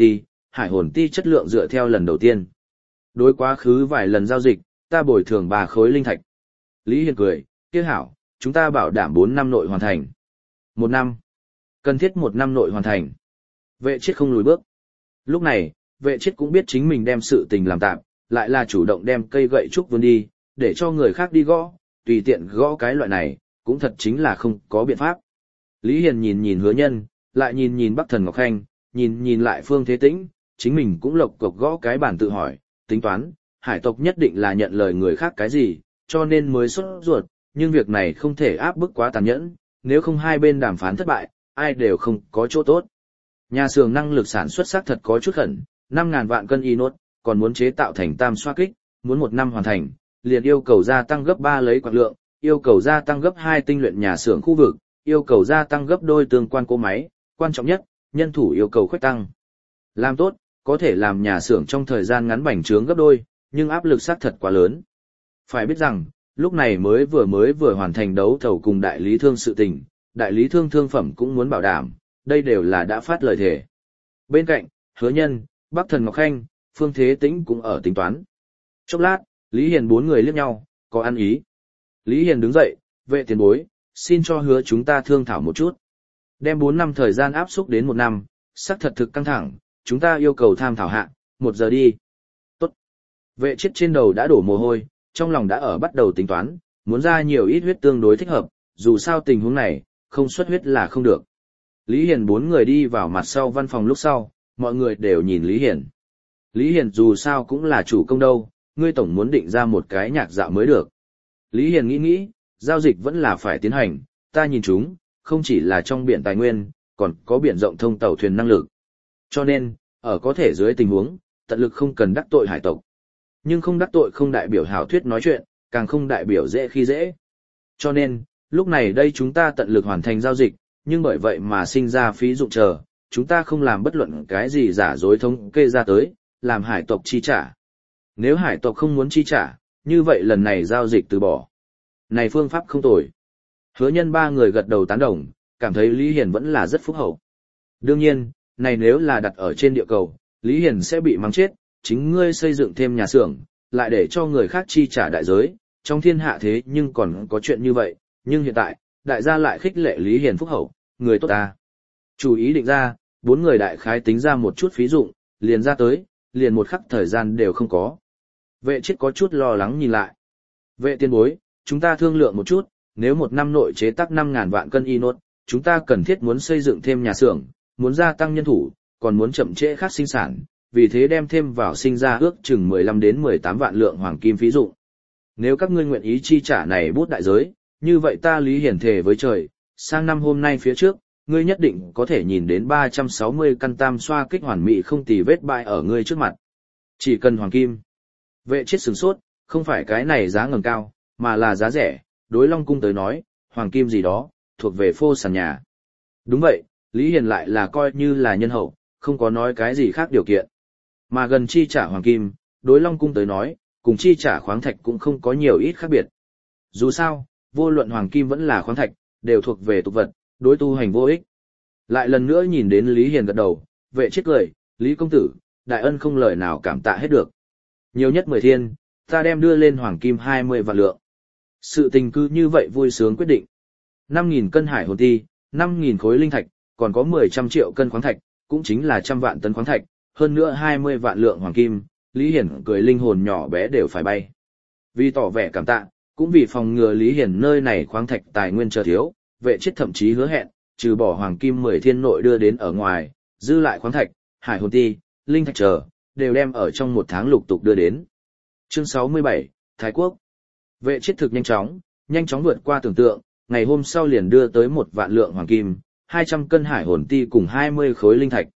hải hồn ti chất lượng dựa theo lần đầu tiên. Đối quá khứ vài lần giao dịch, ta bồi thường 3 khối linh thạch. Lý Hiền cười, kia hảo, chúng ta bảo đảm 4 năm nội hoàn thành. 1 năm. Cần thiết 1 năm nội hoàn thành. Vệ chết không lùi bước. Lúc này, vệ chết cũng biết chính mình đem sự tình làm tạm, lại là chủ động đem cây gậy trúc vươn đi, để cho người khác đi gõ, tùy tiện gõ cái loại này, cũng thật chính là không có biện pháp. Lý Hiền nhìn nhìn Hứa Nhân, lại nhìn nhìn Bắc Thần Ngọc Khanh, nhìn lại Phương Thế Tĩnh, chính mình cũng lộc cộc gõ cái bản tự hỏi, tính toán, hải tộc nhất định là nhận lời người khác cái gì, cho nên mới sốt ruột, nhưng việc này không thể áp bức quá tàn nhẫn, nếu không hai bên đàm phán thất bại, ai đều không có chỗ tốt. Nhà xưởng năng lực sản xuất xác thật có chút khẩn, 5.000 vạn cân inox, còn muốn chế tạo thành tam xoa kích, muốn 1 năm hoàn thành, liền yêu cầu gia tăng gấp 3 lấy quạt lượng, yêu cầu gia tăng gấp 2 tinh luyện nhà xưởng khu vực, yêu cầu gia tăng gấp đôi tương quan cỗ máy, quan trọng nhất, nhân thủ yêu cầu khuếch tăng. Làm tốt, có thể làm nhà xưởng trong thời gian ngắn bành trướng gấp đôi, nhưng áp lực xác thật quá lớn. Phải biết rằng, lúc này mới vừa hoàn thành đấu thầu cùng đại lý thương sự tình, đại lý thương thương phẩm cũng muốn bảo đảm, đây đều là đã phát lời thề. Bên cạnh, Hứa Nhân, Bắc Thần Ngọc Khanh, Phương Thế Tĩnh cũng ở tính toán. Chốc lát, Lý Hiền 4 người liếc nhau, có ăn ý. Lý Hiền đứng dậy, vệ tiền bối, xin cho Hứa chúng ta thương thảo một chút. Đem 4 năm thời gian áp xúc đến 1 năm, xác thật thực căng thẳng, chúng ta yêu cầu tham thảo hạ, 1 giờ đi. Tốt. Vệ chết trên đầu đã đổ mồ hôi, trong lòng đã ở bắt đầu tính toán, muốn ra nhiều ít huyết tương đối thích hợp, dù sao tình huống này, không xuất huyết là không được. Lý Hiền 4 người đi vào mặt sau văn phòng lúc sau, mọi người đều nhìn Lý Hiền. Lý Hiền dù sao cũng là chủ công đâu, ngươi tổng muốn định ra một cái nhạc dạo mới được. Lý Hiền nghĩ, giao dịch vẫn là phải tiến hành, ta nhìn chúng, không chỉ là trong biển tài nguyên, còn có biển rộng thông tàu thuyền năng lực. Cho nên, ở có thể dưới tình huống, tận lực không cần đắc tội hải tộc. Nhưng không đắc tội không đại biểu hảo thuyết nói chuyện, càng không đại biểu dễ khi dễ. Cho nên, lúc này đây chúng ta tận lực hoàn thành giao dịch, nhưng bởi vậy mà sinh ra phí dụng chờ, chúng ta không làm bất luận cái gì giả dối thống kê ra tới, làm hải tộc chi trả. Nếu hải tộc không muốn chi trả, như vậy lần này giao dịch từ bỏ. Này phương pháp không tồi. Hứa Nhân ba người gật đầu tán đồng, cảm thấy Lý Hiền vẫn là rất phúc hậu. Đương nhiên, này nếu là đặt ở trên địa cầu, Lý Hiền sẽ bị mắng chết, chính ngươi xây dựng thêm nhà xưởng, lại để cho người khác chi trả đại giới, trong thiên hạ thế nhưng còn có chuyện như vậy, nhưng hiện tại, đại gia lại khích lệ Lý Hiền phúc hậu, người tốt ta. Chủ ý định ra, 4 người đại khái tính ra một chút phí dụng, liền ra tới, liền một khắc thời gian đều không có. Vệ chết có chút lo lắng nhìn lại. Vệ tiên bối, chúng ta thương lượng một chút, nếu một năm nội chế tác 5.000 vạn cân inox, chúng ta cần thiết muốn xây dựng thêm nhà xưởng, muốn gia tăng nhân thủ, còn muốn chậm trễ khác sinh sản, vì thế đem thêm vào sinh ra ước chừng 15 đến 18 vạn lượng hoàng kim phí dụng. Nếu các ngươi nguyện ý chi trả này bút đại giới, như vậy ta Lý Hiển thề với trời, sang năm hôm nay phía trước, ngươi nhất định có thể nhìn đến 360 căn tam xoa kích hoàn mỹ không tì vết bại ở ngươi trước mặt. Chỉ cần hoàng kim. Vệ chết sửng sốt, không phải cái này giá ngầm cao, mà là giá rẻ, đối Long Cung tới nói, hoàng kim gì đó, thuộc về phô sàn nhà. Đúng vậy, Lý Hiền lại là coi như là nhân hậu, không có nói cái gì khác điều kiện. Mà gần chi trả hoàng kim, đối Long Cung tới nói, cùng chi trả khoáng thạch cũng không có nhiều ít khác biệt. Dù sao, vô luận hoàng kim vẫn là khoáng thạch, đều thuộc về tục vật, đối tu hành vô ích. Lại lần nữa nhìn đến Lý Hiền gật đầu, vệ chết cười, Lý công tử, đại ân không lời nào cảm tạ hết được. Nhiều nhất 10 thiên, ta đem đưa lên hoàng kim 20 vạn lượng. Sự tình cứ như vậy vui sướng quyết định. 5.000 cân hải hồn ti, 5.000 khối linh thạch, còn có 10 triệu cân khoáng thạch, cũng chính là 100 vạn tấn khoáng thạch, hơn nữa 20 vạn lượng hoàng kim, Lý Hiển cười linh hồn nhỏ bé đều phải bay. Vì tỏ vẻ cảm tạ, cũng vì phòng ngừa Lý Hiển nơi này khoáng thạch tài nguyên chờ thiếu, vệ chết thậm chí hứa hẹn, trừ bỏ hoàng kim 10 thiên nội đưa đến ở ngoài, dư lại khoáng thạch, hải hồn ti, linh thạch chờ, đều đem ở trong một tháng lục tục đưa đến. Chương 67, Thái Quốc. Vệ chết thực nhanh chóng vượt qua tưởng tượng, ngày hôm sau liền đưa tới 1 vạn lượng hoàng kim, 200 cân hải hồn ti cùng 20 khối linh thạch.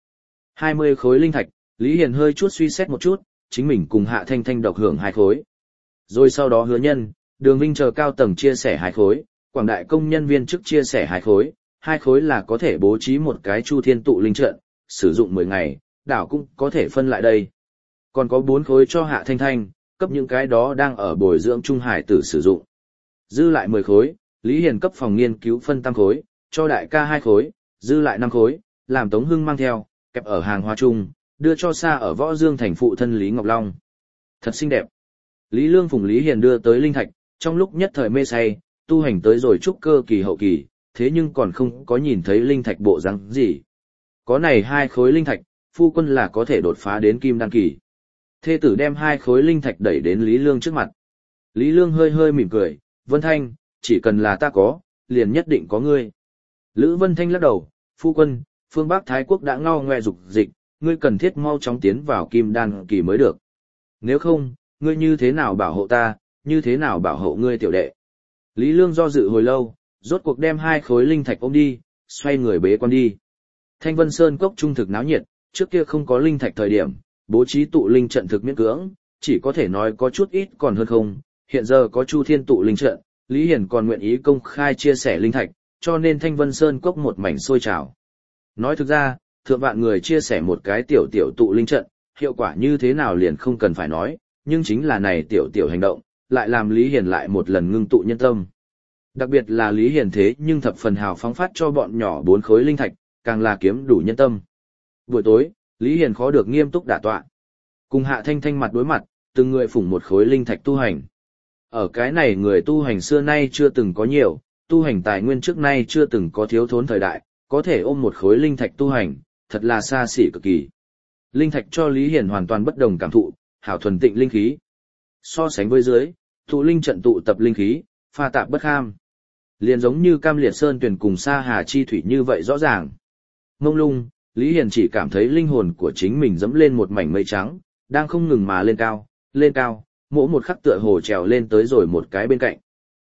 20 khối linh thạch, Lý Hiền hơi chút suy xét một chút, chính mình cùng Hạ Thanh Thanh độc hưởng 2 khối. Rồi sau đó Hứa Nhân, Đường Vinh chờ cao tầng chia sẻ 2 khối, quảng đại công nhân viên chức chia sẻ 2 khối, 2 khối là có thể bố trí một cái Chu Thiên tụ linh trận, sử dụng 10 ngày, đảo cũng có thể phân lại đây. Còn có 4 khối cho Hạ Thanh Thanh, cấp những cái đó đang ở bồi dưỡng trung hải tử sử dụng. Dư lại 10 khối, Lý Hiền cấp phòng nghiên cứu phân tam khối, cho đại ca 2 khối, dư lại 5 khối, làm Tống Hưng mang theo, kẹp ở hàng hóa chung, đưa cho xa ở Võ Dương thành phụ thân Lý Ngọc Long. Thật xinh đẹp. Lý Lương phùng Lý Hiền đưa tới linh thạch, trong lúc nhất thời mê say, tu hành tới rồi trúc cơ kỳ hậu kỳ, thế nhưng còn không có nhìn thấy linh thạch bộ dáng gì. Có này 2 khối linh thạch, phu quân là có thể đột phá đến kim đan kỳ. Thê tử đem 2 khối linh thạch đẩy đến Lý Lương trước mặt. Lý Lương hơi hơi mỉm cười, Vân Thanh, chỉ cần là ta có, liền nhất định có ngươi. Lữ Vân Thanh lắc đầu, phu quân, phương Bắc Thái Quốc đã ngao ngoe dục dịch, ngươi cần thiết mau chóng tiến vào kim đan kỳ mới được. Nếu không, ngươi như thế nào bảo hộ ta, như thế nào bảo hộ ngươi tiểu đệ. Lý Lương do dự hồi lâu, rốt cuộc đem 2 khối linh thạch ôm đi, xoay người bế quan đi. Thanh Vân Sơn cốc trung thực náo nhiệt, trước kia không có linh thạch thời điểm, bố trí tụ linh trận thực miễn cưỡng, chỉ có thể nói có chút ít còn hơn không, hiện giờ có Chu Thiên tụ linh trận, Lý Hiển còn nguyện ý công khai chia sẻ linh thạch, cho nên Thanh Vân Sơn cốc một mảnh sôi trào. Nói thực ra, thượng vạn người chia sẻ một cái tiểu tụ linh trận, hiệu quả như thế nào liền không cần phải nói, nhưng chính là này tiểu hành động, lại làm Lý Hiển lại một lần ngưng tụ nhân tâm. Đặc biệt là Lý Hiển thế nhưng thập phần hào phóng phát cho bọn nhỏ 4 khối linh thạch, càng là kiếm đủ nhân tâm. Buổi tối, Lý Hiển khó được nghiêm túc đả tọa. Cùng Hạ Thanh Thanh mặt đối mặt, từng người phủng một khối linh thạch tu hành. Ở cái này người tu hành xưa nay chưa từng có nhiều, tu hành tài nguyên trước nay chưa từng có thiếu thốn thời đại, có thể ôm một khối linh thạch tu hành, thật là xa xỉ cực kỳ. Linh thạch cho Lý Hiển hoàn toàn bất đồng cảm thụ, hảo thuần tịnh linh khí. So sánh với dưới, tụ linh trận tụ tập linh khí, pha tạp bất kham. Liền giống như Cam Liệt Sơn tuyển cùng Sa Hà chi thủy như vậy rõ ràng. Mông lung, Lý Hiển chỉ cảm thấy linh hồn của chính mình dẫm lên một mảnh mây trắng, đang không ngừng mà lên cao, mỗi một khắc tựa hồ trèo lên tới rồi một cái bên cạnh.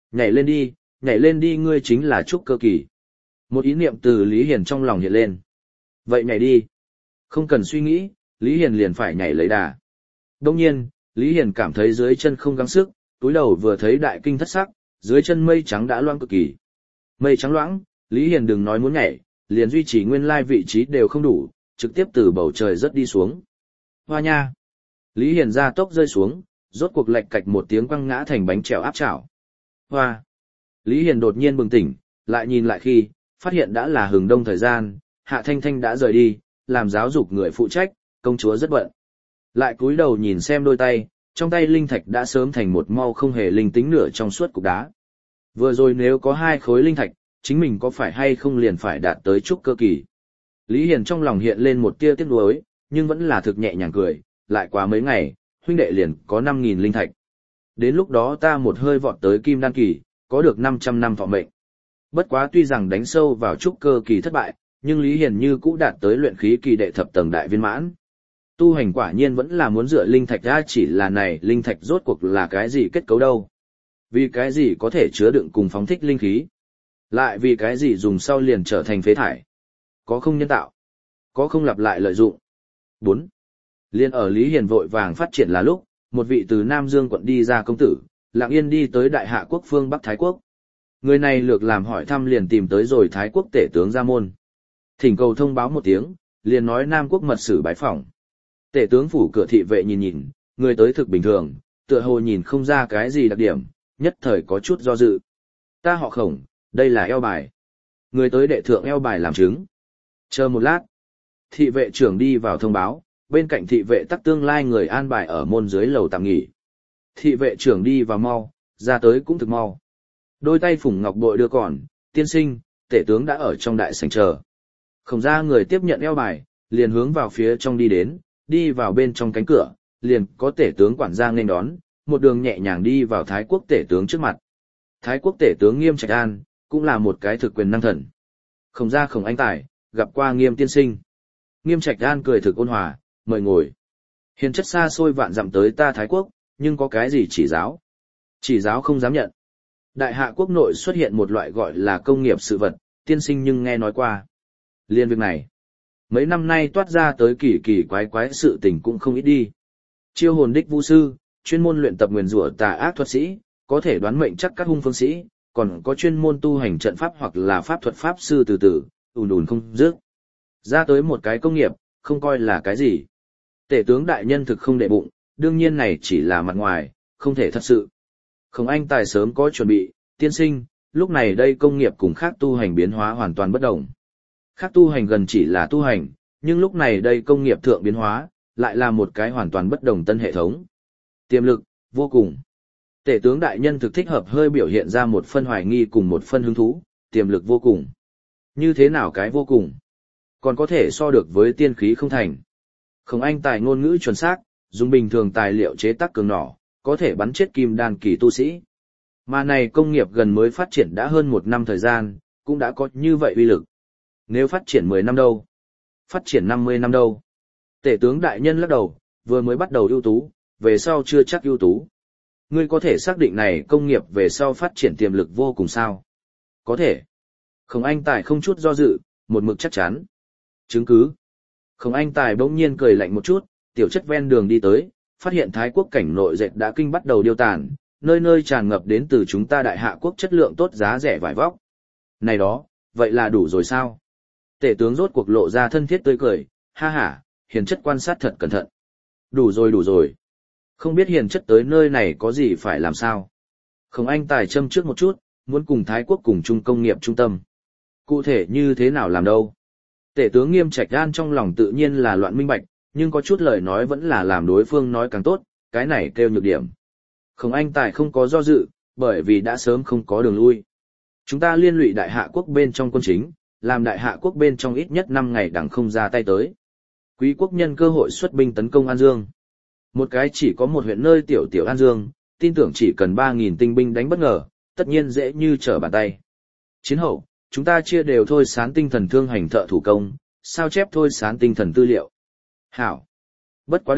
Nhảy lên đi ngươi chính là trúc cơ kỳ. Một ý niệm từ Lý Hiền trong lòng hiện lên. Vậy nhảy đi. Không cần suy nghĩ, Lý Hiền liền phải nhảy lấy đà. Đông nhiên, Lý Hiền cảm thấy dưới chân không gắng sức, túi đầu vừa thấy đại kinh thất sắc, dưới chân mây trắng đã loang cực kỳ. Mây trắng loãng, Lý Hiền đừng nói muốn nhảy, liền duy trì nguyên lai vị trí đều không đủ, trực tiếp từ bầu trời rớt đi xuống. Hoa nha! Lý Hiền ra tốc rơi xuống, rốt cuộc lạch cạch một tiếng quăng ngã thành bánh trèo áp chảo. Hoa! Lý Hiền đột nhiên bừng tỉnh, lại nhìn lại khi, phát hiện đã là hừng đông thời gian, Hạ Thanh Thanh đã rời đi, làm giáo dục người phụ trách, công chúa rất bận. Lại cúi đầu nhìn xem đôi tay, trong tay linh thạch đã sớm thành một mau không hề linh tính nửa trong suốt cục đá. Vừa rồi nếu có 2 khối linh thạch, chính mình có phải hay không liền phải đạt tới trúc cơ kỳ. Lý Hiền trong lòng hiện lên một tia tiếc nuối, nhưng vẫn là thực nhẹ nhàng cười, lại quá mấy ngày, huynh đệ liền có 5.000 linh thạch. Đến lúc đó ta một hơi vọt tới kim đan kỳ, có được 500 năm thọ mệnh. Bất quá tuy rằng đánh sâu vào trúc cơ kỳ thất bại, nhưng Lý Hiền như cũ đạt tới luyện khí kỳ đệ thập tầng đại viên mãn. Tu hành quả nhiên vẫn là muốn dựa linh thạch ra, chỉ là này linh thạch rốt cuộc là cái gì kết cấu đâu. Vì cái gì có thể chứa đựng cùng phóng thích linh khí. Lại vì cái gì dùng sau liền trở thành phế thải. Có không nhân tạo. Có không lặp lại lợi dụng. 4. Liên ở Lý Hiền vội vàng phát triển là lúc, một vị từ Nam Dương quận đi ra công tử, lặng yên đi tới Đại Hạ quốc phương Bắc Thái quốc. Người này lược làm hỏi thăm liền tìm tới rồi Thái quốc tể tướng Gia Môn. Thỉnh cầu thông báo một tiếng, liền nói Nam quốc mật sử bái phỏng. Tể tướng phủ cửa thị vệ nhìn nhìn, người tới thực bình thường, tựa hồ nhìn không ra cái gì đặc điểm, nhất thời có chút do dự. Ta họ Khổng, đây là eo bài. Người tới đệ thượng eo bài làm chứng. Chờ một lát. Thị vệ trưởng đi vào thông báo, bên cạnh thị vệ tắc tương lai người an bài ở môn dưới lầu tạm nghỉ. Thị vệ trưởng đi vào mau, ra tới cũng thực mau. Đôi tay phủng ngọc bội đưa còn, tiên sinh, tể tướng đã ở trong đại sảnh chờ. Khổng ra người tiếp nhận eo bài, liền hướng vào phía trong đi đến, đi vào bên trong cánh cửa, liền có tể tướng quản gia nên đón, một đường nhẹ nhàng đi vào Thái quốc tể tướng trước mặt. Thái quốc tể tướng Nghiêm Trạch An, cũng là một cái thực quyền năng thần. Khổng gia Khổng anh tài, gặp qua Nghiêm tiên sinh. Nghiêm Trạch An cười thực ôn hòa, mời ngồi. Hiền chất xa xôi vạn dặm tới ta Thái quốc, nhưng có cái gì chỉ giáo? Chỉ giáo không dám nhận. Đại Hạ quốc nội xuất hiện một loại gọi là công nghiệp sự vật, tiên sinh nhưng nghe nói qua. Liên việc này, mấy năm nay toát ra tới kỳ kỳ quái quái sự tình cũng không ít đi. Chiêu hồn đích vu sư, chuyên môn luyện tập nguyền rủa tà ác thuật sĩ, có thể đoán mệnh chắc các hung phương sĩ, còn có chuyên môn tu hành trận pháp hoặc là pháp thuật pháp sư từ từ, ùn ùn không dứt. Ra tới một cái công nghiệp, không coi là cái gì. Tể tướng đại nhân thực không đệ bụng, đương nhiên này chỉ là mặt ngoài, không thể thật sự. Khổng anh tài sớm có chuẩn bị, tiên sinh, lúc này đây công nghiệp cùng khác tu hành biến hóa hoàn toàn bất đồng. Khác tu hành gần chỉ là tu hành, nhưng lúc này đây công nghiệp thượng biến hóa, lại là một cái hoàn toàn bất đồng tân hệ thống. Tiềm lực, vô cùng. Tể tướng đại nhân thực thích hợp hơi biểu hiện ra một phân hoài nghi cùng một phân hứng thú, tiềm lực vô cùng. Như thế nào cái vô cùng? Còn có thể so được với tiên khí không thành. Khổng anh tài ngôn ngữ chuẩn xác, dùng bình thường tài liệu chế tác cường nỏ, có thể bắn chết kim đan kỳ tu sĩ. Mà này công nghiệp gần mới phát triển đã hơn 1 năm thời gian, cũng đã có như vậy uy lực. Nếu phát triển 10 năm đâu? Phát triển 50 năm đâu? Tể tướng đại nhân lắc đầu, vừa mới bắt đầu ưu tú, về sau chưa chắc ưu tú. Ngươi có thể xác định này công nghiệp về sau phát triển tiềm lực vô cùng sao? Có thể. Khổng anh tài không chút do dự, một mực chắc chắn. Chứng cứ. Khổng anh tài bỗng nhiên cười lạnh một chút, tiểu chất ven đường đi tới, phát hiện Thái quốc cảnh nội dệt đã kinh bắt đầu điêu tàn, nơi nơi tràn ngập đến từ chúng ta Đại Hạ quốc chất lượng tốt giá rẻ vải vóc. Này đó, vậy là đủ rồi sao? Tể tướng rốt cuộc lộ ra thân thiết tươi cười, ha ha, hiền chất quan sát thật cẩn thận. Đủ rồi. Không biết hiền chất tới nơi này có gì phải làm sao? Khổng anh tài châm trước một chút, muốn cùng Thái quốc cùng chung công nghiệp trung tâm. Cụ thể như thế nào làm đâu? Tể tướng Nghiêm Trạch An trong lòng tự nhiên là loạn minh bạch, nhưng có chút lời nói vẫn là làm đối phương nói càng tốt, cái này kêu nhược điểm. Khổng anh tài không có do dự, bởi vì đã sớm không có đường lui. Chúng ta liên lụy Đại Hạ quốc bên trong quân chính, làm Đại Hạ quốc bên trong ít nhất 5 ngày đằng không ra tay tới. Quý quốc nhân cơ hội xuất binh tấn công An Dương. Một cái chỉ có một huyện nơi tiểu tiểu An Dương, tin tưởng chỉ cần 3.000 tinh binh đánh bất ngờ, tất nhiên dễ như trở bàn tay. Chiến hậu, chúng ta chia đều thôi sán tinh thần thương hành thợ thủ công, sao chép thôi sán tinh thần tư liệu. Hảo. Bất quá đâu,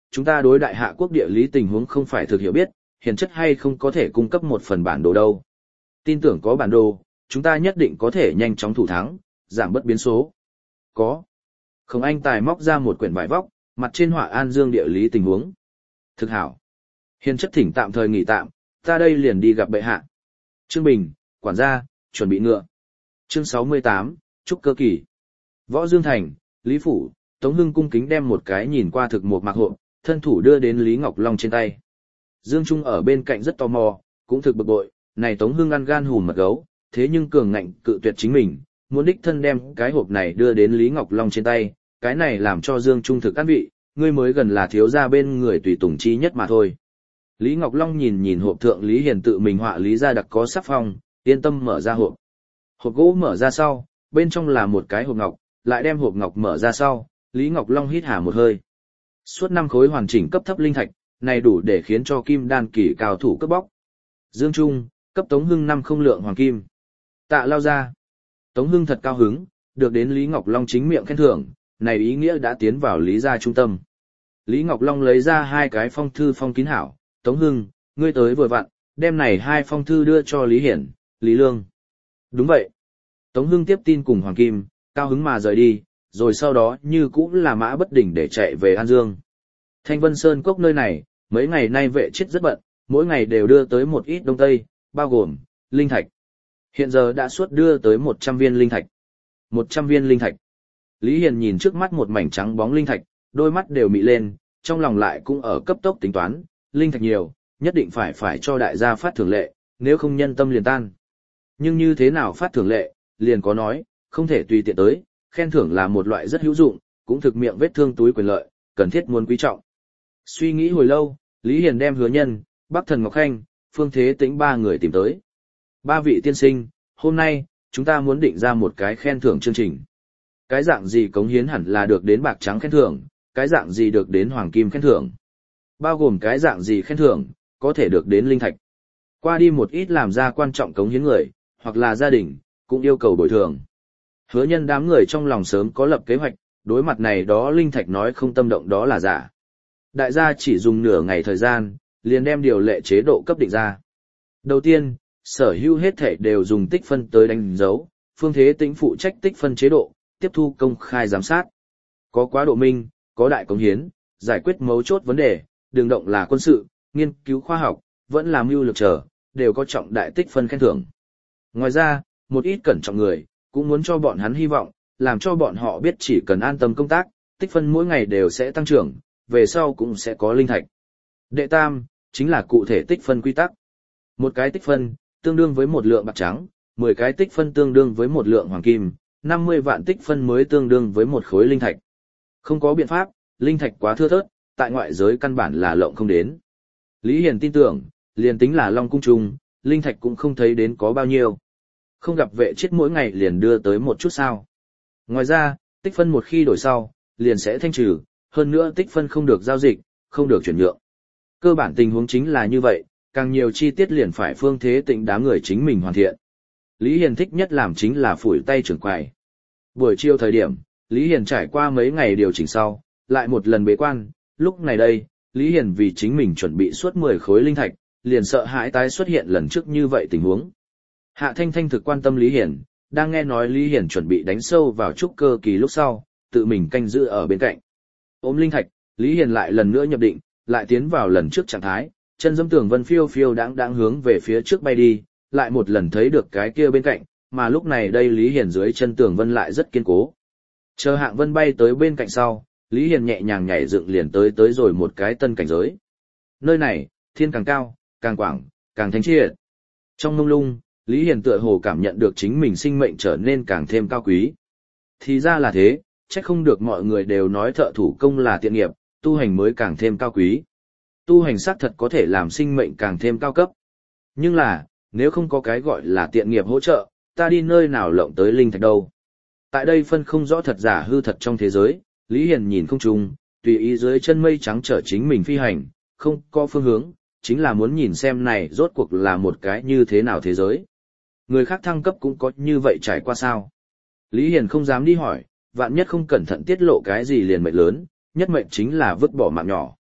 chúng ta đối đại hạ quốc địa lý tình huống không phải thực hiểu biết, hiền chất hay không có thể cung cấp một phần bản đồ đâu. Tin tưởng có bản đồ, chúng ta nhất định có thể nhanh chóng thủ thắng, giảm bớt biến số. Có. Khổng Anh Tài móc ra một quyển vải vóc, mặt trên họa An Dương địa lý tình huống. Thực hảo. Hiền chất thỉnh tạm thời nghỉ tạm, ta đây liền đi gặp bệ hạ. Trương Bình, quản gia, chuẩn bị ngựa. Chương 68, Trúc Cơ Kỳ. Võ Dương Thành, Lý Phủ, Tống Hưng cung kính đem một cái nhìn qua thực một mạc hộp, thân thủ đưa đến Lý Ngọc Long trên tay. Dương Trung ở bên cạnh rất tò mò, cũng thực bực bội, này Tống Hưng ăn gan hùn mật gấu, thế nhưng cường ngạnh cự tuyệt chính mình, muốn đích thân đem cái hộp này đưa đến Lý Ngọc Long trên tay, cái này làm cho Dương Trung thực ăn vị, ngươi mới gần là thiếu gia bên người tùy tùng chi nhất mà thôi. Lý Ngọc Long nhìn nhìn hộp thượng Lý Hiền tự mình họa lý ra đặc có sắc phong, yên tâm mở ra hộp. Hộp gỗ mở ra sau, bên trong là một cái hộp ngọc, lại đem hộp ngọc mở ra sau, Lý Ngọc Long hít hà một hơi. Suốt 5 khối hoàn chỉnh cấp thấp linh thạch, này đủ để khiến cho kim đan kỳ cao thủ cướp bóc. Dương Trung, cấp Tống Hưng 5 không lượng hoàng kim. Tạ lao ra. Tống Hưng thật cao hứng, được đến Lý Ngọc Long chính miệng khen thưởng, này ý nghĩa đã tiến vào Lý gia trung tâm. Lý Ngọc Long lấy ra 2 cái phong thư phong kín hảo, Tống Hưng, ngươi tới vừa vặn, đem này 2 phong thư đưa cho Lý Hiển, Lý Lương. Đúng vậy. Tống Hưng tiếp tin cùng Hoàng Kim, cao hứng mà rời đi, rồi sau đó như cũng là mã bất đỉnh để chạy về An Dương. Thanh Vân Sơn Cốc nơi này, mấy ngày nay vệ chết rất bận, mỗi ngày đều đưa tới một ít đông tây, bao gồm, linh thạch. Hiện giờ đã suốt đưa tới 100 viên linh thạch. 100 viên linh thạch. Lý Hiền nhìn trước mắt một mảnh trắng bóng linh thạch, đôi mắt đều mị lên, trong lòng lại cũng ở cấp tốc tính toán, linh thạch nhiều, nhất định phải cho đại gia phát thưởng lệ, nếu không nhân tâm liền tan. Nhưng như thế nào phát thưởng lệ, liền có nói, không thể tùy tiện tới, khen thưởng là một loại rất hữu dụng, cũng thực miệng vết thương túi quyền lợi, cần thiết muốn quý trọng. Suy nghĩ hồi lâu, Lý Hiền đem Hứa Nhân, Bắc Thần Ngọc Khanh, Phương Thế Tĩnh 3 người tìm tới. 3 vị tiên sinh, hôm nay, chúng ta muốn định ra một cái khen thưởng chương trình. Cái dạng gì cống hiến hẳn là được đến bạc trắng khen thưởng, cái dạng gì được đến hoàng kim khen thưởng. Bao gồm cái dạng gì khen thưởng, có thể được đến linh thạch. Qua đi một ít làm ra quan trọng cống hiến người, hoặc là gia đình, cũng yêu cầu bồi thường. Hứa Nhân đám người trong lòng sớm có lập kế hoạch, đối mặt này đó linh thạch nói không tâm động đó là giả. Đại gia chỉ dùng nửa ngày thời gian, liền đem điều lệ chế độ cấp định ra. Đầu tiên, sở hữu hết thể đều dùng tích phân tới đánh dấu, Phương Thế Tĩnh phụ trách tích phân chế độ, tiếp thu công khai giám sát. Có quá độ minh, có đại cống hiến, giải quyết mấu chốt vấn đề, đường động là quân sự, nghiên cứu khoa học, vẫn là mưu lược trở, đều có trọng đại tích phân khen thưởng. Ngoài ra, một ít cẩn trọng người, cũng muốn cho bọn hắn hy vọng, làm cho bọn họ biết chỉ cần an tâm công tác, tích phân mỗi ngày đều sẽ tăng trưởng, về sau cũng sẽ có linh thạch. Đệ tam, chính là cụ thể tích phân quy tắc. Một cái tích phân, tương đương với một lượng bạc trắng, 10 cái tích phân tương đương với một lượng hoàng kim, 50 vạn tích phân mới tương đương với một khối linh thạch. Không có biện pháp, linh thạch quá thưa thớt, tại ngoại giới căn bản là lộng không đến. Lý Hiền tin tưởng, liền tính là Long Cung Trung, linh thạch cũng không thấy đến có bao nhiêu. Không gặp vệ chết mỗi ngày liền đưa tới một chút sao. Ngoài ra, tích phân một khi đổi sau, liền sẽ thanh trừ, hơn nữa tích phân không được giao dịch, không được chuyển nhượng. Cơ bản tình huống chính là như vậy, càng nhiều chi tiết liền phải Phương Thế Tĩnh đám người chính mình hoàn thiện. Lý Hiền thích nhất làm chính là phủi tay trưởng quầy. Buổi chiều thời điểm, Lý Hiền trải qua mấy ngày điều chỉnh sau, lại một lần bế quan, lúc này đây, Lý Hiền vì chính mình chuẩn bị suốt 10 khối linh thạch, liền sợ hãi tái xuất hiện lần trước như vậy tình huống. Hạ Thanh Thanh thực quan tâm Lý Hiền, đang nghe nói Lý Hiền chuẩn bị đánh sâu vào trúc cơ kỳ lúc sau, tự mình canh giữ ở bên cạnh. Ôm linh thạch, Lý Hiền lại lần nữa nhập định, lại tiến vào lần trước trạng thái, chân dẫm tường vân phiêu phiêu đáng hướng về phía trước bay đi, lại một lần thấy được cái kia bên cạnh, mà lúc này đây Lý Hiền dưới chân tường vân lại rất kiên cố. Chờ Hạng Vân bay tới bên cạnh sau, Lý Hiền nhẹ nhàng nhảy dựng liền tới rồi một cái tân cảnh giới. Nơi này, thiên càng cao, càng quảng, càng thanh triệt. Trong mông lung, Lý Hiền tựa hồ cảm nhận được chính mình sinh mệnh trở nên càng thêm cao quý. Thì ra là thế, chắc không được mọi người đều nói thợ thủ công là tiện nghiệp, tu hành mới càng thêm cao quý. Tu hành xác thật có thể làm sinh mệnh càng thêm cao cấp. Nhưng là, nếu không có cái gọi là tiện nghiệp hỗ trợ, ta đi nơi nào lộng tới linh thạch đâu. Tại đây phân không rõ thật giả hư thật trong thế giới, Lý Hiền nhìn không trùng, tùy ý dưới chân mây trắng chở chính mình phi hành, không có phương hướng, chính là muốn nhìn xem này rốt cuộc là một cái như thế nào thế giới. Người khác thăng cấp cũng có như vậy trải qua sao? Lý Hiền không dám đi hỏi, vạn nhất không cẩn thận tiết lộ cái gì liền mệnh lớn, nhất mệnh chính là vứt bỏ mạng nhỏ.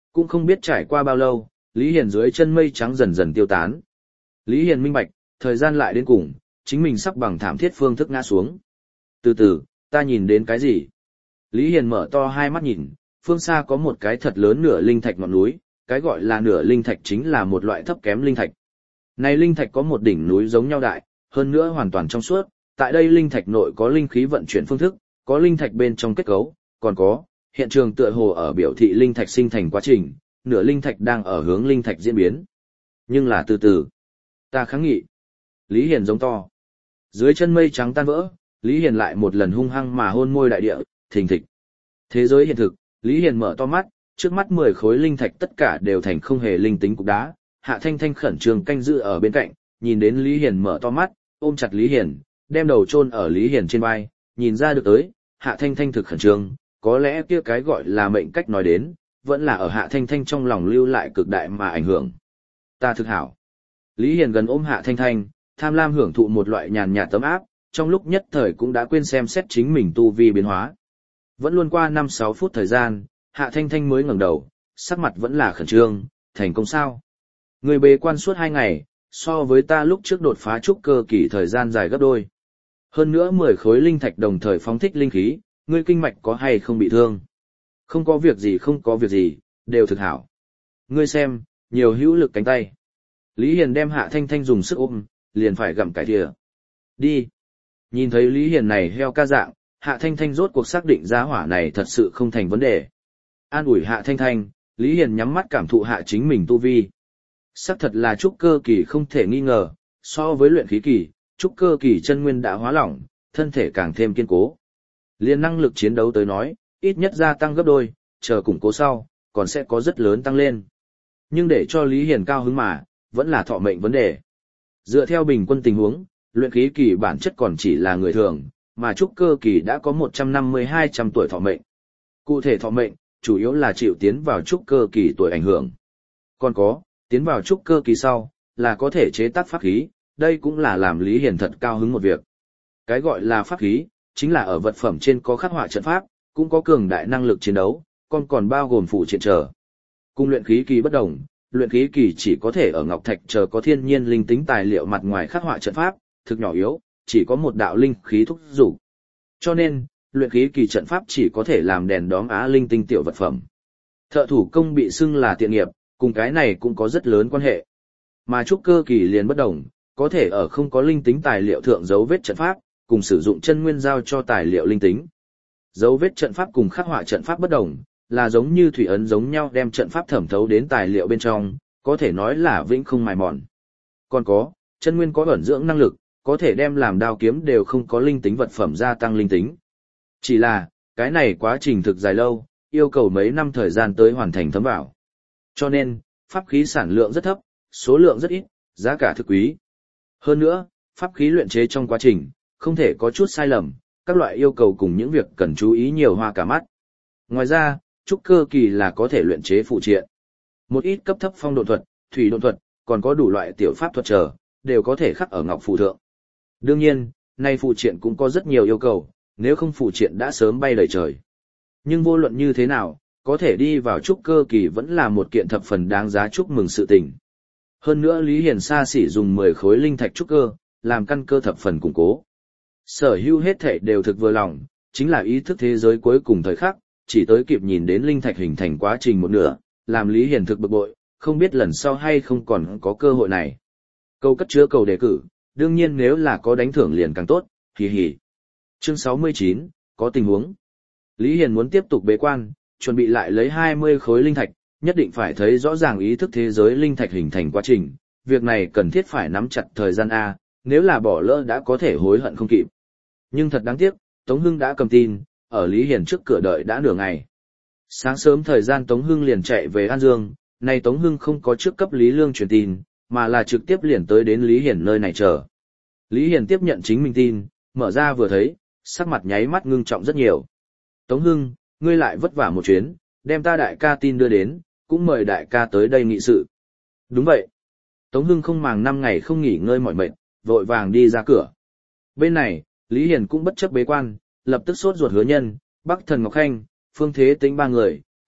Cũng không biết trải qua bao lâu, Lý Hiền dưới chân mây trắng dần dần tiêu tán. Lý Hiền minh bạch, thời gian lại đến cùng, chính mình sắp bằng thảm thiết phương thức ngã xuống. Từ từ, ta nhìn đến cái gì? Lý Hiền mở to hai mắt nhìn, phương xa có một cái thật lớn nửa linh thạch ngọn núi, cái gọi là nửa linh thạch chính là một loại thấp kém linh thạch. Này linh thạch có một đỉnh núi giống nhau đại, hơn nữa hoàn toàn trong suốt, tại đây linh thạch nội có linh khí vận chuyển phương thức, có linh thạch bên trong kết cấu, còn có, hiện trường tựa hồ ở biểu thị linh thạch sinh thành quá trình, nửa linh thạch đang ở hướng linh thạch diễn biến. Nhưng là từ từ, ta kháng nghị. Lý Hiền giống to. Dưới chân mây trắng tan vỡ, Lý Hiền lại một lần hung hăng mà hôn môi đại địa, thình thịch. Thế giới hiện thực, Lý Hiền mở to mắt, trước mắt 10 khối linh thạch tất cả đều thành không hề linh tính cục đá. Hạ Thanh Thanh khẩn trương canh giữ ở bên cạnh, nhìn đến Lý Hiền mở to mắt, ôm chặt Lý Hiền, đem đầu chôn ở Lý Hiền trên vai, nhìn ra được tới, Hạ Thanh Thanh thực khẩn trương, có lẽ kia cái gọi là mệnh cách nói đến, vẫn là ở Hạ Thanh Thanh trong lòng lưu lại cực đại mà ảnh hưởng. Ta thực hảo. Lý Hiền gần ôm Hạ Thanh Thanh, tham lam hưởng thụ một loại nhàn nhạt tấm áp, trong lúc nhất thời cũng đã quên xem xét chính mình tu vi biến hóa. Vẫn luôn qua 5-6 phút thời gian, Hạ Thanh Thanh mới ngẩng đầu, sắc mặt vẫn là khẩn trương, thành công sao? Người bế quan suốt 2 ngày, so với ta lúc trước đột phá trúc cơ kỳ thời gian dài gấp đôi. Hơn nữa 10 khối linh thạch đồng thời phóng thích linh khí, ngươi kinh mạch có hay không bị thương? Không có việc gì, không có việc gì, đều thực hảo. Ngươi xem, nhiều hữu lực cánh tay. Lý Hiền đem Hạ Thanh Thanh dùng sức ôm, liền phải gặm cái thìa. Đi. Nhìn thấy Lý Hiền này heo ca dạng, Hạ Thanh Thanh rốt cuộc xác định giá hỏa này thật sự không thành vấn đề. An ủi Hạ Thanh Thanh, Lý Hiền nhắm mắt cảm thụ hạ chính mình tu vi. Sắc thật là trúc cơ kỳ không thể nghi ngờ, so với luyện khí kỳ, trúc cơ kỳ chân nguyên đã hóa lỏng, thân thể càng thêm kiên cố. Liên năng lực chiến đấu tới nói, ít nhất gia tăng gấp đôi, chờ củng cố sau, còn sẽ có rất lớn tăng lên. Nhưng để cho Lý Hiền cao hứng mà, vẫn là thọ mệnh vấn đề. Dựa theo bình quân tình huống, luyện khí kỳ bản chất còn chỉ là người thường, mà trúc cơ kỳ đã có 150-200 tuổi thọ mệnh. Cụ thể thọ mệnh, chủ yếu là chịu tiến vào trúc cơ kỳ tuổi ảnh hưởng. Còn có, tiến vào trúc cơ kỳ sau, là có thể chế tác pháp khí, đây cũng là làm Lý Hiền thật cao hứng một việc. Cái gọi là pháp khí, chính là ở vật phẩm trên có khắc họa trận pháp, cũng có cường đại năng lực chiến đấu, còn bao gồm phụ triện trở. Cùng luyện khí kỳ bất đồng, luyện khí kỳ chỉ có thể ở ngọc thạch chờ có thiên nhiên linh tính tài liệu mặt ngoài khắc họa trận pháp, thực nhỏ yếu, chỉ có một đạo linh khí thúc dục. Cho nên, luyện khí kỳ trận pháp chỉ có thể làm đèn đóm á linh tinh tiểu vật phẩm. Thợ thủ công bị xưng là tiện nghiệp, cùng cái này cũng có rất lớn quan hệ. Mà trúc cơ kỳ liền bất đồng, có thể ở không có linh tính tài liệu thượng dấu vết trận pháp, cùng sử dụng chân nguyên giao cho tài liệu linh tính. Dấu vết trận pháp cùng khắc họa trận pháp bất đồng, là giống như thủy ấn giống nhau đem trận pháp thẩm thấu đến tài liệu bên trong, có thể nói là vĩnh không mài mòn. Còn có, chân nguyên có ẩn dưỡng năng lực, có thể đem làm đao kiếm đều không có linh tính vật phẩm gia tăng linh tính. Chỉ là, cái này quá trình thực dài lâu, yêu cầu mấy năm thời gian tới hoàn thành thấm vào. Cho nên, pháp khí sản lượng rất thấp, số lượng rất ít, giá cả thực quý. Hơn nữa, pháp khí luyện chế trong quá trình, không thể có chút sai lầm, các loại yêu cầu cùng những việc cần chú ý nhiều hoa cả mắt. Ngoài ra, trúc cơ kỳ là có thể luyện chế phụ triện. Một ít cấp thấp phong độn thuật, thủy độn thuật, còn có đủ loại tiểu pháp thuật trở, đều có thể khắc ở ngọc phù thượng. Đương nhiên, nay phụ triện cũng có rất nhiều yêu cầu, nếu không phụ triện đã sớm bay đầy trời. Nhưng vô luận như thế nào, có thể đi vào trúc cơ kỳ vẫn là một kiện thập phần đáng giá chúc mừng sự tình. Hơn nữa Lý Hiền xa xỉ dùng 10 khối linh thạch trúc cơ, làm căn cơ thập phần củng cố. Sở hữu hết thảy đều thực vừa lòng, chính là ý thức thế giới cuối cùng thời khắc, chỉ tới kịp nhìn đến linh thạch hình thành quá trình một nửa, làm Lý Hiền thực bực bội, không biết lần sau hay không còn có cơ hội này. Câu cất chứa cầu đề cử, đương nhiên nếu là có đánh thưởng liền càng tốt, hì hì. Chương 69, có tình huống. Lý Hiền muốn tiếp tục bế quan, chuẩn bị lại lấy 20 khối linh thạch, nhất định phải thấy rõ ràng ý thức thế giới linh thạch hình thành quá trình, việc này cần thiết phải nắm chặt thời gian A, nếu là bỏ lỡ đã có thể hối hận không kịp. Nhưng thật đáng tiếc, Tống Hưng đã cầm tin, ở Lý Hiền trước cửa đợi đã nửa ngày. Sáng sớm thời gian Tống Hưng liền chạy về An Dương, nay Tống Hưng không có trước cấp Lý Lương truyền tin, mà là trực tiếp liền tới đến Lý Hiền nơi này chờ. Lý Hiền tiếp nhận chính mình tin, mở ra vừa thấy, sắc mặt nháy mắt ngưng trọng rất nhiều. Tống Hưng, ngươi lại vất vả một chuyến, đem ta đại ca tin đưa đến, cũng mời đại ca tới đây nghị sự. Đúng vậy. Tống Hưng không màng 5 ngày không nghỉ ngơi mỏi mệt, vội vàng đi ra cửa. Bên này, Lý Hiền cũng bất chấp bế quan, lập tức sốt ruột hứa nhân, Bắc Thần Ngọc Khanh, Phương Thế Tĩnh ba người,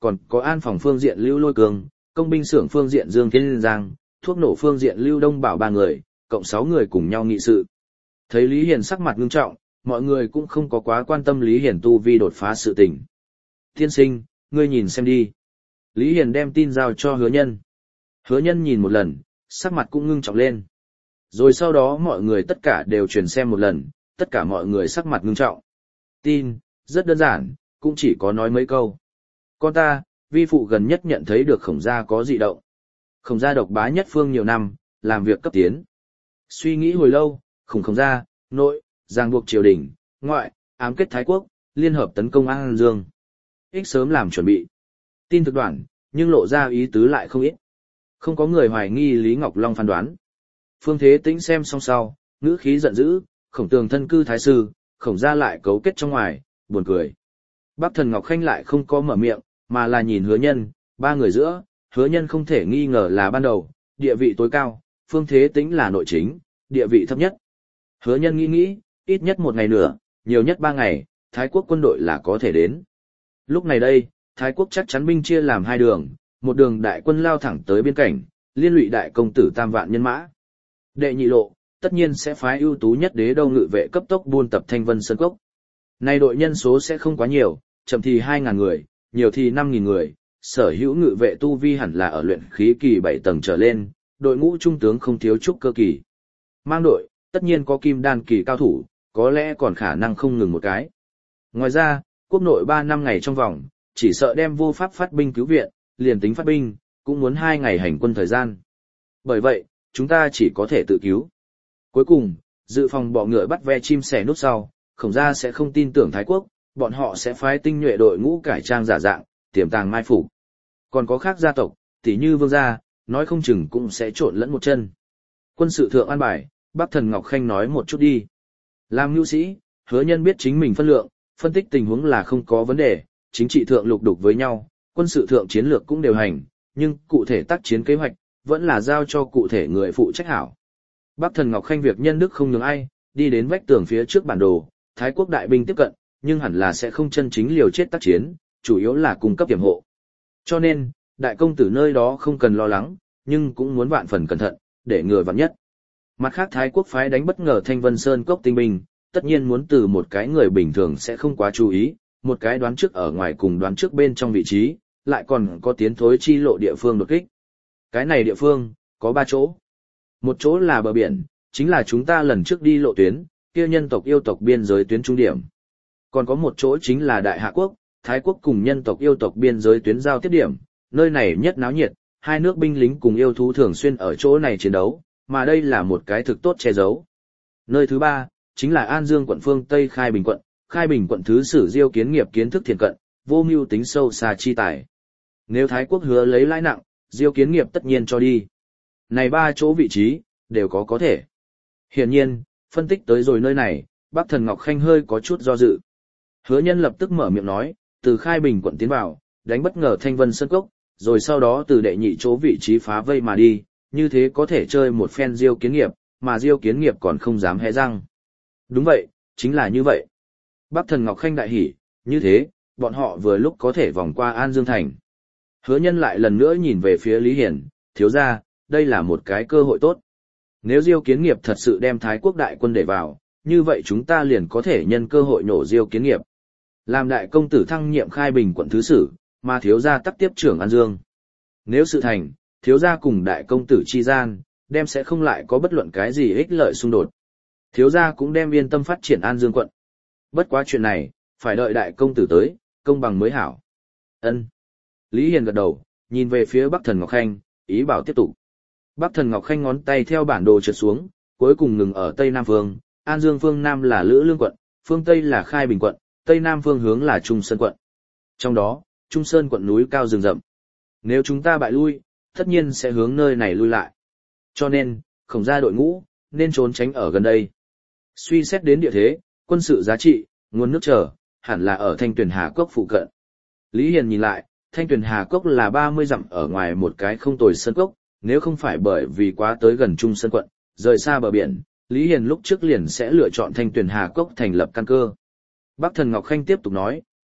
còn có an phòng phương diện Lưu Lôi Cường, công binh xưởng phương diện Dương Thiên Giang, thuốc nổ phương diện Lưu Đông Bảo 3 người, cộng 6 người cùng nhau nghị sự. Thấy Lý Hiền sắc mặt ngưng trọng, mọi người cũng không có quá quan tâm Lý Hiền tu vi đột phá sự tình. Tiên sinh, ngươi nhìn xem đi. Lý Hiền đem tin giao cho Hứa Nhân. Hứa Nhân nhìn một lần, sắc mặt cũng ngưng trọng lên. Rồi sau đó mọi người tất cả đều truyền xem một lần, tất cả mọi người sắc mặt ngưng trọng. Tin, rất đơn giản, cũng chỉ có nói mấy câu. Con ta, vi phụ gần nhất nhận thấy được Khổng gia có dị động. Khổng gia độc bá nhất phương nhiều năm, làm việc cấp tiến. Suy nghĩ hồi lâu, Khổng gia, nội, ràng buộc triều đình, ngoại, ám kết Thái Quốc, liên hợp tấn công An Dương. Ích sớm làm chuẩn bị. Tin thực đoạn, nhưng lộ ra ý tứ lại không ít. Không có người hoài nghi Lý Ngọc Long phán đoán. Phương Thế Tĩnh xem xong sau, ngữ khí giận dữ, Khổng Tường thân cư thái sư, Khổng gia lại cấu kết trong ngoài, buồn cười. Bắc Thần Ngọc Khanh lại không có mở miệng, mà là nhìn Hứa Nhân, ba người giữa, Hứa Nhân không thể nghi ngờ là ban đầu, địa vị tối cao, Phương Thế Tĩnh là nội chính, địa vị thấp nhất. Hứa Nhân nghĩ, ít nhất một ngày nữa, nhiều nhất 3 ngày, Thái Quốc quân đội là có thể đến. Lúc này đây, Thái Quốc chắc chắn binh chia làm 2 đường, một đường đại quân lao thẳng tới biên cảnh, liên lụy đại công tử tam vạn nhân mã. Đệ nhị lộ, tất nhiên sẽ phái ưu tú nhất đế đô ngự vệ cấp tốc buôn tập Thanh Vân Sơn Cốc. Nay đội nhân số sẽ không quá nhiều, chậm thì 2.000 người, nhiều thì 5.000 người, sở hữu ngự vệ tu vi hẳn là ở luyện khí kỳ 7 tầng trở lên, đội ngũ trung tướng không thiếu trúc cơ kỳ. Mang đội, tất nhiên có kim đan kỳ cao thủ, có lẽ còn khả năng không ngừng một cái. Ngoài ra, quốc nội 3 năm ngày trong vòng, chỉ sợ đem vô pháp phát binh cứu viện, liền tính phát binh, cũng muốn 2 ngày hành quân thời gian. Bởi vậy, chúng ta chỉ có thể tự cứu. Cuối cùng, dự phòng bọ ngựa bắt ve chim sẻ nút sau, Khổng gia sẽ không tin tưởng Thái Quốc, bọn họ sẽ phái tinh nhuệ đội ngũ cải trang giả dạng, tiềm tàng mai phục. Còn có khác gia tộc, tỉ như Vương gia, nói không chừng cũng sẽ trộn lẫn một chân. Quân sự thượng an bài, Bắc Thần Ngọc Khanh nói một chút đi. Làm nhu sĩ, Hứa Nhân biết chính mình phân lượng, phân tích tình huống là không có vấn đề, chính trị thượng lục đục với nhau, quân sự thượng chiến lược cũng đều hành, nhưng cụ thể tác chiến kế hoạch, vẫn là giao cho cụ thể người phụ trách hảo. Bắc Thần Ngọc Khanh việc nhân đức không nhường ai, đi đến vách tường phía trước bản đồ, Thái Quốc đại binh tiếp cận, nhưng hẳn là sẽ không chân chính liều chết tác chiến, chủ yếu là cung cấp tiềm hộ. Cho nên, đại công tử nơi đó không cần lo lắng, nhưng cũng muốn vạn phần cẩn thận, để ngừa vạn nhất. Mặt khác Thái Quốc phái đánh bất ngờ Thanh Vân Sơn Cốc tinh binh, tất nhiên muốn từ một cái người bình thường sẽ không quá chú ý, một cái đoán trước ở ngoài cùng đoán trước bên trong vị trí, lại còn có tiến thối chi lộ địa phương đột kích. Cái này địa phương, có 3 chỗ. Một chỗ là bờ biển, chính là chúng ta lần trước đi lộ tuyến, kia nhân tộc yêu tộc biên giới tuyến trung điểm. Còn có một chỗ chính là Đại Hạ Quốc, Thái Quốc cùng nhân tộc yêu tộc biên giới tuyến giao tiếp điểm, nơi này nhất náo nhiệt, hai nước binh lính cùng yêu thú thường xuyên ở chỗ này chiến đấu, mà đây là một cái thực tốt che giấu. Nơi thứ 3, chính là An Dương quận phương Tây Khai Bình quận thứ sử Diêu Kiến Nghiệp kiến thức thiền cận, vô mưu tính sâu xa chi tài. Nếu Thái Quốc hứa lấy lãi nặng, Diêu Kiến Nghiệp tất nhiên cho đi. Này 3 chỗ vị trí, đều có thể. Hiển nhiên, phân tích tới rồi nơi này, Bắc Thần Ngọc Khanh hơi có chút do dự. Hứa Nhân lập tức mở miệng nói, từ Khai Bình quận tiến vào, đánh bất ngờ Thanh Vân Sơn Cốc, rồi sau đó từ đệ nhị chỗ vị trí phá vây mà đi, như thế có thể chơi một phen Diêu Kiến Nghiệp, mà Diêu Kiến Nghiệp còn không dám hé răng. Đúng vậy, chính là như vậy. Bắc Thần Ngọc Khanh đại hỉ, như thế, bọn họ vừa lúc có thể vòng qua An Dương Thành. Hứa Nhân lại lần nữa nhìn về phía Lý Hiển, thiếu ra, đây là một cái cơ hội tốt. Nếu Diêu Kiến Nghiệp thật sự đem Thái Quốc đại quân để vào, như vậy chúng ta liền có thể nhân cơ hội nổ Diêu Kiến Nghiệp. Làm đại công tử thăng nhiệm Khai Bình quận thứ sử, mà thiếu gia tắc tiếp trưởng An Dương. Nếu sự thành, thiếu gia cùng đại công tử chi gian, đem sẽ không lại có bất luận cái gì ích lợi xung đột. Thiếu gia cũng đem yên tâm phát triển An Dương quận. Bất quá chuyện này, phải đợi đại công tử tới, công bằng mới hảo. Ân. Lý Hiền gật đầu, nhìn về phía Bắc Thần Ngọc Khanh, ý bảo tiếp tục. Bắc Thần Ngọc Khanh ngón tay theo bản đồ trượt xuống, cuối cùng ngừng ở Tây Nam phương, An Dương phương Nam là Lữ Lương quận, phương Tây là Khai Bình quận, Tây Nam phương hướng là Trung Sơn quận. Trong đó, Trung Sơn quận núi cao rừng rậm. Nếu chúng ta bại lui, tất nhiên sẽ hướng nơi này lui lại. Cho nên, Khổng gia đội ngũ, nên trốn tránh ở gần đây. Suy xét đến địa thế, quân sự giá trị, nguồn nước trở, hẳn là ở Thanh Tuyền Hà Cốc phụ cận. Lý Hiền nhìn lại, Thanh Tuyền Hà Cốc là 30 dặm ở ngoài một cái không tồi sơn cốc, nếu không phải bởi vì quá tới gần Trung Sơn quận, rời xa bờ biển, Lý Hiền lúc trước liền sẽ lựa chọn Thanh Tuyền Hà Cốc thành lập căn cơ. Bắc Thần Ngọc Khanh tiếp tục nói,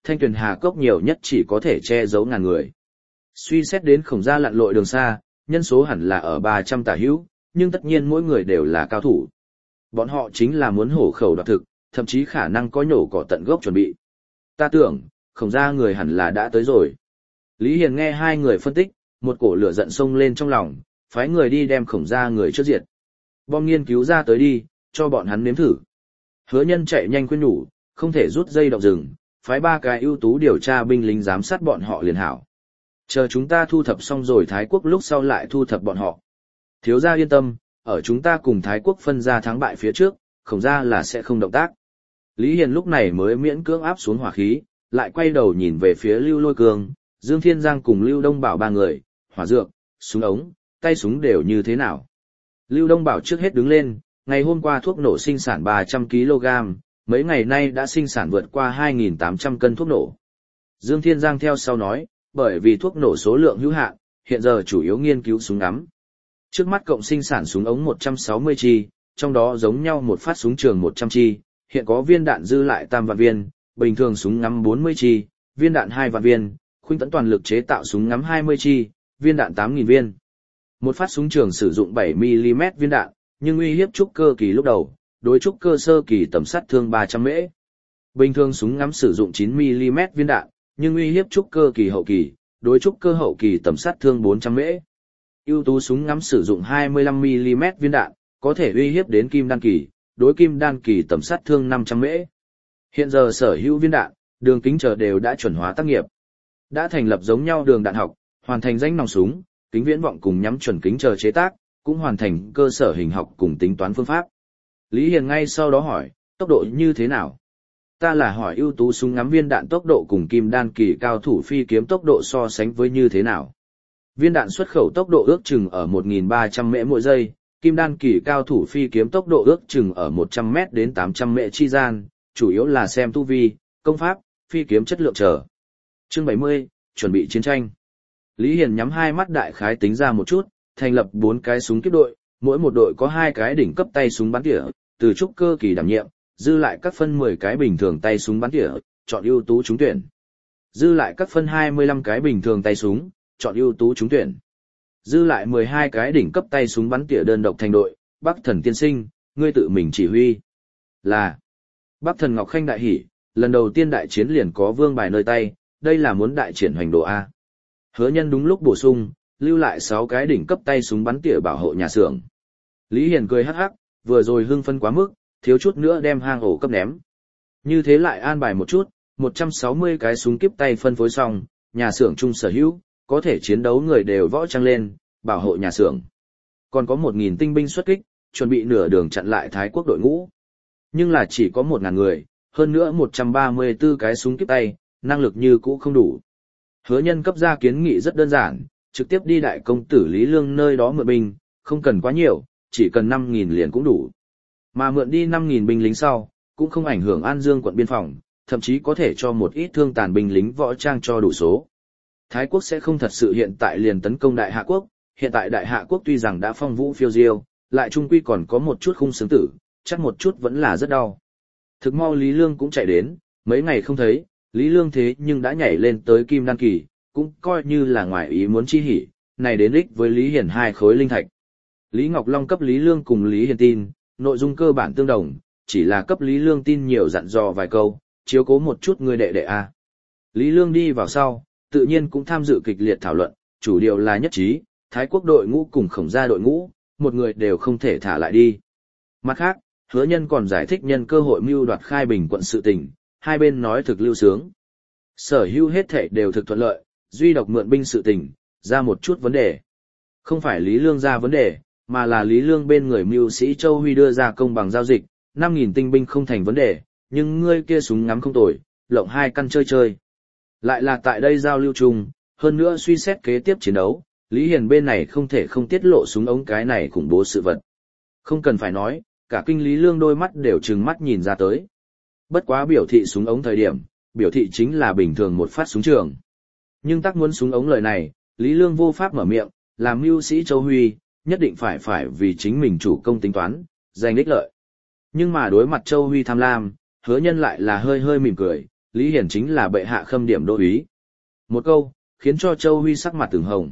Thanh Tuyền Hà Cốc nhiều nhất chỉ có thể che giấu ngàn người. Suy xét đến Khổng gia lặn lội đường xa, nhân số hẳn là ở 300 tả hữu, nhưng tất nhiên mỗi người đều là cao thủ. Bọn họ chính là muốn hổ khẩu đoạt thực, thậm chí khả năng có nhổ cỏ tận gốc chuẩn bị. Ta tưởng, Khổng gia người hẳn là đã tới rồi. Lý Hiền nghe hai người phân tích, một cổ lửa giận sông lên trong lòng, phái người đi đem Khổng gia người trước diệt. Bom nghiên cứu ra tới đi, cho bọn hắn nếm thử. Hứa Nhân chạy nhanh khuyên nhủ, không thể rút dây động rừng, phái 3 cái ưu tú điều tra binh lính giám sát bọn họ liền hảo. Chờ chúng ta thu thập xong rồi Thái Quốc lúc sau lại thu thập bọn họ. Thiếu gia yên tâm, ở chúng ta cùng Thái Quốc phân ra thắng bại phía trước, Khổng gia là sẽ không động tác. Lý Hiền lúc này mới miễn cưỡng áp xuống hỏa khí, lại quay đầu nhìn về phía Lưu Lôi Cương, Dương Thiên Giang cùng Lưu Đông Bảo 3 người, hỏa dược, súng ống, tay súng đều như thế nào. Lưu Đông Bảo trước hết đứng lên, ngày hôm qua thuốc nổ sinh sản 300 kg, mấy ngày nay đã sinh sản vượt qua 2.800 cân thuốc nổ. Dương Thiên Giang theo sau nói, bởi vì thuốc nổ số lượng hữu hạn, hiện giờ chủ yếu nghiên cứu súng ngắm. Trước mắt cộng sinh sản súng ống 160 chi, trong đó giống nhau một phát súng trường 100 chi, hiện có viên đạn dư lại tam vạn viên, bình thường súng ngắm 40 chi, viên đạn 2 vạn viên, khuynh tấn toàn lực chế tạo súng ngắm 20 chi, viên đạn 8.000 viên. Một phát súng trường sử dụng 7mm viên đạn, nhưng uy hiếp trúc cơ kỳ lúc đầu, đối trúc cơ sơ kỳ tầm sát thương 300 mễ. Bình thường súng ngắm sử dụng 9mm viên đạn, nhưng uy hiếp trúc cơ kỳ hậu kỳ, đối trúc cơ hậu kỳ tầm sát thương 400 mễ. Ưu tú súng ngắm sử dụng 25mm viên đạn, có thể uy hiếp đến kim đan kỳ, đối kim đan kỳ tầm sát thương 500 mễ. Hiện giờ sở hữu viên đạn, đường kính chờ đều đã chuẩn hóa tác nghiệp. Đã thành lập giống nhau đường đạn học, hoàn thành danh nòng súng, kính viễn vọng cùng nhắm chuẩn kính chờ chế tác, cũng hoàn thành cơ sở hình học cùng tính toán phương pháp. Lý Hiền ngay sau đó hỏi, tốc độ như thế nào? Ta là hỏi ưu tú súng ngắm viên đạn tốc độ cùng kim đan kỳ cao thủ phi kiếm tốc độ so sánh với như thế nào? Viên đạn xuất khẩu tốc độ ước chừng ở 1.300 mễ mỗi giây, kim đan kỳ cao thủ phi kiếm tốc độ ước chừng ở 100 m đến 800 mễ chi gian, chủ yếu là xem tu vi, công pháp, phi kiếm chất lượng chờ. Chương 70, chuẩn bị chiến tranh. Lý Hiền nhắm hai mắt đại khái tính ra một chút, thành lập 4 cái súng kiếp đội, mỗi một đội có 2 cái đỉnh cấp tay súng bắn tỉa, từ trúc cơ kỳ đảm nhiệm, dư lại các phân 10 cái bình thường tay súng bắn tỉa, chọn ưu tú trúng tuyển. Dư lại các phân 25 cái bình thường tay súng, chọn ưu tú trúng tuyển. Dư lại 12 cái đỉnh cấp tay súng bắn tỉa đơn độc thành đội, Bắc Thần tiên sinh, ngươi tự mình chỉ huy. Là Bắc Thần Ngọc Khanh đại hỉ, lần đầu tiên đại chiến liền có vương bài nơi tay, đây là muốn đại triển hoành độ A. Hứa Nhân đúng lúc bổ sung, lưu lại 6 cái đỉnh cấp tay súng bắn tỉa bảo hộ nhà xưởng. Lý Hiền cười hắc hắc, vừa rồi hưng phân quá mức, thiếu chút nữa đem hang ổ cấp ném. Như thế lại an bài một chút, 160 cái súng kiếp tay phân phối xong, nhà xưởng chung sở hữu, có thể chiến đấu người đều võ trang lên, bảo hộ nhà xưởng. Còn có 1.000 tinh binh xuất kích, chuẩn bị nửa đường chặn lại Thái Quốc đội ngũ. Nhưng là chỉ có 1.000 người, hơn nữa 134 cái súng kiếp tay, năng lực như cũ không đủ. Hứa Nhân cấp ra kiến nghị rất đơn giản, trực tiếp đi đại công tử Lý Lương nơi đó mượn binh, không cần quá nhiều, chỉ cần 5.000 liền cũng đủ. Mà mượn đi 5.000 binh lính sau, cũng không ảnh hưởng An Dương quận biên phòng, thậm chí có thể cho một ít thương tàn binh lính võ trang cho đủ số. Thái Quốc sẽ không thật sự hiện tại liền tấn công Đại Hạ Quốc, hiện tại Đại Hạ Quốc tuy rằng đã phong vũ phiêu diêu, lại trung quy còn có một chút khung xứng tử, chắc một chút vẫn là rất đau. Thực mau Lý Lương cũng chạy đến, mấy ngày không thấy, Lý Lương thế nhưng đã nhảy lên tới kim đan kỳ, cũng coi như là ngoài ý muốn chi hỉ, này đến ích với Lý Hiền 2 khối linh thạch. Lý Ngọc Long cấp Lý Lương cùng Lý Hiền tin, nội dung cơ bản tương đồng, chỉ là cấp Lý Lương tin nhiều dặn dò vài câu, chiếu cố một chút người đệ đệ a. Lý Lương đi vào sau, tự nhiên cũng tham dự kịch liệt thảo luận, chủ điều là nhất trí, Thái Quốc đội ngũ cùng Khổng gia đội ngũ, một người đều không thể thả lại đi. Mặt khác, Hứa Nhân còn giải thích nhân cơ hội mưu đoạt Khai Bình quận sự tình, hai bên nói thực lưu sướng. Sở hữu hết thảy đều thực thuận lợi, duy độc mượn binh sự tình, ra một chút vấn đề. Không phải Lý Lương ra vấn đề, mà là Lý Lương bên người mưu sĩ Châu Huy đưa ra công bằng giao dịch, 5.000 tinh binh không thành vấn đề, nhưng ngươi kia súng ngắm không tồi, lộng 2 căn chơi chơi. Lại là tại đây giao lưu chung, hơn nữa suy xét kế tiếp chiến đấu, Lý Hiền bên này không thể không tiết lộ súng ống cái này khủng bố sự vật. Không cần phải nói, cả kinh Lý Lương đôi mắt đều trừng mắt nhìn ra tới. Bất quá biểu thị súng ống thời điểm, biểu thị chính là bình thường một phát súng trường. Nhưng tác muốn súng ống lời này, Lý Lương vô pháp mở miệng, làm mưu sĩ Châu Huy, nhất định phải vì chính mình chủ công tính toán, giành ích lợi. Nhưng mà đối mặt Châu Huy tham lam, Hứa Nhân lại là hơi hơi mỉm cười, Lý Hiển chính là bệ hạ khâm điểm đô úy. Một câu, khiến cho Châu Huy sắc mặt từng hồng.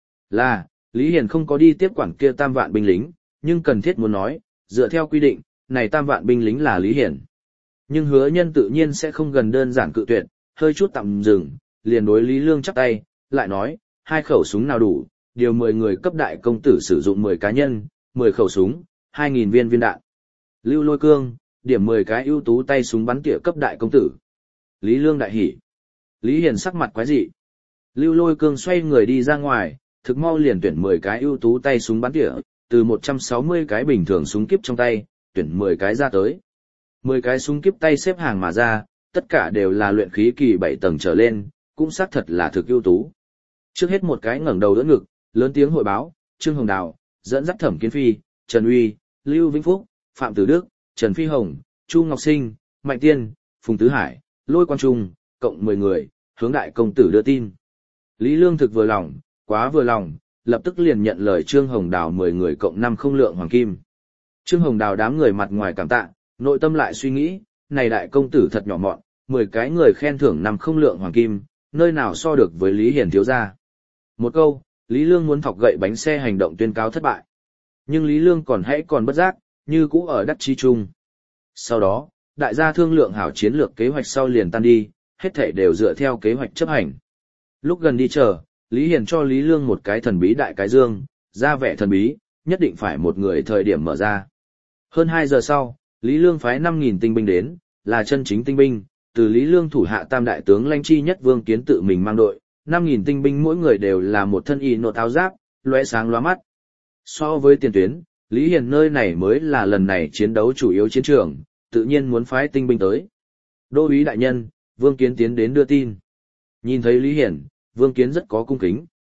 Là, Lý Hiển không có đi tiếp quản kia 3 vạn binh lính, nhưng cần thiết muốn nói, dựa theo quy định, này 3 vạn binh lính là Lý Hiển. Nhưng Hứa Nhân tự nhiên sẽ không gần đơn giản cự tuyệt, hơi chút tạm dừng, liền đối Lý Lương chắp tay, lại nói, 2 khẩu súng nào đủ, điều 10 người cấp đại công tử sử dụng 10 cá nhân, 10 khẩu súng, 2.000 viên viên đạn. Lưu Lôi Cương, điểm 10 cái ưu tú tay súng bắn tỉa cấp đại công tử. Lý Lương đại hỉ. Lý Hiền sắc mặt quái dị. Lưu Lôi Cương xoay người đi ra ngoài, thực mau liền tuyển 10 cái ưu tú tay súng bắn tỉa, từ 160 cái bình thường súng kíp trong tay, tuyển 10 cái ra tới. 10 cái súng kíp tay xếp hàng mà ra, tất cả đều là luyện khí kỳ 7 tầng trở lên, cũng xác thật là thực ưu tú. Trước hết một cái ngẩng đầu đỡ ngực, lớn tiếng hội báo, Trương Hồng Đào, dẫn dắt Thẩm Kiến Phi, Trần Uy, Lưu Vĩnh Phúc, Phạm Tử Đức, Trần Phi Hồng, Chu Ngọc Sinh, Mạnh Tiên, Phùng Tứ Hải, Lôi Quang Trung, cộng 10 người, hướng đại công tử đưa tin. Lý Lương thực vừa lòng, quá vừa lòng, lập tức liền nhận lời Trương Hồng Đào 10 người cộng 5 không lượng hoàng kim. Trương Hồng Đào đám người mặt ngoài cảm tạ, nội tâm lại suy nghĩ, này đại công tử thật nhỏ mọn, 10 cái người khen thưởng 5 không lượng hoàng kim, nơi nào so được với Lý Hiền thiếu gia. Một câu, Lý Lương muốn thọc gậy bánh xe hành động tuyên cáo thất bại. Nhưng Lý Lương còn bất giác, như cũ ở đắc chi chung. Sau đó, đại gia thương lượng hảo chiến lược kế hoạch sau liền tan đi, hết thảy đều dựa theo kế hoạch chấp hành. Lúc gần đi chờ, Lý Hiền cho Lý Lương một cái thần bí đại cái dương, ra vẻ thần bí, nhất định phải một người thời điểm mở ra. Hơn 2 giờ sau, Lý Lương phái 5.000 tinh binh đến, là chân chính tinh binh, từ Lý Lương thủ hạ tam đại tướng lãnh chi nhất Vương Kiến tự mình mang đội, 5.000 tinh binh mỗi người đều là một thân y nột áo giáp, lóe sáng lóa mắt. So với tiền tuyến, Lý Hiền nơi này mới là lần này chiến đấu chủ yếu chiến trường, tự nhiên muốn phái tinh binh tới. Đô úy đại nhân, Vương Kiến tiến đến đưa tin. Nhìn thấy Lý Hiền, Vương Kiến rất có cung kính.